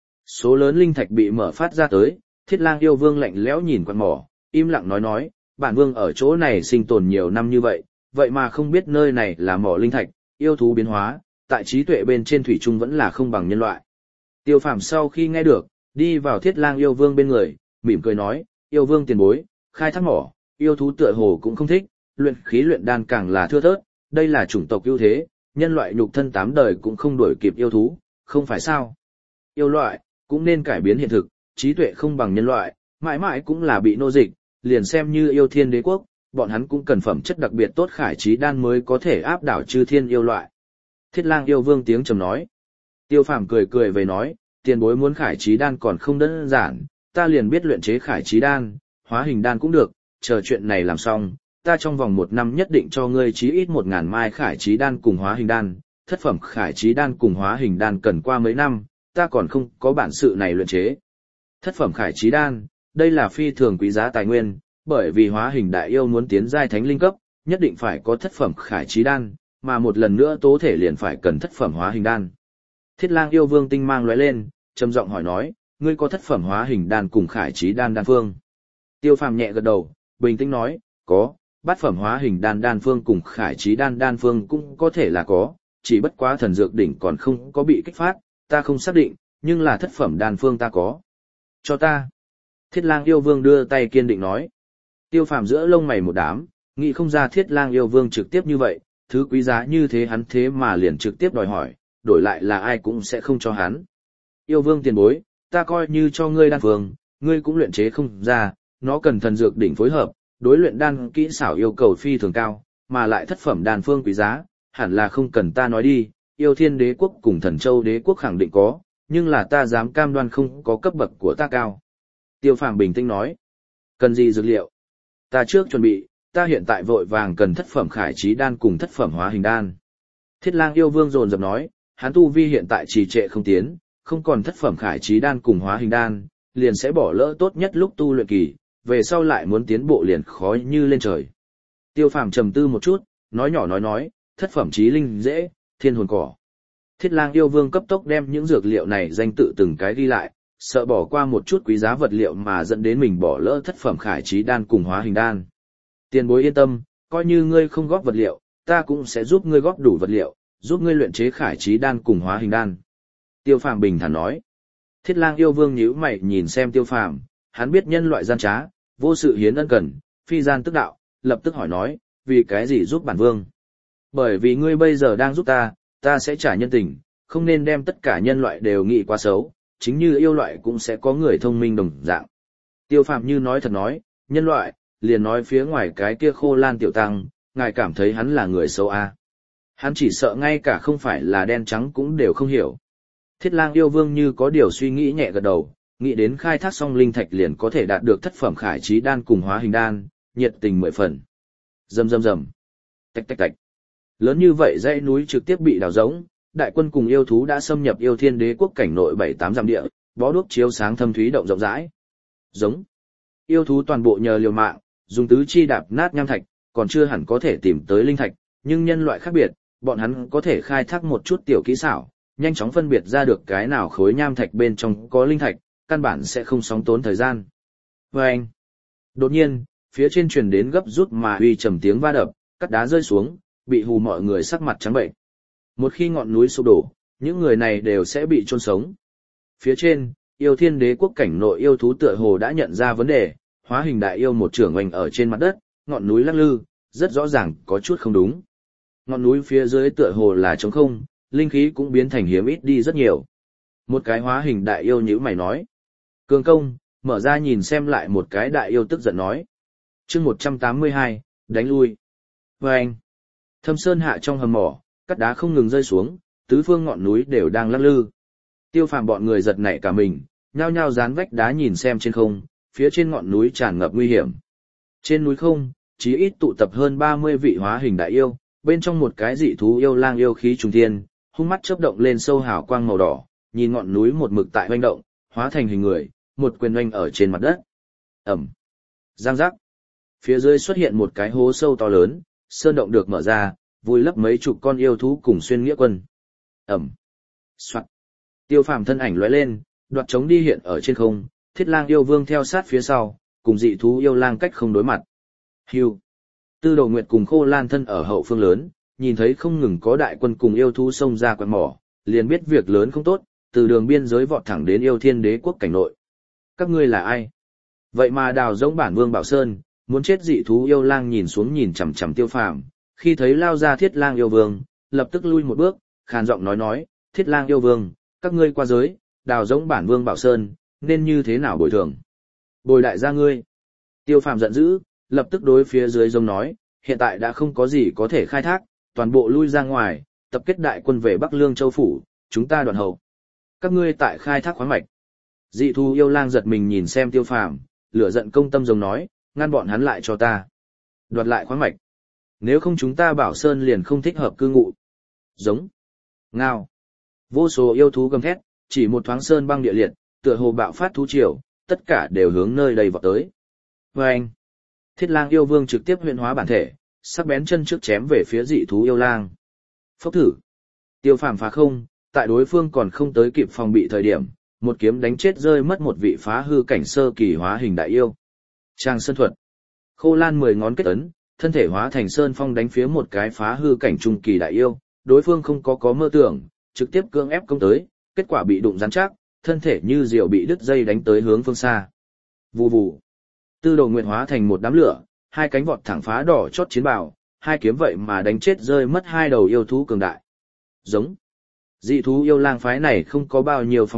Số lớn linh thạch bị mở phát ra tới, Thiết Lang yêu vương lạnh lẽo nhìn quan mỏ, im lặng nói, bản vương ở chỗ này sinh tồn nhiều năm như vậy, vậy mà không biết nơi này là mỏ linh thạch, yêu thú biến hóa, tại trí tuệ bên trên thủy chung vẫn là không bằng nhân loại. Tiêu Phàm sau khi nghe được, đi vào Thiết Lang yêu vương bên người, mỉm cười nói, yêu vương tiền bối, khai thác mỏ, yêu thú tựa hồ cũng không thích, luyện khí luyện đan càng là thưa thớt, đây là chủng tộc ưu thế, nhân loại nhục thân 8 đời cũng không đuổi kịp yêu thú, không phải sao? Yêu loại, cũng nên cải biến hiện thực, trí tuệ không bằng nhân loại, mãi mãi cũng là bị nô dịch, liền xem như Yêu Thiên Đế quốc, bọn hắn cũng cần phẩm chất đặc biệt tốt khải trí đan mới có thể áp đảo chư thiên yêu loại. Thiết Lang yêu vương tiếng trầm nói. Tiêu Phàm cười về nói, tiền bối muốn khải trí đan còn không đơn giản, ta liền biết luyện chế khải trí đan, hóa hình đan cũng được, chờ chuyện này làm xong, ta trong vòng 1 năm nhất định cho ngươi chí ít 1000 mai khải trí đan cùng hóa hình đan, thất phẩm khải trí đan cùng hóa hình đan cần qua mấy năm, ta còn không có bản sự này luyện chế. Thất phẩm khải trí đan, đây là phi thường quý giá tài nguyên, bởi vì hóa hình đại yêu muốn tiến giai thánh linh cấp, nhất định phải có thất phẩm khải trí đan, mà một lần nữa tố thể liền phải cần thất phẩm hóa hình đan. Thiết Lang yêu vương tinh mang lóe lên, trầm giọng hỏi nói, ngươi có thất phẩm hóa hình đan cùng khải trí đan đan phương? Tiêu Phàm nhẹ gật đầu, bình tĩnh nói, có, bát phẩm hóa hình đan đan phương cùng khải trí đan đan phương cũng có thể là có, chỉ bất quá thần dược đỉnh còn không có bị kích phát, ta không xác định, nhưng là thất phẩm đan phương ta có. Cho ta. Thiết Lang yêu vương đưa tay kiên định nói. Tiêu Phàm giữa lông mày một đám, nghĩ không ra Thiết Lang yêu vương trực tiếp như vậy, thứ quý giá như thế hắn thế mà liền trực tiếp đòi hỏi, đổi lại là ai cũng sẽ không cho hắn. Yêu vương tiền bối, ta coi như cho ngươi đan phương, ngươi cũng luyện chế không ra, nó cần thần dược đỉnh phối hợp, đối luyện đan kỹ xảo yêu cầu phi thường cao, mà lại thất phẩm đan phương quý giá, hẳn là không cần ta nói đi, Yêu Thiên Đế quốc cùng Thần Châu Đế quốc khẳng định có, nhưng là ta dám cam đoan không có cấp bậc của ta cao. Tiêu Phàm bình tĩnh nói, cần gì dược liệu? Ta trước chuẩn bị, ta hiện tại vội vàng cần thất phẩm khải trí đan cùng thất phẩm hóa hình đan. Thiết Lang yêu vương dồn dập nói, hắn tu vi hiện tại trì trệ không tiến, không còn thất phẩm khải trí đan cùng hóa hình đan, liền sẽ bỏ lỡ tốt nhất lúc tu luyện kỳ, về sau lại muốn tiến bộ liền khó như lên trời. Tiêu Phàm trầm tư một chút, nói nhỏ nói, thất phẩm trí linh dễ, thiên hồn cỏ. Thiết Lang yêu vương cấp tốc đem những dược liệu này danh tự từng cái ghi lại, sợ bỏ qua một chút quý giá vật liệu mà dẫn đến mình bỏ lỡ thất phẩm khải trí đan cùng hóa hình đan. Tiền bối yên tâm, coi như ngươi không góp vật liệu, ta cũng sẽ giúp ngươi góp đủ vật liệu, giúp ngươi luyện chế khải trí đan cùng hóa hình đan. Tiêu Phàm bình thản nói. Thiết Lang yêu vương nhíu mày nhìn xem Tiêu Phàm, hắn biết nhân loại gian trá, vô sự hiến ân cần, phi gian tức đạo, lập tức hỏi nói, vì cái gì giúp bản vương? Bởi vì ngươi bây giờ đang giúp ta sẽ trả nhân tình, không nên đem tất cả nhân loại đều nghĩ quá xấu, chính như yêu loại cũng sẽ có người thông minh đồng dạng. Tiêu Phàm như nói thật nói, nhân loại, liền nói phía ngoài cái kia Khô Lan tiểu tăng, ngài cảm thấy hắn là người xấu à? Hắn chỉ sợ ngay cả không phải là đen trắng cũng đều không hiểu. Thiết Lang yêu vương như có điều suy nghĩ nhẹ gật đầu, nghĩ đến khai thác xong linh thạch liền có thể đạt được thất phẩm khải trí đan cùng hóa hình đan, nhiệt tình 10 phần. Rầm rầm rầm. Tạch tạch tạch. Lớn như vậy dãy núi trực tiếp bị đào rỗng, đại quân cùng yêu thú đã xâm nhập Yêu Thiên Đế quốc cảnh nội 7-8 dặm địa, bó đuốc chiếu sáng thâm thúy động rộng rãi. Giống. Yêu thú toàn bộ nhờ liều mạng, dùng tứ chi đạp nát nham thạch, còn chưa hẳn có thể tìm tới linh thạch, nhưng nhân loại khác biệt, bọn hắn có thể khai thác một chút tiểu kỹ xảo, nhanh chóng phân biệt ra được cái nào khối nham thạch bên trong có linh thạch, căn bản sẽ không sóng tốn thời gian. Vâng! Đột nhiên, phía trên truyền đến gấp rút mà uy trầm tiếng va đập, cắt đá rơi xuống, bị hù mọi người sắc mặt trắng bệnh. Một khi ngọn núi sụp đổ, những người này đều sẽ bị chôn sống. Phía trên, Yêu Thiên Đế quốc cảnh nội yêu thú tựa hồ đã nhận ra vấn đề, hóa hình đại yêu một trưởng oanh ở trên mặt đất, ngọn núi lắc lư, rất rõ ràng có chút không đúng. Ngọn núi phía dưới tựa hồ là trống không, linh khí cũng biến thành hiếm ít đi rất nhiều. Một cái hóa hình đại yêu nhíu mày nói. Cường công, mở ra nhìn xem lại một cái đại yêu tức giận nói. Chương 182, đánh lui. Vâng! Thâm sơn hạ trong hầm mỏ, cắt đá không ngừng rơi xuống, tứ phương ngọn núi đều đang lắc lư. Tiêu Phàm bọn người giật nảy cả mình, nhao nhao dán vách đá nhìn xem trên không, phía trên ngọn núi tràn ngập nguy hiểm. Trên núi không, chí ít tụ tập hơn 30 vị hóa hình đại yêu, bên trong một cái dị thú yêu lang yêu khí trùng thiên, hung mắt chớp động lên sâu hào quang màu đỏ, nhìn ngọn núi một mực tại hoành động, hóa thành hình người, một quyền oanh ở trên mặt đất. Ầm. Giang giác. Phía dưới xuất hiện một cái hố sâu to lớn, sơn động được mở ra, vùi lấp mấy chục con yêu thú cùng xuyên nghĩa quân. Ầm. Soạt. Tiêu Phàm thân ảnh lóe lên, đoạt trống đi hiện ở trên không, Thiết Lang yêu vương theo sát phía sau, cùng dị thú yêu lang cách không đối mặt. Hưu. Tư Đồ Nguyệt cùng Khô Lan thân ở hậu phương lớn, nhìn thấy không ngừng có đại quân cùng yêu thú xông ra quạt mỏ, liền biết việc lớn không tốt, từ đường biên giới vọt thẳng đến Yêu Thiên Đế quốc cảnh nội. Các ngươi là ai? Vậy mà đào rỗng bản vương Bảo Sơn, muốn chết dị thú yêu lang nhìn xuống nhìn chằm chằm Tiêu Phàm, khi thấy lao ra Thiết Lang yêu vương, lập tức lui một bước, khàn giọng nói, Thiết Lang yêu vương, các ngươi qua giới, đào rỗng bản vương Bảo Sơn, nên như thế nào bồi thường? Bồi đại gia ngươi. Tiêu Phàm giận dữ, lập tức đối phía dưới giống nói, hiện tại đã không có gì có thể khai thác, toàn bộ lui ra ngoài, tập kết đại quân về Bắc Lương Châu phủ, chúng ta đoạn hậu. Các ngươi tại khai thác khoáng mạch. Dị thú yêu lang giật mình nhìn xem Tiêu Phàm, lửa giận công tâm giống nói, ngăn bọn hắn lại cho ta. Đoạt lại khoáng mạch. Nếu không chúng ta Bảo Sơn liền không thích hợp cư ngụ. Giống. Ngao. Vô số yêu thú gầm thét, chỉ một thoáng sơn băng địa liệt, tựa hồ bạo phát thú triều, tất cả đều hướng nơi đây vọt tới. Vâng! Thiết Lang yêu vương trực tiếp huyễn hóa bản thể, sắc bén chân trước chém về phía dị thú yêu lang. Phốc thử! Tiêu Phàm phá không, tại đối phương còn không tới kịp phòng bị thời điểm, một kiếm đánh chết rơi mất một vị phá hư cảnh sơ kỳ hóa hình đại yêu. Trang sơn thuật. Khô Lan 10 ngón kết ấn, thân thể hóa thành sơn phong đánh phía một cái phá hư cảnh trung kỳ đại yêu, đối phương không có mơ tưởng, trực tiếp cưỡng ép công tới, kết quả bị đụng rắn chắc, thân thể như diều bị đứt dây đánh tới hướng phương xa. Vù vù. Tư Đồ Nguyệt hóa thành một đám lửa, hai cánh vọt thẳng phá đỏ chót chiến bào, hai kiếm vậy mà đánh chết rơi mất hai đầu yêu thú cường đại. Giống. Dị thú yêu lang phái này không có bao nhiêu phòng bị,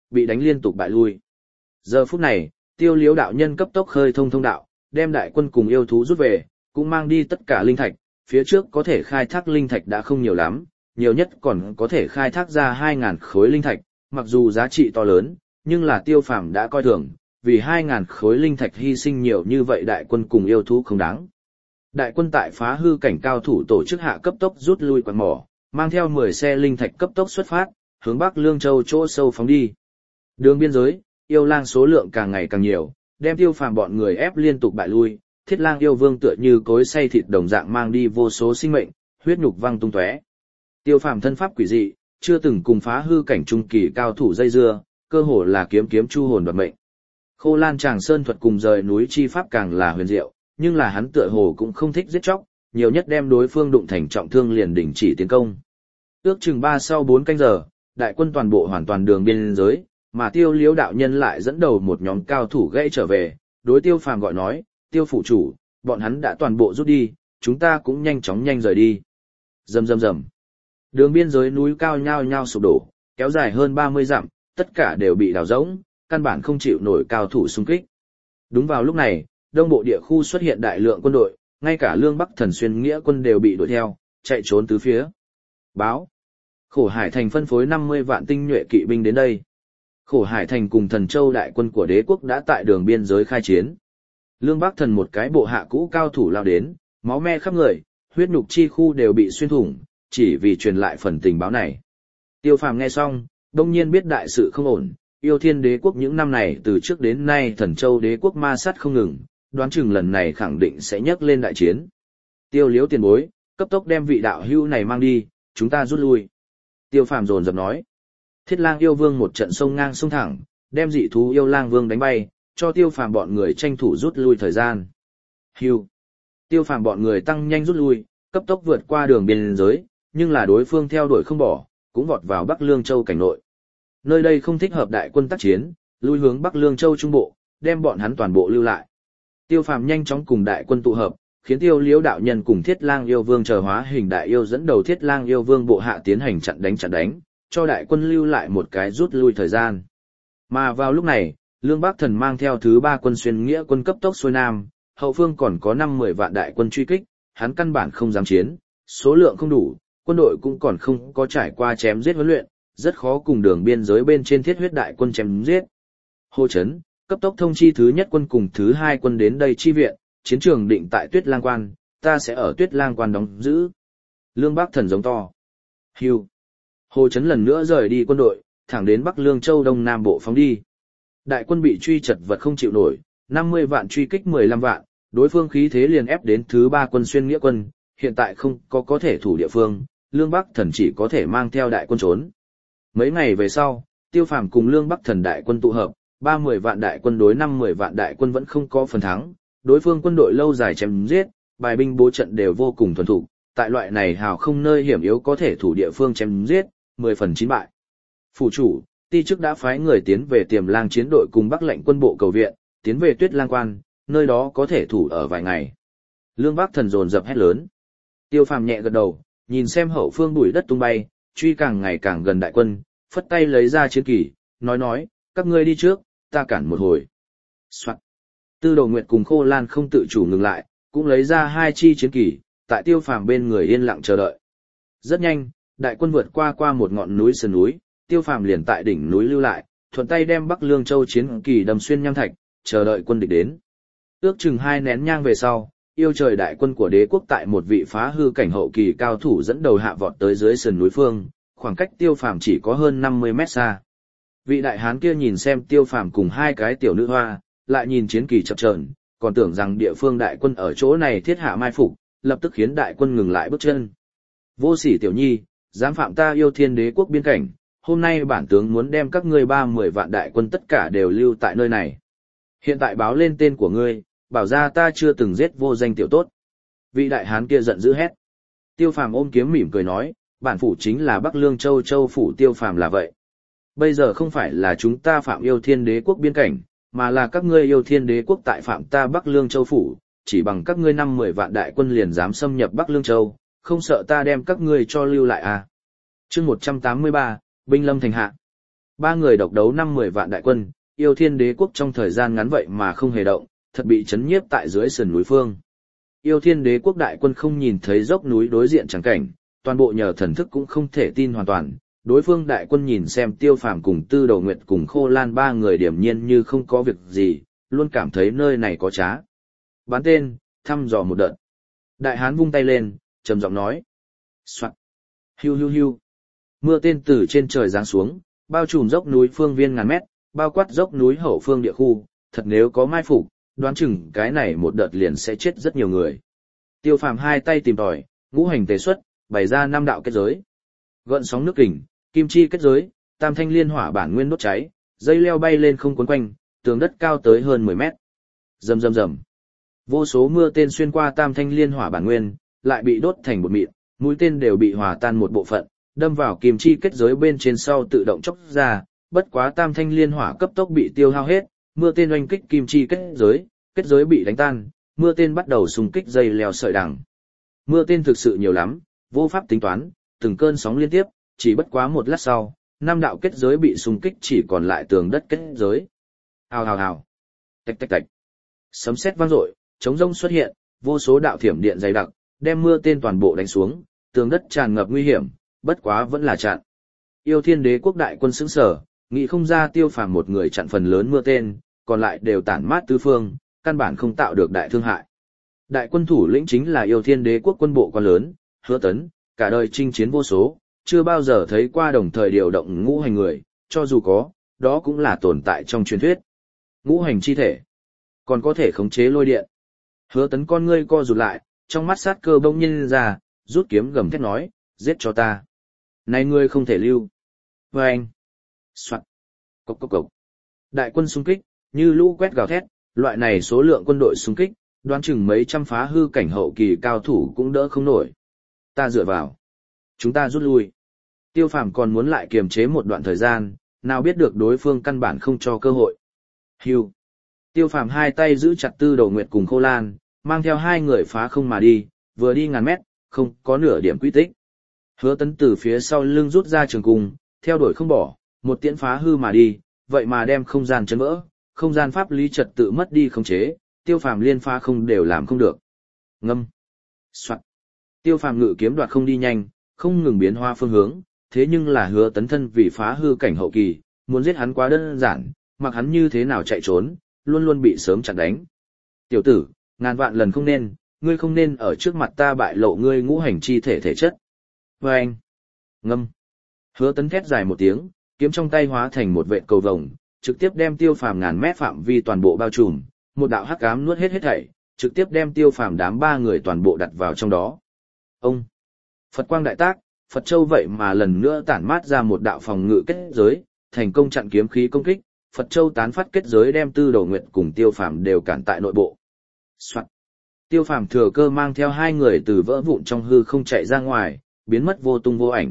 bị đánh liên tục bại lui. Giờ phút này, Tiêu Liếu đạo nhân cấp tốc khơi thông đạo, đem đại quân cùng yêu thú rút về, cũng mang đi tất cả linh thạch, phía trước có thể khai thác linh thạch đã không nhiều lắm, nhiều nhất còn có thể khai thác ra 2.000 khối linh thạch, mặc dù giá trị to lớn, nhưng là Tiêu Phàm đã coi thường, vì 2.000 khối linh thạch hy sinh nhiều như vậy đại quân cùng yêu thú không đáng. Đại quân tại phá hư cảnh cao thủ tổ chức hạ cấp tốc rút lui quạt mỏ, mang theo 10 xe linh thạch cấp tốc xuất phát, hướng Bắc Lương Châu chỗ sâu phóng đi. Đường biên giới, yêu lang số lượng càng ngày càng nhiều, đem Tiêu Phàm bọn người ép liên tục bại lui, Thiết Lang yêu vương tựa như cối xay thịt đồng dạng mang đi vô số sinh mệnh, huyết nhục văng tung tóe. Tiêu Phàm thân pháp quỷ dị, chưa từng cùng phá hư cảnh trung kỳ cao thủ dây dưa, cơ hồ là kiếm kiếm chu hồn đoạt mệnh. Khô Lan Tràng Sơn thuật cùng rời núi chi pháp càng là huyền diệu, nhưng là hắn tựa hồ cũng không thích giết chóc, nhiều nhất đem đối phương đụng thành trọng thương liền đình chỉ tiến công. Ước chừng 3-4 canh giờ, đại quân toàn bộ hoàn toàn đường biên giới, mà Tiêu Liếu đạo nhân lại dẫn đầu một nhóm cao thủ gãy trở về, đối Tiêu Phàm gọi nói, Tiêu phủ chủ, bọn hắn đã toàn bộ rút đi, chúng ta cũng nhanh rời đi. Rầm rầm rầm. Đường biên giới núi cao nhao nhao sụp đổ, kéo dài hơn 30 dặm, tất cả đều bị đào rỗng, căn bản không chịu nổi cao thủ xung kích. Đúng vào lúc này, đông bộ địa khu xuất hiện đại lượng quân đội, ngay cả Lương Bắc Thần Xuyên nghĩa quân đều bị đuổi theo, chạy trốn tứ phía. Báo. Khổ Hải Thành phân phối 50 vạn tinh nhuệ kỵ binh đến đây. Khổ Hải Thành cùng Thần Châu đại quân của đế quốc đã tại đường biên giới khai chiến. Lương Bắc Thần một cái bộ hạ cũ cao thủ lao đến, máu me khắp người, huyết nhục chi khu đều bị xuyên thủng, chỉ vì truyền lại phần tình báo này. Tiêu Phàm nghe xong, đông nhiên biết đại sự không ổn, Yêu Thiên đế quốc những năm này từ trước đến nay Thần Châu đế quốc ma sát không ngừng, đoán chừng lần này khẳng định sẽ nhấc lên đại chiến. Tiêu Liếu tiền bối, cấp tốc đem vị đạo hữu này mang đi, chúng ta rút lui. Tiêu Phàm dồn dập nói. Thiết Lang yêu vương một trận sông ngang sông thẳng, đem dị thú yêu lang vương đánh bay, cho Tiêu Phàm bọn người tranh thủ rút lui thời gian. Hưu. Tiêu Phàm bọn người tăng nhanh rút lui, cấp tốc vượt qua đường biên giới, nhưng là đối phương theo đuổi không bỏ, cũng vọt vào Bắc Lương Châu cảnh nội. Nơi đây không thích hợp đại quân tác chiến, lui hướng Bắc Lương Châu trung bộ, đem bọn hắn toàn bộ lưu lại. Tiêu Phàm nhanh chóng cùng đại quân tụ hợp, khiến Tiêu Liếu đạo nhân cùng Thiết Lang yêu vương chờ hóa hình đại yêu dẫn đầu Thiết Lang yêu vương bộ hạ tiến hành chặn đánh, cho đại quân lưu lại một cái rút lui thời gian. Mà vào lúc này, Lương Bắc Thần mang theo thứ 3 quân xuyên nghĩa quân cấp tốc xuôi nam, hậu phương còn có 50 vạn đại quân truy kích, hắn căn bản không dám chiến, số lượng không đủ, quân đội cũng còn không có trải qua chém giết huấn luyện, rất khó cùng đường biên giới bên trên thiết huyết đại quân chém giết. Hô chấn, cấp tốc thông chi thứ nhất quân cùng thứ 2 quân đến đây chi viện, chiến trường định tại Tuyết Lang Quan, ta sẽ ở Tuyết Lang Quan đóng giữ. Lương Bắc Thần giống to. Hưu. Hồ chấn lần nữa rời đi quân đội, thẳng đến Bắc Lương Châu Đông Nam Bộ phóng đi. Đại quân bị truy chật vật không chịu nổi, 50 vạn truy kích 15 vạn, đối phương khí thế liền ép đến thứ 3 quân xuyên nghĩa quân, hiện tại không có thể thủ địa phương, Lương Bắc Thần chỉ có thể mang theo đại quân trốn. Mấy ngày về sau, Tiêu Phàm cùng Lương Bắc Thần đại quân tụ hợp, 30 vạn đại quân đối 50 vạn đại quân vẫn không có phần thắng, đối phương quân đội lâu dài chém giết, bài binh bố trận đều vô cùng thuần thục, tại loại này hào không nơi hiểm yếu có thể thủ địa phương chém giết, 10 phần 9 bại. Phủ chủ, Ti chức đã phái người tiến về Tiềm Lang chiến đội cùng Bắc lệnh quân bộ cầu viện, tiến về Tuyết Lang Quan, nơi đó có thể thủ ở vài ngày. Lương Bắc Thần dồn dập hét lớn. Tiêu Phàm nhẹ gật đầu, nhìn xem hậu phương bụi đất tung bay, truy càng ngày càng gần đại quân, phất tay lấy ra chiến kỳ, nói, các ngươi đi trước, ta cản một hồi. Soạn. Tư Đồ Nguyệt cùng Khô Lan không tự chủ ngừng lại, cũng lấy ra 2 chi chiến kỳ, tại Tiêu Phàm bên người yên lặng chờ đợi. Rất nhanh, đại quân vượt qua một ngọn núi sườn núi, Tiêu Phàm liền tại đỉnh núi lưu lại, thuận tay đem Bắc Lương Châu chiến kỳ đâm xuyên nham thạch, chờ đợi quân địch đến. Ước chừng 2 nén nhang về sau, yêu trời đại quân của đế quốc tại một vị phá hư cảnh hậu kỳ cao thủ dẫn đầu hạ vọt tới dưới sườn núi phương, khoảng cách Tiêu Phàm chỉ có hơn 50 mét xa. Vị đại hán kia nhìn xem Tiêu Phàm cùng 2 cái tiểu nữ hoa, lại nhìn chiến kỳ chập chờn, còn tưởng rằng địa phương đại quân ở chỗ này thiết hạ mai phục, lập tức khiến đại quân ngừng lại bước chân. Vô sỉ tiểu nhi, dám phạm ta Yêu Thiên đế quốc biên cảnh, hôm nay bản tướng muốn đem các ngươi 30 vạn đại quân tất cả đều lưu tại nơi này. Hiện tại báo lên tên của ngươi, bảo ra ta chưa từng giết vô danh tiểu tốt. Vị đại hán kia giận dữ hét. Tiêu Phàm ôm kiếm mỉm cười nói, bản phủ chính là Bắc Lương Châu Châu phủ Tiêu Phàm là vậy. Bây giờ không phải là chúng ta phạm Yêu Thiên đế quốc biên cảnh, mà là các ngươi Yêu Thiên đế quốc tại phạm ta Bắc Lương Châu phủ, chỉ bằng các ngươi 50 vạn đại quân liền dám xâm nhập Bắc Lương Châu, không sợ ta đem các ngươi cho lưu lại à. Chương 183, binh lâm thành hạ. Ba người độc đấu 5-10 vạn đại quân, Yêu Thiên Đế quốc trong thời gian ngắn vậy mà không hề động, thật bị chấn nhiếp tại dưới sườn núi phương. Yêu Thiên Đế quốc đại quân không nhìn thấy dốc núi đối diện chẳng cảnh, toàn bộ nhờ thần thức cũng không thể tin hoàn toàn. Đối phương đại quân nhìn xem Tiêu Phàm cùng Tư Đồ Nguyệt cùng Khô Lan ba người điềm nhiên như không có việc gì, luôn cảm thấy nơi này có trá. Bán tên, thăm dò một đợt. Đại hán vung tay lên, trầm giọng nói. Soạn. Hiu hiu hiu. Mưa tên từ trên trời giáng xuống, bao trùm dốc núi phương viên ngàn mét, bao quát dốc núi hậu phương địa khu, thật nếu có mai phục, đoán chừng cái này một đợt liền sẽ chết rất nhiều người. Tiêu Phàm hai tay tìm tòi, ngũ hành tề xuất, bày ra 5 đạo kết giới. Gợn sóng nước kình, kim chi kết giới, tam thanh liên hỏa bản nguyên đốt cháy, dây leo bay lên không cuốn quanh, tường đất cao tới hơn 10 mét. Rầm rầm rầm. Vô số mưa tên xuyên qua tam thanh liên hỏa bản nguyên, lại bị đốt thành bột mịn, mũi tên đều bị hòa tan một bộ phận, đâm vào kim chi kết giới bên trên sau tự động chốc ra, bất quá tam thanh liên hỏa cấp tốc bị tiêu hao hết, mưa tên oanh kích kim chi kết giới bị đánh tan, mưa tên bắt đầu xung kích dây leo sợi đằng. Mưa tên thực sự nhiều lắm, vô pháp tính toán, từng cơn sóng liên tiếp, chỉ bất quá một lát sau, 5 đạo kết giới bị xung kích chỉ còn lại tường đất kết giới. Hào hào hào. Tạch tạch tạch. Sấm sét vang dội, trống rông xuất hiện, vô số đạo thiểm điện dày đặc, đem mưa tên toàn bộ đánh xuống, tường đất tràn ngập nguy hiểm, bất quá vẫn là chặn. Yêu Thiên Đế quốc đại quân sững sờ, nghĩ không ra Tiêu Phàm một người chặn phần lớn mưa tên, còn lại đều tản mát tứ phương, căn bản không tạo được đại thương hại. Đại quân thủ lĩnh chính là Yêu Thiên Đế quốc quân bộ quá lớn, Hứa Tấn, cả đời chinh chiến vô số, chưa bao giờ thấy qua đồng thời điều động ngũ hành người, cho dù có, đó cũng là tồn tại trong truyền thuyết. Ngũ hành chi thể, còn có thể khống chế lôi điện. Hứa Tấn con ngươi co rụt lại, trong mắt sát cơ bỗng nhiên ra, rút kiếm gầm thét nói, giết cho ta. Này ngươi không thể lưu. Vâng. Soạn. Cốc cốc cốc. Đại quân xung kích, như lũ quét gào thét, loại này số lượng quân đội xung kích, đoán chừng mấy trăm phá hư cảnh hậu kỳ cao thủ cũng đỡ không nổi. Ta dựa vào. Chúng ta rút lui. Tiêu Phàm còn muốn lại kiềm chế một đoạn thời gian, nào biết được đối phương căn bản không cho cơ hội. Hưu. Tiêu Phàm hai tay giữ chặt Tư Đồ Nguyệt cùng Khô Lan, mang theo hai người phá không mà đi, vừa đi ngàn mét, không có nửa điểm quy tích. Hứa Tấn từ phía sau lưng rút ra trường cung, theo đuổi không bỏ, một tiễn phá hư mà đi, vậy mà đem không gian chấn vỡ, không gian pháp lý trật tự mất đi khống chế, Tiêu Phàm liên phá không đều làm không được. Ngâm. Soạn. Tiêu Phàm ngự kiếm đoạt không đi nhanh, không ngừng biến hóa phương hướng, thế nhưng là Hứa Tấn thân vì phá hư cảnh hậu kỳ, muốn giết hắn quá đơn giản, mặc hắn như thế nào chạy trốn, luôn luôn bị sớm chặn đánh. Tiểu tử, ngàn vạn lần không nên, ngươi không nên ở trước mặt ta bại lộ ngươi ngũ hành chi thể thể chất. Và anh. Ngâm. Hứa Tấn thét dài một tiếng, kiếm trong tay hóa thành một vệt cầu vồng, trực tiếp đem Tiêu Phàm ngàn mét phạm vi toàn bộ bao trùm, một đạo hắc ám nuốt hết thảy, trực tiếp đem Tiêu Phàm đám 3 người toàn bộ đặt vào trong đó. Ông. Phật quang đại tác, Phật Châu vậy mà lần nữa tản mát ra một đạo phòng ngự kết giới, thành công chặn kiếm khí công kích, Phật Châu tán phát kết giới đem Tư Đồ Nguyệt cùng Tiêu Phàm đều cản tại nội bộ. Soạn. Tiêu Phàm thừa cơ mang theo 2 người từ vỡ vụn trong hư không chạy ra ngoài, biến mất vô tung vô ảnh.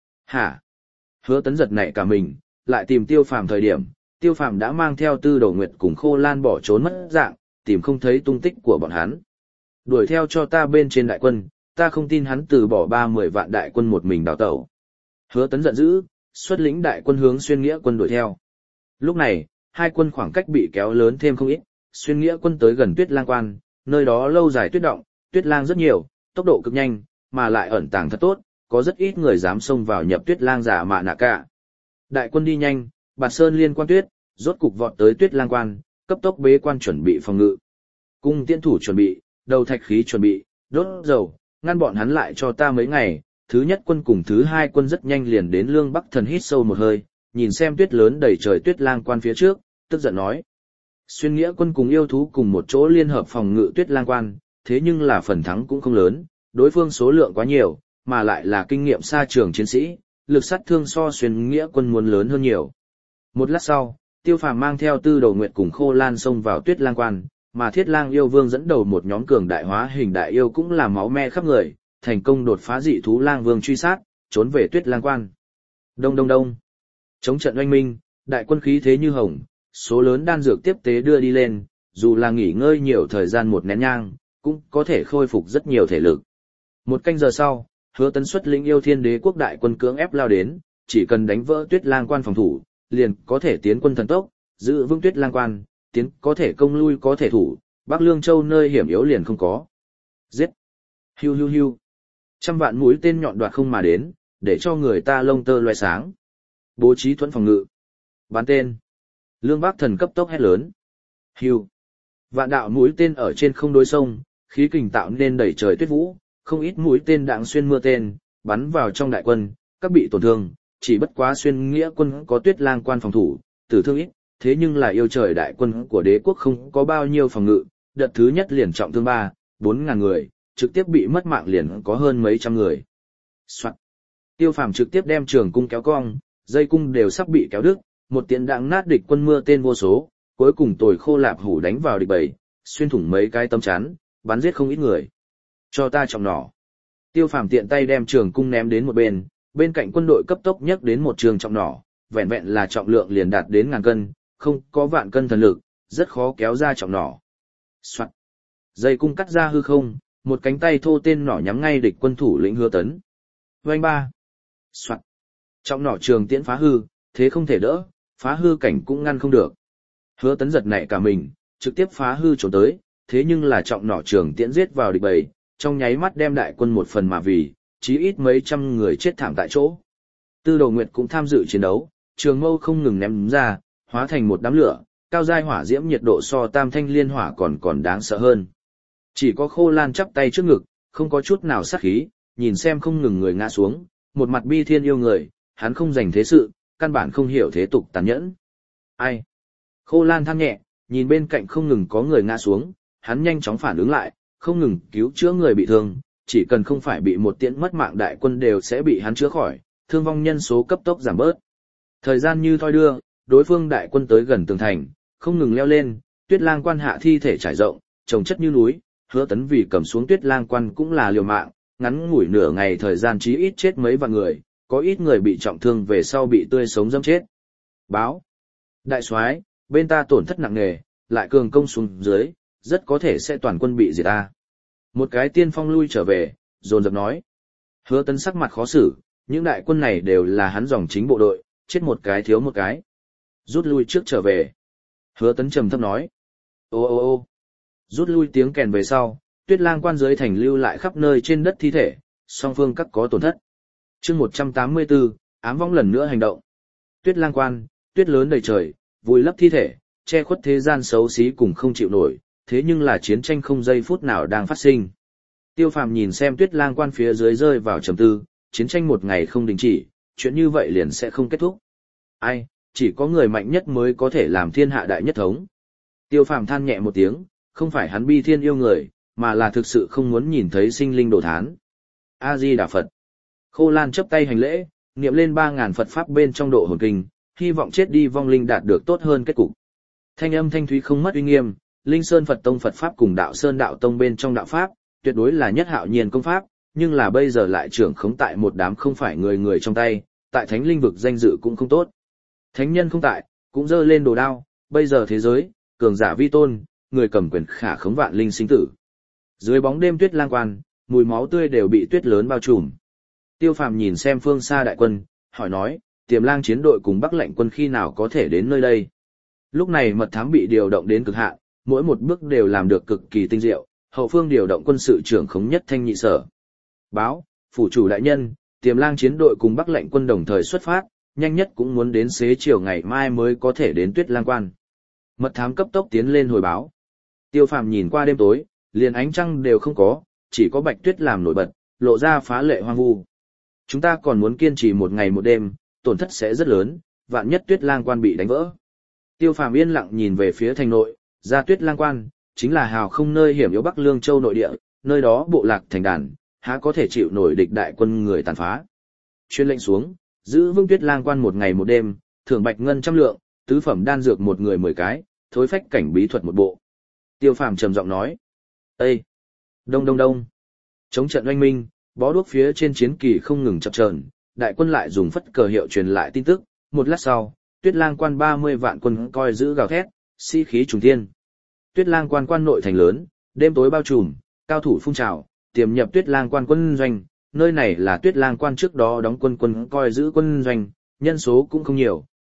Hả? Hứa Tấn giật nảy cả mình, lại tìm Tiêu Phàm thời điểm, Tiêu Phàm đã mang theo Tư Đồ Nguyệt cùng Khô Lan bỏ trốn mất dạng, tìm không thấy tung tích của bọn hắn. Đuổi theo cho ta bên trên đại quân, ta không tin hắn từ bỏ 30 vạn đại quân một mình đào tẩu. Hứa Tấn giận dữ, xuất lĩnh đại quân hướng Xuyên Nghĩa quân đuổi theo. Lúc này, hai quân khoảng cách bị kéo lớn thêm không ít, Xuyên Nghĩa quân tới gần Tuyết Lang quan, nơi đó lâu dài tuyết động, tuyết lang rất nhiều, tốc độ cực nhanh, mà lại ẩn tàng thật tốt, có rất ít người dám xông vào nhập Tuyết Lang giả mạ nạ cả. Đại quân đi nhanh, Bạt Sơn liên quan tuyết, rốt cục vọt tới Tuyết Lang quan, cấp tốc bế quan chuẩn bị phòng ngự. Cung tiễn thủ chuẩn bị, đầu thạch khí chuẩn bị, đốt dầu, ngăn bọn hắn lại cho ta mấy ngày. Thứ nhất quân cùng thứ hai quân rất nhanh liền đến Lương Bắc Thần hít sâu một hơi, nhìn xem tuyết lớn đầy trời Tuyết Lang quan phía trước, tức giận nói. Xuyên Nghĩa quân cùng yêu thú cùng một chỗ liên hợp phòng ngự Tuyết Lang quan, thế nhưng là phần thắng cũng không lớn, đối phương số lượng quá nhiều, mà lại là kinh nghiệm xa trường chiến sĩ, lực sát thương so Xuyên Nghĩa quân muốn lớn hơn nhiều. Một lát sau, Tiêu Phàm mang theo Tư Đồ Nguyệt cùng Khô Lan xông vào Tuyết Lang quan, mà Thiết Lang yêu vương dẫn đầu một nhóm cường đại hóa hình đại yêu cũng là máu me khắp người, thành công đột phá dị thú lang vương truy sát, trốn về Tuyết Lang quan. Đông đông đông. Chống trận oanh minh, đại quân khí thế như hồng, số lớn đan dược tiếp tế đưa đi lên, dù là nghỉ ngơi nhiều thời gian một nén nhang, cũng có thể khôi phục rất nhiều thể lực. Một canh giờ sau, Hứa Tấn xuất lĩnh Yêu Thiên Đế quốc đại quân cưỡng ép lao đến, chỉ cần đánh vỡ Tuyết Lang quan phòng thủ, liền có thể tiến quân thần tốc, giữ vững Tuyết Lang Quan, tiến có thể công lui có thể thủ, Bắc Lương Châu nơi hiểm yếu liền không có. Giết! Hiu hiu hiu! Trăm vạn mũi tên nhọn đoạt không mà đến, để cho người ta lông tơ loe sáng. Bố trí thuẫn phòng ngự. Bắn tên. Lương Bắc Thần cấp tốc hét lớn. Hiu! Vạn đạo mũi tên ở trên không đối sông, khí kình tạo nên đẩy trời tuyết vũ, không ít mũi tên đạn xuyên mưa tên, bắn vào trong đại quân, các bị tổn thương, chỉ bất quá xuyên nghĩa quân có Tuyết Lang Quan phòng thủ, tử thương ít, thế nhưng là yêu trời đại quân của đế quốc không có bao nhiêu phòng ngự, đợt thứ nhất liền trọng thương 4 ngàn người, trực tiếp bị mất mạng liền có hơn mấy trăm người. Soạn. Tiêu Phàm trực tiếp đem trường cung kéo cong, dây cung đều sắp bị kéo đứt, một tiễn đạn nát địch quân mưa tên vô số, cuối cùng tồi khô lạp hủ đánh vào địch bầy, xuyên thủng mấy cái tấm chắn, bắn giết không ít người. Cho ta trọng nỏ. Tiêu Phàm tiện tay đem trường cung ném đến một bên, bên cạnh quân đội cấp tốc nhấc đến một trường trọng nỏ, vẹn vẹn là trọng lượng liền đạt đến 1000 cân, không có vạn cân thần lực, rất khó kéo ra trọng nỏ. Soạt. Dây cung cắt ra hư không, một cánh tay thô tên nỏ nhắm ngay địch quân thủ lĩnh Hứa Tấn. Vành ba. Soạt. Trọng nỏ trường tiễn phá hư, thế không thể đỡ, phá hư cảnh cũng ngăn không được. Hứa Tấn giật nảy cả mình, trực tiếp phá hư trốn tới, thế nhưng là trọng nỏ trường tiễn giết vào địch bầy, trong nháy mắt đem đại quân một phần mà vì, chí ít mấy trăm người chết thảm tại chỗ. Tư Đồ Nguyệt cũng tham dự chiến đấu, trường mâu không ngừng ném ra, hóa thành một đám lửa, cao giai hỏa diễm nhiệt độ so tam thanh liên hỏa còn đáng sợ hơn. Chỉ có Khô Lan chắp tay trước ngực, không có chút nào sát khí, nhìn xem không ngừng người ngã xuống, một mặt bi thiên yêu người, hắn không dành thế sự, căn bản không hiểu thế tục tàn nhẫn. Ai? Khô Lan than nhẹ, nhìn bên cạnh không ngừng có người ngã xuống, hắn nhanh chóng phản ứng lại, không ngừng cứu chữa người bị thương, chỉ cần không phải bị một tiễn mất mạng đại quân đều sẽ bị hắn chữa khỏi, thương vong nhân số cấp tốc giảm bớt. Thời gian như thoi đưa, đối phương đại quân tới gần tường thành, không ngừng leo lên, Tuyết Lang Quan hạ thi thể trải rộng, chồng chất như núi, Hứa Tấn vì cầm xuống Tuyết Lang Quan cũng là liều mạng, ngắn ngủi nửa ngày thời gian chí ít chết mấy vạn người, có ít người bị trọng thương về sau bị tươi sống dẫm chết. Báo. Đại soái, bên ta tổn thất nặng nề, lại cường công xuống dưới, rất có thể sẽ toàn quân bị diệt ta. Một cái tiên phong lui trở về, dồn dập nói. Hứa Tấn sắc mặt khó xử, những đại quân này đều là hắn dòng chính bộ đội, chết một cái thiếu một cái. Rút lui trước trở về. Hứa Tấn trầm thấp nói. Ô ô ô. Rút lui tiếng kèn về sau, Tuyết Lang Quan dưới thành lưu lại khắp nơi trên đất thi thể, song phương các có tổn thất. Chương 184, ám vong lần nữa hành động. Tuyết Lang Quan, tuyết lớn đầy trời, vùi lấp thi thể, che khuất thế gian xấu xí cùng không chịu nổi, thế nhưng là chiến tranh không giây phút nào đang phát sinh. Tiêu Phàm nhìn xem Tuyết Lang Quan phía dưới rơi vào trầm tư, chiến tranh một ngày không đình chỉ, chuyện như vậy liền sẽ không kết thúc. Ai, chỉ có người mạnh nhất mới có thể làm thiên hạ đại nhất thống. Tiêu Phàm than nhẹ một tiếng, không phải hắn bi thiên yêu người, mà là thực sự không muốn nhìn thấy sinh linh đổ thán. A Di Đà Phật. Khô Lan chắp tay hành lễ, niệm lên 3000 Phật pháp bên trong độ hồn kinh, hy vọng chết đi vong linh đạt được tốt hơn kết cục. Thanh âm thanh thúy không mất uy nghiêm, Linh Sơn Phật Tông Phật pháp cùng Đạo Sơn Đạo Tông bên trong đạo pháp, tuyệt đối là nhất hạo nhiên công pháp, nhưng là bây giờ lại trưởng khống tại một đám không phải người trong tay, tại thánh linh vực danh dự cũng không tốt. Thánh nhân không tại, cũng giơ lên đồ đao, bây giờ thế giới, cường giả vi tôn, người cầm quyền khả khống vạn linh sinh tử. Dưới bóng đêm Tuyết Lang Quan, mùi máu tươi đều bị tuyết lớn bao trùm. Tiêu Phàm nhìn xem phương xa đại quân, hỏi nói, Tiềm Lang chiến đội cùng Bắc Lệnh quân khi nào có thể đến nơi đây? Lúc này mật thám bị điều động đến cực hạn, mỗi một bước đều làm được cực kỳ tinh diệu, hậu phương điều động quân sự trưởng khống nhất thanh nhị sở. Báo, phủ chủ đại nhân, Tiềm Lang chiến đội cùng Bắc Lệnh quân đồng thời xuất phát, nhanh nhất cũng muốn đến xế chiều ngày mai mới có thể đến Tuyết Lang Quan. Mật thám cấp tốc tiến lên hồi báo. Tiêu Phàm nhìn qua đêm tối, liền ánh trăng đều không có, chỉ có bạch tuyết làm nổi bật, lộ ra phá lệ hoang vu. Chúng ta còn muốn kiên trì một ngày một đêm, tổn thất sẽ rất lớn, vạn nhất Tuyết Lang Quan bị đánh vỡ. Tiêu Phàm yên lặng nhìn về phía thành nội, ra Tuyết Lang Quan, chính là hào không nơi hiểm yếu Bắc Lương Châu nội địa, nơi đó bộ lạc thành đàn, há có thể chịu nổi địch đại quân người tàn phá. Chuyên lệnh xuống, giữ vững Tuyết Lang Quan một ngày một đêm, thưởng bạch ngân 100 lượng, tứ phẩm đan dược một người 10 cái, thối phách cảnh bí thuật một bộ. Tiêu Phàm trầm giọng nói. Ê! Đông đông đông! Chống trận oanh minh, bó đuốc phía trên chiến kỳ không ngừng chập chờn, đại quân lại dùng phất cờ hiệu truyền lại tin tức, một lát sau, Tuyết Lang Quan 30 vạn quân coi giữ gào thét, sĩ khí trùng thiên. Tuyết Lang Quan quan nội thành lớn, đêm tối bao trùm, cao thủ phun trào, tiềm nhập Tuyết Lang Quan quân doanh, nơi này là Tuyết Lang Quan trước đó đóng quân coi giữ quân doanh, nhân số cũng không nhiều,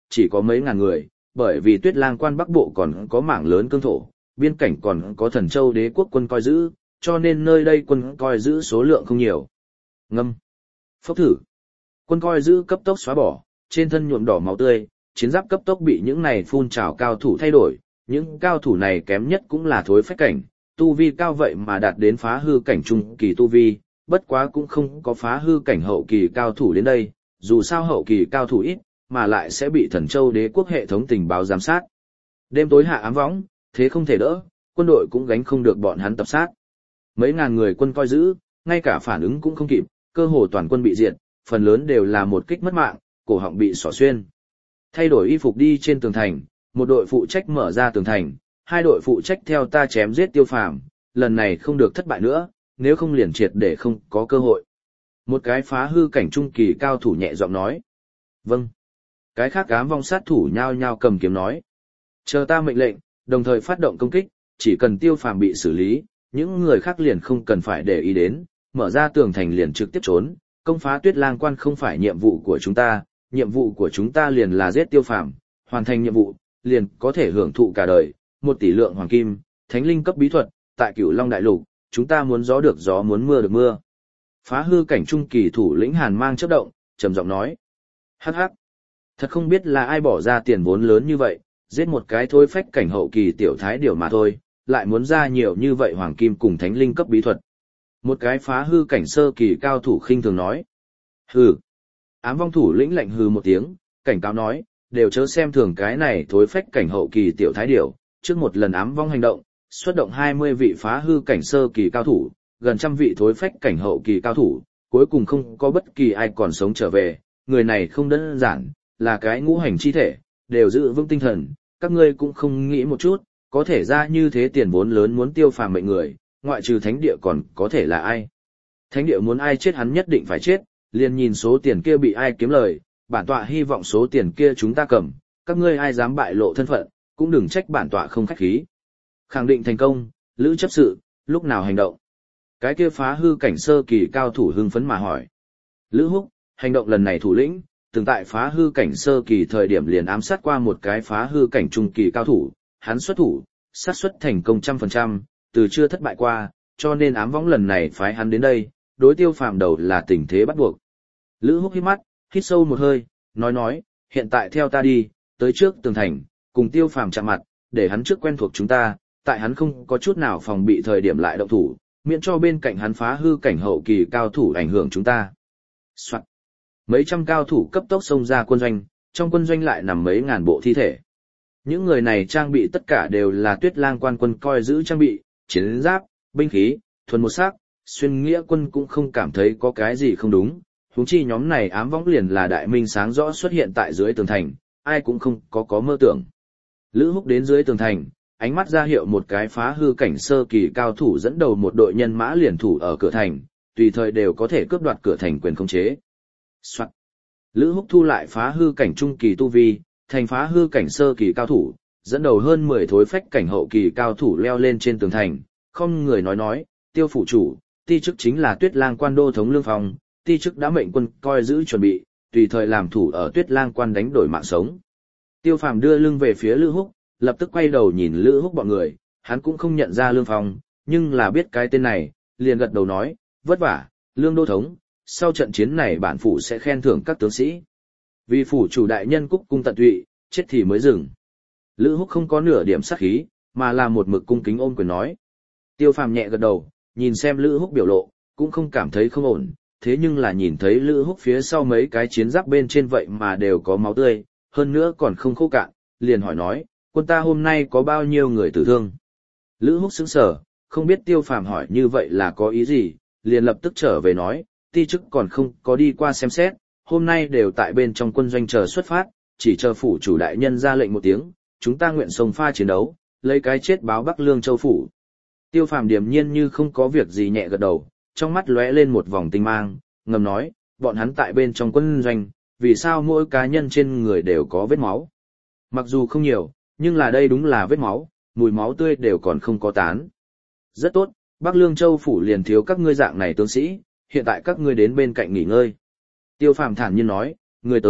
chỉ có mấy ngàn người, bởi vì Tuyết Lang Quan Bắc Bộ còn có mảng lớn cương thổ, biên cảnh còn có Thần Châu Đế quốc quân coi giữ, cho nên nơi đây quân coi giữ số lượng không nhiều. Ngâm. Phốc thử. Quân coi giữ cấp tốc xóa bỏ, trên thân nhuộm đỏ máu tươi, chiến giáp cấp tốc bị những này phun trào cao thủ thay đổi, những cao thủ này kém nhất cũng là thối phách cảnh, tu vi cao vậy mà đạt đến phá hư cảnh trung kỳ tu vi, bất quá cũng không có phá hư cảnh hậu kỳ cao thủ đến đây, dù sao hậu kỳ cao thủ ít, mà lại sẽ bị Thần Châu Đế quốc hệ thống tình báo giám sát. Đêm tối hạ ám võng, thế không thể đỡ, quân đội cũng gánh không được bọn hắn tập sát. Mấy ngàn người quân coi giữ, ngay cả phản ứng cũng không kịp, cơ hồ toàn quân bị diệt, phần lớn đều là một kích mất mạng, cổ họng bị xỏ xuyên. Thay đổi y phục đi trên tường thành, một đội phụ trách mở ra tường thành, hai đội phụ trách theo ta chém giết Tiêu Phàm, lần này không được thất bại nữa, nếu không liền triệt để không có cơ hội. Một cái phá hư cảnh trung kỳ cao thủ nhẹ giọng nói. Vâng. Cái khác ám vong sát thủ nhao nhao cầm kiếm nói. Chờ ta mệnh lệnh, đồng thời phát động công kích, chỉ cần Tiêu Phàm bị xử lý, những người khác liền không cần phải để ý đến, mở ra tường thành liền trực tiếp trốn, công phá Tuyết Lang Quan không phải nhiệm vụ của chúng ta, nhiệm vụ của chúng ta liền là giết Tiêu Phàm, hoàn thành nhiệm vụ, liền có thể hưởng thụ cả đời, 1 tỷ lượng hoàng kim, thánh linh cấp bí thuật, tại Cửu Long Đại Lục, chúng ta muốn gió được gió muốn mưa được mưa. Phá hư cảnh trung kỳ thủ lĩnh Hàn Mang chớp động, trầm giọng nói. Hắc hắc. Thật không biết là ai bỏ ra tiền vốn lớn như vậy, giết một cái thôi phách cảnh hậu kỳ tiểu thái điều mà thôi, lại muốn ra nhiều như vậy hoàng kim cùng thánh linh cấp bí thuật. Một cái phá hư cảnh sơ kỳ cao thủ khinh thường nói. Hừ. Ám vong thủ lĩnh lạnh hừ một tiếng, cảnh cáo nói, đều chớ xem thường cái này thối phách cảnh hậu kỳ tiểu thái điểu, trước một lần ám vong hành động, xuất động 20 vị phá hư cảnh sơ kỳ cao thủ, gần trăm vị thối phách cảnh hậu kỳ cao thủ, cuối cùng không có bất kỳ ai còn sống trở về, người này không đơn giản, là cái ngũ hành chi thể, đều giữ vững tinh thần, các ngươi cũng không nghĩ một chút, có thể ra như thế tiền vốn lớn muốn Tiêu Phàm mệnh người, ngoại trừ thánh địa còn có thể là ai. Thánh địa muốn ai chết hắn nhất định phải chết, liền nhìn số tiền kia bị ai kiếm lời, bản tọa hy vọng số tiền kia chúng ta cầm, các ngươi ai dám bại lộ thân phận, cũng đừng trách bản tọa không khách khí. Khẳng định thành công, Lữ chấp sự, lúc nào hành động? Cái kia phá hư cảnh sơ kỳ cao thủ hưng phấn mà hỏi. Lữ Húc, hành động lần này thủ lĩnh, từng tại phá hư cảnh sơ kỳ thời điểm liền ám sát qua một cái phá hư cảnh trung kỳ cao thủ, hắn xuất thủ, xác suất thành công 100%, từ chưa thất bại qua, cho nên ám võng lần này phái hắn đến đây, đối Tiêu Phàm đầu là tình thế bắt buộc. Lữ Húc hít mắt, hít sâu một hơi, nói, hiện tại theo ta đi, tới trước tường thành, cùng Tiêu Phàm chạm mặt, để hắn trước quen thuộc chúng ta, tại hắn không có chút nào phòng bị thời điểm lại động thủ, miễn cho bên cạnh hắn phá hư cảnh hậu kỳ cao thủ ảnh hưởng chúng ta. Soạn. Mấy trăm cao thủ cấp tốc xông ra quân doanh, trong quân doanh lại nằm mấy ngàn bộ thi thể. Những người này trang bị tất cả đều là Tuyết Lang Quan quân coi giữ trang bị, chiến giáp, binh khí, thuần một sắc, xuyên nghĩa quân cũng không cảm thấy có cái gì không đúng, huống chi nhóm này ám võng liền là đại minh sáng rõ xuất hiện tại dưới tường thành, ai cũng không có mơ tưởng. Lữ Húc đến dưới tường thành, ánh mắt ra hiệu một cái phá hư cảnh sơ kỳ cao thủ dẫn đầu một đội nhân mã liền thủ ở cửa thành, tùy thời đều có thể cướp đoạt cửa thành quyền khống chế. Soạn. Lữ Húc thu lại phá hư cảnh trung kỳ tu vi, thành phá hư cảnh sơ kỳ cao thủ, dẫn đầu hơn 10 thối phách cảnh hậu kỳ cao thủ leo lên trên tường thành, không người nói, Tiêu phủ chủ, ti chức chính là Tuyết Lang Quan đô thống Lương Phong, ti chức đã mệnh quân coi giữ chuẩn bị, tùy thời làm thủ ở Tuyết Lang Quan đánh đổi mạng sống. Tiêu Phàm đưa lưng về phía Lữ Húc, lập tức quay đầu nhìn Lữ Húc bọn người, hắn cũng không nhận ra Lương Phong, nhưng là biết cái tên này, liền gật đầu nói, vất vả, Lương đô thống, sau trận chiến này bản phủ sẽ khen thưởng các tướng sĩ. Vì phủ chủ đại nhân cúc cung tận tụy, chết thì mới dừng. Lữ Húc không có nửa điểm sát khí, mà là một mực cung kính ôm quyền nói. Tiêu Phàm nhẹ gật đầu, nhìn xem Lữ Húc biểu lộ, cũng không cảm thấy không ổn, thế nhưng là nhìn thấy Lữ Húc phía sau mấy cái chiến giáp bên trên vậy mà đều có máu tươi, hơn nữa còn không khô cạn, liền hỏi nói, quân ta hôm nay có bao nhiêu người tử thương? Lữ Húc sững sờ, không biết Tiêu Phàm hỏi như vậy là có ý gì, liền lập tức trở về nói, ti chức còn không có đi qua xem xét, hôm nay đều tại bên trong quân doanh chờ xuất phát, chỉ chờ phủ chủ đại nhân ra lệnh một tiếng, chúng ta nguyện xông pha chiến đấu, lấy cái chết báo Bắc Lương Châu phủ. Tiêu Phàm điềm nhiên như không có việc gì nhẹ gật đầu, trong mắt lóe lên một vòng tinh mang, ngầm nói, bọn hắn tại bên trong quân doanh, vì sao mỗi cá nhân trên người đều có vết máu? Mặc dù không nhiều, nhưng là đây đúng là vết máu, mùi máu tươi đều còn không có tán. Rất tốt, Bắc Lương Châu phủ liền thiếu các ngươi dạng này tướng sĩ, hiện tại các ngươi đến bên cạnh nghỉ ngơi. Tiêu Phàm thản nhiên nói, người tới,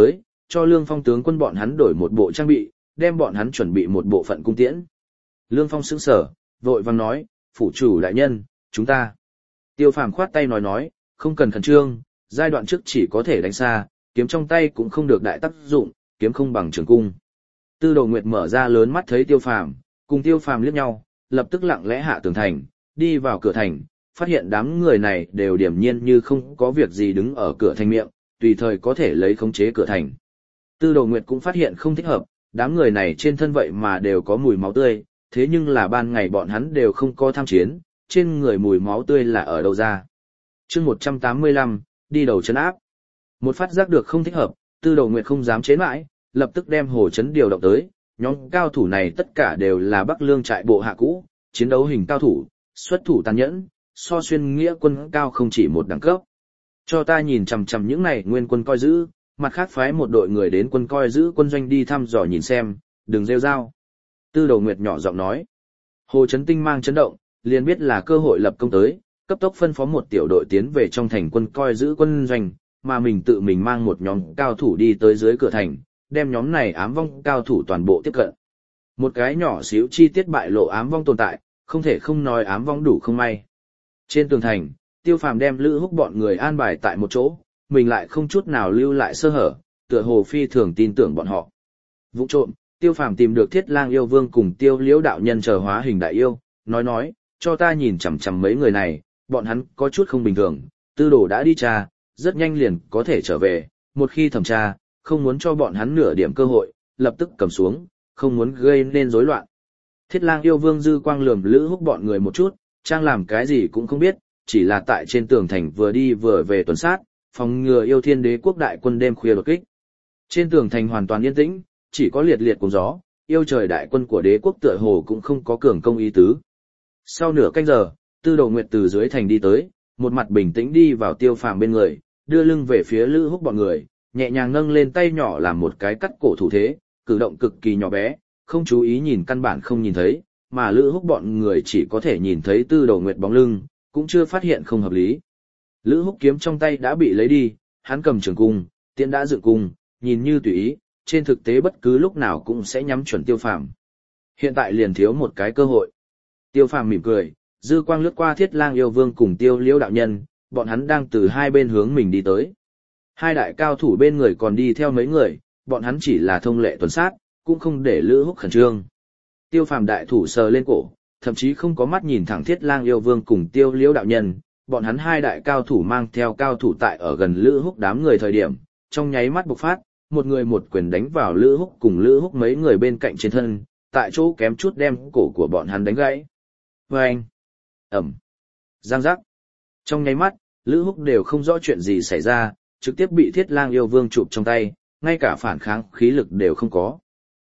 cho Lương Phong tướng quân bọn hắn đổi một bộ trang bị, đem bọn hắn chuẩn bị một bộ phận cung tiễn. Lương Phong sững sờ, vội vàng nói, phủ chủ đại nhân, chúng ta. Tiêu Phàm khoát tay nói, không cần khẩn trương, giai đoạn trước chỉ có thể đánh xa, kiếm trong tay cũng không được đại tác dụng, kiếm không bằng trường cung. Tư Đồ Nguyệt mở ra lớn mắt thấy Tiêu Phàm, cùng Tiêu Phàm liếc nhau, lập tức lặng lẽ hạ tường thành, đi vào cửa thành, phát hiện đám người này đều điềm nhiên như không có việc gì đứng ở cửa thành miệng, tùy thời có thể lấy khống chế cửa thành. Tư Đồ Nguyệt cũng phát hiện không thích hợp, đám người này trên thân vậy mà đều có mùi máu tươi, thế nhưng là ban ngày bọn hắn đều không có tham chiến, trên người mùi máu tươi là ở đâu ra. Chương 185, đi đầu trấn áp. Một phát giác được không thích hợp, Tư Đồ Nguyệt không dám chế mãi, lập tức đem Hồ Chấn điều động tới, nhóm cao thủ này tất cả đều là Bắc Lương trại bộ hạ cũ, chiến đấu hình cao thủ, xuất thủ tàn nhẫn, so xuyên nghĩa quân cao không chỉ một đẳng cấp. Cho ta nhìn chằm chằm những này nguyên quân coi giữ, mặt khác phái một đội người đến quân coi giữ quân doanh đi thăm dò nhìn xem, đừng rêu rao. Tư Đồ Nguyệt nhỏ giọng nói. Hồ Chấn tinh mang chấn động, liền biết là cơ hội lập công tới, cấp tốc phân phó một tiểu đội tiến về trong thành quân coi giữ quân doanh, mà mình tự mình mang một nhóm cao thủ đi tới dưới cửa thành, đem nhóm này ám vong cao thủ toàn bộ tiếp cận. Một cái nhỏ xíu chi tiết bại lộ ám vong tồn tại, không thể không nói ám vong đủ không may. Trên tường thành, Tiêu Phàm đem Lữ Húc bọn người an bài tại một chỗ, mình lại không chút nào lưu lại sơ hở, tựa hồ phi thường tin tưởng bọn họ. Vụng trộm, Tiêu Phàm tìm được Thiết Lang yêu vương cùng Tiêu Liễu đạo nhân chờ hóa hình đại yêu, nói, cho ta nhìn chằm chằm mấy người này, bọn hắn có chút không bình thường, Tư Đồ đã đi tra, rất nhanh liền có thể trở về, một khi thẩm tra, không muốn cho bọn hắn nửa điểm cơ hội, lập tức cầm xuống, không muốn gây nên rối loạn. Thiết Lang yêu vương dư quang lườm Lữ Húc bọn người một chút, trang làm cái gì cũng không biết, chỉ là tại trên tường thành vừa đi vừa về tuần sát, phòng ngừa yêu thiên đế quốc đại quân đêm khuya đột kích. Trên tường thành hoàn toàn yên tĩnh, chỉ có liệt liệt cùng gió, yêu trời đại quân của đế quốc tựa hồ cũng không có cường công ý tứ. Sau nửa canh giờ, Tư Đồ Nguyệt từ dưới thành đi tới, một mặt bình tĩnh đi vào Tiêu Phàm bên người, đưa lưng về phía Lữ Húc bọn người, nhẹ nhàng nâng lên tay nhỏ làm một cái cắt cổ thủ thế, cử động cực kỳ nhỏ bé, không chú ý nhìn căn bản không nhìn thấy, mà Lữ Húc bọn người chỉ có thể nhìn thấy Tư Đồ Nguyệt bóng lưng, cũng chưa phát hiện không hợp lý. Lữ Húc kiếm trong tay đã bị lấy đi, hắn cầm trường cung, tiễn đã dựng cung, nhìn như tùy ý, trên thực tế bất cứ lúc nào cũng sẽ nhắm chuẩn Tiêu Phàm. Hiện tại liền thiếu một cái cơ hội. Tiêu Phàm mỉm cười, dư quang lướt qua Thiết Lang yêu vương cùng Tiêu Liễu đạo nhân, bọn hắn đang từ hai bên hướng mình đi tới. Hai đại cao thủ bên người còn đi theo mấy người, bọn hắn chỉ là thông lệ tuần sát, cũng không để Lữ Húc khẩn trương. Tiêu Phàm đại thủ sờ lên cổ, thậm chí không có mắt nhìn thẳng Thiết Lang yêu vương cùng Tiêu Liễu đạo nhân, bọn hắn hai đại cao thủ mang theo cao thủ tại ở gần Lữ Húc đám người thời điểm, trong nháy mắt bộc phát, một người một quyền đánh vào Lữ Húc cùng Lữ Húc mấy người bên cạnh trên thân, tại chỗ kém chút đem cổ của bọn hắn đánh gãy. Vâng! Ẩm! Giang giác! Trong nháy mắt, Lữ Húc đều không rõ chuyện gì xảy ra, trực tiếp bị Thiết Lang yêu vương chụp trong tay, ngay cả phản kháng khí lực đều không có.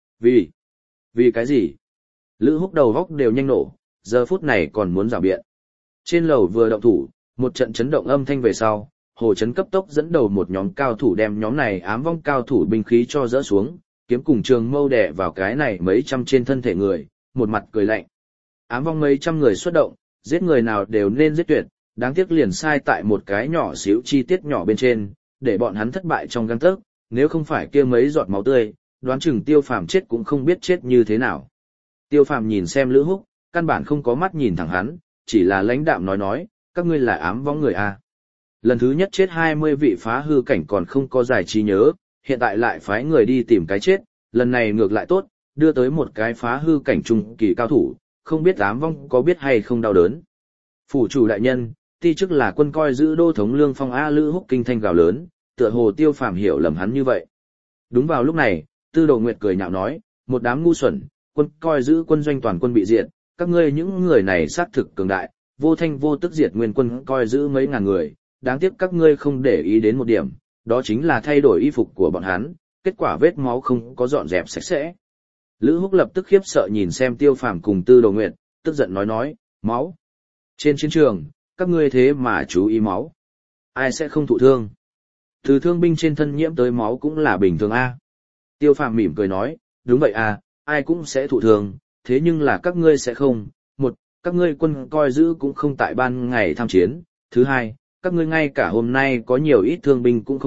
Vì cái gì? Lữ Húc đầu góc đều nhanh nổ, giờ phút này còn muốn rảo biện. Trên lầu vừa động thủ, một trận chấn động âm thanh về sau, Hồ Chấn cấp tốc dẫn đầu một nhóm cao thủ đem nhóm này ám vong cao thủ binh khí cho dỡ xuống, kiếm cùng trường mâu đè vào cái này mấy trăm trên thân thể người, một mặt cười lạnh. Ám vong mấy trăm người xuất động, giết người nào đều nên giết tuyệt, đáng tiếc liền sai tại một cái nhỏ xíu chi tiết nhỏ bên trên, để bọn hắn thất bại trong gang tấc, nếu không phải kia mấy giọt máu tươi, đoán chừng Tiêu Phàm chết cũng không biết chết như thế nào. Tiêu Phàm nhìn xem Lữ Húc, căn bản không có mắt nhìn thẳng hắn, chỉ là lãnh đạm nói, các ngươi là ám vong người à. Lần thứ nhất chết 20 vị phá hư cảnh còn không có giải trí nhớ, hiện tại lại phái người đi tìm cái chết, lần này ngược lại tốt, đưa tới một cái phá hư cảnh trung kỳ cao thủ, không biết ám vong có biết hay không đau đớn. Phủ chủ đại nhân, ti chức là quân coi giữ đô thống Lương Phong A. Lữ Húc kinh thanh gào lớn, tựa hồ Tiêu Phàm hiểu lầm hắn như vậy. Đúng vào lúc này, Tư Đồ Nguyệt cười nhạo nói, một đám ngu xuẩn, quân coi giữ quân doanh toàn quân bị diệt, các ngươi những người này xác thực cường đại, vô thanh vô tức diệt nguyên quân coi giữ mấy ngàn người, đáng tiếc các ngươi không để ý đến một điểm, đó chính là thay đổi y phục của bọn hắn, kết quả vết máu không có dọn dẹp sạch sẽ. Lữ Húc lập tức khiếp sợ nhìn xem Tiêu Phàm cùng Tư Đồ Nguyệt, tức giận nói, máu. Trên chiến trường, các ngươi thế mà chú ý máu. Ai sẽ không thụ thương? Từ thương binh trên thân nhiễm tới máu cũng là bình thường a. Tiêu Phàm mỉm cười nói, đúng vậy à, ai cũng sẽ thụ thương, thế nhưng là các ngươi sẽ không. Một, các ngươi quân coi giữ cũng không tại ban ngày tham chiến. Thứ hai, các ngươi ngay cả hôm nay có nhiều ít thương binh cũng không biết,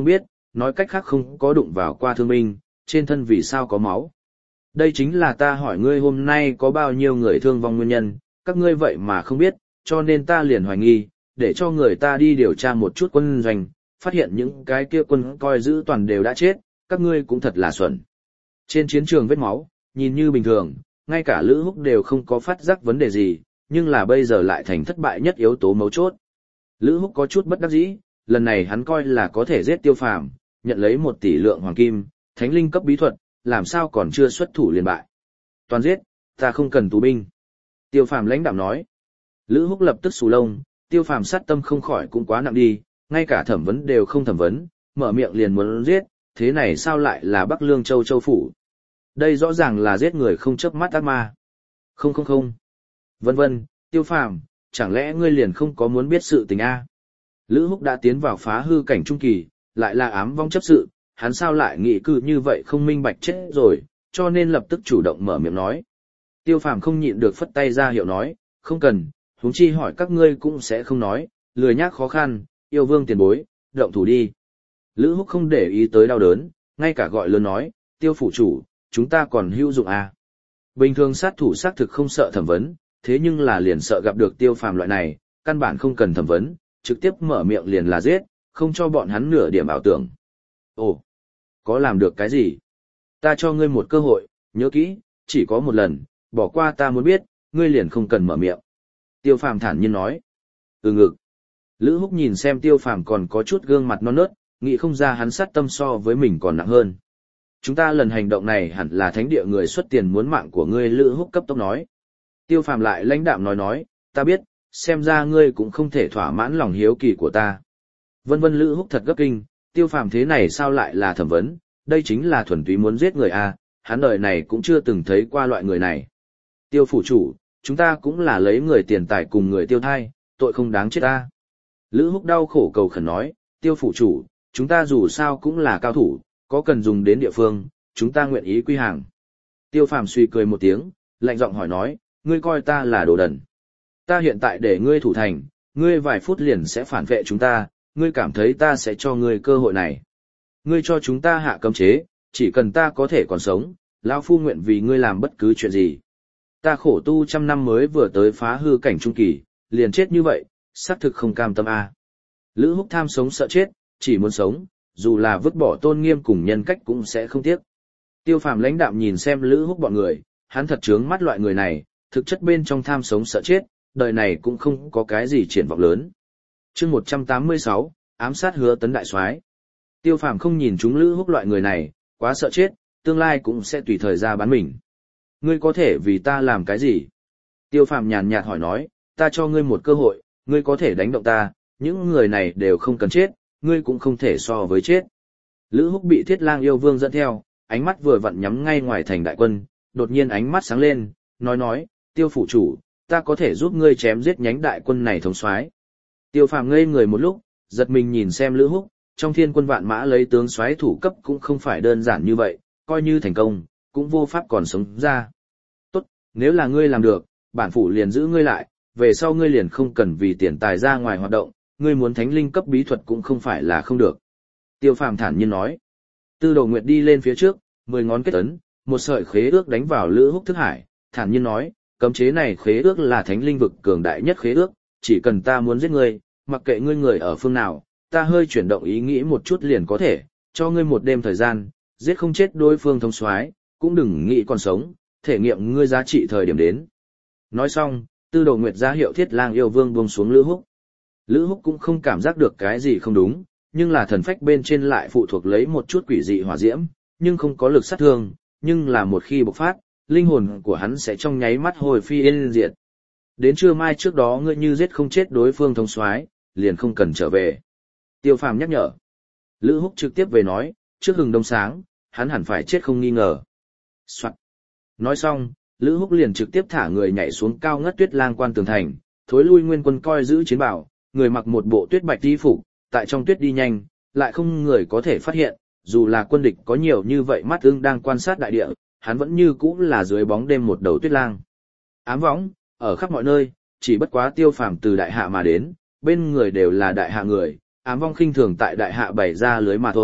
nói cách khác không có đụng vào qua thương binh, trên thân vì sao có máu. Đây chính là ta hỏi ngươi hôm nay có bao nhiêu người thương vong nguyên nhân, các ngươi vậy mà không biết, cho nên ta liền hoài nghi, để cho người ta đi điều tra một chút quân doanh, phát hiện những cái kia quân coi giữ toàn đều đã chết, các ngươi cũng thật là xuẩn. Trên chiến trường vết máu, nhìn như bình thường, ngay cả Lữ Húc đều không có phát giác vấn đề gì, nhưng là bây giờ lại thành thất bại nhất yếu tố mấu chốt. Lữ Húc có chút bất đắc dĩ, lần này hắn coi là có thể giết Tiêu Phàm, nhận lấy 1 tỷ lượng hoàng kim, thánh linh cấp bí thuật, làm sao còn chưa xuất thủ liền bại. Toàn giết, ta không cần tù binh. Tiêu Phàm lãnh đạm nói. Lữ Húc lập tức xù lông, Tiêu Phàm sát tâm không khỏi cũng quá nặng đi, ngay cả thẩm vấn đều không thẩm vấn, mở miệng liền muốn giết, thế này sao lại là Bắc Lương Châu Châu phủ. Đây rõ ràng là giết người không chớp mắt ác ma. Không không không. Vân vân, Tiêu Phàm, chẳng lẽ ngươi liền không có muốn biết sự tình a? Lữ Húc đã tiến vào phá hư cảnh trung kỳ, lại là ám vong chấp sự, hắn sao lại nghĩ cứ như vậy không minh bạch chết rồi, cho nên lập tức chủ động mở miệng nói. Tiêu Phàm không nhịn được phất tay ra hiệu nói, không cần, huống chi hỏi các ngươi cũng sẽ không nói, lười nhác khó khăn, yêu vương tiền bối, động thủ đi. Lữ Húc không để ý tới đau đớn, ngay cả gọi lớn nói, Tiêu phủ chủ, chúng ta còn hữu dụng à. Bình thường sát thủ xác thực không sợ thẩm vấn, thế nhưng là liền sợ gặp được Tiêu Phàm loại này, căn bản không cần thẩm vấn, trực tiếp mở miệng liền là giết, không cho bọn hắn nửa điểm ảo tưởng. Ồ, có làm được cái gì? Ta cho ngươi một cơ hội, nhớ kỹ, chỉ có một lần, bỏ qua ta muốn biết, ngươi liền không cần mở miệng. Tiêu Phàm thản nhiên nói. Ngực. Lữ Húc nhìn xem Tiêu Phàm còn có chút gương mặt non nớt, nghĩ không ra hắn sát tâm so với mình còn nặng hơn. Chúng ta lần hành động này hẳn là thánh địa người xuất tiền muốn mạng của ngươi, Lữ Húc cấp tốc nói. Tiêu Phàm lại lãnh đạm nói, ta biết, xem ra ngươi cũng không thể thỏa mãn lòng hiếu kỳ của ta. Vân vân. Lữ Húc thật gấp kinh, Tiêu Phàm thế này sao lại là thẩm vấn, đây chính là thuần túy muốn giết người a, hắn đời này cũng chưa từng thấy qua loại người này. Tiêu phủ chủ, chúng ta cũng là lấy người tiền tài cùng người tiêu thai, tội không đáng chết ta. Lữ Húc đau khổ cầu khẩn nói, Tiêu phủ chủ, chúng ta dù sao cũng là cao thủ, có cần dùng đến địa phương, chúng ta nguyện ý quy hàng. Tiêu Phàm suy cười một tiếng, lạnh giọng hỏi nói, ngươi coi ta là đồ đần. Ta hiện tại để ngươi thủ thành, ngươi vài phút liền sẽ phản vệ chúng ta, ngươi cảm thấy ta sẽ cho ngươi cơ hội này. Ngươi cho chúng ta hạ cấm chế, chỉ cần ta có thể còn sống, lão phu nguyện vì ngươi làm bất cứ chuyện gì. Ta khổ tu 100 năm mới vừa tới phá hư cảnh trung kỳ, liền chết như vậy, xác thực không cam tâm a. Lữ Húc tham sống sợ chết, chỉ muốn sống, dù là vứt bỏ tôn nghiêm cùng nhân cách cũng sẽ không tiếc. Tiêu Phàm lãnh đạm nhìn xem Lữ Húc bọn người, hắn thật trướng mắt loại người này, thực chất bên trong tham sống sợ chết, đời này cũng không có cái gì triển vọng lớn. Chương 186, ám sát Hứa Tấn đại soái. Tiêu Phàm không nhìn chúng Lữ Húc loại người này, quá sợ chết, tương lai cũng sẽ tùy thời ra bán mình. Ngươi có thể vì ta làm cái gì? Tiêu Phàm nhàn nhạt hỏi nói, ta cho ngươi một cơ hội, ngươi có thể đánh động ta, những người này đều không cần chết, ngươi cũng không thể so với chết. Lữ Húc bị Thiết Lang yêu vương dẫn theo, ánh mắt vừa vặn nhắm ngay ngoài thành đại quân, đột nhiên ánh mắt sáng lên, nói, Tiêu phủ chủ, ta có thể giúp ngươi chém giết nhánh đại quân này thống soái. Tiêu Phàm ngây người một lúc, giật mình nhìn xem Lữ Húc, trong thiên quân vạn mã lấy tướng soái thủ cấp cũng không phải đơn giản như vậy, coi như thành công, cũng vô pháp còn sống ra. Tốt, nếu là ngươi làm được, bản phủ liền giữ ngươi lại, về sau ngươi liền không cần vì tiền tài ra ngoài hoạt động, ngươi muốn thánh linh cấp bí thuật cũng không phải là không được. Tiêu Phàm thản nhiên nói. Tư Đồ Nguyệt đi lên phía trước, 10 ngón kết ấn, một sợi khế ước đánh vào Lữ Húc thức hải, thản nhiên nói, cấm chế này khế ước là thánh linh vực cường đại nhất khế ước, chỉ cần ta muốn giết ngươi, mặc kệ ngươi người ở phương nào, ta hơi chuyển động ý nghĩ một chút liền có thể, cho ngươi một đêm thời gian, giết không chết đối phương thống soái, cũng đừng nghĩ còn sống, thể nghiệm ngươi giá trị thời điểm đến. Nói xong, Tư Đồ Nguyệt ra hiệu Thiết Lang yêu vương buông xuống Lữ Húc. Lữ Húc cũng không cảm giác được cái gì không đúng, nhưng là thần phách bên trên lại phụ thuộc lấy một chút quỷ dị hỏa diễm, nhưng không có lực sát thương, nhưng là một khi bộc phát, linh hồn của hắn sẽ trong nháy mắt hồi phi yên diệt. Đến trưa mai trước đó ngươi như giết không chết đối phương thống soái, liền không cần trở về. Tiêu Phàm nhắc nhở. Lữ Húc trực tiếp về nói, trước hừng đông sáng, hắn hẳn phải chết không nghi ngờ. Soạn. Nói xong, Lữ Húc liền trực tiếp thả người nhảy xuống cao ngất Tuyết Lang quan tường thành, thối lui nguyên quân coi giữ chiến bảo, người mặc một bộ tuyết bạch y phục, tại trong tuyết đi nhanh, lại không người có thể phát hiện, dù là quân địch có nhiều như vậy mắt ưng đang quan sát đại địa, hắn vẫn như cũ là dưới bóng đêm một đầu tuyết lang. Ám võng, ở khắp mọi nơi, chỉ bất quá Tiêu Phàm từ đại hạ mà đến, bên người đều là đại hạ người, ám vong khinh thường tại đại hạ bày ra lưới mà thôi,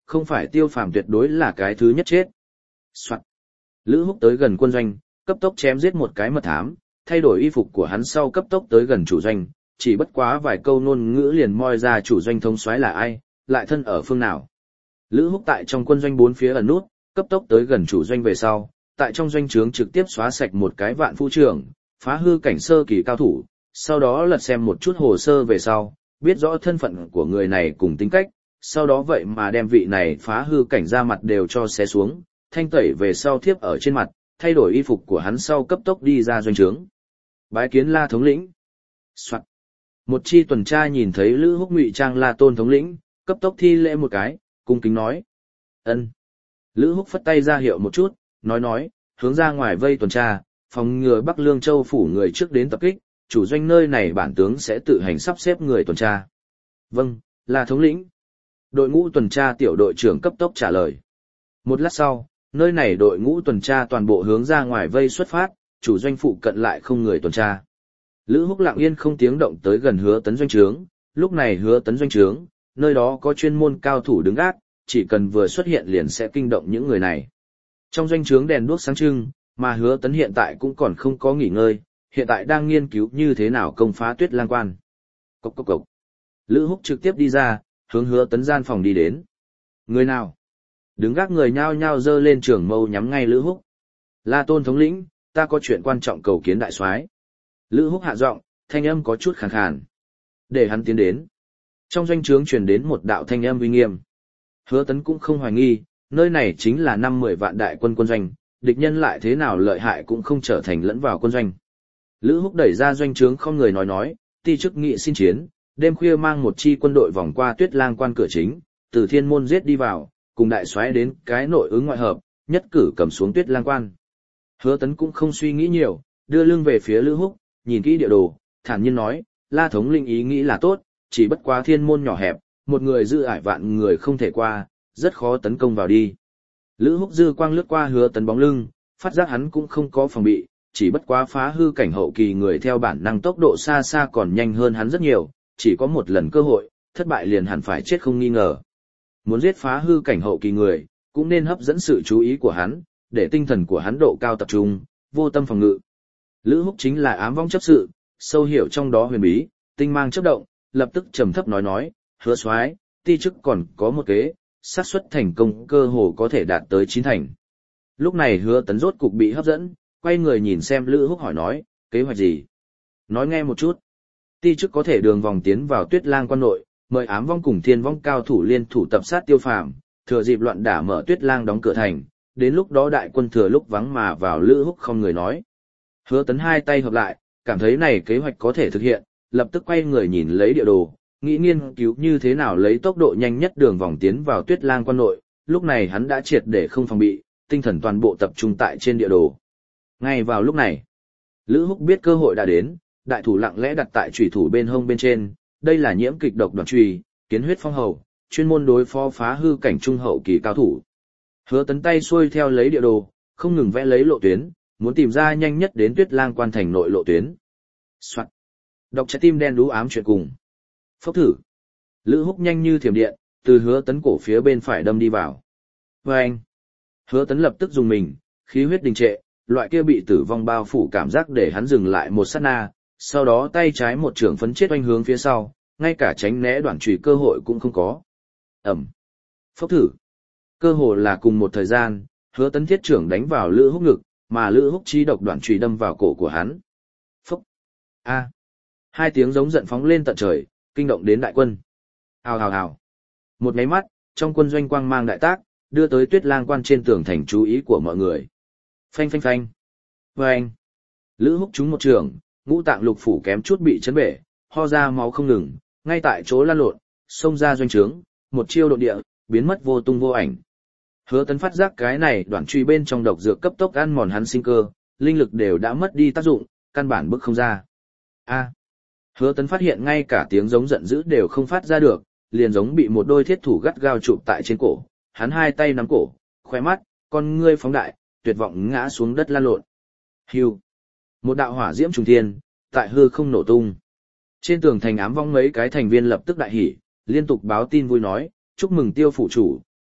không phải Tiêu Phàm tuyệt đối là cái thứ nhất chết. Soạn. Lữ Húc tới gần quân doanh, cấp tốc chém giết một cái mật thám, thay đổi y phục của hắn sau cấp tốc tới gần chủ doanh, chỉ bất quá vài câu ngôn ngữ liền moi ra chủ doanh thống soái là ai, lại thân ở phương nào. Lữ Húc tại trong quân doanh bốn phía ẩn nút, cấp tốc tới gần chủ doanh về sau, tại trong doanh trướng trực tiếp xóa sạch một cái vạn phu trưởng, phá hư cảnh sơ kỳ cao thủ, sau đó lật xem một chút hồ sơ về sau, biết rõ thân phận của người này cùng tính cách, sau đó vậy mà đem vị này phá hư cảnh ra mặt đều cho xé xuống, thanh tẩy về sau thiếp ở trên mặt, thay đổi y phục của hắn sau cấp tốc đi ra doanh trướng. Bái kiến La thống lĩnh. Soạn. Một chi tuần tra nhìn thấy Lữ Húc ngụy trang La Tôn thống lĩnh, cấp tốc thi lễ một cái, cung kính nói: "Ân." Lữ Húc phất tay ra hiệu một chút, nói, hướng ra ngoài vây tuần tra, phòng ngừa Bắc Lương Châu phủ người trước đến tập kích, chủ doanh nơi này bản tướng sẽ tự hành sắp xếp người tuần tra. "Vâng, La thống lĩnh." Đội ngũ tuần tra tiểu đội trưởng cấp tốc trả lời. Một lát sau, nơi này đội ngũ tuần tra toàn bộ hướng ra ngoài vây xuất phát, chủ doanh phụ cận lại không người tuần tra. Lữ Húc lặng yên không tiếng động tới gần Hứa Tấn doanh trướng, lúc này Hứa Tấn doanh trướng, nơi đó có chuyên môn cao thủ đứng gác, chỉ cần vừa xuất hiện liền sẽ kinh động những người này. Trong doanh trướng đèn đuốc sáng trưng, mà Hứa Tấn hiện tại cũng còn không có nghỉ ngơi, hiện tại đang nghiên cứu như thế nào công phá Tuyết Lang Quan. Cốc cốc cốc. Lữ Húc trực tiếp đi ra, hướng Hứa Tấn gian phòng đi đến. Người nào? Đứng gác người nhao nhao giơ lên trường mâu nhắm ngay Lữ Húc. La Tôn thống lĩnh, ta có chuyện quan trọng cầu kiến đại soái. Lữ Húc hạ giọng, thanh âm có chút khàn khàn. Để hắn tiến đến. Trong doanh trướng truyền đến một đạo thanh âm uy nghiêm. Hứa Tấn cũng không hoài nghi, nơi này chính là 5-10 vạn đại quân quân doanh, địch nhân lại thế nào lợi hại cũng không trở thành lẫn vào quân doanh. Lữ Húc đẩy ra doanh trướng không người nói, ti chức nghị xin chiến, đêm khuya mang một chi quân đội vòng qua Tuyết Lang Quan cửa chính, từ thiên môn giết đi vào, cùng đại soái đến cái nội ứng ngoại hợp, nhất cử cầm xuống Tuyết Lang Quan. Hứa Tấn cũng không suy nghĩ nhiều, đưa lưng về phía Lữ Húc, nhìn kỹ địa đồ, thản nhiên nói, La thống lĩnh ý nghĩ là tốt, chỉ bất quá thiên môn nhỏ hẹp, một người giữ ải vạn người không thể qua, rất khó tấn công vào đi. Lữ Húc dư quang lướt qua Hứa Tấn bóng lưng, phát giác hắn cũng không có phòng bị, chỉ bất quá phá hư cảnh hậu kỳ người theo bản năng tốc độ xa xa còn nhanh hơn hắn rất nhiều, chỉ có một lần cơ hội, thất bại liền hẳn phải chết không nghi ngờ. Muốn giết phá hư cảnh hậu kỳ người, cũng nên hấp dẫn sự chú ý của hắn, để tinh thần của hắn độ cao tập trung, vô tâm phòng ngự. Lữ Húc chính là ám vong chấp sự, sâu hiểu trong đó huyền bí, tinh mang chớp động, lập tức trầm thấp nói, Hứa soái, ti chức còn có một kế, xác suất thành công cơ hồ có thể đạt tới 9 thành. Lúc này Hứa Tấn rốt cục bị hấp dẫn, quay người nhìn xem Lữ Húc hỏi nói, kế hoạch gì? Nói nghe một chút. Ti chức có thể đường vòng tiến vào Tuyết Lang Quan nội, mời ám vong cùng thiên vong cao thủ liên thủ tập sát Tiêu Phàm, thừa dịp loạn đả mở Tuyết Lang đóng cửa thành, đến lúc đó đại quân thừa lúc vắng mà vào. Lữ Húc không người nói. Hứa Tấn hai tay hợp lại, cảm thấy này kế hoạch có thể thực hiện, lập tức quay người nhìn lấy địa đồ, nghĩ nghiên cứu như thế nào lấy tốc độ nhanh nhất đường vòng tiến vào Tuyết Lang Quan nội. Lúc này hắn đã triệt để không phòng bị, tinh thần toàn bộ tập trung tại trên địa đồ. Ngay vào lúc này, Lữ Húc biết cơ hội đã đến, đại thủ lặng lẽ đặt tại chủy thủ bên hông bên trên, đây là nhiễm kịch độc đoạn chùy, kiến huyết phong hầu, chuyên môn đối phó phá hư cảnh trung hậu kỳ cao thủ. Hứa Tấn tay xuôi theo lấy địa đồ, không ngừng vẽ lấy lộ tuyến, muốn tìm ra nhanh nhất đến Tuyết Lang Quan thành nội lộ tuyến. Soạt. Đọc trái tim đen đú ám chuyện cùng. Phốc thử. Lữ Húc nhanh như thiểm điện, từ Hứa Tấn cổ phía bên phải đâm đi vào. Oeng. Hứa Tấn lập tức dùng mình, khí huyết đình trệ, loại kia bị tử vong bao phủ cảm giác để hắn dừng lại một sát na, sau đó tay trái một trường phấn chết oanh hướng phía sau, ngay cả tránh né đoạn chùy cơ hội cũng không có. Ẩm. Phốc thử. Cơ hồ là cùng một thời gian, Hứa Tấn thiết trưởng đánh vào Lữ Húc ngực, mà Lữ Húc chi độc đoạn chùy đâm vào cổ của hắn. Phốc. A. Hai tiếng giống giận phóng lên tận trời, kinh động đến đại quân. Hào hào hào. Một máy mắt, trong quân doanh quang mang đại tác, đưa tới Tuyết Lang Quan trên tường thành chú ý của mọi người. Phanh phanh phanh. Vâng. Lữ Húc trúng một trường, ngũ tạng lục phủ kém chút bị chấn bể, ho ra máu không ngừng, ngay tại chỗ lăn lộn, xông ra doanh trướng, một chiêu độn địa, biến mất vô tung vô ảnh. Hứa Tấn phát giác cái này đoạn truy bên trong độc dược cấp tốc ăn mòn hắn sinh cơ, linh lực đều đã mất đi tác dụng, căn bản bức không ra. A. Hứa Tấn phát hiện ngay cả tiếng giống giận dữ đều không phát ra được, liền giống bị một đôi thiết thủ gắt gao chụp tại trên cổ, hắn hai tay nắm cổ, khóe mắt, con ngươi phóng đại, tuyệt vọng ngã xuống đất lăn lộn. Hưu. Một đạo hỏa diễm trùng thiên, tại hư không nổ tung. Trên tường thành ám vong mấy cái thành viên lập tức đại hỉ, liên tục báo tin vui nói, chúc mừng Tiêu phủ chủ,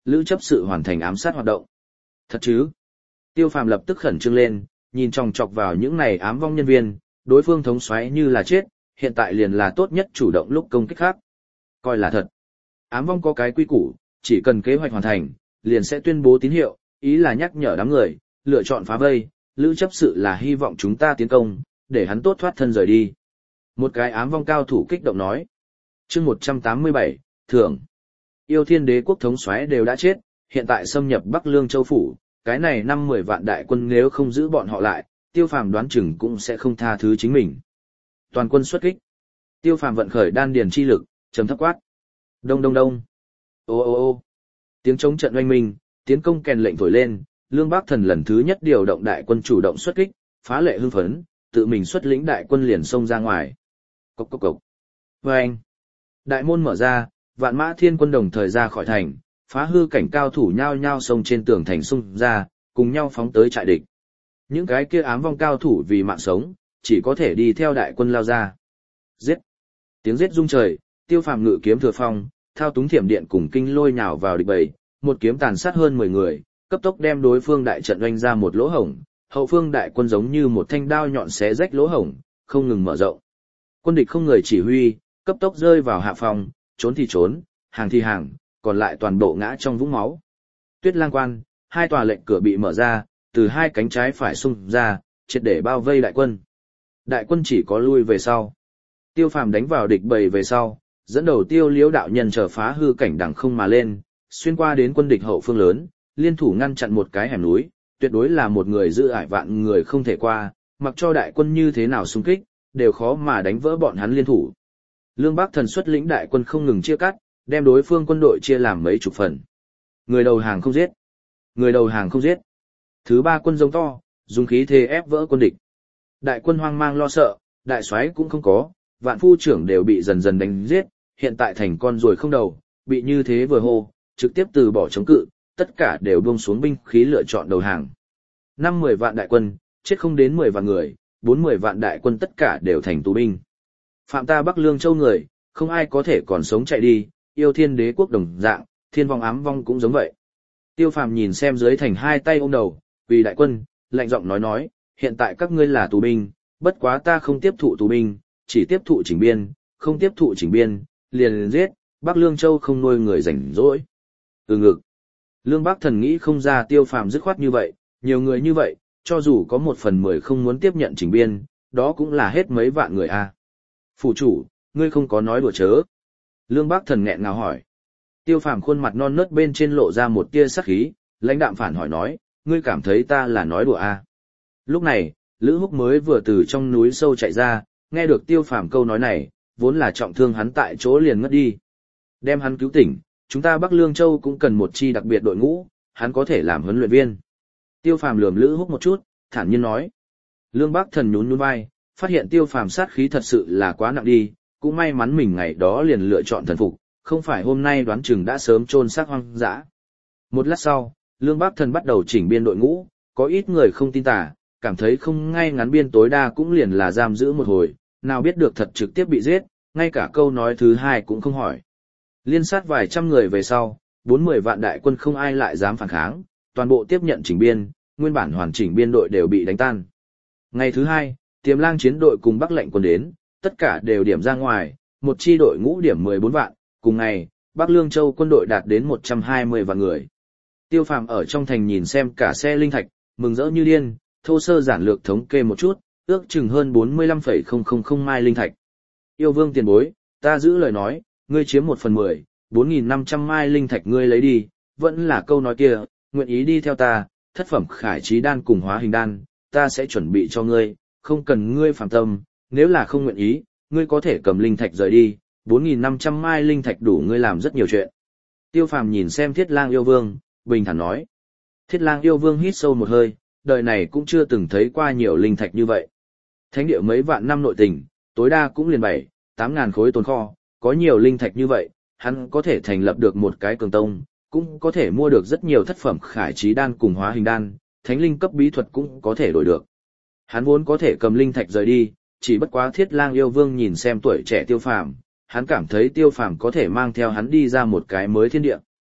Lữ chấp sự hoàn thành ám sát hoạt động. Thật chứ? Tiêu Phàm lập tức khẩn trương lên, nhìn chòng chọc vào những này ám vong nhân viên, đối phương thống soái như là chết, hiện tại liền là tốt nhất chủ động lúc công kích khác. Coi là thật. Ám vong có cái quy củ, chỉ cần kế hoạch hoàn thành, liền sẽ tuyên bố tín hiệu, ý là nhắc nhở đám người, lựa chọn phá vây, Lữ chấp sự là hy vọng chúng ta tiến công, để hắn tốt thoát thân rời đi. Một cái ám vong cao thủ kích động nói. Chương 187, thưởng. Yêu Thiên Đế quốc thống soái đều đã chết, hiện tại xâm nhập Bắc Lương Châu phủ, cái này 5-10 vạn đại quân nếu không giữ bọn họ lại, Tiêu Phàm đoán chừng cũng sẽ không tha thứ chính mình. Toàn quân xuất kích. Tiêu Phàm vận khởi đan điền chi lực, trầm thấp quát. Đông đông đông. Ô ô ô. Tiếng chống trận oanh minh, tiến công kèn lệnh thổi lên, Lương Bác Thần lần thứ nhất điều động đại quân chủ động xuất kích, phá lệ hưng phấn, tự mình xuất lĩnh đại quân liền xông ra ngoài. Cốc cốc cốc. Vâng. Đại môn mở ra, vạn mã thiên quân đồng thời ra khỏi thành, phá hư cảnh cao thủ nhao nhao xông trên tường thành xung ra, cùng nhau phóng tới trại địch. Những cái kia ám vong cao thủ vì mạng sống, chỉ có thể đi theo đại quân lao ra. Giết! Tiếng giết rung trời, Tiêu Phàm ngự kiếm thừa phong, thao túng thiểm điện cùng kinh lôi nhào vào địch bầy, một kiếm tàn sát hơn 10 người, cấp tốc đem đối phương đại trận oanh ra một lỗ hổng, hậu phương đại quân giống như một thanh đao nhọn xé rách lỗ hổng, không ngừng mở rộng. Quân địch không người chỉ huy, cấp tốc rơi vào hạ phòng, trốn thì trốn, hàng thì hàng, còn lại toàn bộ ngã trong vũng máu. Tuyết Lang Quan, 2 tòa lệnh cửa bị mở ra, từ 2 cánh trái phải xung ra, triệt để bao vây đại quân. Đại quân chỉ có lui về sau. Tiêu Phàm đánh vào địch bầy về sau, dẫn đầu Tiêu Liễu đạo nhân trở phá hư cảnh đằng không mà lên, xuyên qua đến quân địch hậu phương lớn, liên thủ ngăn chặn một cái hẻm núi, tuyệt đối là một người giữ ải vạn người không thể qua, mặc cho đại quân như thế nào xung kích, đều khó mà đánh vỡ bọn hắn liên thủ. Lương Bác Thần xuất lĩnh đại quân không ngừng chia cắt, đem đối phương quân đội chia làm mấy chục phần. Người đầu hàng không giết, người đầu hàng không giết. Thứ 3 quân giống to, dùng khí thế ép vỡ quân địch. Đại quân hoang mang lo sợ, đại soái cũng không có, vạn phu trưởng đều bị dần dần đánh giết, hiện tại thành con ruồi không đầu, bị như thế vừa hô, trực tiếp từ bỏ chống cự, tất cả đều buông xuống binh khí lựa chọn đầu hàng. 5-10 vạn đại quân, chết không đến 10 vạn người, 4-10 vạn đại quân tất cả đều thành tù binh. Phạm ta Bắc Lương Châu người, không ai có thể còn sống chạy đi, Yêu Thiên Đế quốc đồng dạng, thiên vong ám vong cũng giống vậy. Tiêu Phàm nhìn xem dưới thành 2 tay ôm đầu, vì đại quân, lạnh giọng nói, hiện tại các ngươi là tù binh, bất quá ta không tiếp thụ tù binh, chỉ tiếp thụ chỉnh biên, không tiếp thụ chỉnh biên, liền giết, Bắc Lương Châu không nuôi người rảnh rỗi. Ngực. Lương Bác Thần nghĩ không ra Tiêu Phàm dứt khoát như vậy, nhiều người như vậy, cho dù có 1/10 không muốn tiếp nhận chỉnh biên, đó cũng là hết mấy vạn người a. Phủ chủ, ngươi không có nói đùa chớ. Lương Bác Thần nghẹn ngào hỏi. Tiêu Phàm khuôn mặt non nớt bên trên lộ ra một tia sắc khí, lãnh đạm phản hỏi nói, ngươi cảm thấy ta là nói đùa a? Lúc này, Lữ Húc mới vừa từ trong núi sâu chạy ra, nghe được Tiêu Phàm câu nói này, vốn là trọng thương hắn tại chỗ liền ngất đi. Đem hắn cứu tỉnh, chúng ta Bắc Lương Châu cũng cần một chi đặc biệt đội ngũ, hắn có thể làm huấn luyện viên. Tiêu Phàm lườm Lữ Húc một chút, thản nhiên nói. Lương Bác Thần nhún nhún vai, phát hiện Tiêu Phàm sát khí thật sự là quá nặng đi, cũng may mắn mình ngày đó liền lựa chọn thần phục, không phải hôm nay đoán chừng đã sớm chôn xác hoang dã. Một lát sau, Lương Bác Thần bắt đầu chỉnh biên đội ngũ, có ít người không tin tà, cảm thấy không ngay ngắn biên tối đa cũng liền là giam giữ một hồi, nào biết được thật trực tiếp bị giết, ngay cả câu nói thứ 2 cũng không hỏi. Liên sát vài trăm người về sau, 4-10 vạn đại quân không ai lại dám phản kháng, toàn bộ tiếp nhận chỉnh biên, nguyên bản hoàn chỉnh biên đội đều bị đánh tan. Ngày thứ 2, Tiềm Lang chiến đội cùng Bắc lệnh quân đến, tất cả đều điểm ra ngoài, một chi đội ngũ điểm 14 vạn, cùng ngày, Bắc Lương Châu quân đội đạt đến 120 vạn người. Tiêu Phàm ở trong thành nhìn xem cả xe linh thạch, mừng rỡ như điên, thô sơ giản lược thống kê một chút, ước chừng hơn 45,000 mai linh thạch. Yêu Vương tiền bối, ta giữ lời nói, ngươi chiếm 1/10, 4.500 mai linh thạch ngươi lấy đi, vẫn là câu nói kia, nguyện ý đi theo ta, thất phẩm khải trí đan cùng hóa hình đan, ta sẽ chuẩn bị cho ngươi, không cần ngươi phạm tâm, nếu là không nguyện ý, ngươi có thể cầm linh thạch rời đi, 4.500 mai linh thạch đủ ngươi làm rất nhiều chuyện. Tiêu Phàm nhìn xem Thiết Lang Yêu Vương, bình thản nói. Thiết Lang Yêu Vương hít sâu một hơi, đời này cũng chưa từng thấy qua nhiều linh thạch như vậy. Thánh địa mấy vạn năm nội tình, tối đa cũng liền 7-8 ngàn khối tồn kho, có nhiều linh thạch như vậy, hắn có thể thành lập được một cái cường tông, cũng có thể mua được rất nhiều thất phẩm khải trí đan cùng hóa hình đan, thánh linh cấp bí thuật cũng có thể đổi được. Hắn vốn có thể cầm linh thạch rời đi, chỉ bất quá Thiết Lang Yêu Vương nhìn xem tuổi trẻ Tiêu Phàm, hắn cảm thấy Tiêu Phàm có thể mang theo hắn đi ra một cái mới thiên địa.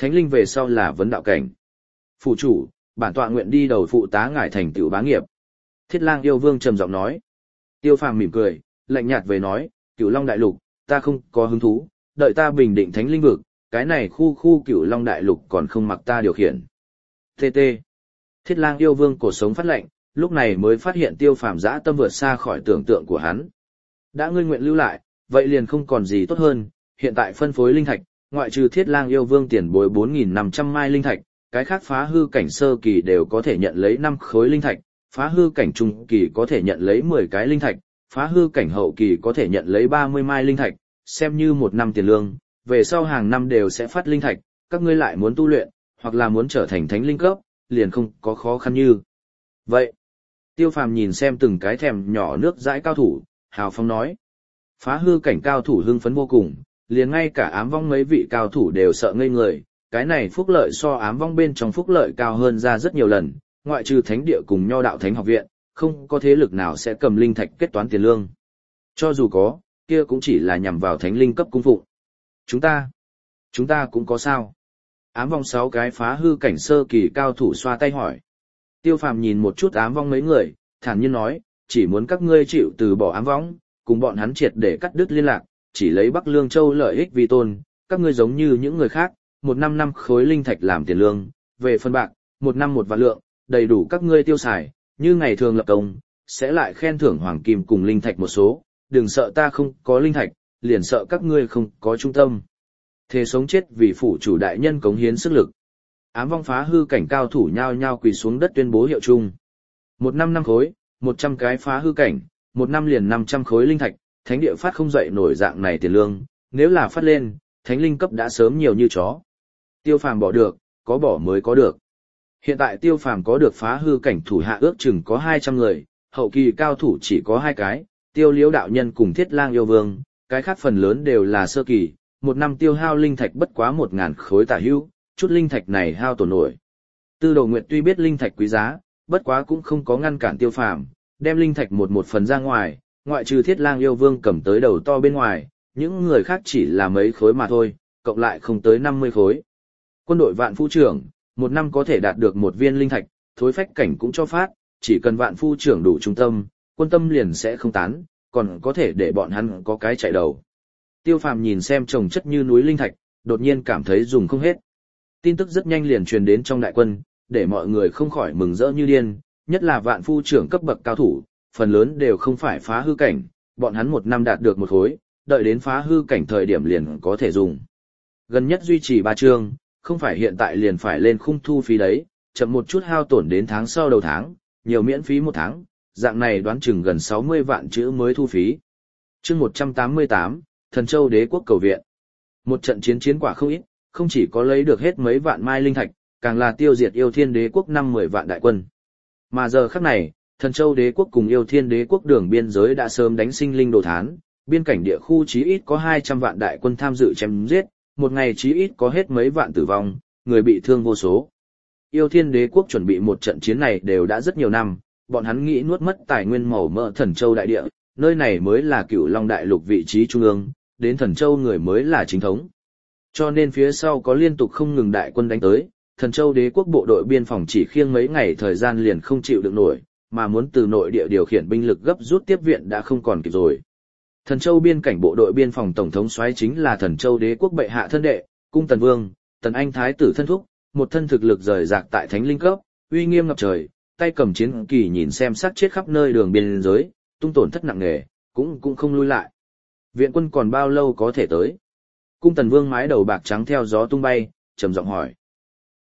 Thánh linh về sau là vấn đạo cảnh. Phủ chủ, bản tọa nguyện đi đầu phụ tá ngài thành tựu bá nghiệp. Thiết Lang yêu vương trầm giọng nói. Tiêu Phàm mỉm cười, lạnh nhạt về nói, Cửu Long đại lục, ta không có hứng thú, đợi ta bình định thánh linh vực, cái này khu Cửu Long đại lục còn không mặc ta điều khiển. TT. Thiết Lang yêu vương cổ sống phát lạnh, lúc này mới phát hiện Tiêu Phàm dã tâm vượt xa khỏi tưởng tượng của hắn. Đã ngươi nguyện lưu lại, vậy liền không còn gì tốt hơn, hiện tại phân phối linh thạch, ngoại trừ Thiết Lang yêu vương tiền bối 4.500 mai linh thạch, cái khác phá hư cảnh sơ kỳ đều có thể nhận lấy 5 khối linh thạch, phá hư cảnh trung kỳ có thể nhận lấy 10 cái linh thạch, phá hư cảnh hậu kỳ có thể nhận lấy 30 mai linh thạch, xem như một năm tiền lương, về sau hàng năm đều sẽ phát linh thạch, các ngươi lại muốn tu luyện, hoặc là muốn trở thành thánh linh cấp, liền không có khó khăn như. Vậy, Tiêu Phàm nhìn xem từng cái thèm nhỏ nước dãi cao thủ, hào phóng nói. Phá hư cảnh cao thủ hưng phấn vô cùng, liền ngay cả ám vong mấy vị cao thủ đều sợ ngây người, cái này phúc lợi so ám vong bên trong phúc lợi cao hơn ra rất nhiều lần, ngoại trừ thánh địa cùng nho đạo thánh học viện, không có thế lực nào sẽ cầm linh thạch kết toán tiền lương. Cho dù có, kia cũng chỉ là nhằm vào thánh linh cấp cung phụng. Chúng ta cũng có sao? Ám vong 6 cái phá hư cảnh sơ kỳ cao thủ xoa tay hỏi. Tiêu Phàm nhìn một chút ám vong mấy người, thản nhiên nói, chỉ muốn các ngươi chịu từ bỏ ám vong, cùng bọn hắn triệt để cắt đứt liên lạc, chỉ lấy Bắc Lương Châu lợi ích vì tôn, các ngươi giống như những người khác, 1 năm khối linh thạch làm tiền lương, về phân bạc, 1 năm 1 vạn lượng, đầy đủ các ngươi tiêu xài, như ngày thường lập công, sẽ lại khen thưởng hoàng kim cùng linh thạch một số, đừng sợ ta không có linh thạch, liền sợ các ngươi không có trung tâm. Thề sống chết vì phủ chủ đại nhân cống hiến sức lực. Ám vong phá hư cảnh cao thủ nhao nhao quỳ xuống đất tuyên bố hiệu chung. 1 năm 5 khối, 100 cái phá hư cảnh, 1 năm liền 500 khối linh thạch, thánh địa phát không dậy nổi dạng này tiền lương, nếu là phát lên, thánh linh cấp đã sớm nhiều như chó. Tiêu Phàm bỏ được, có bỏ mới có được. Hiện tại Tiêu Phàm có được phá hư cảnh thủ hạ ước chừng có 200 người, hậu kỳ cao thủ chỉ có 2 cái, Tiêu Liễu đạo nhân cùng Thiết Lang yêu vương, cái khác phần lớn đều là sơ kỳ, 1 năm tiêu hao linh thạch bất quá 1.000 khối tả hữu, chút linh thạch này hao tổn nổi. Tư Đồ Nguyệt tuy biết linh thạch quý giá, bất quá cũng không có ngăn cản Tiêu Phàm, đem linh thạch một phần ra ngoài, ngoại trừ Thiết Lang yêu vương cầm tới đầu to bên ngoài, những người khác chỉ là mấy khối mà thôi, cộng lại không tới 50 khối. Quân đội Vạn Phu trưởng, 1 năm có thể đạt được 1 viên linh thạch, thối phách cảnh cũng cho phát, chỉ cần Vạn Phu trưởng đủ trung tâm, quân tâm liền sẽ không tán, còn có thể để bọn hắn có cái chạy đầu. Tiêu Phàm nhìn xem chồng chất như núi linh thạch, đột nhiên cảm thấy dùng không hết. Tin tức rất nhanh liền truyền đến trong đại quân, để mọi người không khỏi mừng rỡ như điên, nhất là Vạn Phu trưởng cấp bậc cao thủ, phần lớn đều không phải phá hư cảnh, bọn hắn 1 năm đạt được 1 khối, đợi đến phá hư cảnh thời điểm liền có thể dùng. Gần nhất duy trì 3 chương, không phải hiện tại liền phải lên khung thu phí đấy, chậm một chút hao tổn đến tháng sau đầu tháng, nhiều miễn phí 1 tháng, dạng này đoán chừng gần 60 vạn chữ mới thu phí. Chương 188, Thần Châu Đế quốc cầu viện. Một trận chiến quả không ít, không chỉ có lấy được hết mấy vạn mai linh thạch, càng là tiêu diệt Yêu Thiên Đế quốc 50 vạn đại quân. Mà giờ khắc này, Thần Châu Đế quốc cùng Yêu Thiên Đế quốc đường biên giới đã sớm đánh sinh linh đồ thán, biên cảnh địa khu chí ít có 200 vạn đại quân tham dự chém giết, một ngày chí ít có hết mấy vạn tử vong, người bị thương vô số. Yêu Thiên Đế quốc chuẩn bị một trận chiến này đều đã rất nhiều năm, bọn hắn nghĩ nuốt mất tài nguyên màu mỡ Thần Châu đại địa, nơi này mới là Cửu Long đại lục vị trí trung ương, đến Thần Châu người mới là chính thống. Cho nên phía sau có liên tục không ngừng đại quân đánh tới, Thần Châu Đế quốc bộ đội biên phòng chỉ khiêng mấy ngày thời gian liền không chịu được nổi, mà muốn từ nội địa điều khiển binh lực gấp rút tiếp viện đã không còn kịp rồi. Thần Châu biên cảnh bộ đội biên phòng tổng thống soái chính là Thần Châu Đế quốc bệ hạ thân đệ, Cung Tần Vương, Tần Anh thái tử thân thúc, một thân thực lực rời rạc tại thánh linh cấp, uy nghiêm ngập trời, tay cầm chiến kỳ nhìn xem sát chết khắp nơi đường biên giới, tung tổn thất nặng nề, cũng không lui lại. Viện quân còn bao lâu có thể tới? Cung Tần Vương mái đầu bạc trắng theo gió tung bay, trầm giọng hỏi.